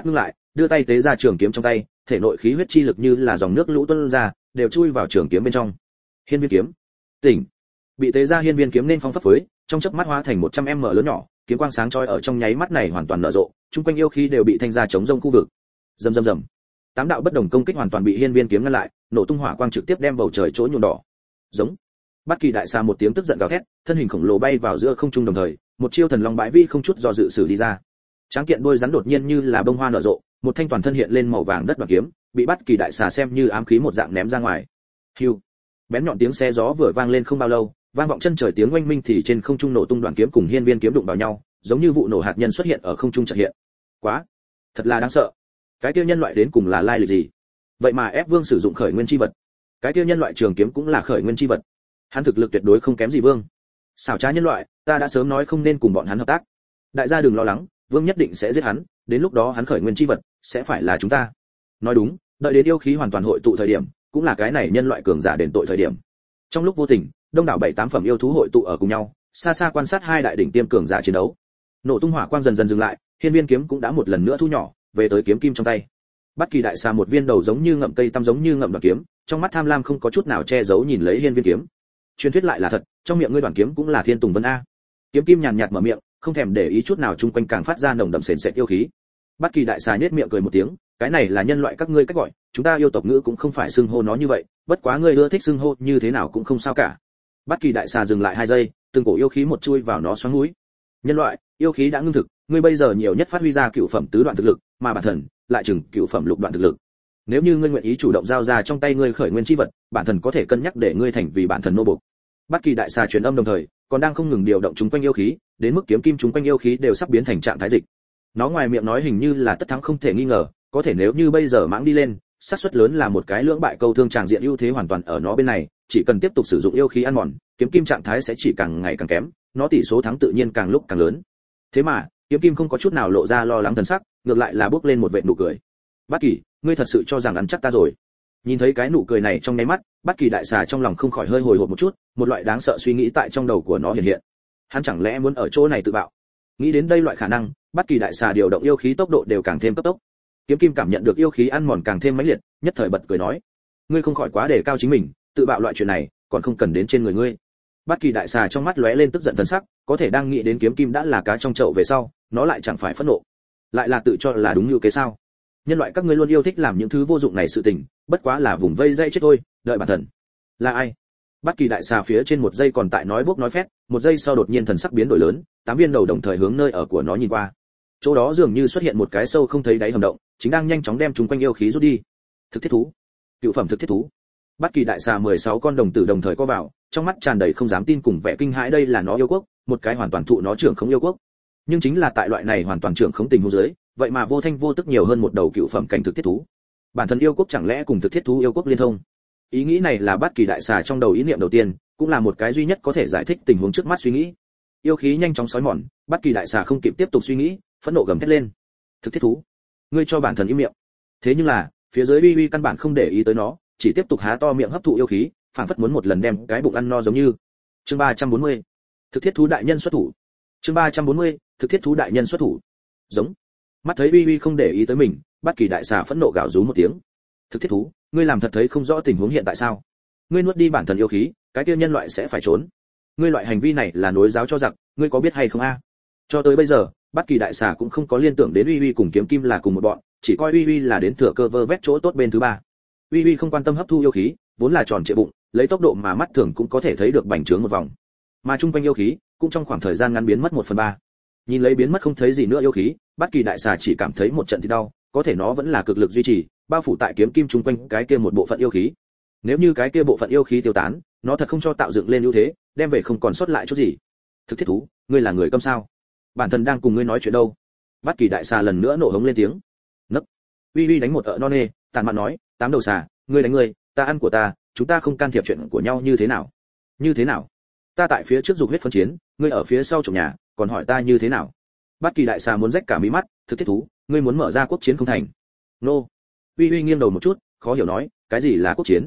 đưa tay tế ra trường kiếm trong tay, thể nội khí huyết chi lực như là dòng nước lũ tuôn ra, đều chui vào trường kiếm bên trong. Hiên viên kiếm, tỉnh. Bị tế ra hiên viên kiếm nên phong phất phới, trong chớp mắt hóa thành 100m lớn nhỏ, kiếm quang sáng chói ở trong nháy mắt này hoàn toàn nở rộ, chung quanh yêu khí đều bị thanh ra chống rông khu vực. Rầm rầm rầm. Tám đạo bất đồng công kích hoàn toàn bị hiên viên kiếm ngăn lại, nổ tung hỏa quang trực tiếp đem bầu trời chỗ nhuộm đỏ. Giống. Bất Kỳ đại xà một tiếng tức giận gào thét, thân hình khổng lồ bay vào giữa không trung đồng thời, một chiêu thần long bãi vi không chút do dự sử đi ra. Tráng kiện đôi rắn đột nhiên như là bông hoa nở rộ, một thanh toàn thân hiện lên màu vàng đất đoạn kiếm, bị Bất Kỳ đại xà xem như ám khí một dạng ném ra ngoài. Hưu. Bén nhọn tiếng xé gió vừa vang lên không bao lâu, vang vọng chân trời tiếng oanh minh thì trên không trung nổ tung đoạn kiếm cùng hiên viên kiếm đụng vào nhau, giống như vụ nổ hạt nhân xuất hiện ở không trung chợt hiện. Quá, thật là đáng sợ. Cái kia nhân loại đến cùng là lai lịch gì? Vậy mà ép Vương sử dụng khởi nguyên chi vật. Cái kia nhân loại trường kiếm cũng là khởi nguyên chi vật. Hắn thực lực tuyệt đối không kém gì Vương. Xảo trá nhân loại, ta đã sớm nói không nên cùng bọn hắn hợp tác. Đại gia đừng lo lắng, Vương nhất định sẽ giết hắn, đến lúc đó hắn khởi nguyên chi vật sẽ phải là chúng ta. Nói đúng, đợi đến yêu khí hoàn toàn hội tụ thời điểm, cũng là cái này nhân loại cường giả đền tội thời điểm. Trong lúc vô tình, đông đảo 7-8 phẩm yêu thú hội tụ ở cùng nhau, xa xa quan sát hai đại đỉnh tiêm cường giả chiến đấu. Nổ tung hỏa quang dần dần dừng lại, hiên viên kiếm cũng đã một lần nữa thu nhỏ, về tới kiếm kim trong tay. Bất Kỳ đại xà một viên đầu giống như ngậm cây tăm giống như ngậm đoạn kiếm, trong mắt tham lam không có chút nào che giấu nhìn lấy hiên viên kiếm. Truyền thuyết lại là thật, trong miệng ngươi đoạn kiếm cũng là thiên tùng vân a. Kiếm kim nhàn nhạt mở miệng, không thèm để ý chút nào chung quanh càng phát ra nồng đậm sền sệt yêu khí. Bất Kỳ đại xà nhếch miệng cười một tiếng, cái này là nhân loại các ngươi cách gọi, chúng ta yêu tộc ngữ cũng không phải xưng hô nó như vậy, bất quá ngươi ưa thích xưng hô như thế nào cũng không sao cả. Bất Kỳ đại xà dừng lại 2 giây, từng cổ yêu khí một chui vào nó xoắn mũi. Nhân loại, yêu khí đã ngưng thực, ngươi bây giờ nhiều nhất phát huy ra cựu phẩm tứ đoạn thực lực, mà bản thần lại chừng cựu phẩm lục đoạn thực lực. Nếu như ngươi nguyện ý chủ động giao ra trong tay ngươi khởi nguyên chi vật, bản thần có thể cân nhắc để ngươi thành vì bản thần nô bộc. Bất Kỳ đại xà truyền âm đồng thời, còn đang không ngừng điều động chúng quanh yêu khí, đến mức kiếm kim chúng quanh yêu khí đều sắp biến thành trạng thái dịch. Nó ngoài miệng nói hình như là tất thắng không thể nghi ngờ, có thể nếu như bây giờ mãng đi lên, xác suất lớn là một cái lưỡng bại câu thương, tràng diện ưu thế hoàn toàn ở nó bên này, chỉ cần tiếp tục sử dụng yêu khí ăn mòn, kiếm kim trạng thái sẽ chỉ càng ngày càng kém, nó tỷ số thắng tự nhiên càng lúc càng lớn. Thế mà, kiếm kim không có chút nào lộ ra lo lắng thần sắc, ngược lại là bước lên một vệt nụ cười. Bất Kỳ, ngươi thật sự cho rằng ăn chắc ta rồi? Nhìn thấy cái nụ cười này trong nháy mắt, Bất Kỳ đại xà trong lòng không khỏi hơi hồi hộp một chút, một loại đáng sợ suy nghĩ tại trong đầu của nó hiện hiện. Hắn chẳng lẽ muốn ở chỗ này tự bạo? Nghĩ đến đây loại khả năng, Bất Kỳ đại xà điều động yêu khí tốc độ đều càng thêm cấp tốc. Kiếm kim cảm nhận được yêu khí ăn mòn càng thêm mãnh liệt, nhất thời bật cười nói: ngươi không khỏi quá đề cao chính mình, tự bạo loại chuyện này còn không cần đến trên người ngươi. Bất Kỳ đại xà trong mắt lóe lên tức giận thần sắc, có thể đang nghĩ đến kiếm kim đã là cá trong chậu về sau, nó lại chẳng phải phẫn nộ, lại là tự cho là đúng như kế sao? Nhân loại các ngươi luôn yêu thích làm những thứ vô dụng này sự tình, bất quá là vùng vây dây chết thôi, đợi bản thần. Là ai? Bất Kỳ đại xà phía trên một giây còn tại nói bốc nói phét, một giây sau đột nhiên thần sắc biến đổi lớn, 8 viên đầu đồng thời hướng nơi ở của nó nhìn qua. Chỗ đó dường như xuất hiện một cái sâu không thấy đáy hầm động, chính đang nhanh chóng đem chúng quanh yêu khí rút đi. Thực thiết thú, cựu phẩm thực thiết thú. Bất Kỳ đại xà 16 con đồng tử đồng thời co vào, trong mắt tràn đầy không dám tin cùng vẻ kinh hãi, đây là nó yêu quốc, một cái hoàn toàn thụ nó trưởng khống yêu quốc. Nhưng chính là tại loại này hoàn toàn trưởng khống tình huống dưới, vậy mà vô thanh vô tức nhiều hơn một đầu cựu phẩm cảnh thực thiết thú. Bản thân yêu quốc chẳng lẽ cùng thực thiết thú yêu quốc liên thông? Ý nghĩ này là Bất Kỳ đại xà trong đầu ý niệm đầu tiên, cũng là một cái duy nhất có thể giải thích tình huống trước mắt suy nghĩ. Yêu khí nhanh chóng xói mòn, Bất Kỳ đại xà không kịp tiếp tục suy nghĩ, phẫn nộ gầm thét lên: thực thiết thú, ngươi cho bản thần im miệng! Thế nhưng là, phía dưới uy uy căn bản không để ý tới nó, chỉ tiếp tục há to miệng hấp thụ yêu khí, phảng phất muốn một lần đem cái bụng ăn no giống như. Chương 340, thực thiết thú đại nhân xuất thủ. Chương 340, thực thiết thú đại nhân xuất thủ. Giống. Mắt thấy uy uy không để ý tới mình, Bất Kỳ đại xà phẫn nộ gào rú một tiếng: thực thiết thú, ngươi làm thật thấy không rõ tình huống hiện tại sao? Ngươi nuốt đi bản thần yêu khí, cái kia nhân loại sẽ phải trốn. Ngươi loại hành vi này là nối giáo cho giặc, ngươi có biết hay không a? Cho tới bây giờ, Bất Kỳ đại xà cũng không có liên tưởng đến uy uy cùng kiếm kim là cùng một bọn, chỉ coi uy uy là đến thừa cơ vơ vét chỗ tốt bên thứ ba. Uy uy không quan tâm hấp thu yêu khí, vốn là tròn trịa bụng, lấy tốc độ mà mắt thường cũng có thể thấy được bành trướng một vòng. Mà trung quanh yêu khí cũng trong khoảng thời gian ngắn biến mất 1/3. Nhìn lấy biến mất không thấy gì nữa yêu khí, Bất Kỳ đại xà chỉ cảm thấy một trận thì đau, có thể nó vẫn là cực lực duy trì, bao phủ tại kiếm kim trung quanh cái kia một bộ phận yêu khí. Nếu như cái kia bộ phận yêu khí tiêu tán, nó thật không cho tạo dựng lên ưu thế, đem về không còn sót lại chút gì. Thực thiết thú, ngươi là người câm sao? Bản thân đang cùng ngươi nói chuyện đâu? Bất Kỳ đại xà lần nữa nổ hống lên tiếng. Nấc. Uy uy đánh một ợ non nê, tàn mạn nói: tám đầu xà, ngươi đánh ngươi, ta ăn của ta, chúng ta không can thiệp chuyện của nhau như thế nào? Như thế nào? Ta tại phía trước dục huyết phân chiến, ngươi ở phía sau trộm nhà, còn hỏi ta như thế nào? Bất Kỳ đại xà muốn rách cả mí mắt, thực thiết thú, ngươi muốn mở ra quốc chiến không thành? Nô. Uy uy nghiêng đầu một chút, khó hiểu nói: cái gì là quốc chiến?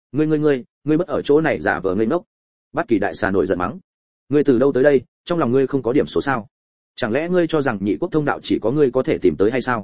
Ngươi bất ở chỗ này giả vờ ngây ngốc. Bất Kỳ đại xà nổi giận mắng: ngươi từ đâu tới đây, trong lòng ngươi không có điểm số sao? Chẳng lẽ ngươi cho rằng nhị quốc thông đạo chỉ có ngươi có thể tìm tới hay sao?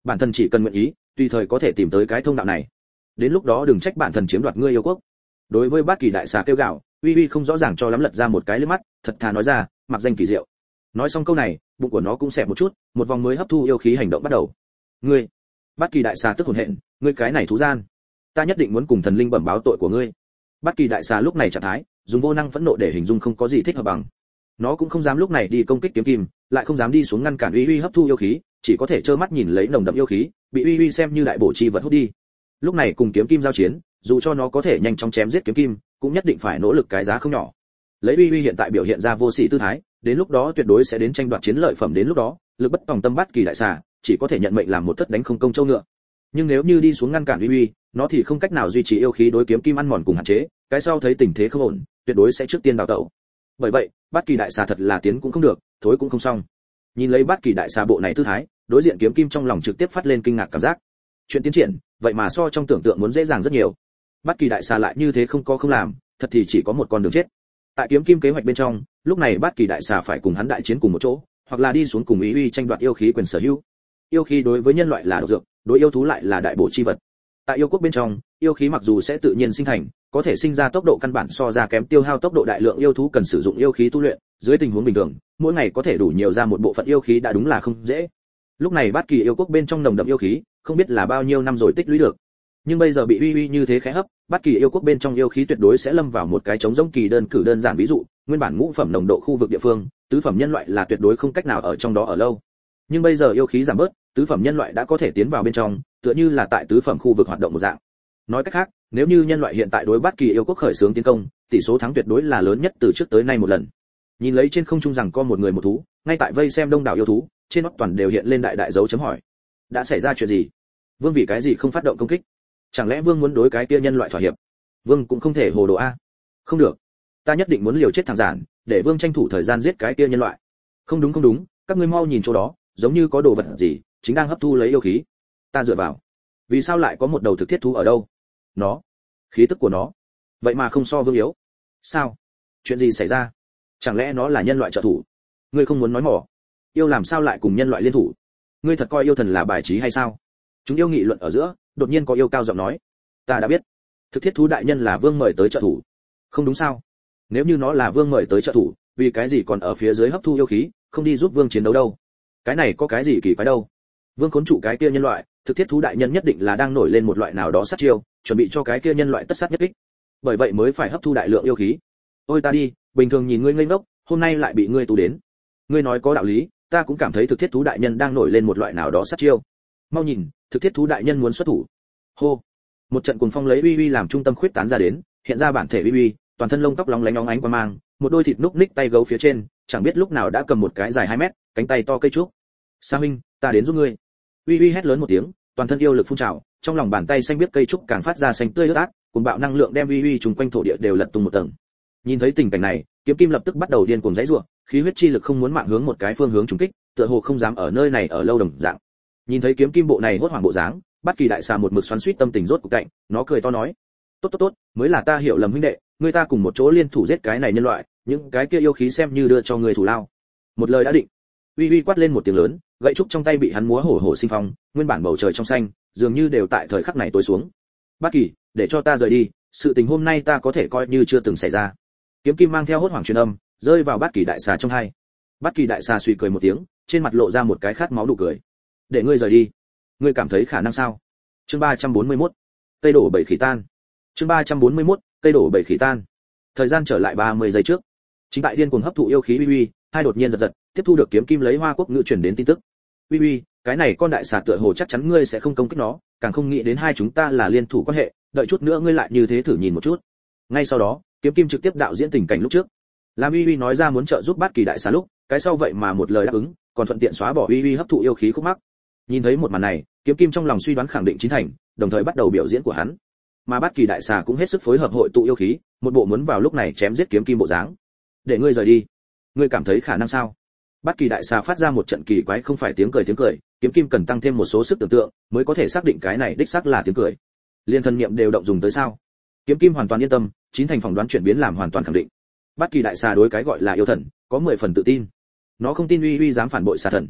Bản thân chỉ cần nguyện ý, tùy thời có thể tìm tới cái thông đạo này. Đến lúc đó đừng trách bản thân chiếm đoạt ngươi yêu quốc. Đối với Bát Kỳ đại xà kêu gào, Uy Uy không rõ ràng cho lắm lật ra một cái liếc mắt, thật thà nói ra, mặc danh kỳ diệu. Nói xong câu này, bụng của nó cũng xẹp một chút, một vòng mới hấp thu yêu khí hành động bắt đầu. Ngươi, Bát Kỳ đại xà tức hồn hện, ngươi cái này thú gian, ta nhất định muốn cùng thần linh bẩm báo tội của ngươi. Bát Kỳ đại xà lúc này trạng thái, dùng vô năng phẫn nộ để hình dung không có gì thích hợp bằng. Nó cũng không dám lúc này đi công kích kiếm kim, lại không dám đi xuống ngăn cản Uy Uy hấp thu yêu khí, chỉ có thể trơ mắt nhìn lấy nồng đậm yêu khí, bị Uy Uy xem như đại bổ chi vật hút đi. Lúc này cùng kiếm kim giao chiến, dù cho nó có thể nhanh chóng chém giết kiếm kim, cũng nhất định phải nỗ lực cái giá không nhỏ. Lấy Uy Uy hiện tại biểu hiện ra vô sỉ tư thái, đến lúc đó tuyệt đối sẽ đến tranh đoạt chiến lợi phẩm, đến lúc đó, lực bất tòng tâm Bát Kỳ đại xà, chỉ có thể nhận mệnh làm một thất đánh không công châu ngựa. Nhưng nếu như đi xuống ngăn cản Uy Uy, nó thì không cách nào duy trì yêu khí đối kiếm kim ăn mòn cùng hạn chế, cái sau thấy tình thế không ổn, tuyệt đối sẽ trước tiên đào tẩu. Bởi vậy, Bát Kỳ đại xà thật là tiến cũng không được, thối cũng không xong. Nhìn lấy Bát Kỳ đại xà bộ này tư thái, đối diện kiếm kim trong lòng trực tiếp phát lên kinh ngạc cảm giác. Chuyện tiến triển, vậy mà so trong tưởng tượng muốn dễ dàng rất nhiều. Bát Kỳ đại xà lại như thế không có không làm, thật thì chỉ có một con đường chết. Tại kiếm kim kế hoạch bên trong, lúc này Bát Kỳ đại xà phải cùng hắn đại chiến cùng một chỗ, hoặc là đi xuống cùng Uy Uy tranh đoạt yêu khí quyền sở hữu. Yêu khí đối với nhân loại là độc dược, đối yêu thú lại là đại bổ chi vật. Tại yêu quốc bên trong, yêu khí mặc dù sẽ tự nhiên sinh thành, có thể sinh ra tốc độ căn bản so ra kém tiêu hao tốc độ đại lượng yêu thú cần sử dụng yêu khí tu luyện, dưới tình huống bình thường, mỗi ngày có thể đủ nhiều ra một bộ phận yêu khí đã đúng là không dễ. Lúc này Bát Kỳ yêu quốc bên trong nồng đậm yêu khí, không biết là bao nhiêu năm rồi tích lũy được. Nhưng bây giờ bị Uy Uy như thế khẽ hấp, Bát Kỳ yêu quốc bên trong yêu khí tuyệt đối sẽ lâm vào một cái trống rỗng kỳ đơn cử đơn giản ví dụ, nguyên bản ngũ phẩm nồng độ khu vực địa phương, tứ phẩm nhân loại là tuyệt đối không cách nào ở trong đó ở lâu. Nhưng bây giờ yêu khí giảm bớt, tứ phẩm nhân loại đã có thể tiến vào bên trong, tựa như là tại tứ phẩm khu vực hoạt động một dạng. Nói cách khác, nếu như nhân loại hiện tại đối Bát Kỳ yêu quốc khởi xướng tiến công, tỷ số thắng tuyệt đối là lớn nhất từ trước tới nay một lần. Nhìn lấy trên không trung rằng có một người một thú, ngay tại vây xem đông đảo yêu thú, trên mặt toàn đều hiện lên đại đại dấu chấm hỏi. Đã xảy ra chuyện gì? Vương vì cái gì không phát động công kích? Chẳng lẽ Vương muốn đối cái kia nhân loại thỏa hiệp? Vương cũng không thể hồ đồ a. Không được, ta nhất định muốn liều chết thẳng giản, để Vương tranh thủ thời gian giết cái kia nhân loại. Không đúng, các ngươi mau nhìn chỗ đó, giống như có đồ vật gì chính đang hấp thu lấy yêu khí. Ta dựa vào, vì sao lại có một đầu thực thiết thú ở đâu? Nó, khí tức của nó, vậy mà không so Vương yếu. Sao? Chuyện gì xảy ra? Chẳng lẽ nó là nhân loại trợ thủ? Ngươi không muốn nói mỏ? Yêu làm sao lại cùng nhân loại liên thủ? Ngươi thật coi yêu thần là bài trí hay sao? Chúng yêu nghị luận ở giữa, đột nhiên có yêu cao giọng nói, ta đã biết, thực thiết thú đại nhân là Vương mời tới trợ thủ. Không đúng sao? Nếu như nó là Vương mời tới trợ thủ, vì cái gì còn ở phía dưới hấp thu yêu khí, không đi giúp Vương chiến đấu đâu? Cái này có cái gì kỳ quái đâu? Vương khốn trụ cái kia nhân loại, thực thiết thú đại nhân nhất định là đang nổi lên một loại nào đó sát chiêu, chuẩn bị cho cái kia nhân loại tất sát nhất kích. Bởi vậy mới phải hấp thu đại lượng yêu khí. Ôi ta đi, bình thường nhìn ngươi ngây ngốc, hôm nay lại bị ngươi tù đến. Ngươi nói có đạo lý, ta cũng cảm thấy thực thiết thú đại nhân đang nổi lên một loại nào đó sát chiêu. Mau nhìn, thực thiết thú đại nhân muốn xuất thủ. Hô. Một trận cuồng phong lấy Uy Uy làm trung tâm khuyết tán ra đến, hiện ra bản thể Uy Uy, toàn thân lông tóc lóng lánh óng ánh quang mang, một đôi thịt núc ních tay gấu phía trên, chẳng biết lúc nào đã cầm một cái dài 2 mét, cánh tay to cây trúc. Sa huynh, ta đến giúp ngươi. Uy Uy hét lớn một tiếng, toàn thân yêu lực phun trào, trong lòng bàn tay xanh biết cây trúc càng phát ra xanh tươi ướt át, cùng bạo năng lượng đem Uy Uy trùng quanh thổ địa đều lật tung một tầng. Nhìn thấy tình cảnh này, kiếm kim lập tức bắt đầu điên cuồng giãy giụa, khí huyết chi lực không muốn mạng hướng một cái phương hướng trùng kích, tựa hồ không dám ở nơi này ở lâu đồng dạng. Nhìn thấy kiếm kim bộ này hốt hoảng bộ dáng, Bát Kỳ đại xà một mực xoắn xuýt tâm tình rốt cục cạnh, nó cười to nói: tốt, mới là ta hiểu lầm huynh đệ, người ta cùng một chỗ liên thủ giết cái này nhân loại, những cái kia yêu khí xem như đưa cho người thủ lao. Một lời đã định. Uy Uy quát lên một tiếng lớn, gậy trúc trong tay bị hắn múa hổ hổ sinh phong, nguyên bản bầu trời trong xanh, dường như đều tại thời khắc này tối xuống. Bát Kỳ, để cho ta rời đi, sự tình hôm nay ta có thể coi như chưa từng xảy ra. Kiếm kim mang theo hốt hoảng truyền âm, rơi vào Bát Kỳ đại xà trong hai. Bát Kỳ đại xà suy cười một tiếng, trên mặt lộ ra một cái khát máu nụ cười. Để ngươi rời đi, ngươi cảm thấy khả năng sao? Chương 341, cây đổ bảy khỉ tan. Chương 341, cây đổ bảy khỉ tan. Thời gian trở lại 30 giây trước. Chính tại điên cuồng hấp thụ yêu khí Uy Uy, hai đột nhiên giật, tiếp thu được kiếm kim lấy Hoa Quốc ngữ truyền đến tin tức. Uy Uy, cái này con đại xà tựa hồ chắc chắn ngươi sẽ không công kích nó, càng không nghĩ đến hai chúng ta là liên thủ quan hệ, đợi chút nữa ngươi lại như thế thử nhìn một chút. Ngay sau đó, kiếm kim trực tiếp đạo diễn tình cảnh lúc trước. Làm Uy Uy nói ra muốn trợ giúp Bát Kỳ đại xà lúc, cái sau vậy mà một lời đáp ứng, còn thuận tiện xóa bỏ Uy Uy hấp thụ yêu khí khúc mắc. Nhìn thấy một màn này, kiếm kim trong lòng suy đoán khẳng định chính thành, đồng thời bắt đầu biểu diễn của hắn. Mà Bát Kỳ đại xà cũng hết sức phối hợp hội tụ yêu khí, một bộ muốn vào lúc này chém giết kiếm kim bộ dáng. Để ngươi rời đi, ngươi cảm thấy khả năng sao? Bát Kỳ đại xà phát ra một trận kỳ quái không phải tiếng cười, kiếm kim cần tăng thêm một số sức tưởng tượng mới có thể xác định cái này đích xác là tiếng cười. Liên thân niệm đều động dùng tới sao? Kiếm kim hoàn toàn yên tâm, chín thành phỏng đoán chuyển biến làm hoàn toàn khẳng định. Bát Kỳ đại xà đối cái gọi là yêu thần có 10 phần tự tin. Nó không tin Uy Uy dám phản bội xà thần.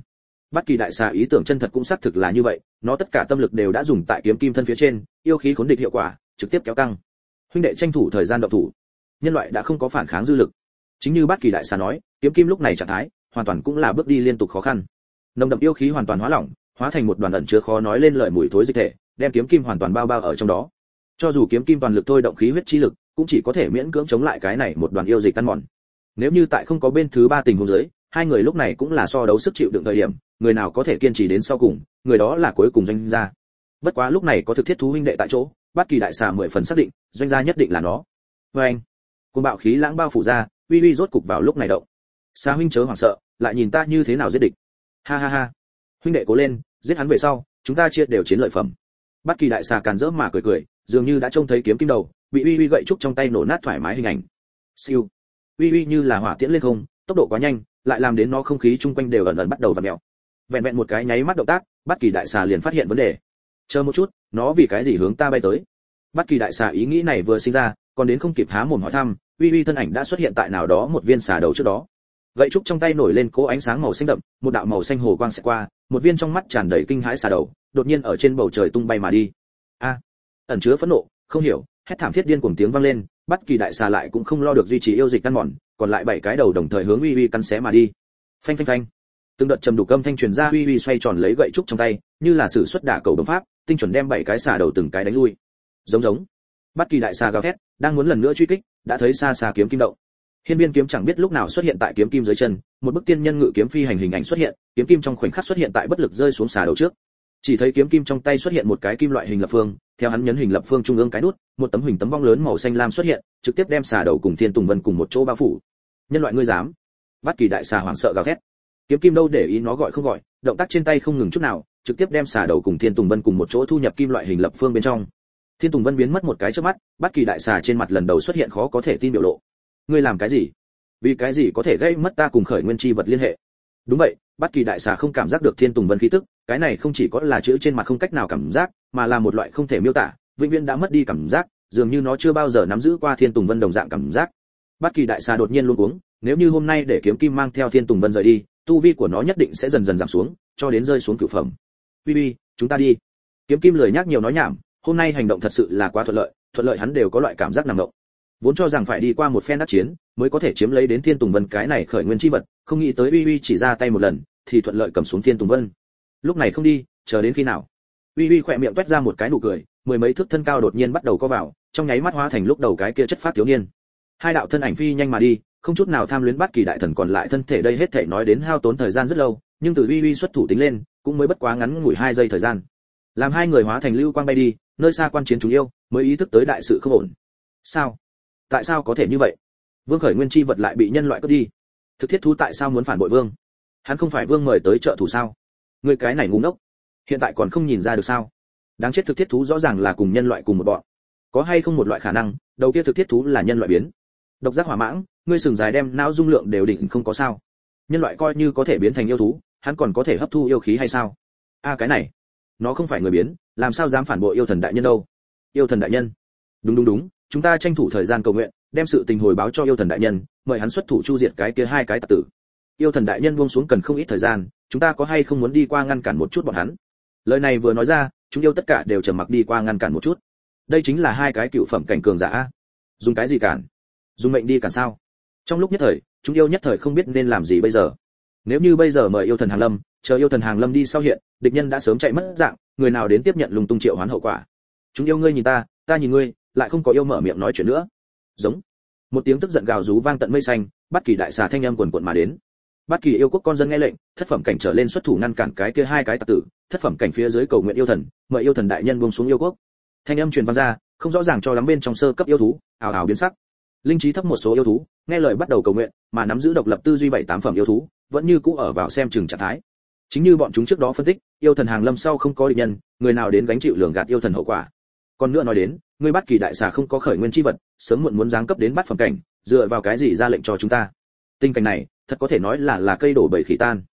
Bất Kỳ đại xà ý tưởng chân thật cũng xác thực là như vậy, nó tất cả tâm lực đều đã dùng tại kiếm kim thân phía trên, yêu khí khốn địch hiệu quả, trực tiếp kéo căng. Huynh đệ tranh thủ thời gian động thủ. Nhân loại đã không có phản kháng dư lực. Chính như Bất Kỳ đại xà nói, kiếm kim lúc này trạng thái, hoàn toàn cũng là bước đi liên tục khó khăn. Nồng đậm yêu khí hoàn toàn hóa lỏng, hóa thành một đoàn ẩn chứa khó nói lên lời mùi thối dịch thể, đem kiếm kim hoàn toàn bao bao ở trong đó. Cho dù kiếm kim toàn lực thôi động khí huyết chi lực, cũng chỉ có thể miễn cưỡng chống lại cái này một đoàn yêu dịch tan mòn. Nếu như tại không có bên thứ ba tình huống dưới, hai người lúc này cũng là so đấu sức chịu đựng thời điểm, người nào có thể kiên trì đến sau cùng, người đó là cuối cùng doanh gia. Bất quá lúc này có thực thiết thú huynh đệ tại chỗ, Bất Kỳ đại xà 10 phần xác định, doanh gia nhất định là nó. Và anh, cuồng bạo khí lãng bao phủ ra, uy uy rốt cục vào lúc này động. Xà huynh chớ hoảng sợ, lại nhìn ta như thế nào giết địch. Ha ha ha. Huynh đệ cố lên, giết hắn về sau, chúng ta chia đều chiến lợi phẩm. Bất Kỳ đại xà càn rỡ mà cười cười, dường như đã trông thấy kiếm kim đầu, bị uy uy gậy trúc trong tay nổ nát thoải mái hình ảnh. Siêu. Uy uy như là hỏa tiễn lên không, tốc độ quá nhanh, lại làm đến nó không khí chung quanh đều ẩn ẩn bắt đầu vặn mèo. Vẹn vẹn một cái nháy mắt động tác, Bất Kỳ đại xà liền phát hiện vấn đề. Chờ một chút, nó vì cái gì hướng ta bay tới? Bất Kỳ đại xà ý nghĩ này vừa sinh ra, còn đến không kịp há mồm hỏi thăm, uy uy thân ảnh đã xuất hiện tại nào đó một viên xà đầu trước đó. Gậy trúc trong tay nổi lên cố ánh sáng màu xanh đậm, một đạo màu xanh hồ quang sẽ qua, một viên trong mắt tràn đầy kinh hãi xà đầu, đột nhiên ở trên bầu trời tung bay mà đi. A! Ẩn chứa phẫn nộ, không hiểu, hét thảm thiết điên cuồng tiếng vang lên, Bất Kỳ đại xà lại cũng không lo được duy trì yêu dịch tan mòn, còn lại 7 cái đầu đồng thời hướng uy uy cắn xé mà đi. Phanh phanh phanh. Từng đợt trầm đục âm thanh truyền ra, uy uy xoay tròn lấy gậy trúc trong tay, như là sử xuất đả cầu đồng pháp, tinh chuẩn đem 7 cái xà đầu từng cái đánh lui. Giống giống. Bất Kỳ đại xà gào thét, đang muốn lần nữa truy kích, đã thấy xa xa kiếm kim động. Hiên viên kiếm chẳng biết lúc nào xuất hiện tại kiếm kim dưới chân, một bức tiên nhân ngự kiếm phi hành hình ảnh xuất hiện, kiếm kim trong khoảnh khắc xuất hiện tại bất lực rơi xuống xà đầu trước. Chỉ thấy kiếm kim trong tay xuất hiện một cái kim loại hình lập phương, theo hắn nhấn hình lập phương trung ương cái nút, một tấm hình tấm vong lớn màu xanh lam xuất hiện, trực tiếp đem xà đầu cùng Thiên Tùng Vân cùng một chỗ bao phủ. Nhân loại ngươi dám? Bất Kỳ đại xà hoảng sợ gào thét. Kiếm kim đâu để ý nó gọi không gọi, động tác trên tay không ngừng chút nào, trực tiếp đem xà đầu cùng Thiên Tùng Vân cùng một chỗ thu nhập kim loại hình lập phương bên trong. Thiên Tùng Vân biến mất một cái chớp mắt, Bất Kỳ đại xà trên mặt lần đầu xuất hiện khó có thể tin biểu lộ. Ngươi làm cái gì? Vì cái gì có thể gây mất ta cùng khởi nguyên chi vật liên hệ? Đúng vậy, Bất Kỳ đại xà không cảm giác được Thiên Tùng Vân khí tức, cái này không chỉ có là chữ trên mặt không cách nào cảm giác, mà là một loại không thể miêu tả, vĩnh viễn đã mất đi cảm giác, dường như nó chưa bao giờ nắm giữ qua Thiên Tùng Vân đồng dạng cảm giác. Bất Kỳ đại xà đột nhiên luống cuống, nếu như hôm nay để kiếm kim mang theo Thiên Tùng Vân rời đi, tu vi của nó nhất định sẽ dần dần giảm xuống, cho đến rơi xuống cửu phẩm. Uy uy, chúng ta đi. Kiếm kim lười nhắc nhiều nói nhảm, hôm nay hành động thật sự là quá thuận lợi hắn đều có loại cảm giác nằm động. Vốn cho rằng phải đi qua một phen đắc chiến, mới có thể chiếm lấy đến Thiên Tùng Vân cái này khởi nguyên chi vật, không nghĩ tới uy uy chỉ ra tay một lần, thì thuận lợi cầm xuống Thiên Tùng Vân. Lúc này không đi, chờ đến khi nào? Uy uy khỏe miệng toét ra một cái nụ cười, mười mấy thước thân cao đột nhiên bắt đầu co vào, trong nháy mắt hóa thành lúc đầu cái kia chất phát thiếu niên. Hai đạo thân ảnh phi nhanh mà đi, không chút nào tham luyến Bất Kỳ đại thần còn lại thân thể đây hết thảy nói đến hao tốn thời gian rất lâu, nhưng từ uy uy xuất thủ tính lên, cũng mới bất quá ngắn ngủi 2 giây thời gian. Làm hai người hóa thành lưu quang bay đi, nơi xa quan chiến chúng yêu, mới ý thức tới đại sự không ổn. Sao? Tại sao có thể như vậy? Vương khởi nguyên chi vật lại bị nhân loại cướp đi. Thực thiết thú tại sao muốn phản bội vương? Hắn không phải vương mời tới trợ thủ sao? Người cái này ngu ngốc, hiện tại còn không nhìn ra được sao? Đáng chết, thực thiết thú rõ ràng là cùng nhân loại cùng một bọn. Có hay không một loại khả năng, đầu kia thực thiết thú là nhân loại biến? Độc giác hỏa mãng, ngươi sừng dài đem não dung lượng đều định không có sao? Nhân loại coi như có thể biến thành yêu thú, hắn còn có thể hấp thu yêu khí hay sao? Cái này, nó không phải người biến, làm sao dám phản bội yêu thần đại nhân đâu? Yêu thần đại nhân? Đúng, chúng ta tranh thủ thời gian cầu nguyện, đem sự tình hồi báo cho yêu thần đại nhân, mời hắn xuất thủ chu diệt cái kia 2 cái tặc tử. Yêu thần đại nhân buông xuống cần không ít thời gian, chúng ta có hay không muốn đi qua ngăn cản một chút bọn hắn? Lời này vừa nói ra, chúng yêu tất cả đều trầm mặc đi qua ngăn cản một chút. Đây chính là 2 cái cựu phẩm cảnh cường giả. Dùng cái gì cản? Dùng mệnh đi cản sao? Trong lúc nhất thời, chúng yêu nhất thời không biết nên làm gì bây giờ. Nếu như bây giờ mời yêu thần hàng lâm, chờ yêu thần hàng lâm đi sau hiện, địch nhân đã sớm chạy mất dạng, người nào đến tiếp nhận lung tung triệu hoán hậu quả. Chúng yêu ngươi nhìn ta, ta nhìn ngươi, lại không có yêu mở miệng nói chuyện nữa. Giống. Một tiếng tức giận gào rú vang tận mây xanh, Bất Kỳ đại xà thanh âm quần quật mà đến. Bất Kỳ yêu quốc con dân nghe lệnh, thất phẩm cảnh trở lên xuất thủ ngăn cản cái kia 2 cái tặc tử, thất phẩm cảnh phía dưới cầu nguyện yêu thần, mời yêu thần đại nhân buông xuống yêu quốc. Thanh âm truyền vang ra, không rõ ràng cho lắm bên trong sơ cấp yêu thú, ào ào biến sắc. Linh trí thấp một số yêu thú, nghe lời bắt đầu cầu nguyện, mà nắm giữ độc lập tư duy 7-8 phẩm yêu thú, vẫn như cũ ở vào xem chừng trạng thái. Chính như bọn chúng trước đó phân tích, yêu thần hàng lâm sau không có địch nhân, người nào đến gánh chịu lường gạt yêu thần hậu quả. Còn nữa nói đến, người Bất Kỳ đại xà không có khởi nguyên chi vật, sớm muộn muốn giáng cấp đến bát phẩm cảnh, dựa vào cái gì ra lệnh cho chúng ta? Tình cảnh này, thật có thể nói là cây đổ bầy khỉ tan.